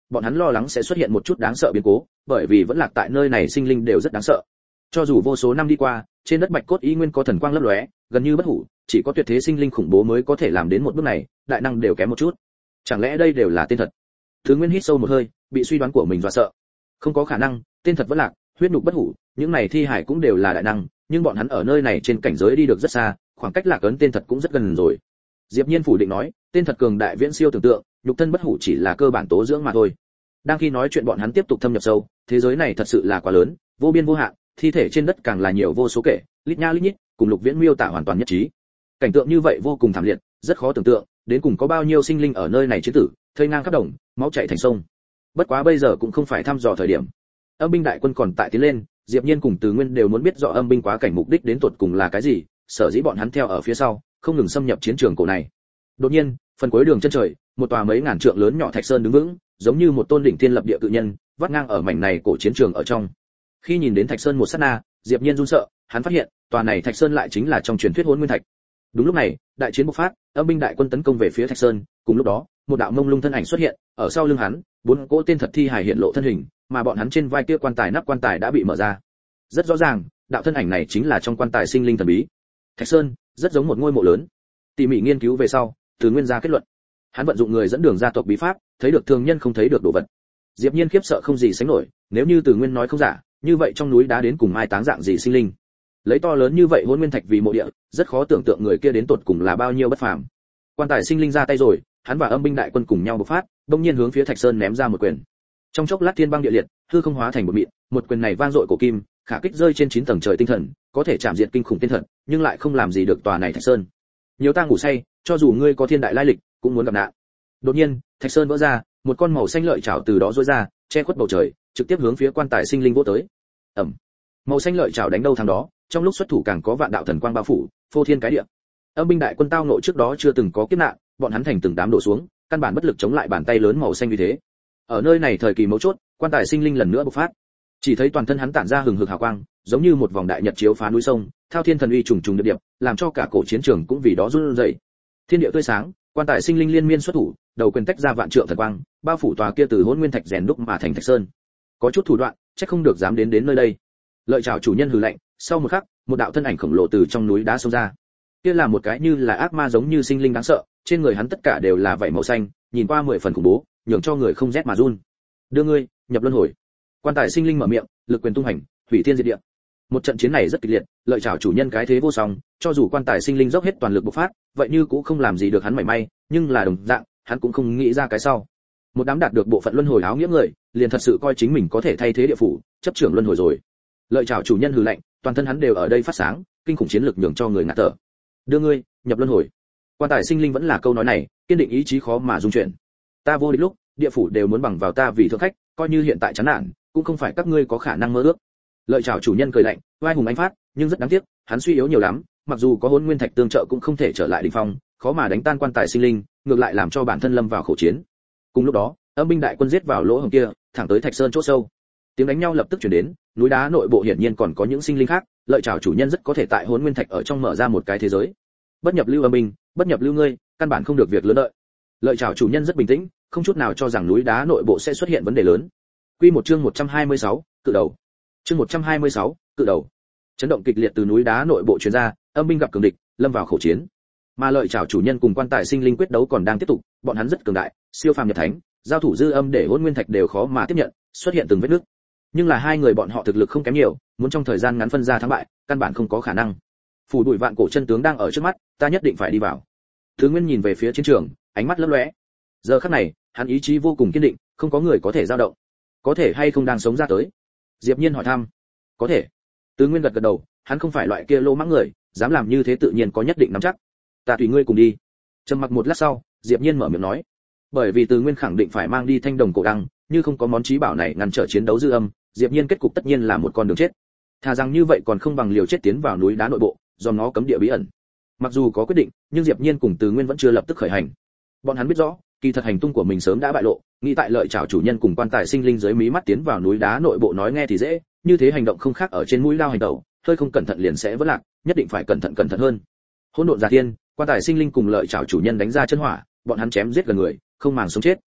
bọn hắn lo lắng sẽ xuất hiện một chút đáng sợ biến cố, bởi vì vẫn lạc tại nơi này sinh linh đều rất đáng sợ. Cho dù vô số năm đi qua, trên đất bạch cốt y nguyên có thần quang lấp lóe, gần như bất hủ, chỉ có tuyệt thế sinh linh khủng bố mới có thể làm đến một bước này, đại năng đều kém một chút. Chẳng lẽ đây đều là tên thật? Thứ Nguyên hít sâu một hơi, bị suy đoán của mình dọa sợ. Không có khả năng, tên thật vẫn lạc, huyết nhục bất hủ, những này thi hải cũng đều là đại năng, nhưng bọn hắn ở nơi này trên cảnh giới đi được rất xa, khoảng cách lạc ấn tên thật cũng rất gần rồi. Diệp Nhiên phủ định nói, tên thật cường đại viễn siêu tưởng tượng, nhục thân bất hủ chỉ là cơ bản tố dưỡng mà thôi. Đang khi nói chuyện bọn hắn tiếp tục thâm nhập sâu, thế giới này thật sự là quá lớn, vô biên vô hạn, thi thể trên đất càng là nhiều vô số kể, lít nha lít nhít, cùng Lục Viễn miêu tả hoàn toàn nhất trí. Cảnh tượng như vậy vô cùng thảm liệt, rất khó tưởng tượng, đến cùng có bao nhiêu sinh linh ở nơi này chiến tử, thây ngang khắp đồng, máu chảy thành sông. Bất quá bây giờ cũng không phải thăm dò thời điểm. Âm binh đại quân còn tại tiến lên, Diệp Nhiên cùng Từ Nguyên đều muốn biết rõ âm binh quá cảnh mục đích đến tột cùng là cái gì, sở dĩ bọn hắn theo ở phía sau, không ngừng xâm nhập chiến trường cổ này. Đột nhiên, phần cuối đường chân trời, một tòa mấy ngàn trượng lớn nhỏ thạch sơn đứng vững, giống như một tôn đỉnh thiên lập địa cự nhân, vắt ngang ở mảnh này cổ chiến trường ở trong. Khi nhìn đến thạch sơn một sát na, Diệp Nhiên run sợ, hắn phát hiện, tòa này thạch sơn lại chính là trong truyền thuyết Hỗn Nguyên Thạch. Đúng lúc này, đại chiến bộc phát, âm binh đại quân tấn công về phía thạch sơn, cùng lúc đó, một đạo mông lung thân ảnh xuất hiện, ở sau lưng hắn, bốn cỗ tên thật thi hài hiện lộ thân hình, mà bọn hắn trên vai kia quan tài nắp quan tài đã bị mở ra. Rất rõ ràng, đạo thân ảnh này chính là trong quan tài sinh linh thần bí. Thạch Sơn, rất giống một ngôi mộ lớn. Tỉ mỉ nghiên cứu về sau, Từ Nguyên ra kết luận. Hắn vận dụng người dẫn đường gia tộc bí pháp, thấy được thường nhân không thấy được đồ vật. Diệp Nhiên khiếp sợ không gì sánh nổi, nếu như Từ Nguyên nói không giả, như vậy trong núi đá đến cùng mai táng dạng gì sinh linh. Lấy to lớn như vậy Hỗn Nguyên Thạch vì mộ địa, rất khó tưởng tượng người kia đến tột cùng là bao nhiêu bất phàm. Quan tài sinh linh ra tay rồi, hắn và âm binh đại quân cùng nhau bộc phát, đột nhiên hướng phía Thạch Sơn ném ra một quyền. Trong chốc lát thiên băng địa liệt, hư không hóa thành một mịn, một quyền này vang dội cổ kim, khả kích rơi trên chín tầng trời tinh thần, có thể chạm diệt kinh khủng tiên thần, nhưng lại không làm gì được tòa này Thạch Sơn. Nhiều ta ngủ say, cho dù ngươi có thiên đại lai lịch, cũng muốn gặp nạn. Đột nhiên, Thạch Sơn vỡ ra, một con màu xanh lợi chảo từ đó rỗi ra, che khuất bầu trời, trực tiếp hướng phía quan tài sinh linh vỗ tới. Ầm. Màu xanh lợi chảo đánh đâu thằng đó, trong lúc xuất thủ càng có vạn đạo thần quang bao phủ, phô thiên cái địa. Âm binh đại quân tao nội trước đó chưa từng có kiếp nạn, bọn hắn thành từng đám đổ xuống, căn bản bất lực chống lại bàn tay lớn màu xanh như thế. Ở nơi này thời kỳ mấu chốt, quan tài sinh linh lần nữa bộc phát. Chỉ thấy toàn thân hắn tản ra hừng hực hào quang, giống như một vòng đại nhật chiếu phá núi sông, thao thiên thần uy trùng trùng điệp điệp, làm cho cả cổ chiến trường cũng vì đó run rẩy. Thiên địa tươi sáng, quan tài sinh linh liên miên xuất thủ, đầu quyền tách ra vạn trượng thần quang, bao phủ tòa kia từ Hỗn Nguyên Thạch rèn đúc mà thành Thạch Sơn. Có chút thủ đoạn, chắc không được dám đến đến nơi đây. Lợi chảo chủ nhân hừ lạnh, sau một khắc, một đạo thân ảnh khổng lồ từ trong núi đá xông ra. Kia là một cái như là ác ma giống như sinh linh đáng sợ, trên người hắn tất cả đều là vảy màu xanh, nhìn qua mười phần khủng bố, nhường cho người không rét mà run. Đưa ngươi nhập luân hồi. Quan tài sinh linh mở miệng, lực quyền tung hành, hủy thiên diệt địa. Một trận chiến này rất kịch liệt, lợi chảo chủ nhân cái thế vô song, cho dù quan tài sinh linh dốc hết toàn lực bộc phát, vậy như cũng không làm gì được hắn mảy may, nhưng là đồng dạng, hắn cũng không nghĩ ra cái sau. Một đám đạt được bộ phận luân hồi áo nghĩa người, liền thật sự coi chính mình có thể thay thế địa phủ, chấp trưởng luân hồi rồi. Lợi chảo chủ nhân hừ lạnh, toàn thân hắn đều ở đây phát sáng, kinh khủng chiến lực nhường cho người ngạt thở. Đưa ngươi nhập luân hồi. Quan tài sinh linh vẫn là câu nói này, kiên định ý chí khó mà dung chuyển. Ta vô địch lúc, địa phủ đều muốn bằng vào ta vì thượng khách, coi như hiện tại chán nản, cũng không phải các ngươi có khả năng mơ ước. Lợi chảo chủ nhân cười lạnh, vai hùng anh phát, nhưng rất đáng tiếc, hắn suy yếu nhiều lắm, mặc dù có Hỗn Nguyên Thạch tương trợ cũng không thể trở lại đỉnh phong, khó mà đánh tan quan tài sinh linh, ngược lại làm cho bản thân lâm vào khổ chiến. Cùng lúc đó, âm binh đại quân giết vào lỗ hổng kia, thẳng tới Thạch Sơn chỗ sâu. Tiếng đánh nhau lập tức truyền đến, núi đá nội bộ hiển nhiên còn có những sinh linh khác, lợi chảo chủ nhân rất có thể tại Hỗn Nguyên Thạch ở trong mở ra một cái thế giới. Bất nhập lưu âm binh, bất nhập lưu ngươi, căn bản không được việc lớn lợi. Lợi chảo chủ nhân rất bình tĩnh, không chút nào cho rằng núi đá nội bộ sẽ xuất hiện vấn đề lớn. Quy một chương một trăm hai mươi sáu, cự đầu. Chương một trăm hai mươi sáu, cự đầu. Chấn động kịch liệt từ núi đá nội bộ truyền ra, âm binh gặp cường địch, lâm vào khổ chiến. Mà lợi chảo chủ nhân cùng quan tài sinh linh quyết đấu còn đang tiếp tục, bọn hắn rất cường đại, siêu phàm nhập thánh, giao thủ dư âm để Hỗn Nguyên Thạch đều khó mà tiếp nhận, xuất hiện từng vết nứt. Nhưng là hai người bọn họ thực lực không kém nhiều, muốn trong thời gian ngắn phân ra thắng bại, căn bản không có khả năng. Phủ đuổi vạn cổ chân tướng đang ở trước mắt, ta nhất định phải đi vào. Thứ Nguyên nhìn về phía chiến trường, ánh mắt lấp lóe. Giờ khắc này, hắn ý chí vô cùng kiên định, không có người có thể dao động. Có thể hay không đang sống ra tới? Diệp Nhiên hỏi thăm. Có thể. Tứ Nguyên gật gật đầu, hắn không phải loại kia lỗ mãng người, dám làm như thế tự nhiên có nhất định nắm chắc. Ta tùy ngươi cùng đi. Trầm mặc một lát sau, Diệp Nhiên mở miệng nói. Bởi vì Tứ Nguyên khẳng định phải mang đi thanh đồng cổ đăng, như không có món trí bảo này ngăn trở chiến đấu dư âm, Diệp Nhiên kết cục tất nhiên là một con đường chết. Thà rằng như vậy còn không bằng liều chết tiến vào núi đá nội bộ, do nó cấm địa bí ẩn. Mặc dù có quyết định, nhưng Diệp Nhiên cùng Từ Nguyên vẫn chưa lập tức khởi hành. Bọn hắn biết rõ, kỳ thật hành tung của mình sớm đã bại lộ, nghĩ tại lợi chảo chủ nhân cùng quan tài sinh linh dưới mí mắt tiến vào núi đá nội bộ nói nghe thì dễ, như thế hành động không khác ở trên mũi lao hành động, hơi không cẩn thận liền sẽ vỡ lạc, nhất định phải cẩn thận cẩn thận hơn. Hỗn độn giả thiên, quan tài sinh linh cùng lợi chảo chủ nhân đánh ra chân hỏa, bọn hắn chém giết gần người, không màng sống chết.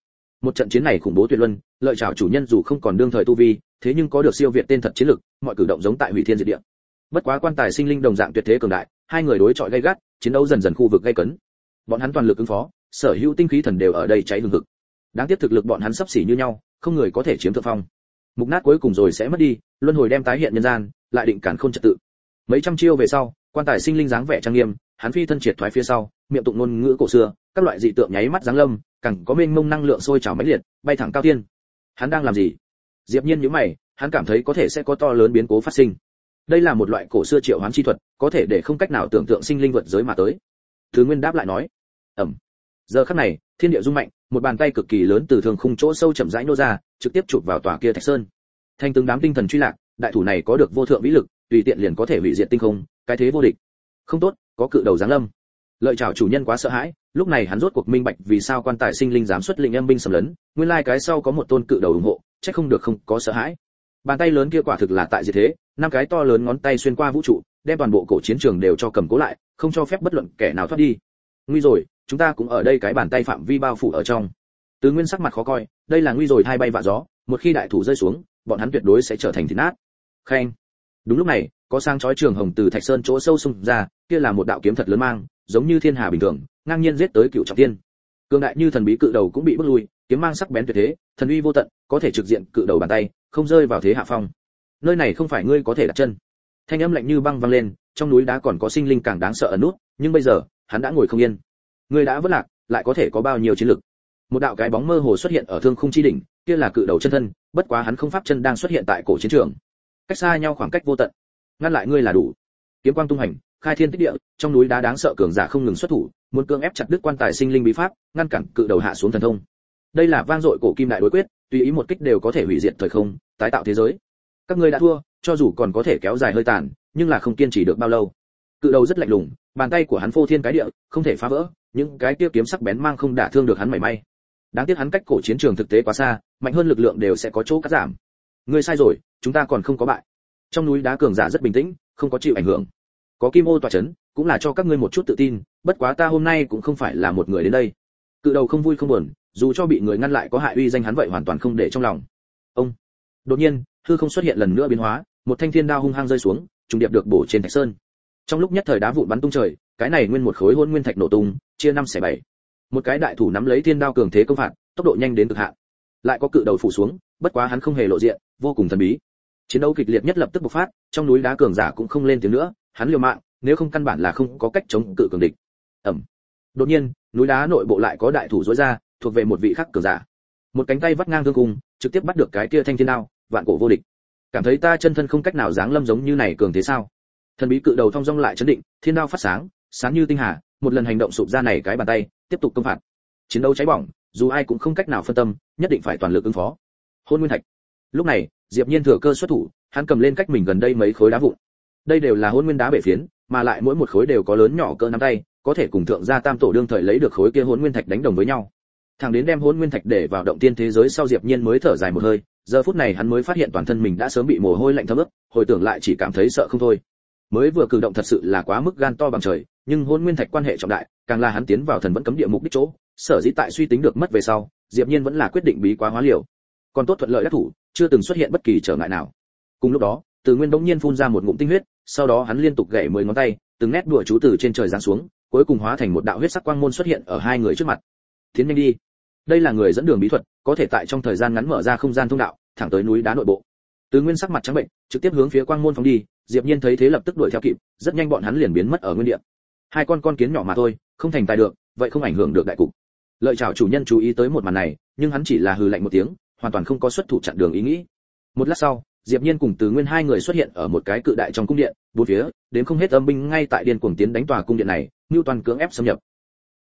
Một trận chiến này khủng bố tuyệt luân, lợi trảo chủ nhân dù không còn đương thời tu vi, thế nhưng có được siêu việt tên thật chiến lực, mọi cử động giống tại hủy thiên diệt địa. Bất quá quan tài sinh linh đồng dạng tuyệt thế cường đại, hai người đối chọi gay gắt, chiến đấu dần dần khu vực gay cấn. Bọn hắn toàn lực ứng phó, sở hữu tinh khí thần đều ở đây cháy hừng hực. Đáng tiếc thực lực bọn hắn sắp xỉ như nhau, không người có thể chiếm thượng phong. Mục nát cuối cùng rồi sẽ mất đi, luân hồi đem tái hiện nhân gian, lại định cản khôn trật tự. Mấy trăm chiêu về sau, quan tài sinh linh dáng vẻ trang nghiêm, hắn phi thân triệt thoái phía sau, miệng tụng ngôn ngữ cổ xưa, các loại dị tượng nháy mắt giáng lâm, càng có mênh mông năng lượng sôi trào mãnh liệt, bay thẳng cao thiên. Hắn đang làm gì? Diệp Nhiên nhíu mày, hắn cảm thấy có thể sẽ có to lớn biến cố phát sinh. Đây là một loại cổ xưa triệu hoán chi thuật, có thể để không cách nào tưởng tượng sinh linh vượt giới mà tới. Thứ Nguyên đáp lại nói, ầm. Giờ khắc này, thiên địa rung mạnh, một bàn tay cực kỳ lớn từ thường khung chỗ sâu chậm rãi nô ra, trực tiếp chụp vào tòa kia Thạch Sơn. Thanh từng đám tinh thần truy lạc, đại thủ này có được vô thượng vĩ lực, tùy tiện liền có thể hủy diệt tinh không, cái thế vô địch. Không tốt, có cự đầu giáng lâm. Lợi trảo chủ nhân quá sợ hãi, lúc này hắn rốt cuộc minh bạch vì sao quan tài sinh linh dám xuất lĩnh âm binh xâm lấn, nguyên lai cái sau có một tôn cự đầu ủng hộ, chắc không được không có sợ hãi. Bàn tay lớn kia quả thực là tại diệt thế, năm cái to lớn ngón tay xuyên qua vũ trụ, đem toàn bộ cổ chiến trường đều cho cầm cố lại, không cho phép bất luận kẻ nào thoát đi. Nguy rồi, chúng ta cũng ở đây cái bàn tay phạm vi bao phủ ở trong. Từ Nguyên sắc mặt khó coi, đây là nguy rồi hai bay vạ gió, một khi đại thủ rơi xuống, bọn hắn tuyệt đối sẽ trở thành thịt nát. Khen. Đúng lúc này, có sang chói trường hồng từ Thạch Sơn chỗ sâu xung ra, kia là một đạo kiếm thật lớn mang, giống như thiên hà bình thường, ngang nhiên giết tới Cựu Trọng Thiên. Cường đại như thần bí cự đầu cũng bị bức lui, kiếm mang sắc bén tuyệt thế, thần uy vô tận, có thể trực diện cự đầu bàn tay, không rơi vào thế hạ phong. Nơi này không phải ngươi có thể đặt chân. Thanh âm lạnh như băng vang lên, trong núi đá còn có sinh linh càng đáng sợ ẩn nút, nhưng bây giờ, hắn đã ngồi không yên. Ngươi đã vất lạc, lại có thể có bao nhiêu chiến lực? Một đạo cái bóng mơ hồ xuất hiện ở thương khung chi đỉnh, kia là cự đầu chân thân, bất quá hắn không pháp chân đang xuất hiện tại cổ chiến trường. Cách xa nhau khoảng cách vô tận, ngăn lại ngươi là đủ. Kiếm quang tung hành, khai thiên tích địa, trong núi đá đáng sợ cường giả không ngừng xuất thủ, muốn cưỡng ép chặt đứt quan tài sinh linh bí pháp, ngăn cản cự đầu hạ xuống thần thông. Đây là vang dội cổ kim đại đối quyết, tùy ý một kích đều có thể hủy diệt thời không, tái tạo thế giới. Các ngươi đã thua, cho dù còn có thể kéo dài hơi tàn, nhưng là không kiên trì được bao lâu. Cự đầu rất lạnh lùng, bàn tay của hắn phô thiên cái địa, không thể phá vỡ, những cái kia kiếm sắc bén mang không đả thương được hắn mảy may. Đáng tiếc hắn cách cổ chiến trường thực tế quá xa, mạnh hơn lực lượng đều sẽ có chỗ cắt giảm. Ngươi sai rồi, chúng ta còn không có bại. Trong núi đá cường giả rất bình tĩnh, không có chịu ảnh hưởng. Có Kim Ô tọa chấn, cũng là cho các ngươi một chút tự tin, bất quá ta hôm nay cũng không phải là một người đến đây. Cự đầu không vui không buồn, dù cho bị người ngăn lại có hại uy danh hắn vậy hoàn toàn không để trong lòng. Ông. Đột nhiên, hư không xuất hiện lần nữa biến hóa, một thanh thiên đao hung hăng rơi xuống, trùng điệp được bổ trên Thạch Sơn. Trong lúc nhất thời đá vụn bắn tung trời, cái này nguyên một khối hôn nguyên thạch nổ tung, chia năm xẻ bảy. Một cái đại thủ nắm lấy thiên đao cường thế công phạt, tốc độ nhanh đến cực hạn. Lại có cự đầu phủ xuống, bất quá hắn không hề lộ diện, vô cùng thần bí. Chiến đấu kịch liệt nhất lập tức bộc phát, trong núi đá cường giả cũng không lên tiếng nữa, hắn liều mạng, nếu không căn bản là không có cách chống cự cường địch. Ầm. Đột nhiên, núi đá nội bộ lại có đại thủ rũa ra, thuộc về một vị khác cường giả. Một cánh tay vắt ngang thương cung, trực tiếp bắt được cái kia thanh thiên đao, vạn cổ vô địch. Cảm thấy ta chân thân không cách nào dáng lâm giống như này cường thế sao? Thần bí cự đầu thong dong lại chấn định, thiên đao phát sáng, sáng như tinh hà, một lần hành động sụp ra này cái bàn tay, tiếp tục công phạt. Chiến đấu cháy bỏng, dù ai cũng không cách nào phân tâm, nhất định phải toàn lực ứng phó. Hôn nguyên thạch. Lúc này, Diệp Nhiên thừa cơ xuất thủ, hắn cầm lên cách mình gần đây mấy khối đá vụn. Đây đều là hôn nguyên đá bể phiến, mà lại mỗi một khối đều có lớn nhỏ cỡ nắm tay, có thể cùng thượng gia tam tổ đương thời lấy được khối kia hôn nguyên thạch đánh đồng với nhau. Thằng đến đem hôn nguyên thạch để vào động tiên thế giới sau, Diệp Nhiên mới thở dài một hơi, giờ phút này hắn mới phát hiện toàn thân mình đã sớm bị mồ hôi lạnh thấm ướt, hồi tưởng lại chỉ cảm thấy sợ không thôi. Mới vừa cử động thật sự là quá mức gan to bằng trời, nhưng hôn nguyên thạch quan hệ trọng đại, càng là hắn tiến vào thần vẫn cấm địa mục đích chỗ, sở dĩ tại suy tính được mất về sau, Diệp Nhiên vẫn là quyết định bí quá hóa liều. Còn tốt thuận lợi đắc thủ, chưa từng xuất hiện bất kỳ trở ngại nào. Cùng lúc đó, Từ Nguyên bỗng nhiên phun ra một ngụm tinh huyết, sau đó hắn liên tục gảy mười ngón tay, từng nét đùa chú từ trên trời giáng xuống, cuối cùng hóa thành một đạo huyết sắc quang môn xuất hiện ở hai người trước mặt. Tiến nhanh đi. Đây là người dẫn đường bí thuật, có thể tại trong thời gian ngắn mở ra không gian thông đạo, thẳng tới núi đá nội bộ. Từ Nguyên sắc mặt trắng bệnh, trực tiếp hướng phía quang môn phóng đi, Diệp Nhiên thấy thế lập tức đuổi theo kịp, rất nhanh bọn hắn liền biến mất ở nguyên địa. Hai con con kiến nhỏ mà thôi, không thành tài được, vậy không ảnh hưởng được đại cục. Lợi Trảo chủ nhân chú ý tới một màn này, nhưng hắn chỉ là hừ lạnh một tiếng, hoàn toàn không có xuất thủ chặn đường ý nghĩ. Một lát sau, Diệp Nhiên cùng Từ Nguyên hai người xuất hiện ở một cái cự đại trong cung điện, bốn phía, đến không hết âm binh ngay tại điên cuồng tiến đánh tòa cung điện này, Nưu toàn cưỡng ép xâm nhập.